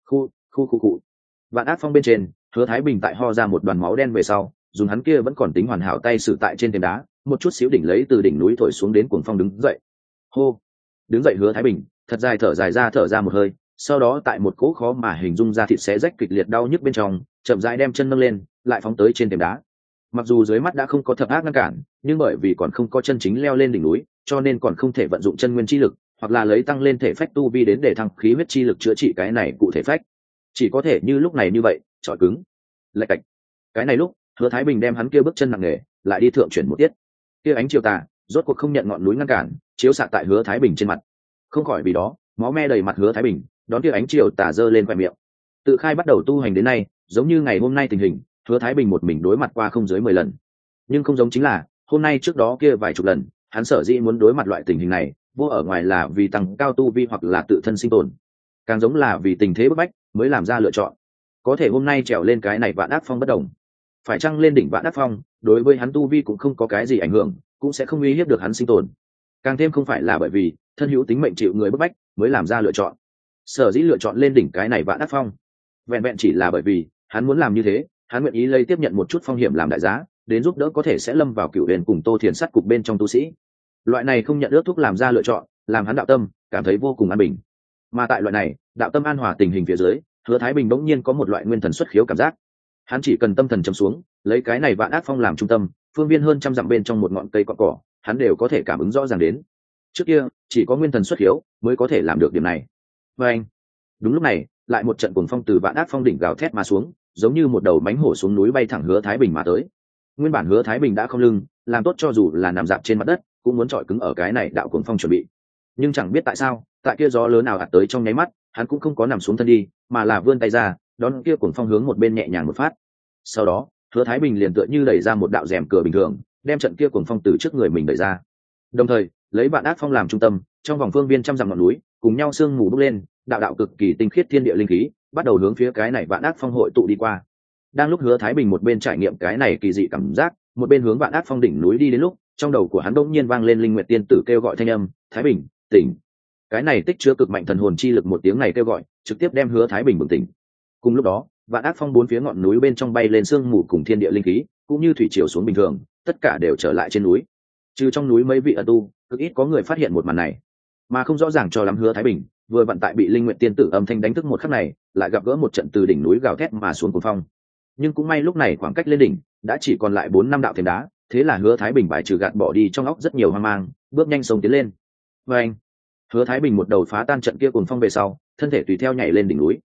Khu. Vạn Ác Phong bên trên, Hứa Thái Bình tại ho ra một đoàn máu đen về sau, dùng hắn kia vẫn còn tính hoàn hảo tay sử tại trên thềm đá, một chút xíu đỉnh lấy từ đỉnh núi thổi xuống đến cuồng phong đứng dậy. Hô. Đứng dậy Hứa Thái Bình, thật dài thở ra một hơi, sau đó tại một cỗ khó mà hình dung ra thịt xé rách kịch liệt đau nhức bên trong, chậm rãi đem chân nâng lên, lại phóng tới trên thềm đá. Mặc dù dưới mắt đã không có thập ác ngăn cản, nhưng bởi vì còn không có chân chính leo lên đỉnh núi, cho nên còn không thể vận dụng chân nguyên chi lực, hoặc là lấy tăng lên thể phách tu vi đến để thăng khí huyết chi lực chữa trị cái này cụ thể phách, chỉ có thể như lúc này như vậy, trọi cứng. Lạch cạch. Cái này lúc, Hứa Thái Bình đem hắn kia bước chân nặng nề, lại đi thượng chuyển một tiết. Kia ánh chiều tà rốt cuộc không nhận ngọn núi ngăn cản, chiếu xạ tại Hứa Thái Bình trên mặt. Không khỏi vì đó, máu me đầy mặt Hứa Thái Bình, đón kia ánh chiều tà giơ lên khóe miệng. Tự khai bắt đầu tu hành đến nay, giống như ngày hôm nay tình hình, Hứa Thái Bình một mình đối mặt qua không dưới 10 lần. Nhưng không giống chính là, hôm nay trước đó kia vài chục lần, hắn sở dĩ muốn đối mặt loại tình hình này, vô ở ngoài là vì tăng cao tu vi hoặc là tự thân sinh tồn, càng giống là vì tình thế bức bách mới làm ra lựa chọn. Có thể hôm nay trèo lên cái này Vạn Ác Phong bất đồng, phải chăng lên đỉnh Vạn Ác Phong đối với hắn tu vi cũng không có cái gì ảnh hưởng, cũng sẽ không uy hiếp được hắn sinh tồn. Càng thêm không phải là bởi vì thân hữu tính mệnh chịu người bức bách mới làm ra lựa chọn. Sở dĩ lựa chọn lên đỉnh cái này Vạn Ác Phong, vẹn vẹn chỉ là bởi vì hắn muốn làm như thế, hắn nguyện ý lấy tiếp nhận một chút phong hiểm làm đại giá, đến giúp đỡ có thể sẽ lâm vào cựu huyền cùng Tô Thiền sắt cục bên trong tu sĩ. Loại này không nhận ước thúc làm ra lựa chọn, làm hắn đạo tâm cảm thấy vô cùng an bình. Mà tại loại này đạo tâm an hòa tình hình phía dưới, Hứa Thái Bình bỗng nhiên có một loại nguyên thần xuất khiếu cảm giác. Hắn chỉ cần tâm thần trầm xuống, lấy cái này Vạn Ác Phong làm trung tâm, phương viên hơn trăm dặm bên trong một ngọn cây cọn cỏ, hắn đều có thể cảm ứng rõ ràng đến. Trước kia chỉ có nguyên thần xuất khiếu mới có thể làm được điểm này. Và anh, đúng lúc này, lại một trận cuồng phong từ Vạn Ác Phong đỉnh gào thét mà xuống, giống như một đầu mánh hổ xuống núi bay thẳng Hứa Thái Bình mà tới. Nguyên bản Hứa Thái Bình đã không lưng, làm tốt cho dù là nằm dạp trên mặt đất, cũng muốn trọi cứng ở cái này đạo cuồng phong chuẩn bị. Nhưng chẳng biết tại sao, tại kia gió lớn nào ạt tới trong nháy mắt, hắn cũng không có nằm xuống thân đi, mà là vươn tay ra, đón kia cuồng phong hướng một bên nhẹ nhàng một phát. Sau đó, Hứa Thái Bình liền tựa như đẩy ra một đạo rèm cửa bình thường, đem trận kia cuồng phong từ trước người mình đẩy ra. Đồng thời, lấy Vạn Ác Phong làm trung tâm, trong vòng phương viên trăm dặm ngọn núi, cùng nhau sương mù bốc lên, đạo đạo cực kỳ tinh khiết thiên địa linh khí, bắt đầu hướng phía cái này Vạn Ác Phong hội tụ đi qua. Đang lúc Hứa Thái Bình một bên trải nghiệm cái này kỳ dị cảm giác, một bên hướng Vạn Ác Phong đỉnh núi đi đến lúc, trong đầu của hắn đột nhiên vang lên Linh Nguyệt Tiên tử kêu gọi thanh âm: "Thái Bình, tỉnh!" Cái này tích chứa cực mạnh thần hồn chi lực một tiếng này kêu gọi, trực tiếp đem Hứa Thái Bình bừng tỉnh. Cùng lúc đó, Vạn Ác Phong bốn phía ngọn núi bên trong bay lên sương mù cùng thiên địa linh khí, cũng như thủy triều xuống bình thường, tất cả đều trở lại trên núi. Trừ trong núi mấy vị ẩn tu, cực ít có người phát hiện một màn này, mà không rõ ràng cho lắm Hứa Thái Bình vừa vận tại bị Linh Nguyệt Tiên tử âm thanh đánh thức một khắc này, lại gặp gỡ một trận từ đỉnh núi gào thét mà xuống cuồng phong. Nhưng cũng may lúc này khoảng cách lên đỉnh đã chỉ còn lại 4-5 đạo thềm đá, thế là Hứa Thái Bình bài trừ gạt bỏ đi trong óc rất nhiều hoang mang, bước nhanh sông tiến lên. Và anh, Hứa Thái Bình một đầu phá tan trận kia cuồng phong về sau, thân thể tùy theo nhảy lên đỉnh núi.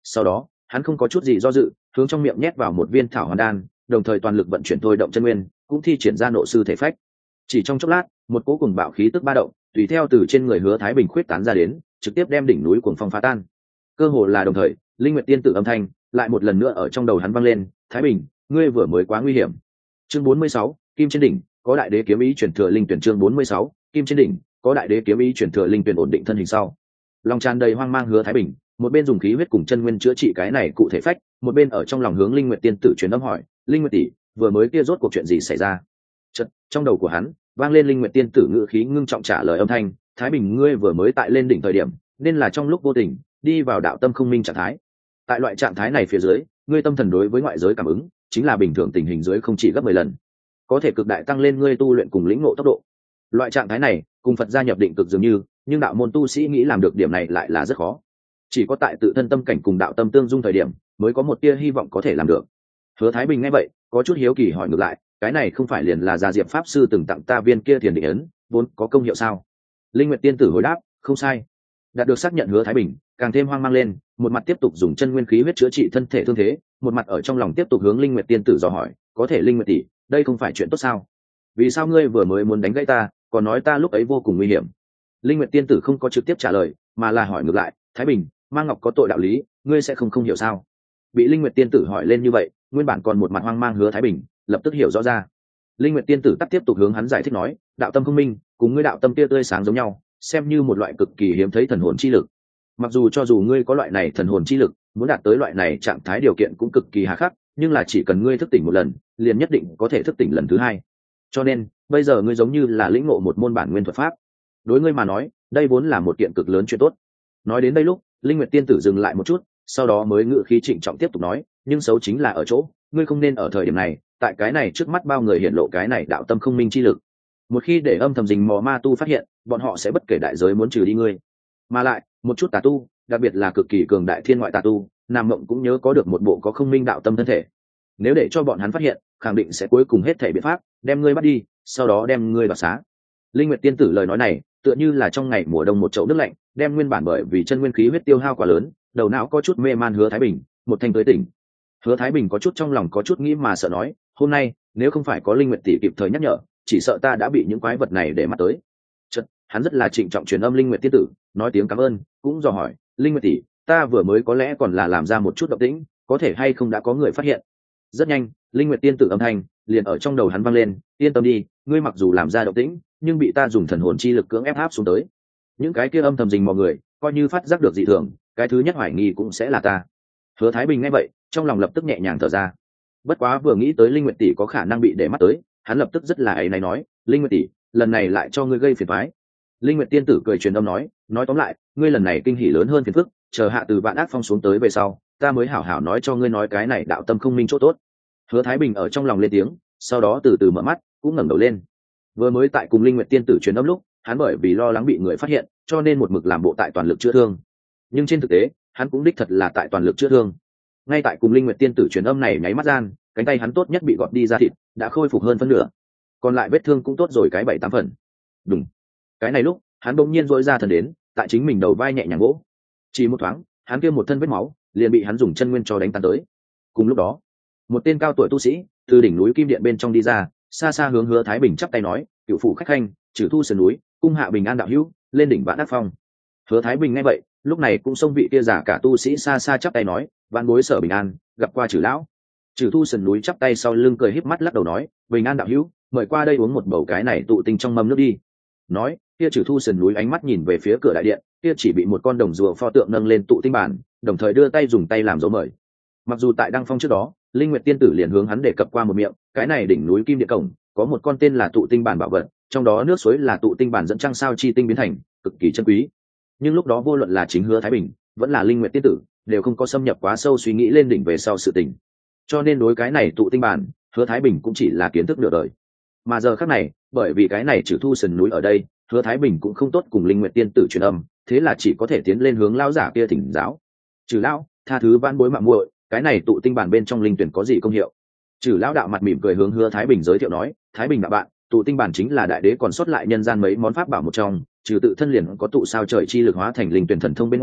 Sau đó hắn không có chút gì do dự, hướng trong miệng nhét vào một viên thảo hoàn đan, đồng thời toàn lực vận chuyển thôi động chân nguyên, cũng thi triển ra nộ sư thể phách. Chỉ trong chốc lát, một cỗ cùng bạo khí tức ba động tùy theo từ trên người Hứa Thái Bình khuyết tán ra đến, trực tiếp đem đỉnh núi cuồng phong phá tan. Cơ hồ là đồng thời, Linh Nguyệt Tiên tử âm thanh lại một lần nữa ở trong đầu hắn vang lên, "Thái Bình, ngươi vừa mới quá nguy hiểm." Chương 46, Kim trên đỉnh, có đại đế kiếm ý chuyển thừa linh tuyển. Chương 46, Kim trên đỉnh, có đại đế kiếm ý chuyển thừa linh tuyển ổn định thân hình sau. Lòng tràn đầy hoang mang Hứa Thái Bình, một bên dùng khí huyết cùng chân nguyên chữa trị cái này cụ thể phách, một bên ở trong lòng hướng Linh Nguyệt Tiên tử truyền âm hỏi, "Linh Nguyệt tỷ, vừa mới kia rốt cuộc chuyện gì xảy ra?" Chợt, trong đầu của hắn vang lên Linh Nguyệt Tiên tử ngữ khí ngưng trọng trả lời âm thanh, "Thái Bình, ngươi vừa mới tại lên đỉnh thời điểm, nên là trong lúc vô tình đi vào đạo tâm không minh trạng thái. Tại loại trạng thái này phía dưới, ngươi tâm thần đối với ngoại giới cảm ứng chính là bình thường tình hình dưới không chỉ gấp 10 lần, có thể cực đại tăng lên ngươi tu luyện cùng lĩnh ngộ tốc độ. Loại trạng thái này cùng Phật gia nhập định cực dường như, nhưng đạo môn tu sĩ nghĩ làm được điểm này lại là rất khó. Chỉ có tại tự thân tâm cảnh cùng đạo tâm tương dung thời điểm, mới có một tia hy vọng có thể làm được." Hứa Thái Bình nghe vậy, có chút hiếu kỳ hỏi ngược lại, "Cái này không phải liền là Gia Diệp pháp sư từng tặng ta viên kia thiền định ấn, vốn có công hiệu sao?" Linh Nguyệt Tiên tử hồi đáp, "Không sai." Đạt được xác nhận, Hứa Thái Bình càng thêm hoang mang lên, một mặt tiếp tục dùng chân nguyên khí huyết chữa trị thân thể thương thế, một mặt ở trong lòng tiếp tục hướng Linh Nguyệt Tiên tử dò hỏi, "Có thể Linh Nguyệt tỷ, đây không phải chuyện tốt sao? Vì sao ngươi vừa mới muốn đánh gãy ta, còn nói ta lúc ấy vô cùng nguy hiểm?" Linh Nguyệt Tiên tử không có trực tiếp trả lời, mà là hỏi ngược lại, "Thái Bình, mang ngọc có tội đạo lý, ngươi sẽ không hiểu sao?" Bị Linh Nguyệt Tiên tử hỏi lên như vậy, nguyên bản còn một mặt hoang mang Hứa Thái Bình lập tức hiểu rõ ra. Linh Nguyệt Tiên tử tắt tiếp tục hướng hắn giải thích nói, "Đạo tâm không minh cùng ngươi đạo tâm tia tươi sáng giống nhau, xem như một loại cực kỳ hiếm thấy thần hồn chi lực. Mặc dù cho dù ngươi có loại này thần hồn chi lực, muốn đạt tới loại này trạng thái điều kiện cũng cực kỳ hà khắc, nhưng là chỉ cần ngươi thức tỉnh một lần, liền nhất định có thể thức tỉnh lần thứ hai. Cho nên, bây giờ ngươi giống như là lĩnh ngộ một môn bản nguyên thuật pháp. Đối ngươi mà nói, đây vốn là một kiện cực lớn chuyện tốt." Nói đến đây lúc, Linh Nguyệt Tiên tử dừng lại một chút, sau đó mới ngữ khí trịnh trọng tiếp tục nói, "Nhưng xấu chính là ở chỗ, ngươi không nên ở thời điểm này, tại cái này trước mắt bao người hiện lộ cái này đạo tâm không minh chi lực. Một khi để âm thầm rình mò ma tu phát hiện, bọn họ sẽ bất kể đại giới muốn trừ đi ngươi. Mà lại, một chút tà tu, đặc biệt là cực kỳ cường đại thiên ngoại tà tu, Nam Mộng cũng nhớ có được một bộ có không minh đạo tâm thân thể. Nếu để cho bọn hắn phát hiện, khẳng định sẽ cuối cùng hết thảy biện pháp đem ngươi bắt đi, sau đó đem ngươi đoạt xá." Linh Nguyệt Tiên tử lời nói này, tựa như là trong ngày mùa đông một chậu nước lạnh, đem nguyên bản bởi vì chân nguyên khí huyết tiêu hao quá lớn, đầu não có chút mê man Hứa Thái Bình một thanh tới tỉnh. Hứa Thái Bình có chút trong lòng có chút nghĩ mà sợ nói, "Hôm nay nếu không phải có Linh Nguyệt tỷ kịp thời nhắc nhở, chỉ sợ ta đã bị những quái vật này để mắt tới." Chợt, hắn rất là trịnh trọng truyền âm Linh Nguyệt Tiên tử, nói tiếng cảm ơn, cũng dò hỏi, "Linh Nguyệt tỷ, ta vừa mới có lẽ còn là làm ra một chút động tĩnh, có thể hay không đã có người phát hiện?" Rất nhanh, Linh Nguyệt Tiên tử âm thanh liền ở trong đầu hắn vang lên, "Yên tâm đi, ngươi mặc dù làm ra động tĩnh, nhưng bị ta dùng thần hồn chi lực cưỡng ép áp xuống tới. Những cái kia âm thầm rình mò người, coi như phát giác được dị thường, cái thứ nhất hoài nghi cũng sẽ là ta." Hứa Thái Bình nghe vậy, trong lòng lập tức nhẹ nhàng thở ra. Bất quá vừa nghĩ tới Linh Nguyệt tỷ có khả năng bị để mắt tới, hắn lập tức rất là áy náy nói, "Linh Nguyệt tỷ, lần này lại cho ngươi gây phiền toái." Linh Nguyệt Tiên tử cười truyền âm nói tóm lại, ngươi lần này kinh hỉ lớn hơn phiền phức, chờ hạ từ Vạn Ác Phong xuống tới về sau, ta mới hảo hảo nói cho ngươi nói cái này đạo tâm không minh chỗ tốt. Hứa Thái Bình ở trong lòng lên tiếng, sau đó từ từ mở mắt, cũng ngẩng đầu lên. Vừa mới tại cùng Linh Nguyệt Tiên tử truyền âm lúc, hắn bởi vì lo lắng bị người phát hiện, cho nên một mực làm bộ tại toàn lực chữa thương. Nhưng trên thực tế, hắn cũng đích thật là tại toàn lực chữa thương. Ngay tại cùng Linh Nguyệt Tiên tử truyền âm này nháy mắt gian, cánh tay hắn tốt nhất bị gọt đi ra thịt, đã khôi phục hơn phân nửa. Còn lại vết thương cũng tốt rồi cái 7-8 phần. Đúng. Cái này lúc, hắn bỗng nhiên rỗi ra thần đến, tại chính mình đầu vai nhẹ nhàng gỗ. Chỉ một thoáng, hắn kia một thân vết máu, liền bị hắn dùng chân nguyên cho đánh tan tới. Cùng lúc đó, một tên cao tuổi tu sĩ từ đỉnh núi Kim Điện bên trong đi ra, xa xa hướng Hứa Thái Bình chắp tay nói, "Cửu phủ khách khanh, trừ thu sườn núi, cung hạ bình an đạo hữu, lên đỉnh Vạn Ác Phong." Hứa Thái Bình nghe vậy, lúc này cũng xông vị kia giả cả tu sĩ xa xa chắp tay nói, "Vạn bối sở bình an, gặp qua Trừ lão." Trừ thu sườn núi chắp tay sau lưng cười híp mắt lắc đầu nói, "Bình an đạo hữu, mời qua đây uống một bầu cái này tụ tinh trong mâm nước đi." Nói, kia Trừ thu sườn núi ánh mắt nhìn về phía cửa đại điện, kia chỉ bị một con đồng rùa pho tượng nâng lên tụ tinh bản, đồng thời đưa tay dùng tay làm dấu mời. Mặc dù tại đăng phong trước đó, Linh Nguyệt Tiên tử liền hướng hắn đề cập qua một miệng, cái này đỉnh núi Kim Điện cổng có một con tên là tụ tinh bản bảo vật, trong đó nước suối là tụ tinh bản dẫn trăng sao chi tinh biến thành, cực kỳ chân quý. Nhưng lúc đó vô luận là chính Hứa Thái Bình, vẫn là Linh Nguyệt Tiên tử, đều không có xâm nhập quá sâu suy nghĩ lên đỉnh về sau sự tình. Cho nên đối cái này tụ tinh bản, Hứa Thái Bình cũng chỉ là kiến thức nửa đời. Mà giờ khắc này, bởi vì cái này Trừ thu sườn núi ở đây, Hứa Thái Bình cũng không tốt cùng Linh Nguyệt Tiên tử truyền âm, thế là chỉ có thể tiến lên hướng lão giả kia thỉnh giáo. "Trừ lão, tha thứ vãn bối mạo muội, cái này tụ tinh bản bên trong linh tuyển có gì công hiệu?" Trừ lão đạo mặt mỉm cười hướng Hứa Thái Bình giới thiệu nói, "Thái Bình đạo bạn, tụ tinh bản chính là đại đế còn sót lại nhân gian mấy món pháp bảo một trong, trừ tự thân liền có tụ sao trời chi lực hóa thành linh tuyển thần thông bên ngoài,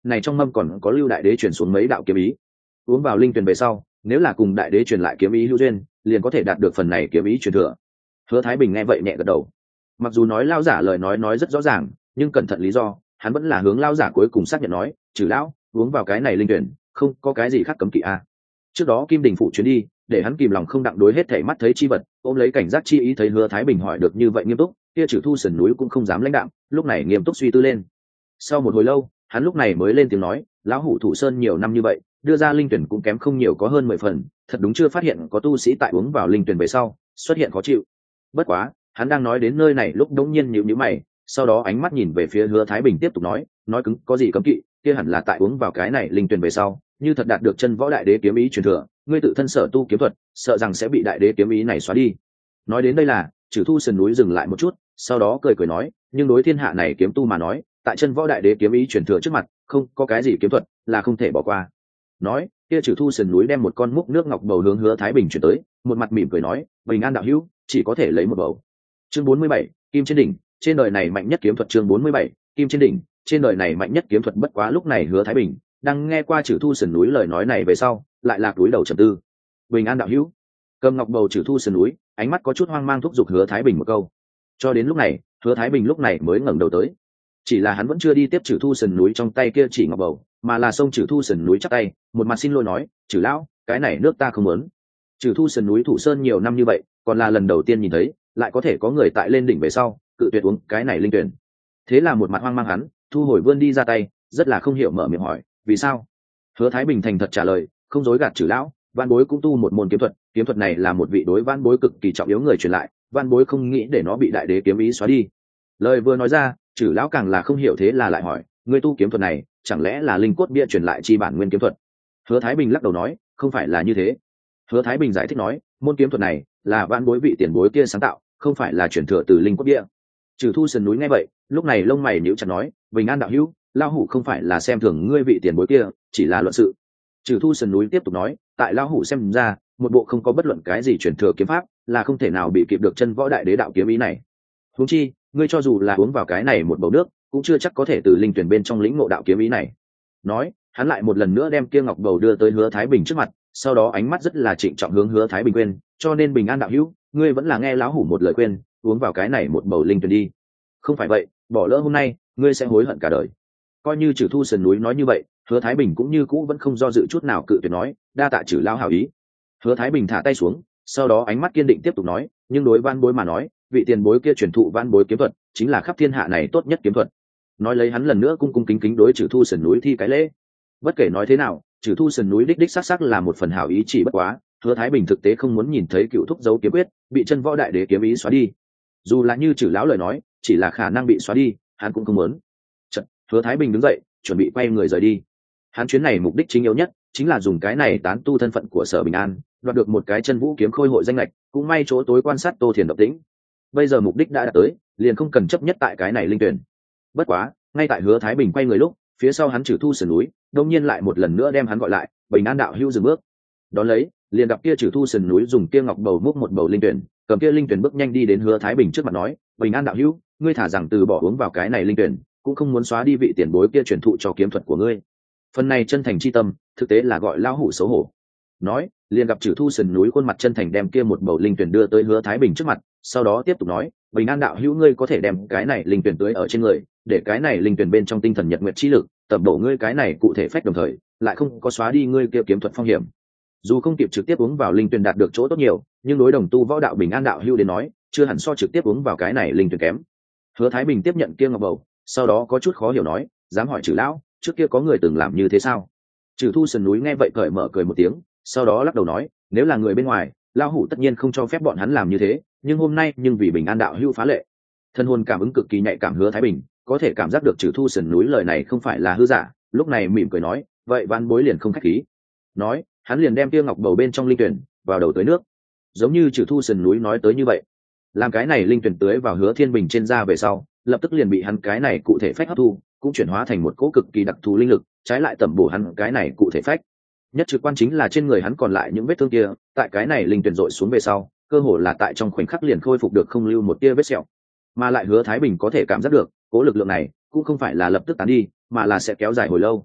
này trong mâm còn có lưu đại đế chuyển xuống mấy đạo kiếm ý. Uống vào linh tuyển về sau, nếu là cùng đại đế truyền lại kiếm ý hữu duyên, liền có thể đạt được phần này kiếm ý truyền thừa. Hứa Thái Bình nghe vậy nhẹ gật đầu. Mặc dù nói lao giả lời nói rất rõ ràng, nhưng cẩn thận lý do, hắn vẫn là hướng lao giả cuối cùng xác nhận nói, "Trừ lão, uống vào cái này linh tuyển, không có cái gì khác cấm kỵ a." Trước đó Kim Đình phụ chuyến đi, để hắn kìm lòng không đặng đối hết thảy mắt thấy chi vật, ôm lấy cảnh giác chi ý thấy Hứa Thái Bình hỏi được như vậy nghiêm túc, kia Trừ Thu sườn núi cũng không dám lãnh đạm, lúc này nghiêm túc suy tư lên. Sau một hồi lâu, hắn lúc này mới lên tiếng nói, "Lão hủ Thủ Sơn nhiều năm như vậy, đưa ra linh tuyển cũng kém không nhiều có hơn 10 phần, thật đúng chưa phát hiện có tu sĩ tại uống vào linh tuyển về sau xuất hiện khó chịu." Bất quá, hắn đang nói đến nơi này lúc đống nhiên nhíu mày, sau đó ánh mắt nhìn về phía Hứa Thái Bình tiếp tục nói cứng có gì cấm kỵ, kia hẳn là tại uống vào cái này linh tuyển về sau, như thật đạt được chân võ đại đế kiếm ý truyền thừa, ngươi tự thân sở tu kiếm thuật, sợ rằng sẽ bị đại đế kiếm ý này xóa đi. Nói đến đây là, Trừ Thu sườn núi dừng lại một chút, sau đó cười nói, nhưng đối thiên hạ này kiếm tu mà nói, tại chân võ đại đế kiếm ý truyền thừa trước mặt, không có cái gì kiếm thuật là không thể bỏ qua. Nói, kia Trừ Thu sườn núi đem một con múc nước ngọc bầu hướng Hứa Thái Bình chuyển tới, một mặt mỉm cười nói, "Bình an đạo hữu, chỉ có thể lấy một bầu." Chương 47, Kim trên đỉnh, trên đời này mạnh nhất kiếm thuật. Chương 47, Kim trên đỉnh, trên đời này mạnh nhất kiếm thuật. Bất quá lúc này Hứa Thái Bình đang nghe qua Trừ Thu sườn núi lời nói này về sau, lại lạc túi đầu trầm tư. "Bình an đạo hữu." Cầm ngọc bầu Trừ Thu sườn núi, ánh mắt có chút hoang mang thúc giục Hứa Thái Bình một câu. Cho đến lúc này, Hứa Thái Bình lúc này mới ngẩng đầu tới. Chỉ là hắn vẫn chưa đi tiếp Trừ Thu sườn núi trong tay kia chỉ ngọc bầu, mà là xông Trừ Thu sườn núi chắp tay, một mặt xin lỗi nói, "Trừ lão, cái này nước ta không muốn." Trừ Thu sườn núi Thủ Sơn nhiều năm như vậy, còn là lần đầu tiên nhìn thấy, lại có thể có người tại lên đỉnh về sau, cự tuyệt uống cái này linh tuyển. Thế là một mặt hoang mang hắn, thu hồi vươn đi ra tay, rất là không hiểu mở miệng hỏi, "Vì sao?" Hứa Thái Bình thành thật trả lời, không dối gạt Trừ lão, Vạn Bối cũng tu một môn kiếm thuật này là một vị đối Vạn Bối cực kỳ trọng yếu người truyền lại, Vạn Bối không nghĩ để nó bị đại đế kiếm ý xóa đi. Lời vừa nói ra, Trừ lão càng là không hiểu, thế là lại hỏi, "Ngươi tu kiếm thuật này, chẳng lẽ là linh cốt bia truyền lại chi bản nguyên kiếm thuật?" Hứa Thái Bình lắc đầu nói, "Không phải là như thế." Hứa Thái Bình giải thích nói, "Môn kiếm thuật này là Vạn Bối vị tiền bối kia sáng tạo, không phải là truyền thừa từ linh cốt bia." Trừ Thu sườn núi nghe vậy, lúc này lông mày nhíu chặt nói, "Bình an đạo hữu, lão hủ không phải là xem thường ngươi vị tiền bối kia, chỉ là luận sự." Trừ Thu sườn núi tiếp tục nói, "Tại lão hủ xem ra, một bộ không có bất luận cái gì truyền thừa kiếm pháp, là không thể nào bị kịp được chân võ đại đế đạo kiếm ý này. Huống chi, ngươi cho dù là uống vào cái này một bầu nước, cũng chưa chắc có thể từ linh tuyển bên trong lĩnh ngộ đạo kiếm ý này." Nói, hắn lại một lần nữa đem kia ngọc bầu đưa tới Hứa Thái Bình trước mặt, sau đó ánh mắt rất là trịnh trọng hướng Hứa Thái Bình khuyên, "Cho nên Bình an đạo hữu, ngươi vẫn là nghe lão hủ một lời khuyên, uống vào cái này một bầu linh tuyển đi. Không phải vậy, bỏ lỡ hôm nay, ngươi sẽ hối hận cả đời." Coi như Trừ Thu sườn núi nói như vậy, Hứa Thái Bình cũng như cũ vẫn không do dự chút nào cự tuyệt nói, "Đa tạ Trừ lão hảo ý." Hứa Thái Bình thả tay xuống, sau đó ánh mắt kiên định tiếp tục nói, "Nhưng đối Vạn Bối mà nói, vị tiền bối kia truyền thụ Vạn Bối kiếm thuật, chính là khắp thiên hạ này tốt nhất kiếm thuật." Nói lấy hắn lần nữa cung cung kính kính đối Trừ Thu sườn núi thi cái lễ. Bất kể nói thế nào, Trừ Thu sườn núi đích xác là một phần hảo ý, chỉ bất quá, Hứa Thái Bình thực tế không muốn nhìn thấy cựu thúc dấu kiếm quyết bị chân võ đại đế kiếm ý xóa đi. Dù là như Trừ lão lời nói, chỉ là khả năng bị xóa đi, hắn cũng không muốn. Chợt, Hứa Thái Bình đứng dậy, chuẩn bị quay người rời đi. Hắn chuyến này mục đích chính yếu nhất chính là dùng cái này tán tu thân phận của Sở Bình An, đoạt được một cái chân vũ kiếm khôi hội danh lệch, cũng may chỗ tối quan sát Tô Thiền động tĩnh. Bây giờ mục đích đã đạt tới, liền không cần chấp nhất tại cái này linh tuyển. Bất quá, ngay tại Hứa Thái Bình quay người lúc, phía sau hắn Trừ Thu sườn núi đột nhiên lại một lần nữa đem hắn gọi lại, "Bình an đạo hữu dừng bước." Đón lấy, liền gặp kia Trừ Thu sườn núi dùng kia ngọc bầu múc một bầu linh tuyển, cầm kia linh tuyển bước nhanh đi đến Hứa Thái Bình trước mặt nói, "Bình an đạo hữu, ngươi thả rằng từ bỏ uống vào cái này linh tuyển, cũng không muốn xóa đi vị tiền bối kia truyền thụ cho kiếm thuật của ngươi. Phần này chân thành chi tâm, thực tế là gọi lão hủ xấu hổ." Nói, liền gặp Trừ Thu sườn núi khuôn mặt chân thành đem kia một bầu linh tuyển đưa tới Hứa Thái Bình trước mặt, sau đó tiếp tục nói, "Bình an đạo hữu, ngươi có thể đem cái này linh tuyển tưới ở trên người, để cái này linh tuyển bên trong tinh thần nhật nguyệt chi lực tập bổ ngươi cái này cụ thể phách, đồng thời lại không có xóa đi ngươi kia kiếm thuật phong hiểm." Dù không kịp trực tiếp uống vào linh tuyển đạt được chỗ tốt nhiều, nhưng đối đồng tu võ đạo Bình an đạo hữu đến nói, chưa hẳn so trực tiếp uống vào cái này linh tuyển kém. Hứa Thái Bình tiếp nhận kia ngọc bầu, sau đó có chút khó hiểu nói, "Dám hỏi Trừ lão, trước kia có người từng làm như thế sao?" Trừ Thu sườn núi nghe vậy cởi mở cười một tiếng, sau đó lắc đầu nói, "Nếu là người bên ngoài, lão hủ tất nhiên không cho phép bọn hắn làm như thế, nhưng hôm nay nhưng vì Bình an đạo hữu phá lệ." Thân hồn cảm ứng cực kỳ nhạy cảm Hứa Thái Bình có thể cảm giác được Trừ Thu sườn núi lời này không phải là hư giả, lúc này mỉm cười nói, "Vậy Vạn Bối liền không khách khí." Nói, hắn liền đem kia ngọc bầu bên trong linh tuyển vào đầu tới nước, giống như Trừ Thu sườn núi nói tới như vậy. Làm cái này linh tuyển tưới vào Hứa Thiên Bình trên da về sau, lập tức liền bị hắn cái này cụ thể phách hấp thu, cũng chuyển hóa thành một cỗ cực kỳ đặc thù linh lực, trái lại tẩm bổ hắn cái này cụ thể phách. Nhất trực quan chính là trên người hắn còn lại những vết thương kia, tại cái này linh tuyển dội xuống về sau, cơ hồ là tại trong khoảnh khắc liền khôi phục được không lưu một tia vết sẹo. Mà lại Hứa Thái Bình có thể cảm giác được, cỗ lực lượng này cũng không phải là lập tức tán đi, mà là sẽ kéo dài hồi lâu,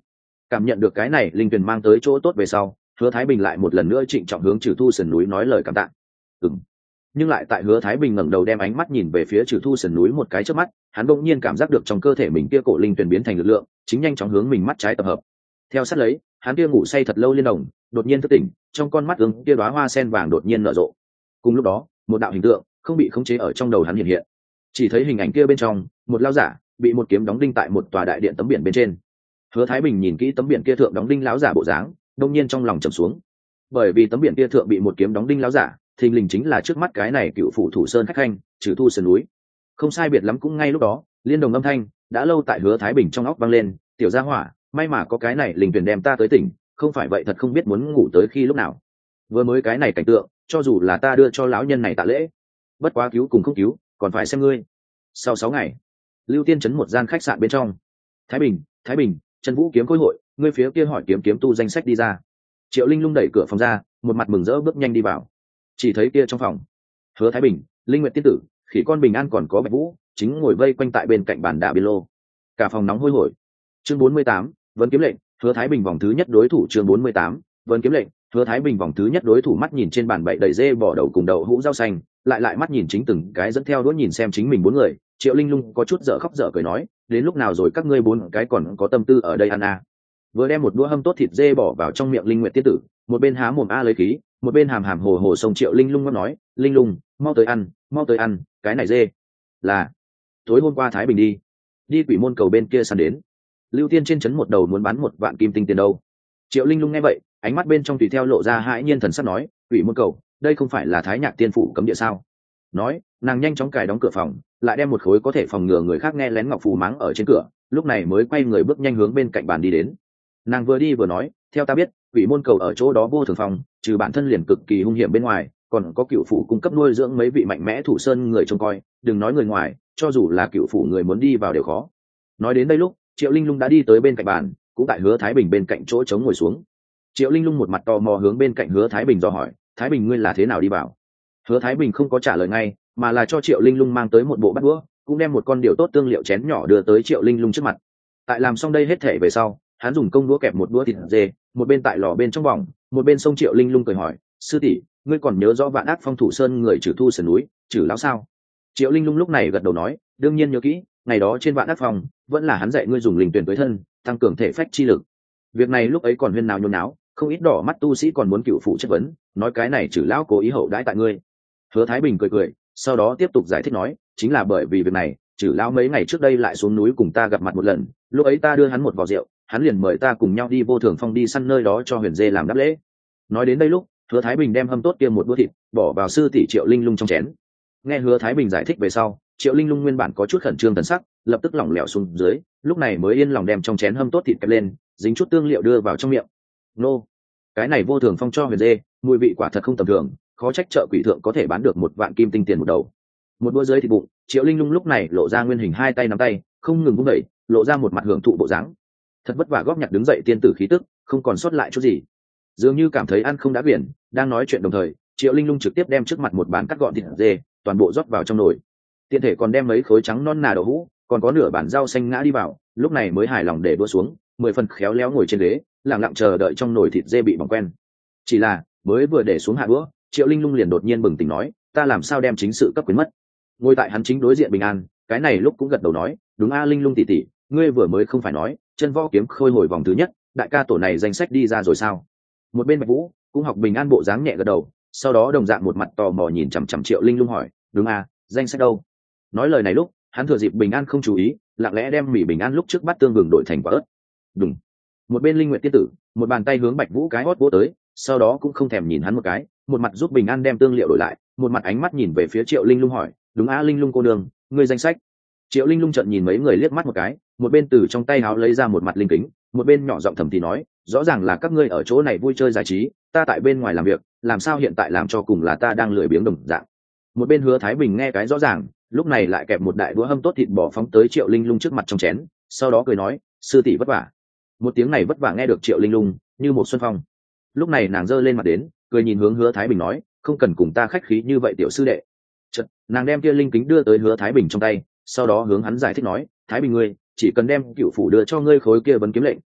Cảm nhận được cái này linh tuyền mang tới chỗ tốt về sau, Hứa Thái Bình lại một lần nữa trịnh trọng hướng Trừ Thu sườn núi nói lời cảm tạ. Nhưng lại tại Hứa Thái Bình ngẩng đầu đem ánh mắt nhìn về phía Trừ Thu sườn núi một cái chớp mắt, hắn bỗng nhiên cảm giác được trong cơ thể mình kia cổ linh tuyền biến thành lực lượng, chính nhanh chóng hướng mình mắt trái tập hợp. Theo sát lấy, hắn kia ngủ say thật lâu liên đồng, đột nhiên thức tỉnh, trong con mắt kia đóa hoa sen vàng đột nhiên nở rộ. Cùng lúc đó, một đạo hình tượng không bị khống chế ở trong đầu hắn hiện hiện. Chỉ thấy hình ảnh kia bên trong, một lão giả bị một kiếm đóng đinh tại một tòa đại điện tấm biển bên trên. Hứa Thái Bình nhìn kỹ tấm biển kia thượng đóng đinh lão giả bộ dáng, đột nhiên trong lòng trầm xuống. Bởi vì tấm biển kia thượng bị một kiếm đóng đinh lão giả, thình lình chính là trước mắt cái này cựu phủ thủ sơn khách khanh, Trừ Thu sườn núi. Không sai biệt lắm cũng ngay lúc đó, liên đồng âm thanh đã lâu tại Hứa Thái Bình trong óc vang lên, "Tiểu gia hỏa, may mà có cái này linh tuyển đem ta tới tỉnh, không phải vậy thật không biết muốn ngủ tới khi lúc nào." Vừa mới cái này cảnh tượng, cho dù là ta đưa cho lão nhân này tạ lễ, bất quá cứu cùng không cứu, còn phải xem ngươi. Sau 6 ngày, Lưu Tiên trấn một gian khách sạn bên trong. Thái Bình, Trần Vũ kiếm khôi hội, ngươi phía kia hỏi kiếm tu danh sách đi ra. Triệu Linh Lung đẩy cửa phòng ra, một mặt mừng rỡ bước nhanh đi vào. Chỉ thấy kia trong phòng, Hứa Thái Bình, Linh Nguyệt tiên tử, Khỉ Con Bình An còn có Bạch Vũ, chính ngồi vây quanh tại bên cạnh bàn đả biên lô. Cả phòng nóng hôi hổi. Chương 48, vấn kiếm lệnh, Hứa Thái Bình vòng thứ nhất đối thủ. Chương 48, vấn kiếm lệnh, Hứa Thái Bình vòng thứ nhất đối thủ. Mắt nhìn trên bàn bậy đầy dê bỏ đầu cùng đậu hũ rau xanh, lại mắt nhìn chính từng cái dẫn theo đuổi nhìn xem chính mình bốn người. Triệu Linh Lung có chút dở khóc dở cười nói, đến lúc nào rồi các ngươi bốn cái còn có tâm tư ở đây ăn à? Vừa đem một đũa hâm tốt thịt dê bỏ vào trong miệng Linh Nguyệt tiên tử, một bên há mồm lấy khí, một bên hàm hàm hồ hồ xông Triệu Linh Lung nói, Linh Lung, mau tới ăn, cái này dê là tối hôm qua Thái Bình đi Quỷ Môn cầu bên kia săn đến. Lưu Tiên trên trấn một đầu muốn bán 1 vạn kim tinh tiền đâu. Triệu Linh Lung nghe vậy, ánh mắt bên trong tùy theo lộ ra hãi nhiên thần sắc nói, Quỷ Môn cầu, đây không phải là Thái Nhạc tiên phủ cấm địa sao? Nói, nàng nhanh chóng cài đóng cửa phòng, lại đem một khối có thể phòng ngừa người khác nghe lén ngọc phù máng ở trên cửa, lúc này mới quay người bước nhanh hướng bên cạnh bàn đi đến. Nàng vừa đi vừa nói, theo ta biết, Quỷ Môn cầu ở chỗ đó vô thường phòng, trừ bản thân liền cực kỳ hung hiểm bên ngoài, còn có cựu phủ cung cấp nuôi dưỡng mấy vị mạnh mẽ thủ sơn người trông coi, đừng nói người ngoài, cho dù là cựu phủ người muốn đi vào đều khó. Nói đến đây lúc, Triệu Linh Lung đã đi tới bên cạnh bàn, cũng tại Hứa Thái Bình bên cạnh chỗ trống ngồi xuống. Triệu Linh Lung một mặt tò mò hướng bên cạnh Hứa Thái Bình dò hỏi, Thái Bình ngươi là thế nào đi vào? Hứa Thái Bình không có trả lời ngay, mà là cho Triệu Linh Lung mang tới một bộ bát đũa, cũng đem một con điều tốt tương liệu chén nhỏ đưa tới Triệu Linh Lung trước mặt. Tại làm xong đây hết thể về sau, hắn dùng công đũa kẹp một đũa thịt dê, một bên tại lò bên trong vòng, một bên xông Triệu Linh Lung cười hỏi, sư tỷ, ngươi còn nhớ rõ Vạn Ác Phong thủ sơn người Trừ Thu sườn núi, Trừ lão sao? Triệu Linh Lung lúc này gật đầu nói, đương nhiên nhớ kỹ, ngày đó trên Vạn Ác Phong vẫn là hắn dạy ngươi dùng linh tuyển tới thân, tăng cường thể phách chi lực. Việc này lúc ấy còn huyên náo nhốn náo, không ít đỏ mắt tu sĩ còn muốn cựu phụ chất vấn, nói cái này Trừ lão cố ý hậu đãi tại ngươi. Hứa Thái Bình cười, sau đó tiếp tục giải thích nói, chính là bởi vì việc này, Trừ lão mấy ngày trước đây lại xuống núi cùng ta gặp mặt một lần, lúc ấy ta đưa hắn một vò rượu, hắn liền mời ta cùng nhau đi Vô Thường Phong đi săn nơi đó cho Huyền Dê làm đáp lễ. Nói đến đây lúc, Hứa Thái Bình đem hâm tốt kia một đũa thịt bỏ vào sư tỷ Triệu Linh Lung trong chén. Nghe Hứa Thái Bình giải thích về sau, Triệu Linh Lung nguyên bản có chút khẩn trương thần sắc, lập tức lỏng lẻo xuống dưới, lúc này mới yên lòng đem trong chén hâm tốt thịt kẹp lên, dính chút tương liệu đưa vào trong miệng. Nô, cái này Vô Thường Phong cho Huyền Dê, mùi vị quả thật không tầm thường, khó trách chợ quỷ thượng có thể bán được 1 vạn kim tinh tiền một đầu. Một bữa dưới thịt bụng, Triệu Linh Lung lúc này lộ ra nguyên hình hai tay nắm tay, không ngừng vung đẩy, lộ ra một mặt hưởng thụ bộ dáng. Thật vất vả góp nhặt đứng dậy tiên tử khí tức, không còn sót lại chút gì. Dường như cảm thấy ăn không đã biển, đang nói chuyện đồng thời, Triệu Linh Lung trực tiếp đem trước mặt một bàn cắt gọn thịt dê, toàn bộ rót vào trong nồi. Tiện thể còn đem mấy khối trắng non nà đậu hũ, còn có nửa bản rau xanh ngã đi vào, lúc này mới hài lòng để đũa xuống, 10 phần khéo léo ngồi trên ghế, lặng lặng chờ đợi trong nồi thịt dê bị bỏng quen. Chỉ là, mới vừa để xuống hạ đũa, Triệu Linh Lung liền đột nhiên bừng tỉnh nói, ta làm sao đem chính sự cấp quyến mất. Ngồi tại hắn chính đối diện Bình An, cái này lúc cũng gật đầu nói, đúng a Linh Lung tỷ tỷ, ngươi vừa mới không phải nói, chân võ kiếm khôi hồi vòng thứ nhất, đại ca tổ này danh sách đi ra rồi sao? Một bên Bạch Vũ cũng học Bình An bộ dáng nhẹ gật đầu, sau đó đồng dạng một mặt tò mò nhìn chằm chằm Triệu Linh Lung hỏi, đúng a, danh sách đâu? Nói lời này lúc, hắn thừa dịp Bình An không chú ý, lặng lẽ đem mỉ Bình An lúc trước bắt tương gừng đổi thành quả ớt. Đúng. Một bên Linh Nguyệt tiên tử, một bàn tay hướng Bạch Vũ cái hót vỗ tới, sau đó cũng không thèm nhìn hắn một cái, một mặt giúp Bình An đem tương liệu đổi lại, một mặt ánh mắt nhìn về phía Triệu Linh Lung hỏi, đúng a Linh Lung cô đường, ngươi danh sách? Triệu Linh Lung trợn nhìn mấy người liếc mắt một cái, một bên từ trong tay áo lấy ra một mặt linh kính, một bên nhỏ giọng thầm thì nói, rõ ràng là các ngươi ở chỗ này vui chơi giải trí, ta tại bên ngoài làm việc, làm sao hiện tại làm cho cùng là ta đang lười biếng đồng dạng. Một bên Hứa Thái Bình nghe cái rõ ràng, lúc này lại kẹp một đại đũa hâm tốt thịt bò phóng tới Triệu Linh Lung trước mặt trong chén, sau đó cười nói, sư tỷ vất vả. Một tiếng này vất vả nghe được Triệu Linh Lung như một xuân phong. Lúc này nàng giơ lên mặt đến, cười nhìn hướng Hứa Thái Bình nói, không cần cùng ta khách khí như vậy tiểu sư đệ. Chợt, nàng đem kia linh kính đưa tới Hứa Thái Bình trong tay, sau đó hướng hắn giải thích nói, Thái Bình ngươi chỉ cần đem cựu phủ đưa cho ngươi khối kia vấn kiếm lệnh,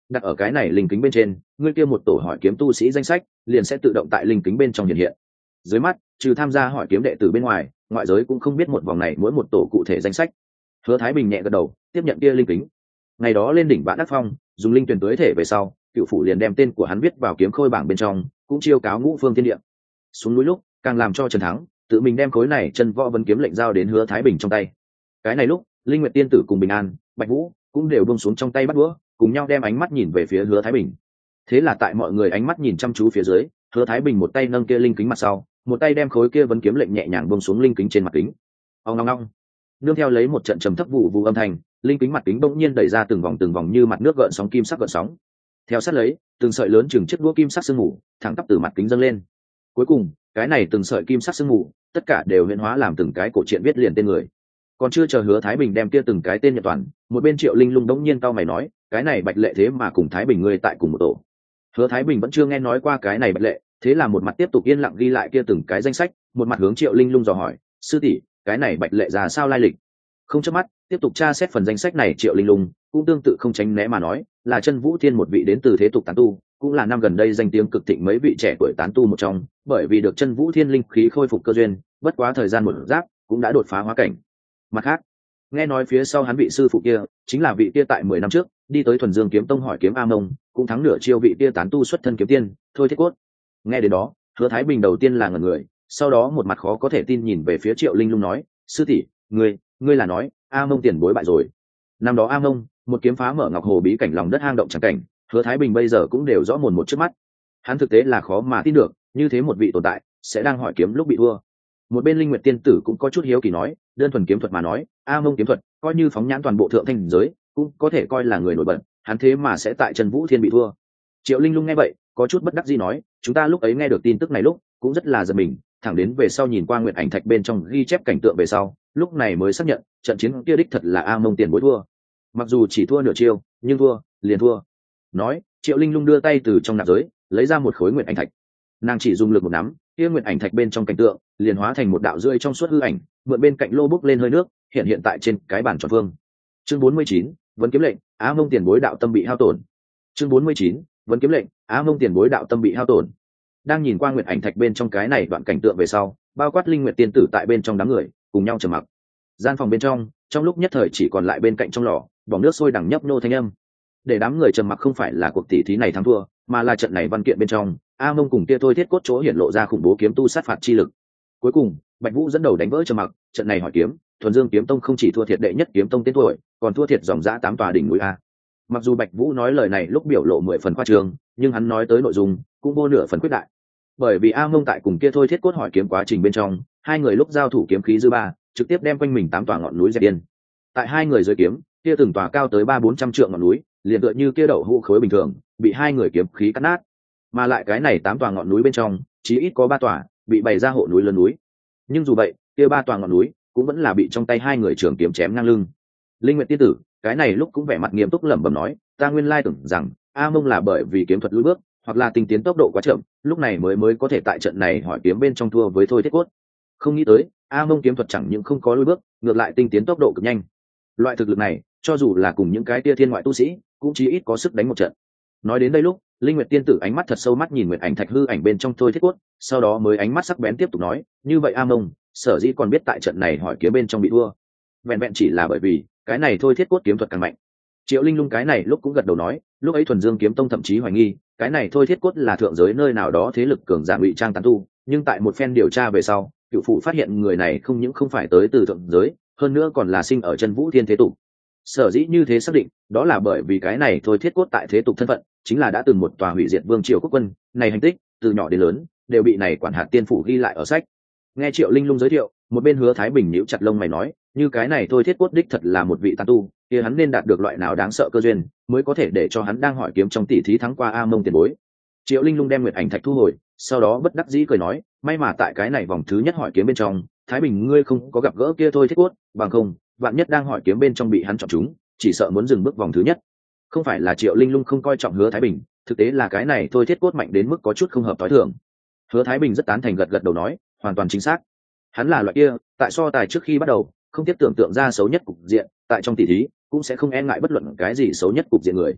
đặt ở cái này linh kính bên trên, ngươi kia một tổ hỏi kiếm tu sĩ danh sách liền sẽ tự động tại linh kính bên trong hiện hiện. Dưới mắt, trừ tham gia hỏi kiếm đệ tử bên ngoài, ngoại giới cũng không biết một vòng này mỗi một tổ cụ thể danh sách. Hứa Thái Bình nhẹ gật đầu, tiếp nhận kia linh kính. Ngày đó lên đỉnh Vạn Đắc Phong, dùng linh tuyển tưới thể về sau, cựu phủ liền đem tên của hắn viết vào kiếm khôi bảng bên trong, cũng chiêu cáo ngũ phương thiên địa. Xuống núi lúc, càng làm cho Trần Thắng tự mình đem khối này chân võ vấn kiếm lệnh giao đến Hứa Thái Bình trong tay. Cái này lúc, Linh Nguyệt tiên tử cùng Bình An, Bạch Vũ cũng đều buông xuống trong tay bắt đũa, cùng nhau đem ánh mắt nhìn về phía Hứa Thái Bình. Thế là tại mọi người ánh mắt nhìn chăm chú phía dưới, Hứa Thái Bình một tay nâng kia linh kính mặt sau, một tay đem khối kia vấn kiếm lệnh nhẹ nhàng buông xuống linh kính trên mặt kính. Ong ong ong. Nương theo lấy một trận trầm thấp vụ vụ âm thanh, linh kính mặt kính bỗng nhiên đẩy ra từng vòng như mặt nước gợn sóng kim sắc gợn sóng. Theo sát lấy, từng sợi lớn chừng chiếc đũa kim sắc sương mù thẳng tắp từ mặt kính dâng lên. Cuối cùng, cái này từng sợi kim sắc sương mù, tất cả đều huyễn hóa làm từng cái cổ truyện viết liền tên người. Còn chưa chờ Hứa Thái Bình đem kia từng cái tên nhận toàn, một bên Triệu Linh Lung đống nhiên cau mày nói, cái này Bạch Lệ thế mà cùng Thái Bình ngươi tại cùng một tổ. Hứa Thái Bình vẫn chưa nghe nói qua cái này Bạch Lệ, thế là một mặt tiếp tục yên lặng ghi lại kia từng cái danh sách, một mặt hướng Triệu Linh Lung dò hỏi, sư tỷ, cái này Bạch Lệ ra sao lai lịch? Không chớp mắt, tiếp tục tra xét phần danh sách này, Triệu Linh Lung cũng tương tự không tránh né mà nói, là Chân Vũ Thiên một vị đến từ thế tục tán tu, cũng là năm gần đây danh tiếng cực thịnh mấy vị trẻ tuổi tán tu một trong, bởi vì được Chân Vũ Thiên linh khí khôi phục cơ duyên, bất quá thời gian một giáp cũng đã đột phá hóa cảnh. Mặt khác, nghe nói phía sau hắn vị sư phụ kia chính là vị kia tại 10 năm trước đi tới Thuần Dương Kiếm Tông hỏi kiếm A Mông, cũng thắng nửa chiêu vị kia tán tu xuất thân kiếm tiên, Thôi Thiết Cốt. Nghe đến đó, Hứa Thái Bình đầu tiên là ngẩn người, sau đó một mặt khó có thể tin nhìn về phía Triệu Linh Lung nói, sư tỷ, ngươi là nói A Mông tiền bối bại rồi? Năm đó A Mông một kiếm phá mở Ngọc Hồ bí cảnh lòng đất hang động chẳng cảnh, Hứa Thái Bình bây giờ cũng đều rõ mồn một trước mắt. Hắn thực tế là khó mà tin được, như thế một vị tồn tại sẽ đang hỏi kiếm lúc bị thua. Một bên Linh Nguyệt tiên tử cũng có chút hiếu kỳ nói, đơn thuần kiếm thuật mà nói, A Mông kiếm thuật coi như phóng nhãn toàn bộ thượng thanh giới cũng có thể coi là người nổi bật, hắn thế mà sẽ tại Trần Vũ Thiên bị thua. Triệu Linh Lung nghe vậy có chút bất đắc dĩ nói, chúng ta lúc ấy nghe được tin tức này lúc cũng rất là giật mình, thẳng đến về sau nhìn qua Nguyệt Ảnh Thạch bên trong ghi chép cảnh tượng về sau, lúc này mới xác nhận trận chiến kia đích thật là A Mông tiền bối thua. Mặc dù chỉ thua nửa chiêu, nhưng thua liền thua. Nói, Triệu Linh Lung đưa tay từ trong nạp giới lấy ra một khối Nguyệt Ảnh Thạch, nàng chỉ dùng lực một nắm, kia Nguyệt Ảnh Thạch bên trong cảnh tượng liền hóa thành một đạo rưỡi trong suốt hư ảnh, mượn bên cạnh lô bốc lên hơi nước, hiện tại trên cái bàn tròn phương. Chương 49, vấn kiếm lệnh, Á Mông tiền bối đạo tâm bị hao tổn. Chương 49, vấn kiếm lệnh, Á Mông tiền bối đạo tâm bị hao tổn. Đang nhìn qua Nguyệt Ảnh Thạch bên trong cái này đoạn cảnh tượng về sau, bao quát Linh Nguyệt tiên tử tại bên trong đám người cùng nhau trầm mặc. Gian phòng bên trong lúc nhất thời chỉ còn lại bên cạnh trong lò bỏng nước sôi đằng nhấp nô thanh âm. Để đám người trầm mặc không phải là cuộc tỷ thí này thắng thua, mà là trận này văn kiện bên trong A Mông cùng kia Thôi Thiết Cốt chỗ hiển lộ ra khủng bố kiếm tu sát phạt chi lực. Cuối cùng, Bạch Vũ dẫn đầu đánh vỡ trầm mặc, trận này hỏi kiếm, Thuần Dương Kiếm Tông không chỉ thua thiệt đệ nhất kiếm tông tên tuổi, còn thua thiệt dòng dã 8 tòa đỉnh núi a. Mặc dù Bạch Vũ nói lời này lúc biểu lộ 10 phần khoa trương, nhưng hắn nói tới nội dung cũng vô nửa phần quyết đại. Bởi vì A Mông tại cùng kia Thôi Thiết Cốt hỏi kiếm quá trình bên trong, hai người lúc giao thủ kiếm khí dư ba, trực tiếp đem quanh mình 8 tòa ngọn núi dẹp điên. Tại hai người dưới kiếm, kia từng tòa cao tới 300-400 trượng ngọn núi, liền tựa như kia đậu hũ khối bình thường, bị hai người kiếm khí cắt nát. Mà lại cái này 8 tòa ngọn núi bên trong, chí ít có 3 tòa bị bày ra hộ núi lớn núi. Nhưng dù vậy, kia 3 tòa ngọn núi cũng vẫn là bị trong tay hai người trường kiếm chém ngang lưng. Linh Nguyệt tiên tử, cái này lúc cũng vẻ mặt nghiêm túc lẩm bẩm nói, ta nguyên lai tưởng rằng A Mông là bởi vì kiếm thuật lùi bước, hoặc là tinh tiến tốc độ quá chậm, lúc này mới có thể tại trận này hỏi kiếm bên trong thua với Thôi Thiết Cốt. Không nghĩ tới, A Mông kiếm thuật chẳng những không có lùi bước, ngược lại tinh tiến tốc độ cực nhanh. Loại thực lực này, cho dù là cùng những cái tia thiên ngoại tu sĩ, cũng chí ít có sức đánh một trận. Nói đến đây lúc, Linh Nguyệt tiên tử ánh mắt thật sâu mắt nhìn Nguyệt Ảnh Thạch hư ảnh bên trong Thôi Thiết Cốt, sau đó mới ánh mắt sắc bén tiếp tục nói, như vậy A Mông, sở dĩ còn biết tại trận này hỏi kiếm bên trong bị thua, vẹn vẹn chỉ là bởi vì cái này Thôi Thiết Cốt kiếm thuật càng mạnh. Triệu Linh Lung cái này lúc cũng gật đầu nói, lúc ấy Thuần Dương Kiếm Tông thậm chí hoài nghi, cái này Thôi Thiết Cốt là thượng giới nơi nào đó thế lực cường giả ngụy trang tán tu, nhưng tại một phen điều tra về sau, cựu phụ phát hiện người này không những không phải tới từ thượng giới, hơn nữa còn là sinh ở Chân Vũ Thiên thế tục. Sở dĩ như thế xác định, đó là bởi vì cái này Thôi Thiết Cốt tại thế tục thân phận, chính là đã từng một tòa hủy diệt vương triều quốc quân, này hành tích từ nhỏ đến lớn đều bị này quản hạt tiên phủ ghi lại ở sách. Nghe Triệu Linh Lung giới thiệu, một bên Hứa Thái Bình nhíu chặt lông mày nói, như cái này Thôi Thiết Cốt đích thật là một vị tán tu, thì hắn nên đạt được loại nào đáng sợ cơ duyên, mới có thể để cho hắn đang hỏi kiếm trong tỷ thí thắng qua A Mông tiền bối. Triệu Linh Lung đem Nguyệt Ảnh Thạch thu hồi, sau đó bất đắc dĩ cười nói, may mà tại cái này vòng thứ nhất hỏi kiếm bên trong, Thái Bình ngươi không có gặp gỡ kia Thôi Thiết Cốt, bằng không, vạn nhất đang hỏi kiếm bên trong bị hắn chọn chúng, chỉ sợ muốn dừng bước vòng thứ nhất. Không phải là Triệu Linh Lung không coi trọng Hứa Thái Bình, thực tế là cái này Thôi Thiết Cốt mạnh đến mức có chút không hợp tối thường. Hứa Thái Bình rất tán thành gật đầu nói, hoàn toàn chính xác. Hắn là loại kia, tại so tài trước khi bắt đầu, không tiếp tưởng tượng ra xấu nhất cục diện, tại trong tỷ thí cũng sẽ không e ngại bất luận cái gì xấu nhất cục diện người.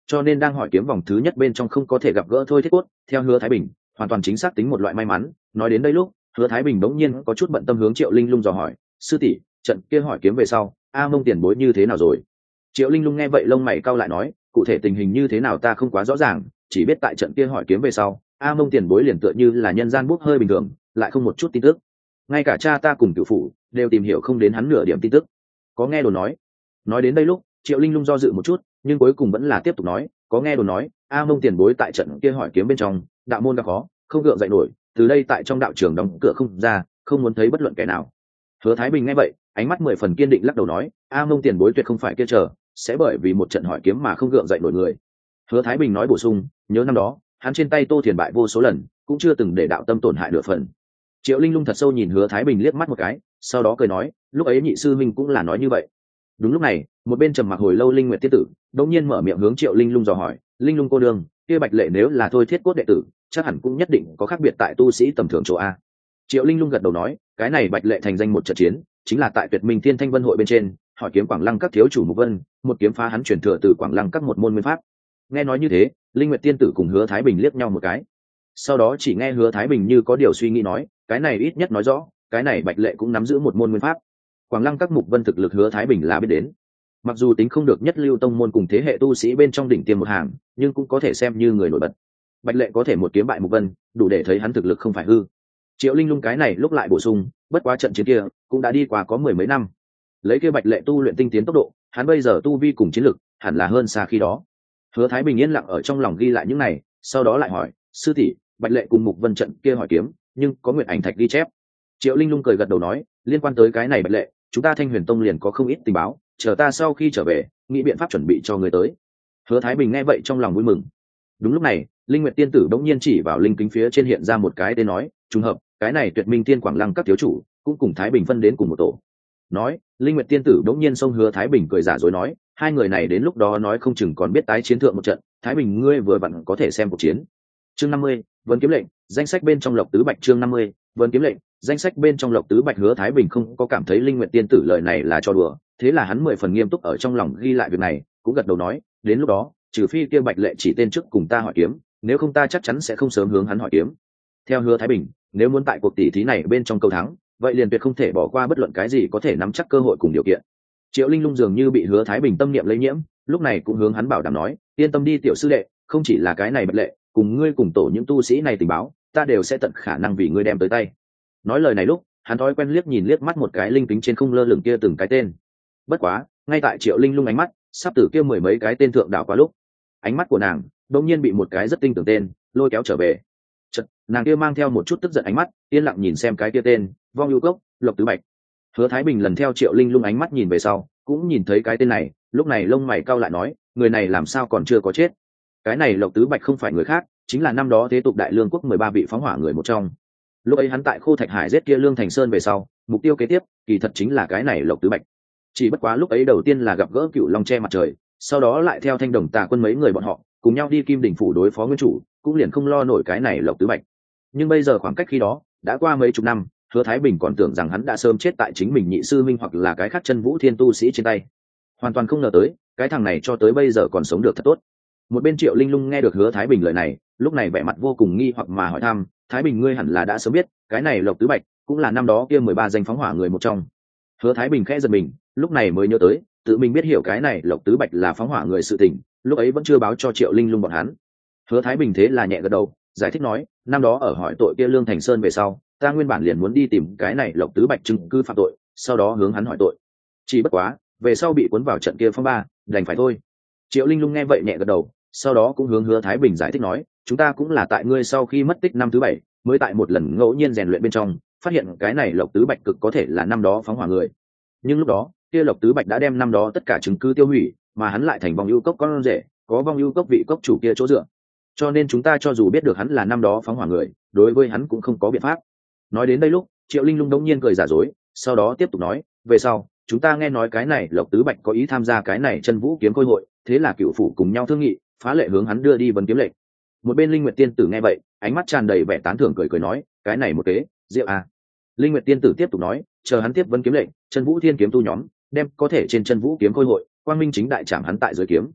cho nên đang hỏi kiếm vòng thứ nhất bên trong không có thể gặp gỡ thôi thiết cốt, theo Hứa Thái Bình hoàn toàn chính xác tính một loại may mắn. Nói đến đây lúc Hứa Thái Bình đống nhiên có chút bận tâm hướng Triệu Linh Lung dò hỏi, sư tỷ, trận kia hỏi kiếm về sau A Mông tiền bối như thế nào rồi? Triệu Linh Lung nghe vậy lông mày cau lại nói, cụ thể tình hình như thế nào ta không quá rõ ràng, chỉ biết tại trận kia hỏi kiếm về sau A Mông tiền bối liền tựa như là nhân gian bốc hơi bình thường, lại không một chút tin tức. Ngay cả cha ta cùng cửu phủ đều tìm hiểu không đến hắn nửa điểm tin tức. Có nghe đồn nói. Nói đến đây lúc Triệu Linh Lung do dự một chút, nhưng cuối cùng vẫn là tiếp tục nói, có nghe đồn nói A Mông tiền bối tại trận kia hỏi kiếm bên trong đạo môn gặp khó, không gượng dậy nổi, từ đây tại trong đạo trường đóng cửa không ra, không muốn thấy bất luận kẻ nào. Hứa Thái Bình nghe vậy ánh mắt 10 phần kiên định lắc đầu nói, A Mông tiền bối tuyệt không phải kia chờ sẽ bởi vì một trận hỏi kiếm mà không gượng dậy nổi người. Hứa Thái Bình nói bổ sung, nhớ năm đó hắn trên tay Tô Thiền bại vô số lần, cũng chưa từng để đạo tâm tổn hại nửa phần. Triệu Linh Lung thật sâu nhìn Hứa Thái Bình liếc mắt một cái, sau đó cười nói, lúc ấy nhị sư minh cũng là nói như vậy. Đúng lúc này một bên trầm mặc hồi lâu Linh Nguyệt tiên tử đột nhiên mở miệng hướng Triệu Linh Lung dò hỏi, Linh Lung cô đương, kia Bạch Lệ nếu là thôi thiết cốt đệ tử chắc hẳn cũng nhất định có khác biệt tại tu sĩ tầm thường chỗ a. Triệu Linh Lung gật đầu nói, cái này Bạch Lệ thành danh một trận chiến chính là tại Tuyệt Minh Thiên Thanh Vân hội bên trên hỏi kiếm Quảng Lăng các thiếu chủ Mục Vân, một kiếm phá hắn truyền thừa từ Quảng Lăng các một môn nguyên pháp. Nghe nói như thế Linh Nguyệt tiên tử cùng Hứa Thái Bình liếc nhau một cái, sau đó chỉ nghe Hứa Thái Bình như có điều suy nghĩ nói, cái này ít nhất nói rõ cái này Bạch Lệ cũng nắm giữ một môn nguyên pháp. Quảng Lăng các Mục Vân thực lực Hứa Thái Bình là biết đến, mặc dù tính không được nhất lưu tông môn cùng thế hệ tu sĩ bên trong đỉnh tiêm một hàng, nhưng cũng có thể xem như người nổi bật. Bạch Lệ có thể một kiếm bại Mục Vân, đủ để thấy hắn thực lực không phải hư. Triệu Linh Lung cái này lúc lại bổ sung, bất quá trận chiến kia cũng đã đi qua có 10 mấy năm, lấy kia Bạch Lệ tu luyện tinh tiến tốc độ, hắn bây giờ tu vi cùng chiến lực hẳn là hơn xa khi đó. Hứa Thái Bình yên lặng ở trong lòng ghi lại những này, sau đó lại hỏi, sư tỷ, Bạch Lệ cùng Mục Vân trận kia hỏi kiếm, nhưng có Nguyệt Ảnh Thạch ghi chép. Triệu Linh Lung cười gật đầu nói, liên quan tới cái này Bạch Lệ, chúng ta Thanh Huyền Tông liền có không ít tình báo, chờ ta sau khi trở về nghĩ biện pháp chuẩn bị cho người tới. Hứa Thái Bình nghe vậy trong lòng vui mừng. Đúng lúc này Linh Nguyệt tiên tử bỗng nhiên chỉ vào linh kính phía trên hiện ra một cái tên nói, trùng hợp cái này Tuyệt Minh Tiên Quảng Lăng các thiếu chủ cũng cùng Thái Bình phân đến cùng một tổ. Nói Linh Nguyệt tiên tử bỗng nhiên xông Hứa Thái Bình cười giả dối nói, hai người này đến lúc đó nói không chừng còn biết tái chiến thượng một trận, Thái Bình ngươi vừa vặn có thể xem cuộc chiến. Chương 50, Vân kiếm lệnh, danh sách bên trong Lộc Tứ Bạch. Chương 50, Vân kiếm lệnh, danh sách bên trong Lộc Tứ Bạch. Hứa Thái Bình không có cảm thấy Linh Nguyệt tiên tử lời này là cho đùa, thế là hắn 10 phần nghiêm túc ở trong lòng ghi lại việc này, cũng gật đầu nói, đến lúc đó trừ phi kia Bạch Lệ chỉ tên trước cùng ta hỏi kiếm, nếu không ta chắc chắn sẽ không sớm hướng hắn hỏi kiếm. Theo Hứa Thái Bình, nếu muốn tại cuộc tỷ thí này bên trong câu thắng, vậy liền tuyệt không thể bỏ qua bất luận cái gì có thể nắm chắc cơ hội cùng điều kiện. Triệu Linh Lung dường như bị Hứa Thái Bình tâm niệm lây nhiễm, lúc này cũng hướng hắn bảo đảm nói, yên tâm đi tiểu sư đệ, không chỉ là cái này Bạch Lệ, cùng ngươi cùng tổ những tu sĩ này tình báo, ta đều sẽ tận khả năng vì ngươi đem tới tay. Nói lời này lúc hắn thói quen liếc liếc mắt một cái linh kính trên không lơ lửng kia từng cái tên. Bất quá ngay tại Triệu Linh Lung ánh mắt sắp từ kia 10 mấy cái tên thượng đảo qua lúc, ánh mắt của nàng đột nhiên bị một cái rất tinh tưởng tên lôi kéo trở về. Chợt nàng kia mang theo một chút tức giận ánh mắt yên lặng nhìn xem cái kia tên Vong Ưu Cốc, Lộc Tứ Bạch. Hứa Thái Bình lần theo Triệu Linh Lung ánh mắt nhìn về sau cũng nhìn thấy cái tên này, lúc này lông mày cau lại nói, người này làm sao còn chưa có chết? Cái này Lộc Tứ Bạch không phải người khác, chính là năm đó thế tục Đại Lương quốc 13 vị phóng hỏa người một trong. Lúc ấy hắn tại Khô Thạch Hải giết kia Lương Thành Sơn về sau, mục tiêu kế tiếp kỳ thật chính là cái này Lộc Tứ Bạch. Chỉ bất quá lúc ấy đầu tiên là gặp gỡ Cựu Long che mặt trời, sau đó lại theo Thanh Đồng Tà quân mấy người bọn họ cùng nhau đi Kim Đỉnh phủ đối phó nguyên chủ, cũng liền không lo nổi cái này Lộc Tứ Bạch. Nhưng bây giờ khoảng cách khi đó đã qua mấy chục năm, Hứa Thái Bình còn tưởng rằng hắn đã sớm chết tại chính mình nhị sư minh hoặc là cái khác chân vũ thiên tu sĩ trên tay, hoàn toàn không ngờ tới cái thằng này cho tới bây giờ còn sống được thật tốt. Một bên Triệu Linh Lung nghe được Hứa Thái Bình lời này, lúc này vẻ mặt vô cùng nghi hoặc mà hỏi thăm, Thái Bình ngươi hẳn là đã sớm biết cái này Lộc Tứ Bạch cũng là năm đó kia 13 danh phóng hỏa người một trong. Hứa Thái Bình khẽ giật mình, lúc này mới nhớ tới tự mình biết hiểu cái này Lộc Tứ Bạch là phóng hỏa người sự tình, lúc ấy vẫn chưa báo cho Triệu Linh Lung bọn hắn. Hứa Thái Bình thế là nhẹ gật đầu, giải thích nói, năm đó ở hỏi tội kia Lương Thành Sơn về sau, ta nguyên bản liền muốn đi tìm cái này Lộc Tứ Bạch chứng cứ phạm tội, sau đó hướng hắn hỏi tội. Chỉ bất quá về sau bị cuốn vào trận kia phong ba, đành phải thôi. Triệu Linh Lung nghe vậy nhẹ gật đầu, sau đó cũng hướng Hứa Thái Bình giải thích nói, chúng ta cũng là tại ngươi sau khi mất tích năm thứ 7, mới tại một lần ngẫu nhiên rèn luyện bên trong phát hiện cái này Lộc Tứ Bạch cực có thể là năm đó phóng hỏa người. Nhưng lúc đó kia Lộc Tứ Bạch đã đem năm đó tất cả chứng cứ tiêu hủy, mà hắn lại thành Vong Ưu Cốc con rể, có Vong Ưu Cốc vị cốc chủ kia chỗ dựa, cho nên chúng ta cho dù biết được hắn là năm đó phóng hỏa người, đối với hắn cũng không có biện pháp. Nói đến đây lúc Triệu Linh Lung đống nhiên cười giả dối, sau đó tiếp tục nói, về sau chúng ta nghe nói cái này Lộc Tứ Bạch có ý tham gia cái này Chân Vũ kiếm khôi hội, thế là cựu phủ cùng nhau thương nghị phá lệ hướng hắn đưa đi Vân kiếm lệnh. Một bên Linh Nguyệt tiên tử nghe vậy ánh mắt tràn đầy vẻ tán thưởng, cười nói, cái này một kế diệu à. Linh Nguyệt tiên tử tiếp tục nói, chờ hắn tiếp Vân kiếm lệnh, Chân Vũ thiên kiếm tu nhóm đem có thể trên Chân Vũ kiếm khôi hội quang minh chính đại chạm hắn tại dưới kiếm.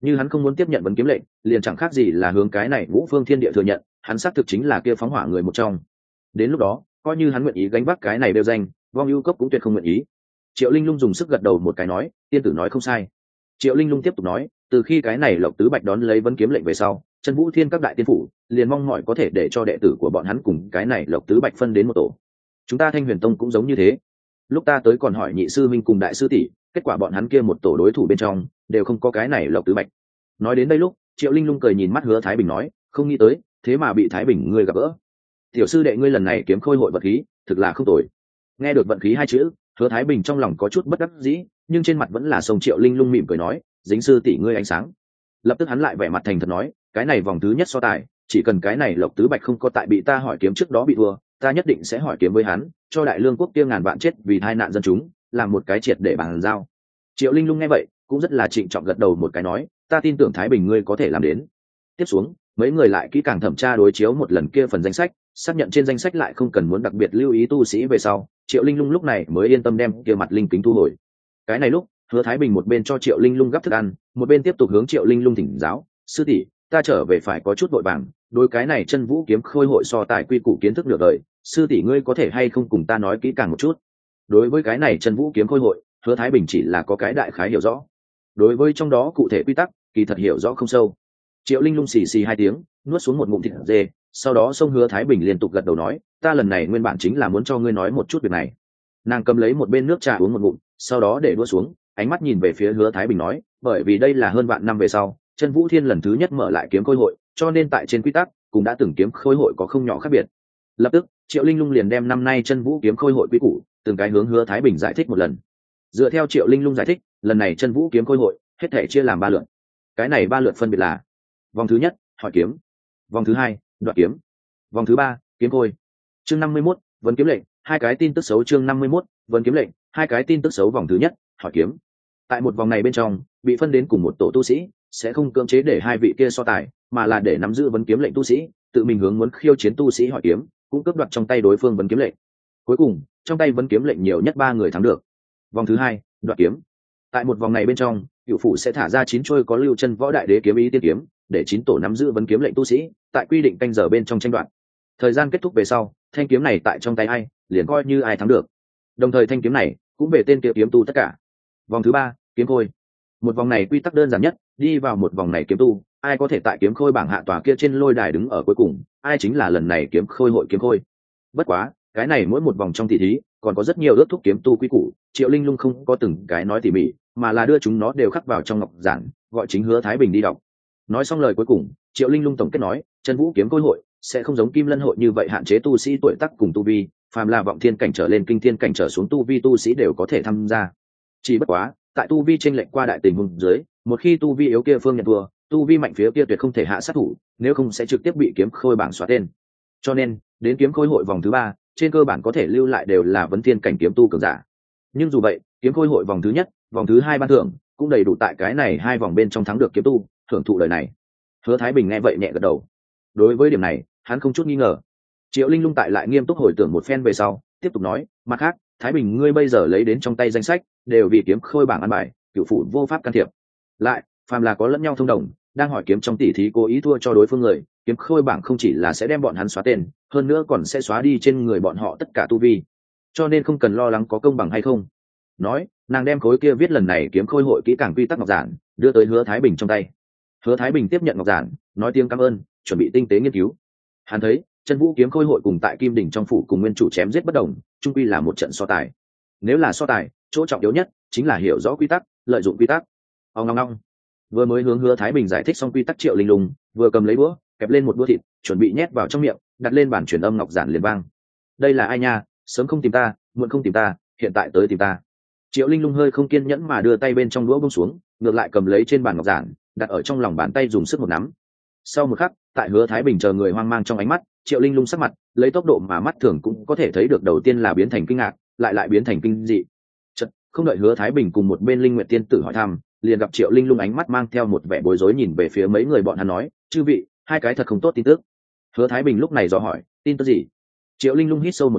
như hắn không muốn tiếp nhận vấn kiếm lệnh, liền chẳng khác gì là hướng cái này Ngũ Phương Thiên Địa thừa nhận hắn xác thực chính là kia phóng hỏa người một trong. Đến lúc đó coi như hắn nguyện ý gánh vác cái này đeo danh, Vong Ưu Cốc cũng tuyệt không nguyện ý. Triệu Linh Lung dùng sức gật đầu một cái nói, tiên tử nói không sai. Triệu Linh Lung tiếp tục nói, từ khi cái này Lộc Tứ Bạch đón lấy vấn kiếm lệnh về sau, Chân Vũ Thiên các đại tiên phủ liền mong mỏi có thể để cho đệ tử của bọn hắn cùng cái này Lộc Tứ Bạch phân đến một tổ. Chúng ta Thanh Huyền Tông cũng giống như thế. Lúc ta tới còn hỏi nhị sư minh cùng đại sư tỷ, kết quả bọn hắn kia một tổ đối thủ bên trong đều không có cái này Lộc Tứ Bạch. Nói đến đây lúc, Triệu Linh Lung cười nhìn mắt Hứa Thái Bình nói, không nghĩ tới, thế mà bị Thái Bình ngươi gặp gỡ. Tiểu sư đệ ngươi lần này kiếm khôi hội vật khí, thực là không tồi. Nghe được vận khí hai chữ, Hứa Thái Bình trong lòng có chút bất đắc dĩ, nhưng trên mặt vẫn là sông Triệu Linh Lung mỉm cười nói, dính sư tỷ ngươi ánh sáng. Lập tức hắn lại vẻ mặt thành thật nói, cái này vòng thứ nhất so tài, chỉ cần cái này Lộc Tứ Bạch không có tại bị ta hỏi kiếm trước đó bị thua, ta nhất định sẽ hỏi kiếm với hắn, cho Đại Lương quốc kia ngàn vạn chết vì tai nạn dân chúng, làm một cái triệt để bàn giao. Triệu Linh Lung nghe vậy, cũng rất là trịnh trọng gật đầu một cái nói, ta tin tưởng Thái Bình ngươi có thể làm đến. Tiếp xuống, mấy người lại kỹ càng thẩm tra đối chiếu một lần kia phần danh sách, xác nhận trên danh sách lại không cần muốn đặc biệt lưu ý tu sĩ về sau, Triệu Linh Lung lúc này mới yên tâm đem kia mặt linh kính thu hồi. Cái này lúc, Hứa Thái Bình một bên cho Triệu Linh Lung gắp thức ăn, một bên tiếp tục hướng Triệu Linh Lung thỉnh giáo, sư tỷ, ta trở về phải có chút vội vàng, đối cái này Chân Vũ kiếm khôi hội so tài quy củ kiến thức nửa đời, sư tỷ ngươi có thể hay không cùng ta nói kỹ càng một chút. Đối với cái này Chân Vũ kiếm khôi hội, Hứa Thái Bình chỉ là có cái đại khái hiểu rõ, đối với trong đó cụ thể quy tắc kỳ thật hiểu rõ không sâu. Triệu Linh Lung xì xì hai tiếng, nuốt xuống một ngụm thịt dê, sau đó xông Hứa Thái Bình liên tục gật đầu nói, ta lần này nguyên bản chính là muốn cho ngươi nói một chút việc này. Nàng cầm lấy một bên nước trà uống một ngụm, sau đó để đũa xuống, ánh mắt nhìn về phía Hứa Thái Bình nói, bởi vì đây là hơn vạn năm về sau, Chân Vũ Thiên lần thứ nhất mở lại kiếm khôi hội, cho nên tại trên quy tắc cũng đã từng kiếm khôi hội có không nhỏ khác biệt. Lập tức, Triệu Linh Lung liền đem năm nay Chân Vũ kiếm khôi hội quy củ, từng cái hướng Hứa Thái Bình giải thích một lần. Dựa theo Triệu Linh Lung giải thích, lần này Chân Vũ kiếm khôi hội hết thể chia làm 3 lượt. Cái này 3 lượt phân biệt là: vòng thứ nhất, hỏi kiếm; vòng thứ hai, đoạt kiếm; vòng thứ ba, kiếm khôi. Chương 51, vấn kiếm lệnh, hai cái tin tức xấu. Chương 51, vấn kiếm lệnh, hai cái tin tức xấu. Vòng thứ nhất, hỏi kiếm. Tại một vòng này bên trong, bị phân đến cùng một tổ tu sĩ sẽ không cưỡng chế để hai vị kia so tài, mà là để nắm giữ vấn kiếm lệnh tu sĩ tự mình hướng muốn khiêu chiến tu sĩ hỏi kiếm, cũng cướp đoạt trong tay đối phương vấn kiếm lệnh. Cuối cùng, trong tay vấn kiếm lệnh nhiều nhất 3 người thắng được. Vòng thứ hai, đoạt kiếm. Tại một vòng này bên trong, cựu phủ sẽ thả ra 9 trôi có lưu chân võ đại đế kiếm ý tiên kiếm, để 9 tổ nắm giữ vấn kiếm lệnh tu sĩ tại quy định canh giờ bên trong tranh đoạt. Thời gian kết thúc về sau, thanh kiếm này tại trong tay ai, liền coi như ai thắng được. Đồng thời thanh kiếm này cũng về tên kia kiếm tu tất cả. Vòng thứ ba, kiếm khôi. Một vòng này quy tắc đơn giản nhất, đi vào một vòng này kiếm tu, ai có thể tại kiếm khôi bảng hạ tòa kia trên lôi đài đứng ở cuối cùng, ai chính là lần này kiếm khôi hội kiếm khôi. Bất quá, cái này mỗi một vòng trong tỷ thí còn có rất nhiều ước thúc kiếm tu quy củ, Triệu Linh Lung không có từng cái nói tỉ mỉ, mà là đưa chúng nó đều khắc vào trong ngọc giản, gọi chính Hứa Thái Bình đi đọc. Nói xong lời cuối cùng, Triệu Linh Lung tổng kết nói, Chân Vũ kiếm khôi hội sẽ không giống Kim Lân hội như vậy hạn chế tu sĩ tuổi tác cùng tu vi, phàm là vọng thiên cảnh trở lên kinh thiên cảnh trở xuống tu vi tu sĩ đều có thể tham gia. Chỉ bất quá, tại tu vi chênh lệch qua đại tình huống dưới, một khi tu vi yếu kia phương nhận thua, tu vi mạnh phía kia tuyệt không thể hạ sát thủ, nếu không sẽ trực tiếp bị kiếm khôi bảng xóa tên. Cho nên, đến kiếm khôi hội vòng thứ 3, trên cơ bản có thể lưu lại đều là vấn thiên cảnh kiếm tu cường giả. Nhưng dù vậy, kiếm khôi hội vòng thứ nhất, vòng thứ 2 ban thưởng cũng đầy đủ tại cái này 2 vòng bên trong thắng được kiếm tu, thưởng thụ đời này. Hứa Thái Bình nghe vậy nhẹ gật đầu. Đối với điểm này, hắn không chút nghi ngờ. Triệu Linh Lung tại lại nghiêm túc hồi tưởng một phen về sau, tiếp tục nói, mặt khác, Thái Bình ngươi bây giờ lấy đến trong tay danh sách, đều vì kiếm khôi bảng ăn bài, cửu phụ vô pháp can thiệp. Lại, phàm là có lẫn nhau thông đồng, đang hỏi kiếm trong tỷ thí cố ý thua cho đối phương người, kiếm khôi bảng không chỉ là sẽ đem bọn hắn xóa tên, hơn nữa còn sẽ xóa đi trên người bọn họ tất cả tu vi. Cho nên không cần lo lắng có công bằng hay không. Nói, nàng đem khối kia viết lần này kiếm khôi hội kỹ càng quy tắc ngọc giản đưa tới Hứa Thái Bình trong tay. Hứa Thái Bình tiếp nhận ngọc giản, nói tiếng cảm ơn, chuẩn bị tinh tế nghiên cứu. Hắn thấy, Chân Vũ kiếm khôi hội cùng tại Kim Đỉnh trong phủ cùng nguyên chủ chém giết bất đồng, chung quy là một trận so tài. Nếu là so tài, chỗ trọng yếu nhất chính là hiểu rõ quy tắc, lợi dụng quy tắc. Ông ngong ngong. Vừa mới hướng Hứa Thái Bình giải thích xong quy tắc, Triệu Linh Lung vừa cầm lấy đũa, kẹp lên một đũa thịt, chuẩn bị nhét vào trong miệng, đặt lên bàn truyền âm ngọc giản liền vang. Đây là ai nha, sớm không tìm ta, muộn không tìm ta, hiện tại tới tìm ta. Triệu Linh Lung hơi không kiên nhẫn mà đưa tay bên trong đũa buông xuống, ngược lại cầm lấy trên bàn ngọc giản, đặt ở trong lòng bàn tay dùng sức một nắm. Sau một khắc, tại Hứa Thái Bình chờ người hoang mang trong ánh mắt, Triệu Linh Lung sắc mặt lấy tốc độ mà mắt thường cũng có thể thấy được, đầu tiên là biến thành kinh ngạc, lại biến thành kinh dị. Chợt, không đợi Hứa Thái Bình cùng một bên Linh Nguyệt tiên tử hỏi thăm, liền gặp Triệu Linh Lung ánh mắt mang theo một vẻ bối rối nhìn về phía mấy người bọn hắn nói, chư vị, hai cái thật không tốt tin tức. Hứa Thái Bình lúc này dò hỏi, tin tức gì? Triệu Linh Lung hít sâu một hơi,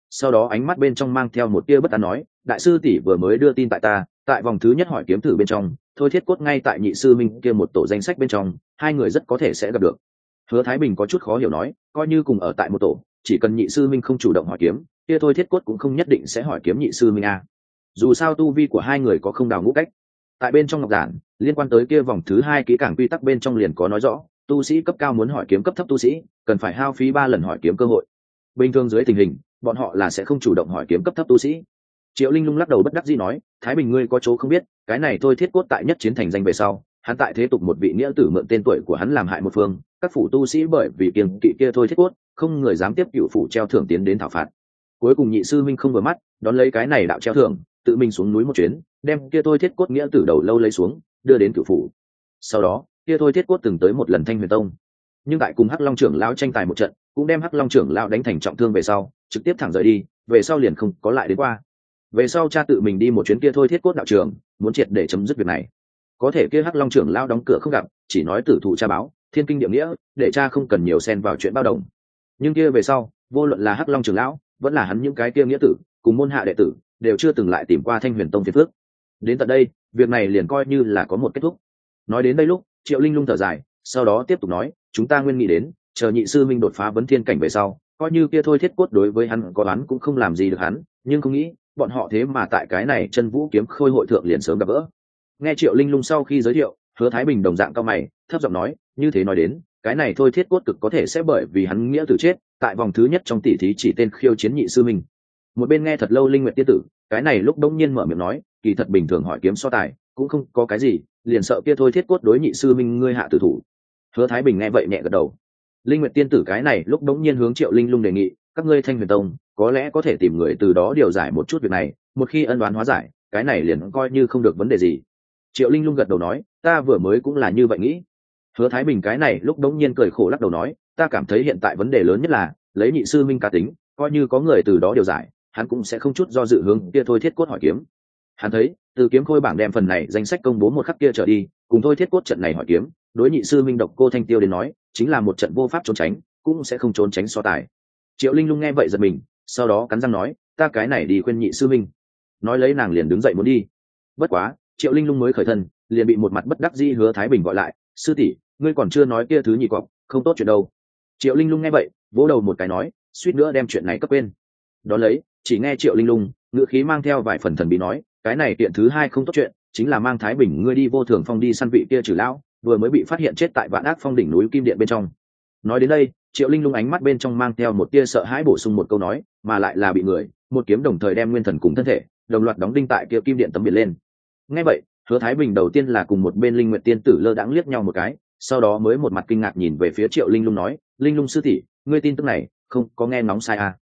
sau đó ánh mắt bên trong mang theo một tia bất an nói, đại sư tỷ vừa mới đưa tin tại ta, tại vòng thứ nhất hỏi kiếm thử bên trong, thôi thiết cốt ngay tại nhị sư minh kia một tổ danh sách bên trong, hai người rất có thể sẽ gặp được. Hứa Thái Bình có chút khó hiểu nói, coi như cùng ở tại một tổ, chỉ cần nhị sư minh không chủ động hỏi kiếm, kia thôi thiết cốt cũng không nhất định sẽ hỏi kiếm nhị sư minh a. Dù sao tu vi của hai người có không đào ngũ cách. Tại bên trong ngọc giản, liên quan tới kia vòng thứ hai kỹ càng quy tắc bên trong liền có nói rõ, tu sĩ cấp cao muốn hỏi kiếm cấp thấp tu sĩ, cần phải hao phí 3 lần hỏi kiếm cơ hội. Bình thường dưới tình hình, bọn họ là sẽ không chủ động hỏi kiếm cấp thấp tu sĩ. Triệu Linh Lung lắc đầu bất đắc dĩ nói, Thái Bình ngươi có chỗ không biết, cái này thôi thiết cốt tại nhất chiến thành danh về sau, hắn tại thế tục một vị nghĩa tử mượn tên tuổi của hắn làm hại một phương, các phủ tu sĩ bởi vì kiêng kỵ kia thôi thiết cốt, không người dám tiếp cựu phủ treo thưởng tiến đến thảo phạt. Cuối cùng nhị sư minh không vừa mắt, đón lấy cái này đạo treo thưởng, tự mình xuống núi một chuyến, đem kia thôi thiết cốt nghĩa tử đầu lâu lấy xuống, đưa đến cựu phủ. Sau đó, kia thôi thiết cốt từng tới một lần Thanh Huyền Tông, nhưng tại cùng Hắc Long trưởng lão tranh tài một trận, cũng đem Hắc Long trưởng lão đánh thành trọng thương về sau, trực tiếp thẳng rời đi, về sau liền không có lại đến qua. Về sau cha tự mình đi một chuyến kia thôi thiết cốt đạo trường, muốn triệt để chấm dứt việc này. Có thể kia Hắc Long trưởng lão đóng cửa không gặp, chỉ nói tử thủ cha báo, thiên kinh địa nghĩa, để cha không cần nhiều xen vào chuyện bao đồng. Nhưng kia về sau, vô luận là Hắc Long trưởng lão, vẫn là hắn những cái kia nghĩa tử, cùng môn hạ đệ tử, đều chưa từng lại tìm qua Thanh Huyền Tông phiền phước. Đến tận đây, việc này liền coi như là có một kết thúc. Nói đến đây lúc, Triệu Linh Lung thở dài, sau đó tiếp tục nói, chúng ta nguyên nghĩ đến, chờ nhị sư minh đột phá vấn thiên cảnh về sau, coi như kia thôi thiết cốt đối với hắn có đoán cũng không làm gì được hắn, nhưng không nghĩ, bọn họ thế mà tại cái này Chân Vũ kiếm khôi hội thượng liền sớm gặp gỡ. Nghe Triệu Linh Lung sau khi giới thiệu, Hứa Thái Bình đồng dạng cao mày, thấp giọng nói, như thế nói đến, cái này thôi thiết cốt cực có thể sẽ bởi vì hắn nghĩa tử chết, tại vòng thứ nhất trong tỷ thí chỉ tên khiêu chiến nhị sư minh. Một bên nghe thật lâu Linh Nguyệt tiên tử, cái này lúc đông nhiên mở miệng nói, kỳ thật bình thường hỏi kiếm so tài, cũng không có cái gì, liền sợ kia thôi thiết cốt đối nhị sư minh ngươi hạ tử thủ. Hứa Thái Bình nghe vậy nhẹ gật đầu. Linh Nguyệt tiên tử cái này lúc đống nhiên hướng Triệu Linh Lung đề nghị, các ngươi Thanh Huyền Tông có lẽ có thể tìm người từ đó điều giải một chút việc này, một khi ân oán hóa giải, cái này liền coi như không được vấn đề gì. Triệu Linh Lung gật đầu nói, ta vừa mới cũng là như vậy nghĩ. Hứa Thái Bình cái này lúc đống nhiên cười khổ lắc đầu nói, ta cảm thấy hiện tại vấn đề lớn nhất là lấy nhị sư minh cá tính, coi như có người từ đó điều giải, hắn cũng sẽ không chút do dự hướng kia thôi thiết cốt hỏi kiếm. Hắn thấy, từ kiếm khôi bảng đem phần này danh sách công bố một khắc kia trở đi, cùng thôi thiết cốt trận này hỏi kiếm, đối nhị sư minh độc cô Thanh Tiêu đến nói, chính là một trận vô pháp trốn tránh, cũng sẽ không trốn tránh so tài. Triệu Linh Lung nghe vậy giật mình, sau đó cắn răng nói, ta cái này đi khuyên nhị sư minh. Nói lấy nàng liền đứng dậy muốn đi. Bất quá, Triệu Linh Lung mới khởi thân, liền bị một mặt bất đắc dĩ Hứa Thái Bình gọi lại, sư tỷ, ngươi còn chưa nói kia thứ nhị cọc, không tốt chuyện đâu. Triệu Linh Lung nghe vậy, vỗ đầu một cái nói, suýt nữa đem chuyện này cấp quên. Đó lấy, chỉ nghe Triệu Linh Lung ngữ khí mang theo vài phần thần bí nói, cái này kiện thứ hai không tốt chuyện, chính là mang Thái Bình ngươi đi vô thường phong đi săn vị kia trừ lão, vừa mới bị phát hiện chết tại Vạn Ác Phong đỉnh núi Kim Điện bên trong. Nói đến đây, Triệu Linh Lung ánh mắt bên trong mang theo một tia sợ hãi bổ sung một câu nói, mà lại là bị người, một kiếm đồng thời đem nguyên thần cùng thân thể, đồng loạt đóng đinh tại kia Kim Điện tấm biển lên. Nghe vậy, Hứa Thái Bình đầu tiên là cùng một bên Linh Nguyệt tiên tử lơ đãng liếc nhau một cái, sau đó mới một mặt kinh ngạc nhìn về phía Triệu Linh Lung nói, Linh Lung sư tỷ, ngươi tin tức này không có nghe ngóng sai à?